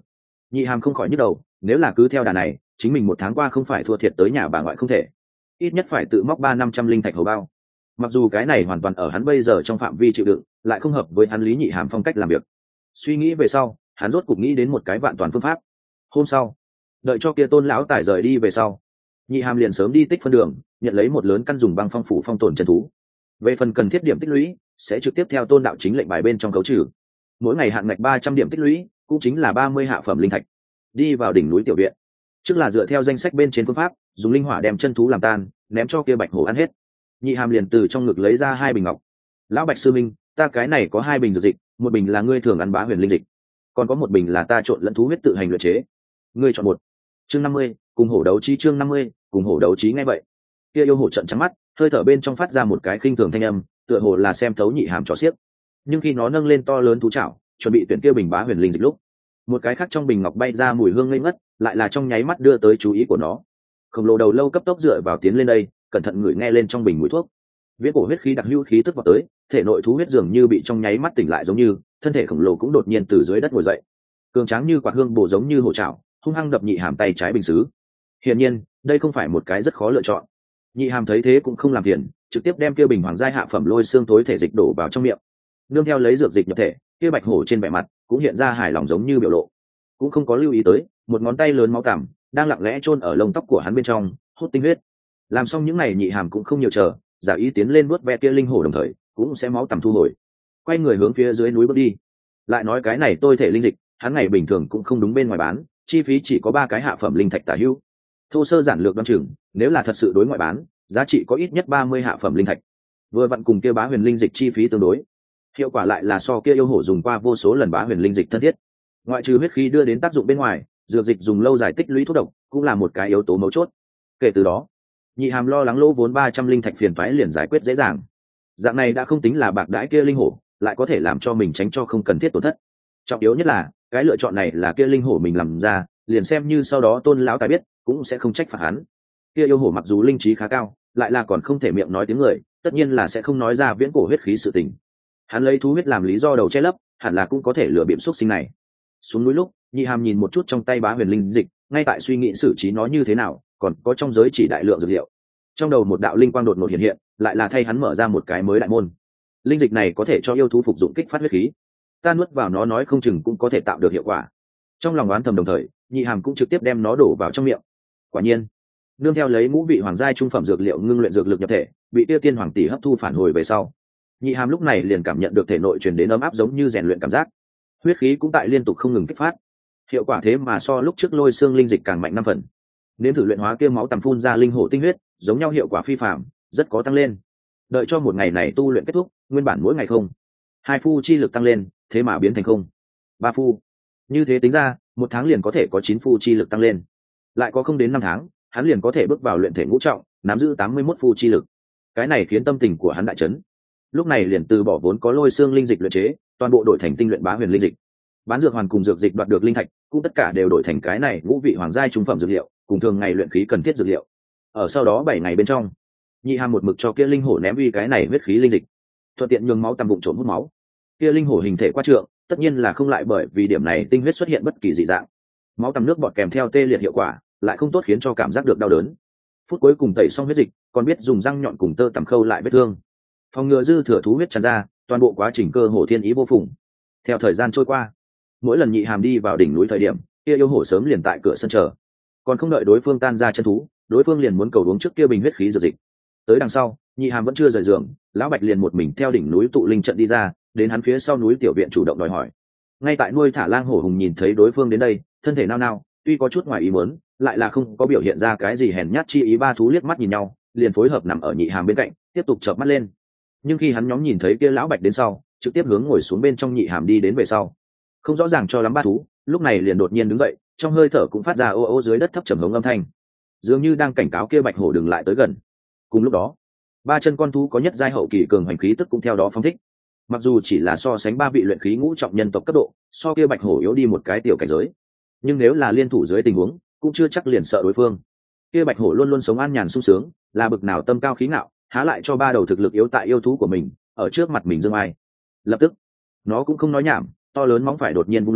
Nhị hàm không khỏi nhức đầu, nếu là cứ theo đà này chính mình một tháng qua không phải thua thiệt tới nhà bà ngoại không thể, ít nhất phải tự móc ba năm trăm linh thạch hầu bao. Mặc dù cái này hoàn toàn ở hắn bây giờ trong phạm vi chịu đựng, lại không hợp với hắn Lý Nhị Hàm phong cách làm việc. Suy nghĩ về sau, hắn rốt cục nghĩ đến một cái vạn toàn phương pháp. Hôm sau, đợi cho kia Tôn lão tài rời đi về sau, Nhị Hàm liền sớm đi tích phân đường, nhận lấy một lớn căn dùng băng phong phủ phong tồn chân thú. Về phần cần thiết điểm tích lũy, sẽ trực tiếp theo Tôn đạo chính lệnh bài bên trong khấu trừ. Mỗi ngày hạn ngạch ba trăm điểm tích lũy, cũng chính là ba mươi hạ phẩm linh thạch. Đi vào đỉnh núi tiểu viện, trước là dựa theo danh sách bên trên phương pháp, dùng linh hỏa đem chân thú làm tan, ném cho kia bạch hổ ăn hết. Nhị hàm liền từ trong ngực lấy ra hai bình ngọc. Lão bạch sư minh, ta cái này có hai bình dược dịch, một bình là ngươi thường ăn bá huyền linh dịch, còn có một bình là ta trộn lẫn thú huyết tự hành luyện chế, ngươi chọn một. Chương năm mươi, cùng hổ đấu trí. Chương năm mươi, cùng hổ đấu trí. Nghe vậy, kia yêu hổ trợn trắng mắt, hơi thở bên trong phát ra một cái khinh thường thanh âm, tựa hồ là xem thấu nhị hàm trò xiếc. Nhưng khi nó nâng lên to lớn thú chảo, chuẩn bị tuyển kia bình bá huyền linh dịch lúc, một cái khác trong bình ngọc bay ra mùi hương ngây ngất, lại là trong nháy mắt đưa tới chú ý của nó. Khổng lồ đầu lâu cấp tốc dựa vào tiến lên đây, cẩn thận ngửi nghe lên trong bình mùi thuốc. Viễn cổ huyết khí đặc hữu khí tức vào tới, thể nội thú huyết dường như bị trong nháy mắt tỉnh lại giống như, thân thể khổng lồ cũng đột nhiên từ dưới đất ngồi dậy, cường tráng như quạt hương bổ giống như hổ trảo, hung hăng đập nhị hàm tay trái bình sứ. Hiển nhiên, đây không phải một cái rất khó lựa chọn. Nhị hàm thấy thế cũng không làm phiền, trực tiếp đem kia bình hoàng giai hạ phẩm lôi xương tối thể dịch đổ vào trong miệng. Nương theo lấy dược dịch nhập thể, kia bạch hổ trên vẻ mặt cũng hiện ra hài lòng giống như biểu lộ, cũng không có lưu ý tới một ngón tay lớn máu tằm đang lặng lẽ chôn ở lông tóc của hắn bên trong hút tinh huyết. Làm xong những này nhị hàm cũng không nhiều chờ, giả ý tiến lên vuốt ve kia linh hổ, đồng thời cũng sẽ máu tằm thu hồi, quay người hướng phía dưới núi bước đi. Lại nói cái này tôi thể linh dịch, hắn ngày bình thường cũng không đúng bên ngoài bán, chi phí chỉ có ba cái hạ phẩm linh thạch tả hữu. Thô sơ giản lược đoan chừng, nếu là thật sự đối ngoại bán, giá trị có ít nhất ba mươi hạ phẩm linh thạch. Vừa vặn cùng kia bá huyền linh dịch chi phí tương đối, hiệu quả lại là so kia yêu hổ dùng qua vô số lần bá huyền linh dịch thân thiết. Ngoại trừ huyết khí đưa đến tác dụng bên ngoài, dược dịch dùng lâu dài tích lũy thuốc độc cũng là một cái yếu tố mấu chốt. Kể từ đó, nhị hàm lo lắng lỗ vốn ba trăm linh thạch phiền toái liền giải quyết dễ dàng. Dạng này đã không tính là bạc đãi kia linh hổ, lại có thể làm cho mình tránh cho không cần thiết tổn thất. Trọng yếu nhất là cái lựa chọn này là kia linh hổ mình làm ra, liền xem như sau đó Tôn lão tài biết cũng sẽ không trách phạt hắn. Kia yêu hổ mặc dù linh trí khá cao, lại là còn không thể miệng nói tiếng người, tất nhiên là sẽ không nói ra viễn cổ huyết khí sự tình. Hắn lấy thú huyết làm lý do đầu che lấp, hẳn là cũng có thể lừa bịp xúc sinh này. Xuống núi lúc, nhị hàm nhìn một chút trong tay bá huyền linh dịch, ngay tại suy nghĩ xử trí nó như thế nào, còn có trong giới chỉ đại lượng dược liệu. Trong đầu một đạo linh quang đột ngột hiện hiện, lại là thay hắn mở ra một cái mới đại môn. Linh dịch này có thể cho yêu thú phục dụng kích phát huyết khí, ta nuốt vào nó nói không chừng cũng có thể tạo được hiệu quả. Trong lòng đoán thầm đồng thời, nhị hàm cũng trực tiếp đem nó đổ vào trong miệng. Quả nhiên, nương theo lấy ngũ vị hoàng giai trung phẩm dược liệu ngưng luyện dược lực nhập thể, bị tiêu tiên hoàng tỷ hấp thu phản hồi về sau, nhị hàm lúc này liền cảm nhận được thể nội truyền đến ấm áp giống như rèn luyện cảm giác, huyết khí cũng tại liên tục không ngừng kích phát, hiệu quả thế mà so lúc trước lôi xương linh dịch càng mạnh năm phần. Nếm thử luyện hóa kia máu tằm phun ra linh hổ tinh huyết, giống nhau hiệu quả phi phàm, rất có tăng lên. Đợi cho một ngày này tu luyện kết thúc, nguyên bản mỗi ngày không hai phu chi lực tăng lên, thế mà biến thành không ba phu. Như thế tính ra, một tháng liền có thể có chín phu chi lực tăng lên, lại có không đến năm tháng, hắn liền có thể bước vào luyện thể ngũ trọng, nắm giữ tám mươi mốt phu chi lực. Cái này khiến tâm tình của hắn đại chấn. Lúc này liền từ bỏ vốn có lôi xương linh dịch luyện chế, toàn bộ đổi thành tinh luyện bá huyền linh dịch. Bán dược hoàn cùng dược dịch đoạt được linh thạch, cũng tất cả đều đổi thành cái này ngũ vị hoàng giai trung phẩm dược liệu, cùng thường ngày luyện khí cần thiết dược liệu. Ở sau đó bảy ngày bên trong, nhị hàm một mực cho kia linh hổ ném uy cái này huyết khí linh dịch, thuận tiện nhường máu tầm bụng trộm hút máu. Kia linh hổ hình thể quá trượng, tất nhiên là không lại bởi vì điểm này tinh huyết xuất hiện bất kỳ dị dạng. Máu tầm nước bọt kèm theo tê liệt hiệu quả, lại không tốt khiến cho cảm giác được đau đớn. Phút cuối cùng tẩy xong huyết dịch, còn biết dùng răng nhọn cùng tơ tằm khâu lại vết thương, phòng ngừa dư thừa thú huyết tràn ra. Toàn bộ quá trình cơ hồ thiên ý vô phùng. Theo thời gian trôi qua, mỗi lần nhị hàm đi vào đỉnh núi thời điểm, kia yêu hổ sớm liền tại cửa sân chờ, còn không đợi đối phương tan ra chân thú, đối phương liền muốn cầu uống trước kia bình huyết khí dược dịch. Tới đằng sau, nhị hàm vẫn chưa rời giường, lão bạch liền một mình theo đỉnh núi tụ linh trận đi ra, đến hắn phía sau núi tiểu viện chủ động đòi hỏi. Ngay tại nuôi thả lang hổ hùng nhìn thấy đối phương đến đây, thân thể nao nao, tuy có chút ngoài ý muốn, lại là không có biểu hiện ra cái gì hèn nhát chi ý. Ba thú liếc mắt nhìn nhau, liền phối hợp nằm ở nhị hàm bên cạnh, tiếp tục chợp mắt lên. Nhưng khi hắn nhóm nhìn thấy kia lão bạch đến sau, trực tiếp hướng ngồi xuống bên trong nhị hàm đi đến về sau, không rõ ràng cho lắm ba thú lúc này liền đột nhiên đứng dậy, trong hơi thở cũng phát ra ô ô dưới đất thấp trầm hống âm thanh, dường như đang cảnh cáo kia bạch hổ đừng lại tới gần. Cùng lúc đó, ba chân con thú có nhất giai hậu kỳ cường hành khí tức cũng theo đó phóng thích. Mặc dù chỉ là so sánh ba vị luyện khí ngũ trọng nhân tộc cấp độ, so kia bạch hổ yếu đi một cái tiểu cảnh giới, nhưng nếu là liên thủ dưới tình huống, cũng chưa chắc liền sợ đối phương. Kia bạch hổ luôn luôn sống an nhàn sung sướng, là bực nào tâm cao khí ngạo, há lại cho ba đầu thực lực yếu tại yêu thú của mình ở trước mặt mình dương ai. Lập tức, nó cũng không nói nhảm, to lớn móng phải đột nhiên vung lên,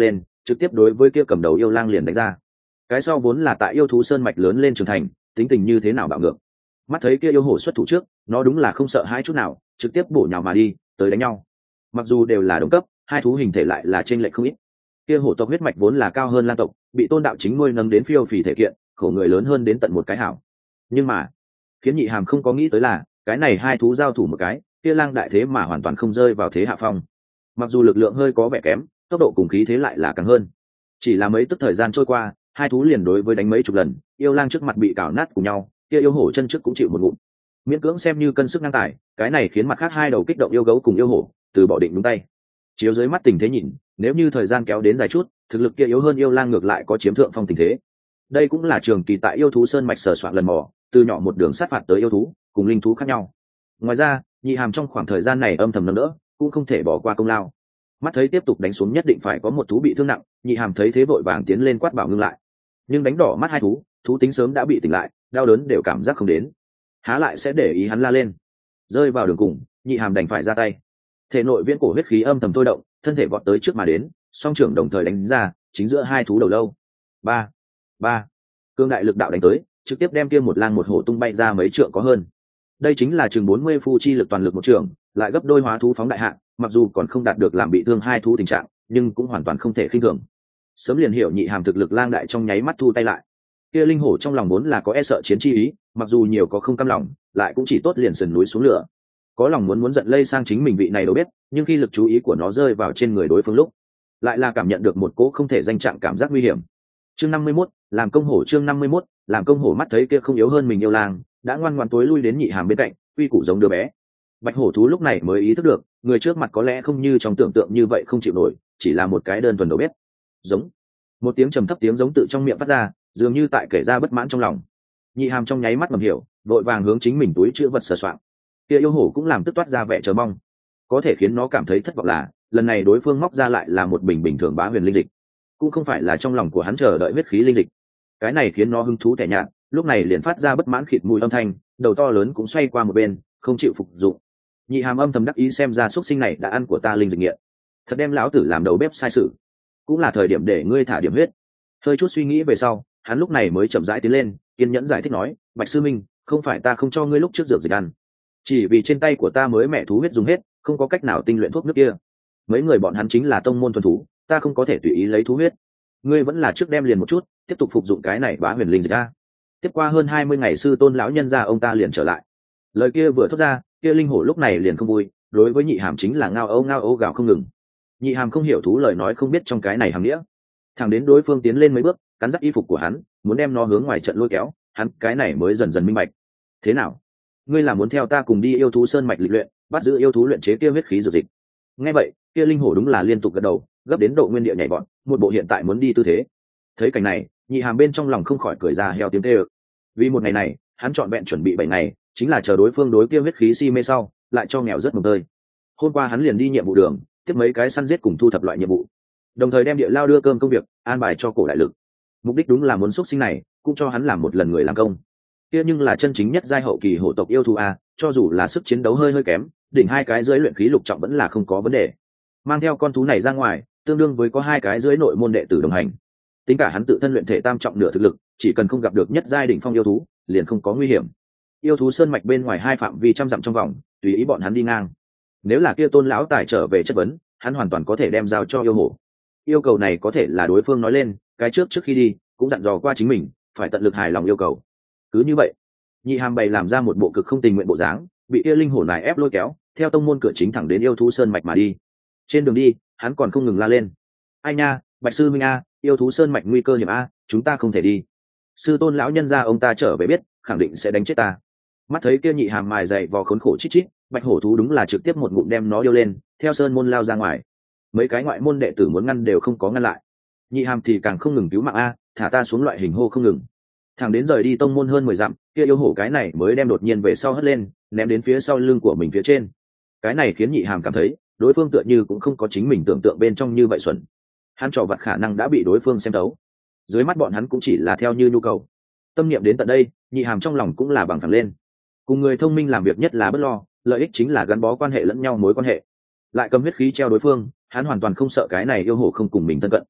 trực tiếp đối với kia cầm đầu yêu lang liền đánh ra. Cái sau vốn là tại yêu thú sơn mạch lớn lên trưởng thành, tính tình như thế nào bạo ngược. Mắt thấy kia yêu hổ xuất thủ trước, nó đúng là không sợ hãi chút nào, trực tiếp bổ nhào mà đi, tới đánh nhau. Mặc dù đều là đồng cấp, hai thú hình thể lại là trên lệch không ít. Kia hổ tộc huyết mạch vốn là cao hơn lang tộc, bị Tôn đạo chính nuôi nâng đến phiêu phì thể kiện, khổ người lớn hơn đến tận một cái hảo. Nhưng mà, khiến Nhị Hàm không có nghĩ tới là, cái này hai thú giao thủ một cái, kia lang đại thế mà hoàn toàn không rơi vào thế hạ phong. Mặc dù lực lượng hơi có vẻ kém, tốc độ cùng khí thế lại là càng hơn. Chỉ là mấy tức thời gian trôi qua, hai thú liền đối với đánh mấy chục lần, yêu lang trước mặt bị cào nát cùng nhau, kia yêu hổ chân trước cũng chịu một ngụm. Miễn cưỡng xem như cân sức ngang tài, cái này khiến mặt khác hai đầu kích động yêu gấu cùng yêu hổ, từ bỏ định đúng tay. Chiếu dưới mắt tình thế nhìn, nếu như thời gian kéo đến dài chút, thực lực kia yếu hơn yêu lang ngược lại có chiếm thượng phong tình thế. Đây cũng là trường kỳ tại yêu thú sơn mạch sở soạn lần mò, từ nhỏ một đường sát phạt tới yêu thú, cùng linh thú khác nhau. Ngoài ra, Nhị Hàm trong khoảng thời gian này âm thầm nâng đỡ, cũng không thể bỏ qua công lao. Mắt thấy tiếp tục đánh xuống nhất định phải có một thú bị thương nặng, Nhị Hàm thấy thế vội vàng tiến lên quát bảo ngưng lại. Nhưng đánh đỏ mắt hai thú, thú tính sớm đã bị tỉnh lại, đau đớn đều cảm giác không đến, há lại sẽ để ý hắn la lên. Rơi vào đường cùng, Nhị Hàm đành phải ra tay. Thể nội viễn cổ huyết khí âm thầm thôi động, thân thể vọt tới trước mà đến, song trưởng đồng thời đánh ra, chính giữa hai thú đầu lâu. Ba, ba, cương đại lực đạo đánh tới, trực tiếp đem kia một lang một hổ tung bay ra mấy trượng có hơn. Đây chính là chừng bốn mươi phu chi lực toàn lực một trưởng, lại gấp đôi hóa thú phóng đại hạn, mặc dù còn không đạt được làm bị thương hai thú tình trạng, nhưng cũng hoàn toàn không thể khinh thường. Sớm liền hiểu Nhị Hàm thực lực lang đại trong nháy mắt thu tay lại. Kia linh hổ trong lòng vốn là có e sợ chiến chi ý, mặc dù nhiều có không cam lòng, lại cũng chỉ tốt liền sườn núi xuống lửa. Có lòng muốn muốn giận lây sang chính mình vị này đâu biết, nhưng khi lực chú ý của nó rơi vào trên người đối phương lúc, lại là cảm nhận được một cỗ không thể danh trạng cảm giác nguy hiểm. Chương năm mươi mốt, làm công hổ chương năm mươi mốt, làm công hổ mắt thấy kia không yếu hơn mình yêu lang, đã ngoan ngoãn tối lui đến Nhị Hàm bên cạnh, quy củ giống đứa bé. Bạch hổ thú lúc này mới ý thức được, người trước mặt có lẽ không như trong tưởng tượng như vậy không chịu nổi, chỉ là một cái đơn thuần đầu bếp. Giống. Một tiếng trầm thấp tiếng giống tự trong miệng phát ra, dường như tại kể ra bất mãn trong lòng. Nhị Hàm trong nháy mắt ngầm hiểu, vội vàng hướng chính mình túi chứa vật sờ soạng. Kia yêu hổ cũng làm tức toát ra vẻ chờ mong. Có thể khiến nó cảm thấy thất vọng là, lần này đối phương móc ra lại là một bình bình thường bá huyền linh dịch, cũng không phải là trong lòng của hắn chờ đợi huyết khí linh dịch. Cái này khiến nó hứng thú tẻ nhạt, lúc này liền phát ra bất mãn khịt mùi âm thanh, đầu to lớn cũng xoay qua một bên, không chịu phục dụng. Nhị Hàm âm thầm đắc ý xem ra xuất sinh này đã ăn của ta linh dịch nghiện, thật đem lão tử làm đầu bếp sai sự, cũng là thời điểm để ngươi thả điểm huyết. Hơi chút suy nghĩ về sau, hắn lúc này mới chậm rãi tiến lên, kiên nhẫn giải thích nói, Bạch sư minh, không phải ta không cho ngươi lúc trước dược dịch ăn, chỉ vì trên tay của ta mới mẹ thú huyết dùng hết, không có cách nào tinh luyện thuốc nước kia. Mấy người bọn hắn chính là tông môn thuần thú, ta không có thể tùy ý lấy thú huyết. Ngươi vẫn là trước đem liền một chút, tiếp tục phục dụng cái này bá huyền linh dịch a. Tiếp qua hơn hai mươi ngày sư tôn lão nhân gia ông ta liền trở lại. Lời kia vừa thốt ra, kia linh hổ lúc này liền không vui, đối với Nhị Hàm chính là ngao âu ngao âu gào không ngừng. Nhị Hàm không hiểu thú lời nói không biết trong cái này hàm nghĩa. Thẳng đến đối phương tiến lên mấy bước, cắn rắc y phục của hắn, muốn đem nó hướng ngoài trận lôi kéo, hắn cái này mới dần dần minh bạch. Thế nào? Ngươi là muốn theo ta cùng đi yêu thú sơn mạch lịch luyện, bắt giữ yêu thú luyện chế kia huyết khí dược dịch? Nghe vậy, kia linh hổ đúng là liên tục gật đầu, gấp đến độ nguyên địa nhảy vọt, một bộ hiện tại muốn đi tư thế. Thấy cảnh này, Nhị Hàm bên trong lòng không khỏi cười ra heo tiếng tê ơ. Vì một ngày này, hắn trọn vẹn chuẩn bị bảy ngày, chính là chờ đối phương đối kia huyết khí si mê sau, lại cho nghèo rất mồng tơi. Hôm qua hắn liền đi nhiệm vụ đường, tiếp mấy cái săn giết cùng thu thập loại nhiệm vụ, đồng thời đem địa lao đưa cơm công việc an bài cho cổ đại lực. Mục đích đúng là muốn xuất sinh này cũng cho hắn làm một lần người làm công. Kia nhưng là chân chính nhất giai hậu kỳ hổ tộc yêu thú a, cho dù là sức chiến đấu hơi hơi kém, đỉnh hai cái dưới luyện khí lục trọng vẫn là không có vấn đề. Mang theo con thú này ra ngoài, tương đương với có hai cái dưới nội môn đệ tử đồng hành. Tính cả hắn tự thân luyện thể tam trọng nửa thực lực, chỉ cần không gặp được nhất giai đỉnh phong yêu thú, liền không có nguy hiểm. Yêu thú sơn mạch bên ngoài hai phạm vi trăm dặm trong vòng, tùy ý bọn hắn đi ngang. Nếu là kia Tôn lão tài trở về chất vấn, hắn hoàn toàn có thể đem giao cho yêu hổ. Yêu cầu này có thể là đối phương nói lên, cái trước trước khi đi cũng dặn dò qua chính mình, phải tận lực hài lòng yêu cầu. Cứ như vậy, Nhị Hàm bày làm ra một bộ cực không tình nguyện bộ dáng, bị kia linh hổ này ép lôi kéo, theo tông môn cửa chính thẳng đến yêu thú sơn mạch mà đi. Trên đường đi, hắn còn không ngừng la lên: ai nha, Bạch sư minh a, yêu thú sơn mạch nguy cơ hiểm a, chúng ta không thể đi. Sư tôn lão nhân gia ông ta trở về biết, khẳng định sẽ đánh chết ta. Mắt thấy kia Nhị Hàm mài dày vò khốn khổ chít chít, bạch hổ thú đúng là trực tiếp một ngụm đem nó điêu lên, theo sơn môn lao ra ngoài. Mấy cái ngoại môn đệ tử muốn ngăn đều không có ngăn lại. Nhị Hàm thì càng không ngừng cứu mạng a, thả ta xuống loại hình hô không ngừng. Thẳng đến rời đi tông môn hơn mười dặm, kia yêu hổ cái này mới đem đột nhiên về sau hất lên, ném đến phía sau lưng của mình phía trên. Cái này khiến Nhị Hàm cảm thấy, đối phương tựa như cũng không có chính mình tưởng tượng bên trong như vậy xuẩn. Hắn trò vặt khả năng đã bị đối phương xem thấu. Dưới mắt bọn hắn cũng chỉ là theo như nhu cầu. Tâm niệm đến tận đây, Nhị Hàm trong lòng cũng là bằng thẳng lên. Cùng người thông minh làm việc nhất là bất lo, lợi ích chính là gắn bó quan hệ lẫn nhau mối quan hệ. Lại cầm huyết khí treo đối phương, hắn hoàn toàn không sợ cái này yêu hổ không cùng mình thân cận.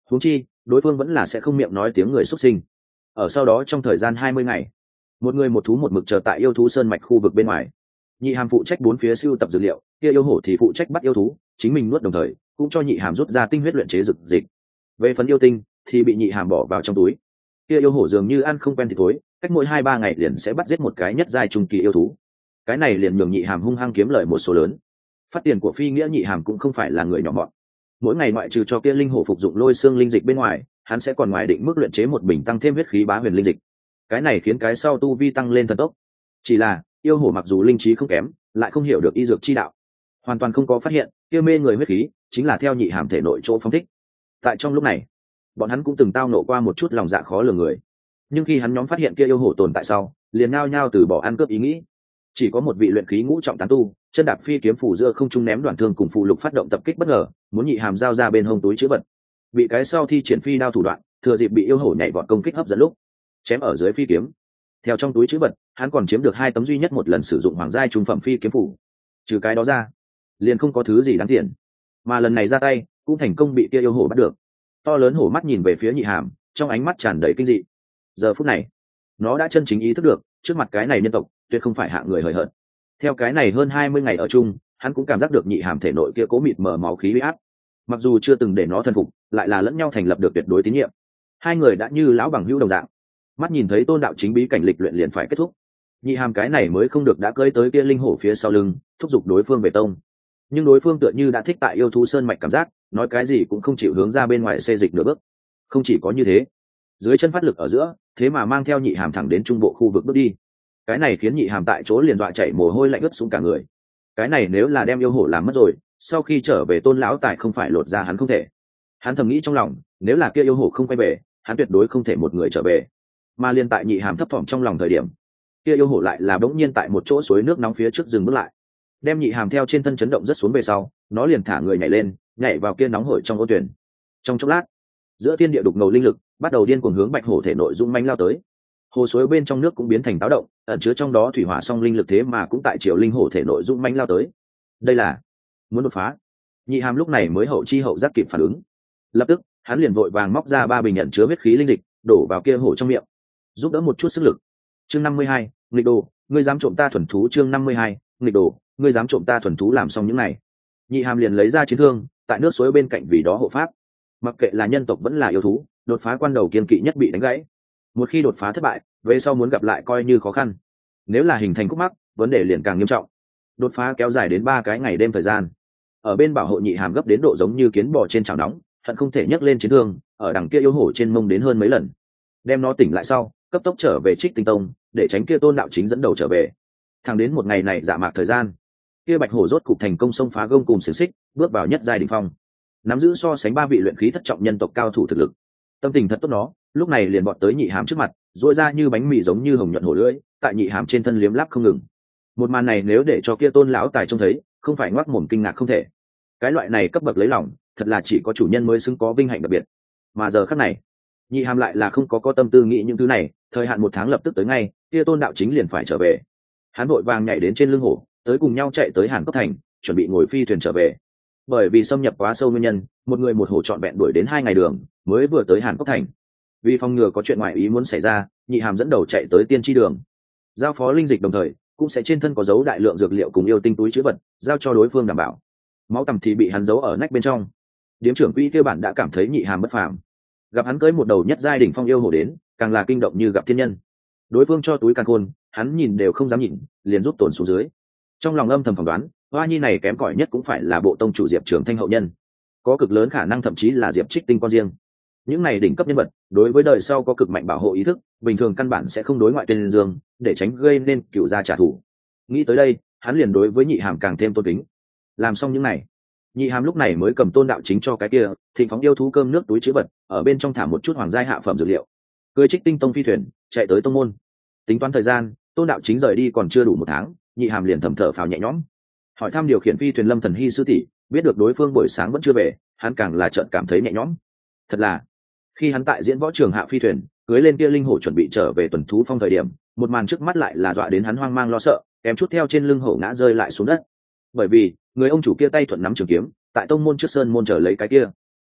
huống chi đối phương vẫn là sẽ không miệng nói tiếng người xuất sinh. Ở sau đó trong thời gian hai mươi ngày, một người một thú một mực chờ tại yêu thú sơn mạch khu vực bên ngoài. Nhị hàm phụ trách bốn phía sưu tập dược liệu, kia yêu hổ thì phụ trách bắt yêu thú, chính mình nuốt đồng thời cũng cho nhị hàm rút ra tinh huyết luyện chế dược dịch. Về phần yêu tinh thì bị nhị hàm bỏ vào trong túi. Kia yêu hổ dường như ăn không quen thì thối, cách mỗi hai ba ngày liền sẽ bắt giết một cái nhất giai trung kỳ yêu thú. Cái này liền nhường nhị hàm hung hăng kiếm lời một số lớn. Phát tiền của phi nghĩa nhị hàm cũng không phải là người nhỏ mọn. Mỗi ngày ngoại trừ cho kia linh hổ phục dụng lôi xương linh dịch bên ngoài, hắn sẽ còn ngoài định mức luyện chế một bình tăng thêm huyết khí bá huyền linh dịch. Cái này khiến cái sau tu vi tăng lên thần tốc. Chỉ là yêu hổ mặc dù linh trí không kém, lại không hiểu được y dược chi đạo, hoàn toàn không có phát hiện kia mê người huyết khí chính là theo nhị hàm thể nội chỗ phóng thích. Tại trong lúc này, bọn hắn cũng từng tao nộ qua một chút lòng dạ khó lường người, nhưng khi hắn nhóm phát hiện kia yêu hổ tồn tại sau, liền nao nhao từ bỏ ăn cướp ý nghĩ. Chỉ có một vị luyện khí ngũ trọng tán tu, chân đạp phi kiếm phủ giữa không trung ném đoạn thương cùng phù lục phát động tập kích bất ngờ, muốn nhị hàm giao ra bên hông túi chứa vật. Bị cái sau thi triển phi đao thủ đoạn, thừa dịp bị yêu hổ nhảy vọt công kích hấp dẫn lúc, chém ở dưới phi kiếm. Theo trong túi chứa vật, hắn còn chiếm được hai tấm duy nhất một lần sử dụng hoàng giai trung phẩm phi kiếm phủ. Trừ cái đó ra, liền không có thứ gì đáng tiền. Mà lần này ra tay, cũng thành công bị kia yêu hổ bắt được. To lớn hổ mắt nhìn về phía nhị hàm, trong ánh mắt tràn đầy kinh dị. Giờ phút này, nó đã chân chính ý thức được, trước mặt cái này nhân tộc tuyệt không phải hạng người hời hợt. Theo cái này hơn hai mươi ngày ở chung, hắn cũng cảm giác được nhị hàm thể nội kia cố mịt mờ máu khí uy áp. Mặc dù chưa từng để nó thân phục, lại là lẫn nhau thành lập được tuyệt đối tín nhiệm. Hai người đã như lão bằng hữu đồng dạng. Mắt nhìn thấy tôn đạo chính bí cảnh lịch luyện liền phải kết thúc, nhị hàm cái này mới không được đã cưỡi tới kia linh hổ phía sau lưng, thúc giục đối phương về tông. Nhưng đối phương tựa như đã thích tại yêu thú sơn mạch cảm giác, nói cái gì cũng không chịu hướng ra bên ngoài xê dịch nửa bước. Không chỉ có như thế, dưới chân phát lực ở giữa, thế mà mang theo nhị hàm thẳng đến trung bộ khu vực bước đi. Cái này khiến nhị hàm tại chỗ liền dọa chảy mồ hôi lạnh ướt xuống cả người. Cái này nếu là đem yêu hổ làm mất rồi, sau khi trở về tôn lão tài không phải lột ra hắn không thể. Hắn thầm nghĩ trong lòng, nếu là kia yêu hổ không quay về, hắn tuyệt đối không thể một người trở về. Mà liên tại nhị hàm thấp thỏm trong lòng thời điểm, kia yêu hổ lại là bỗng nhiên tại một chỗ suối nước nóng phía trước dừng bước lại, đem nhị hàm theo trên thân chấn động rất xuống về sau, nó liền thả người nhảy lên, nhảy vào kia nóng hổi trong ô tuyển. Trong chốc lát, giữa thiên địa đục ngầu linh lực bắt đầu điên cuồng hướng bạch hổ thể nội dung manh lao tới. Hồ suối bên trong nước cũng biến thành táo động, ẩn chứa trong đó thủy hỏa song linh lực thế mà cũng tại chiều linh hổ thể nội dung manh lao tới. Đây là muốn đột phá. Nhị hàm lúc này mới hậu chi hậu giác kịp phản ứng, lập tức hắn liền vội vàng móc ra ba bình nhận chứa huyết khí linh dịch, đổ vào kia hổ trong miệng, giúp đỡ một chút sức lực. Chương năm mươi hai, nghịch đồ, ngươi dám trộm ta thuần thú. Chương năm mươi hai, nghịch đồ, ngươi dám trộm ta thuần thú. Làm xong những này, nhị hàm liền lấy ra chiến thương, tại nước suối bên cạnh vì đó hộ pháp. Mặc kệ là nhân tộc vẫn là yêu thú, đột phá quan đầu kiên kỵ nhất bị đánh gãy. Một khi đột phá thất bại, về sau muốn gặp lại coi như khó khăn. Nếu là hình thành khúc mắc, vấn đề liền càng nghiêm trọng. Đột phá kéo dài đến ba cái ngày đêm thời gian. Ở bên bảo hộ nhị hàm gấp đến độ giống như kiến bò trên chảo nóng, hận không thể nhấc lên chiến thương, ở đằng kia yêu hổ trên mông đến hơn mấy lần. Đem nó tỉnh lại sau, cấp tốc trở về Trích Tinh Tông, để tránh kia tôn đạo chính dẫn đầu trở về. Thẳng đến một ngày này dạ mạc thời gian, kia bạch hổ rốt cục thành công xông phá gông cùng xiềng xích, bước vào nhất giai đỉnh phong, nắm giữ so sánh ba vị luyện khí thất trọng nhân tộc cao thủ thực lực. Tâm tình thật tốt nó, lúc này liền bọt tới nhị hàm trước mặt, duỗi ra như bánh mì giống như hồng nhuận hổ lưỡi, tại nhị hàm trên thân liếm láp không ngừng. Một màn này nếu để cho kia tôn lão tài trông thấy, không phải ngoác mồm kinh ngạc không thể. Cái loại này cấp bậc lấy lòng, thật là chỉ có chủ nhân mới xứng có vinh hạnh đặc biệt. Mà giờ khắc này, nhị hàm lại là không có có tâm tư nghĩ những thứ này, thời hạn một tháng lập tức tới ngay, kia tôn đạo chính liền phải trở về. Hắn vội vàng nhảy đến trên lưng hổ, tới cùng nhau chạy tới Hàn Cốc thành, chuẩn bị ngồi phi thuyền trở về. Bởi vì xâm nhập quá sâu nguyên nhân, một người một hổ trọn vẹn đuổi đến hai ngày đường, mới vừa tới Hàn Cốc thành. Vì phòng ngừa có chuyện ngoại ý muốn xảy ra, nhị hàm dẫn đầu chạy tới tiên tri đường, giao phó linh dịch, đồng thời cũng sẽ trên thân có dấu đại lượng dược liệu cùng yêu tinh túi chứa vật, giao cho đối phương đảm bảo. Máu tằm thì bị hắn giấu ở nách bên trong. Điếm trưởng quỹ kia bản đã cảm thấy nhị hàm bất phàm, gặp hắn cưới một đầu nhất giai đỉnh phong yêu hổ đến, càng là kinh động như gặp thiên nhân. Đối phương cho túi càn khôn, hắn nhìn đều không dám nhìn, liền rút tổn xuống dưới. Trong lòng âm thầm phỏng đoán, hoa nhi này kém cỏi nhất cũng phải là bộ tông chủ Diệp Trường Thanh hậu nhân, có cực lớn khả năng thậm chí là Diệp Trích Tinh con riêng. Những này đỉnh cấp nhân vật, đối với đời sau có cực mạnh bảo hộ ý thức, bình thường căn bản sẽ không đối ngoại tuyên dương, để tránh gây nên cựu gia trả thù. Nghĩ tới đây, hắn liền đối với nhị hàm càng thêm tôn kính. Làm xong những này, nhị hàm lúc này mới cầm tôn đạo chính cho cái kia thịnh phóng yêu thú cơm nước túi chứa vật, ở bên trong thả một chút hoàng giai hạ phẩm dược liệu, cưỡi Trích Tinh Tông phi thuyền chạy tới tông môn. Tính toán thời gian, tôn đạo chính rời đi còn chưa đủ một tháng, nhị hàm liền thầm thở phào nhẹ nhõm. Hỏi thăm điều khiển phi thuyền Lâm Thần Hy sư tỷ, biết được đối phương buổi sáng vẫn chưa về, hắn càng là chợt cảm thấy nhẹ nhõm. Thật là, khi hắn tại diễn võ trường hạ phi thuyền cưới lên kia linh hổ chuẩn bị trở về tuần thú phong thời điểm, một màn trước mắt lại là dọa đến hắn hoang mang lo sợ, kém chút theo trên lưng hổ ngã rơi lại xuống đất. Bởi vì người ông chủ kia tay thuận nắm trường kiếm, tại tông môn trước sơn môn chờ lấy cái kia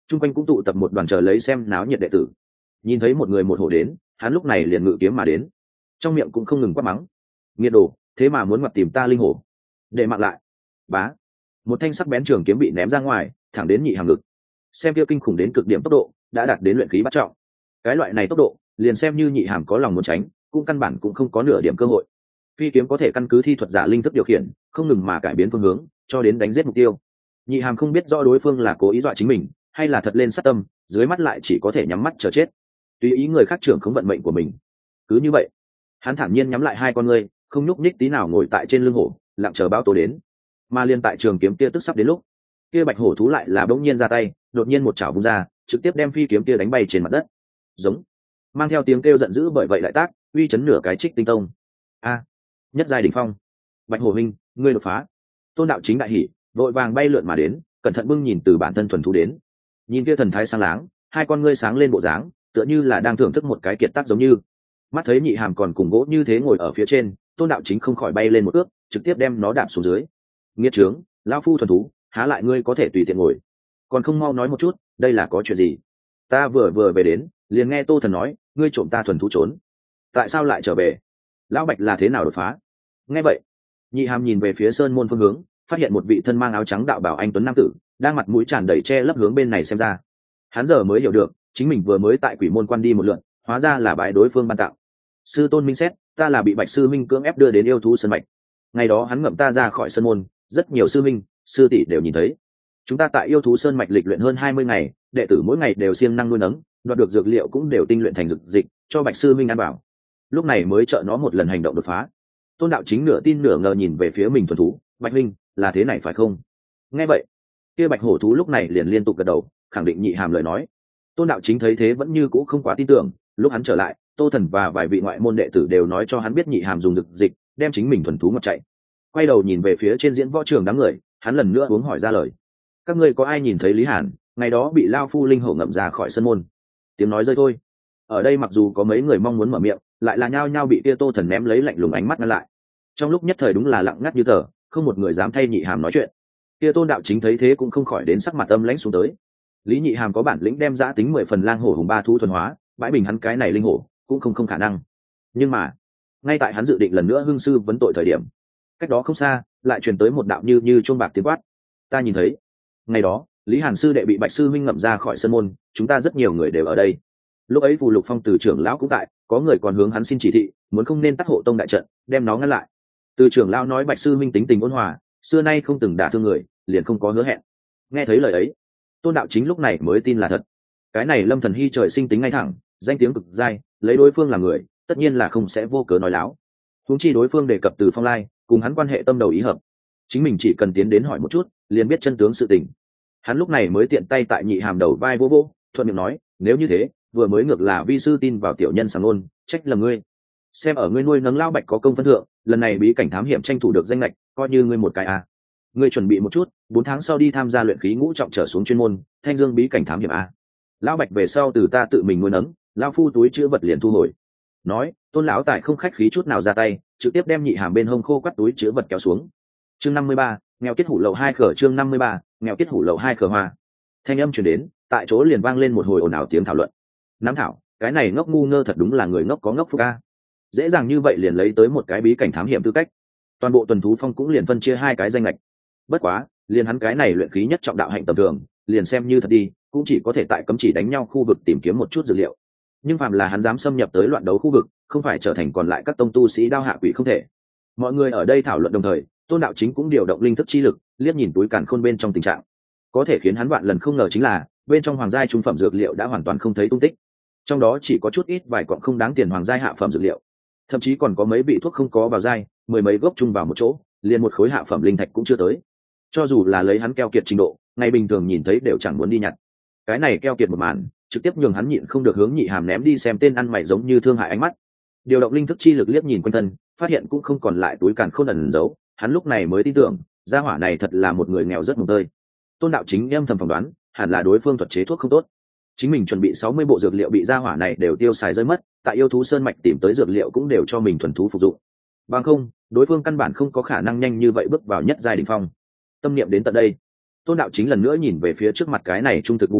Trung quanh cũng tụ tập một đoàn chờ lấy xem náo nhiệt đệ tử. Nhìn thấy một người một hổ đến, hắn lúc này liền ngự kiếm mà đến, trong miệng cũng không ngừng quát mắng: nghiệt đồ, thế mà muốn ngoặt tìm ta linh hổ, để mạng lại. Bá, một thanh sắc bén trường kiếm bị ném ra ngoài, thẳng đến nhị hàm ngực. Xem kia kinh khủng đến cực điểm tốc độ, đã đạt đến luyện khí bắt trọng. Cái loại này tốc độ, liền xem như nhị hàm có lòng muốn tránh, cũng căn bản cũng không có nửa điểm cơ hội. Phi kiếm có thể căn cứ thi thuật giả linh thức điều khiển, không ngừng mà cải biến phương hướng, cho đến đánh giết mục tiêu. Nhị hàm không biết rõ đối phương là cố ý dọa chính mình, hay là thật lên sát tâm, dưới mắt lại chỉ có thể nhắm mắt chờ chết, tùy ý người khác trưởng không vận mệnh của mình. Cứ như vậy, hắn thản nhiên nhắm lại hai con ngươi, không nhúc nhích tí nào ngồi tại trên lưng hổ, lặng chờ bão tố đến. Mà liên tại trường kiếm kia tức sắp đến lúc, kia bạch hổ thú lại là bỗng nhiên ra tay, đột nhiên một chảo vung ra, trực tiếp đem phi kiếm kia đánh bay trên mặt đất. Giống, mang theo tiếng kêu giận dữ, bởi vậy lại tác uy chấn nửa cái Trích Tinh Tông. A, nhất giai đỉnh phong. Bạch hổ huynh, ngươi đột phá. Tôn Đạo Chính đại hỉ, vội vàng bay lượn mà đến, cẩn thận bưng nhìn từ bản thân thuần thú đến. Nhìn kia thần thái sáng láng, hai con ngươi sáng lên bộ dáng, tựa như là đang thưởng thức một cái kiệt tác giống như. Mắt thấy nhị hàm còn cùng gỗ như thế ngồi ở phía trên, Tôn Đạo Chính không khỏi bay lên một ước, trực tiếp đem nó đạp xuống dưới. Nghiệt trướng, lão phu thuần thú, há lại ngươi có thể tùy tiện ngồi? Còn không mau nói một chút, đây là có chuyện gì? Ta vừa vừa về đến, liền nghe Tô Thần nói, ngươi trộm ta thuần thú trốn. Tại sao lại trở về? Lão Bạch là thế nào đột phá? Nghe vậy, nhị hàm nhìn về phía sơn môn phương hướng, phát hiện một vị thân mang áo trắng đạo bảo anh tuấn nam tử, đang mặt mũi tràn đầy che lấp hướng bên này xem ra. Hắn giờ mới hiểu được, chính mình vừa mới tại quỷ môn quan đi một lượt, hóa ra là bái đối phương ban tặng. Sư tôn minh xét, ta là bị Bạch sư minh cưỡng ép đưa đến yêu thú sơn mạch. Ngày đó hắn ngậm ta ra khỏi sơn môn, rất nhiều sư minh, sư tỷ đều nhìn thấy. Chúng ta tại yêu thú sơn mạch lịch luyện hơn hai mươi ngày, đệ tử mỗi ngày đều siêng năng nuôi nấng, đoạt được dược liệu cũng đều tinh luyện thành dược dịch, cho Bạch sư minh ăn bảo. Lúc này mới trợ nó một lần hành động đột phá. Tôn Đạo Chính nửa tin nửa ngờ nhìn về phía mình thuần thú, Bạch huynh, là thế này phải không? Nghe vậy, kia bạch hổ thú lúc này liền liên tục gật đầu, khẳng định nhị hàm lời nói. Tôn Đạo Chính thấy thế vẫn như cũ không quá tin tưởng, lúc hắn trở lại, Tô Thần và vài vị ngoại môn đệ tử đều nói cho hắn biết nhị hàm dùng dược dịch đem chính mình thuần thú ngọt chạy. Quay đầu nhìn về phía trên diễn võ trường đám người, hắn lần nữa uống hỏi ra lời: các ngươi có ai nhìn thấy Lý Hàn ngày đó bị lao phu linh hổ ngậm ra khỏi sân môn? Tiếng nói rơi thôi, ở đây mặc dù có mấy người mong muốn mở miệng, lại là nhao nhao bị kia Tô Thần ném lấy lạnh lùng ánh mắt ngăn lại. Trong lúc nhất thời đúng là lặng ngắt như tờ, không một người dám thay nhị hàm nói chuyện. Kia Tôn Đạo Chính thấy thế cũng không khỏi đến sắc mặt âm lãnh xuống tới. Lý nhị hàm có bản lĩnh đem giã tính mười phần lang hổ hùng ba thú thuần hóa, bãi bình hắn cái này linh hổ cũng không không khả năng. Nhưng mà ngay tại hắn dự định lần nữa hưng sư vấn tội thời điểm, cách đó không xa lại truyền tới một đạo như như chuông bạc tiếng quát: ta nhìn thấy ngày đó Lý Hàn sư đệ bị Bạch sư minh ngậm ra khỏi sân môn, chúng ta rất nhiều người đều ở đây. Lúc ấy Phù Lục Phong từ trưởng lão cũng tại, có người còn hướng hắn xin chỉ thị, muốn không nên tắc hộ tông đại trận, đem nó ngăn lại. Từ trưởng lão nói Bạch sư minh tính tình ôn hòa, xưa nay không từng đả thương người, liền không có hứa hẹn. Nghe thấy lời ấy, Tôn Đạo Chính lúc này mới tin là thật. Cái này Lâm Thần Hy trời sinh tính ngay thẳng, danh tiếng cực dai, lấy đối phương làm người, tất nhiên là không sẽ vô cớ nói láo. Huống chi đối phương đề cập Từ Phong Lai, cùng hắn quan hệ tâm đầu ý hợp, chính mình chỉ cần tiến đến hỏi một chút, liền biết chân tướng sự tình. Hắn lúc này mới tiện tay tại nhị hàm đầu vai vô vô, thuận miệng nói: nếu như thế, vừa mới ngược là vi sư tin vào tiểu nhân sàng ngôn, trách là ngươi. Xem ở ngươi nuôi nấng lao Bạch có công phân thượng, lần này bí cảnh thám hiểm tranh thủ được danh lệch, coi như ngươi một cái a. Ngươi chuẩn bị một chút, bốn tháng sau đi tham gia luyện khí ngũ trọng trở xuống chuyên môn Thanh Dương bí cảnh thám hiểm a. Lão Bạch về sau từ ta tự mình nuôi nấng, lão phu túi chứa vật liền thu hồi. Nói, Tôn lão tài không khách khí chút nào ra tay, trực tiếp đem nhị hàm bên hông khô quắt túi chứa vật kéo xuống. Chương năm mươi ba, nghèo kết hủ lậu hai khở. Chương năm mươi ba, nghèo kết hủ lậu hai khở hoa. Thanh âm truyền đến, tại chỗ liền vang lên một hồi ồn ào tiếng thảo luận. Nắm thảo, cái này ngốc ngu ngơ thật đúng là người ngốc có ngốc phúc a. Dễ dàng như vậy liền lấy tới một cái bí cảnh thám hiểm tư cách. Toàn bộ tuần thú phong cũng liền phân chia hai cái danh lệch. Bất quá, liền hắn cái này luyện khí nhất trọng đạo hạnh tầm thường, liền xem như thật đi, cũng chỉ có thể tại cấm chỉ đánh nhau khu vực tìm kiếm một chút dữ liệu. Nhưng phàm là hắn dám xâm nhập tới loạn đấu khu vực, không phải trở thành còn lại các tông tu sĩ đao hạ quỷ không thể. Mọi người ở đây thảo luận đồng thời, Tôn Đạo Chính cũng điều động linh thức chi lực, liếc nhìn túi càn khôn bên trong tình trạng. Có thể khiến hắn vạn lần không ngờ chính là, bên trong hoàng giai trung phẩm dược liệu đã hoàn toàn không thấy tung tích. Trong đó chỉ có chút ít vài cọng không đáng tiền hoàng giai hạ phẩm dược liệu. Thậm chí còn có mấy vị thuốc không có vào giai, mười mấy gốc chung vào một chỗ, liền một khối hạ phẩm linh thạch cũng chưa tới. Cho dù là lấy hắn keo kiệt trình độ, ngày bình thường nhìn thấy đều chẳng muốn đi nhặt. Cái này keo kiệt một màn, trực tiếp nhường hắn nhịn không được hướng nhị hàm ném đi xem tên ăn mày giống như thương hại ánh mắt. Điều động linh thức chi lực liếc nhìn quanh thân, phát hiện cũng không còn lại túi càn khôn ẩn giấu, hắn lúc này mới tin tưởng, gia hỏa này thật là một người nghèo rất mồng tơi. Tôn Đạo Chính em thầm phỏng đoán, hẳn là đối phương thuật chế thuốc không tốt. Chính mình chuẩn bị sáu mươi bộ dược liệu bị gia hỏa này đều tiêu xài rơi mất, tại yêu thú sơn mạch tìm tới dược liệu cũng đều cho mình thuần thú phục dụng. Bằng không, đối phương căn bản không có khả năng nhanh như vậy bước vào nhất giai đỉnh phong. Tâm niệm đến tận đây, Tôn Đạo Chính lần nữa nhìn về phía trước mặt cái này trung thực ngu ngơ,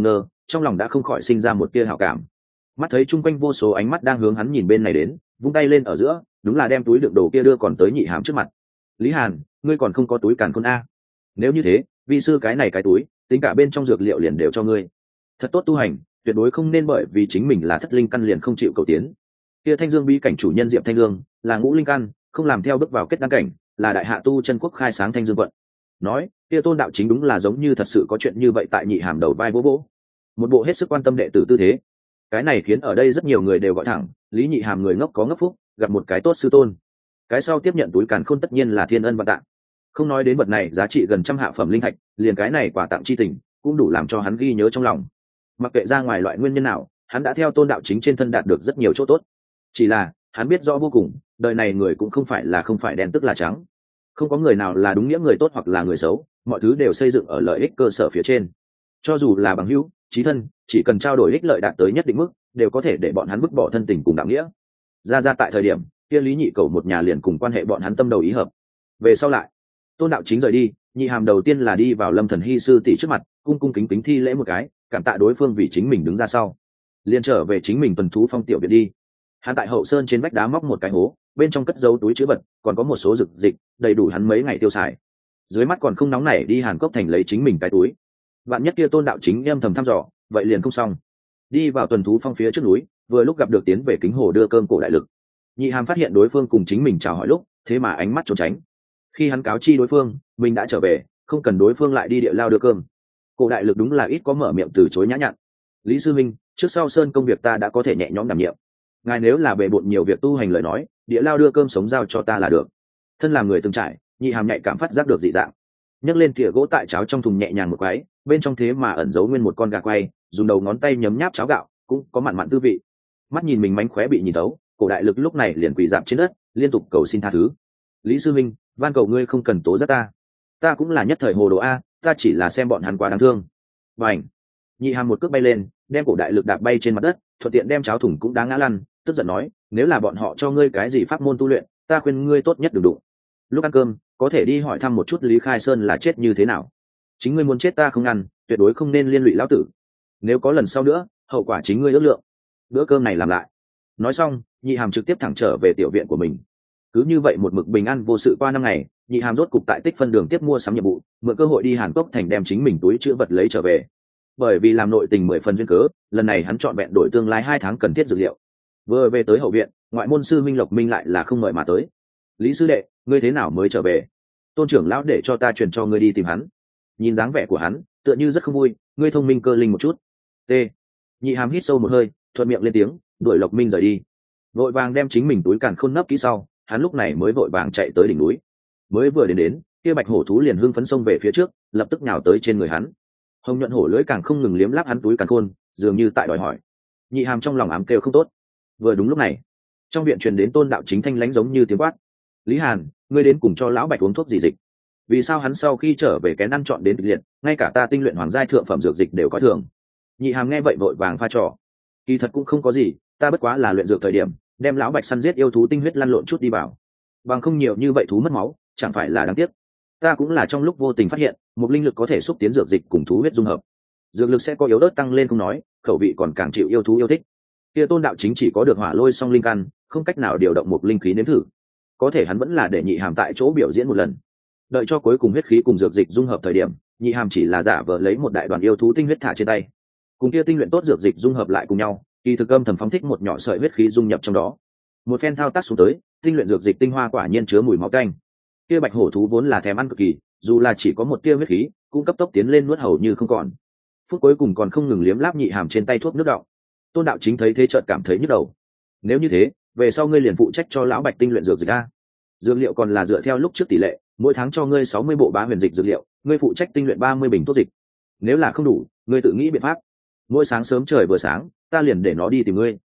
trong lòng đã không khỏi sinh ra một tia hảo cảm. Mắt thấy chung quanh vô số ánh mắt đang hướng hắn nhìn bên này đến, vung tay lên ở giữa, đúng là đem túi đựng đồ kia đưa còn tới Nhị Hàm trước mặt. Lý Hàn, ngươi còn không có túi càn khôn a? Nếu như thế, vi sư cái này cái túi, tính cả bên trong dược liệu liền đều cho ngươi. Thật tốt tu hành, tuyệt đối không nên bởi vì chính mình là thất linh căn liền không chịu cầu tiến. Kia Thanh Dương bí cảnh chủ nhân Diệp Thanh Dương, là ngũ linh căn, không làm theo bước vào kết đăng cảnh, là đại hạ tu chân quốc khai sáng Thanh Dương quận. Nói, kia Tôn đạo chính đúng là giống như thật sự có chuyện như vậy tại Nhị Hàm đầu vai vỗ vỗ. Một bộ hết sức quan tâm đệ tử tư thế. Cái này khiến ở đây rất nhiều người đều gọi thẳng, Lý Nhị Hàm người ngốc có ngốc phúc, gặp một cái tốt sư tôn. Cái sau tiếp nhận túi càn khôn tất nhiên là thiên ân vạn tạng. Không nói đến vật này giá trị gần trăm hạ phẩm linh thạch, liền cái này quà tặng chi tình, cũng đủ làm cho hắn ghi nhớ trong lòng. Mặc kệ ra ngoài loại nguyên nhân nào, hắn đã theo Tôn đạo chính trên thân đạt được rất nhiều chỗ tốt. Chỉ là, hắn biết rõ vô cùng, đời này người cũng không phải là không phải đen tức là trắng. Không có người nào là đúng nghĩa người tốt hoặc là người xấu, mọi thứ đều xây dựng ở lợi ích cơ sở phía trên. Cho dù là bằng hữu, chí thân, chỉ cần trao đổi ích lợi đạt tới nhất định mức, đều có thể để bọn hắn vứt bỏ thân tình cùng đạo nghĩa. Ra ra tại thời điểm, kia Lý Nhị Cầu một nhà liền cùng quan hệ bọn hắn tâm đầu ý hợp. Về sau lại, Tôn đạo chính rời đi, Nhị Hàm đầu tiên là đi vào Lâm Thần Hy sư tỷ trước mặt, cung cung kính kính thi lễ một cái, cảm tạ đối phương vì chính mình đứng ra sau. Liền trở về chính mình tuần thú phong tiểu viện đi. Hắn tại hậu sơn trên vách đá móc một cái hố, bên trong cất giấu túi chứa vật, còn có một số dược dịch, đầy đủ hắn mấy ngày tiêu xài. Dưới mắt còn không nóng nảy đi Hàn Cốc thành lấy chính mình cái túi. Vạn nhất kia Tôn đạo chính em thầm thăm dò, vậy liền không xong. Đi vào tuần thú phong phía trước núi, vừa lúc gặp được tiến về kính hồ đưa cơm cổ đại lực. Nhị Hàm phát hiện đối phương cùng chính mình chào hỏi lúc, thế mà ánh mắt trốn tránh. Khi hắn cáo chi đối phương, mình đã trở về, không cần đối phương lại đi địa lao đưa cơm. Cổ đại lực đúng là ít có mở miệng từ chối nhã nhặn. Lý sư minh, trước sau sơn công việc ta đã có thể nhẹ nhõm đảm nhiệm. Ngài nếu là bề bộn nhiều việc tu hành lời nói, địa lao đưa cơm sống giao cho ta là được. Thân làm người từng trải, Nhị Hàm nhạy cảm phát giác được dị dạng. Nhấc lên thìa gỗ tại cháo trong thùng nhẹ nhàng một cái, bên trong thế mà ẩn giấu nguyên một con gà quay, dùng đầu ngón tay nhấm nháp cháo gạo, cũng có mặn mặn tư vị. Mắt nhìn mình mánh khóe bị nhìn thấu, cổ đại lực lúc này liền quỳ dạp trên đất, liên tục cầu xin tha thứ. Lý sư minh, van cầu ngươi không cần tố giác ta, ta cũng là nhất thời hồ đồ a, ta chỉ là xem bọn hắn quá đáng thương. Bành! Nhị Hàm một cước bay lên, đem cổ đại lực đạp bay trên mặt đất, thuận tiện đem cháo thùng cũng đáng ngã lăn, tức giận nói, nếu là bọn họ cho ngươi cái gì pháp môn tu luyện, ta khuyên ngươi tốt nhất đừng đụng. Lúc ăn cơm, có thể đi hỏi thăm một chút Lý Khai Sơn là chết như thế nào. Chính ngươi muốn chết ta không ăn, tuyệt đối không nên liên lụy lão tử. Nếu có lần sau nữa, hậu quả chính ngươi ước lượng. Bữa cơm này làm lại. Nói xong, Nhị Hàm trực tiếp thẳng trở về tiểu viện của mình. Cứ như vậy một mực bình an vô sự qua năm ngày, Nhị Hàm rốt cục tại Tích Phân Đường tiếp mua sắm nhiệm vụ, mượn cơ hội đi Hàn Cốc thành đem chính mình túi chứa vật lấy trở về. Bởi vì làm nội tình mười phần duyên cớ, lần này hắn chọn vẹn đổi tương lai hai tháng cần thiết dược liệu. Vừa về tới hậu viện, ngoại môn sư Minh Lộc Minh lại là không mời mà tới. Lý sư đệ, ngươi thế nào mới trở về? Tôn trưởng lão để cho ta truyền cho ngươi đi tìm hắn. Nhìn dáng vẻ của hắn, tựa như rất không vui, ngươi thông minh cơ linh một chút. T. Nhị Hàm hít sâu một hơi, thuận miệng lên tiếng, đuổi Lộc Minh rời đi. Vội vàng đem chính mình túi càn khôn nấp kỹ sau, hắn lúc này mới vội vàng chạy tới đỉnh núi. Mới vừa đến đến, kia bạch hổ thú liền hưng phấn xông về phía trước, lập tức nhào tới trên người hắn. Hồng nhuận hổ lưỡi càng không ngừng liếm láp hắn túi càn khôn, dường như tại đòi hỏi. Nhị Hàm trong lòng ám kêu không tốt. Vừa đúng lúc này, trong viện truyền đến Tôn đạo chính thanh lãnh giống như tiếng quát. Lý Hàn, ngươi đến cùng cho lão bạch uống thuốc gì dịch? Vì sao hắn sau khi trở về kén ăn chọn đến kịch liệt, ngay cả ta tinh luyện hoàng giai thượng phẩm dược dịch đều có thường. Nhị Hàm nghe vậy vội vàng pha trò. Kỳ thật cũng không có gì, ta bất quá là luyện dược thời điểm, đem lão bạch săn giết yêu thú tinh huyết lăn lộn chút đi vào. Bằng không nhiều như vậy thú mất máu, chẳng phải là đáng tiếc. Ta cũng là trong lúc vô tình phát hiện, một linh lực có thể xúc tiến dược dịch cùng thú huyết dung hợp. Dược lực sẽ có yếu ớt tăng lên không nói, khẩu vị còn càng chịu yêu thú yêu thích. Kia Tôn đạo chính chỉ có được hỏa lôi song linh căn, không cách nào điều động một linh khí nếm thử. Có thể hắn vẫn là để Nhị Hàm tại chỗ biểu diễn một lần. Đợi cho cuối cùng huyết khí cùng dược dịch dung hợp thời điểm, Nhị Hàm chỉ là giả vờ lấy một đại đoàn yêu thú tinh huyết thả trên tay. Cùng kia tinh luyện tốt dược dịch dung hợp lại cùng nhau, kỳ thực âm thầm phóng thích một nhỏ sợi huyết khí dung nhập trong đó. Một phen thao tác xuống tới, tinh luyện dược dịch tinh hoa quả nhiên chứa mùi máu tanh. Kia bạch hổ thú vốn là thèm ăn cực kỳ, dù là chỉ có một tia huyết khí, cũng cấp tốc tiến lên nuốt hầu như không còn. Phút cuối cùng còn không ngừng liếm láp Nhị Hàm trên tay thuốc nước đọng. Tôn đạo chính thấy thế chợt cảm thấy nhức đầu. Nếu như thế, về sau ngươi liền phụ trách cho lão bạch tinh luyện dược dịch a. Dược liệu còn là dựa theo lúc trước tỷ lệ, mỗi tháng cho ngươi sáu mươi bộ bá huyền dịch dược liệu, ngươi phụ trách tinh luyện ba mươi bình thuốc dịch. Nếu là không đủ, ngươi tự nghĩ biện pháp. Mỗi sáng sớm trời vừa sáng, ta liền để nó đi tìm ngươi.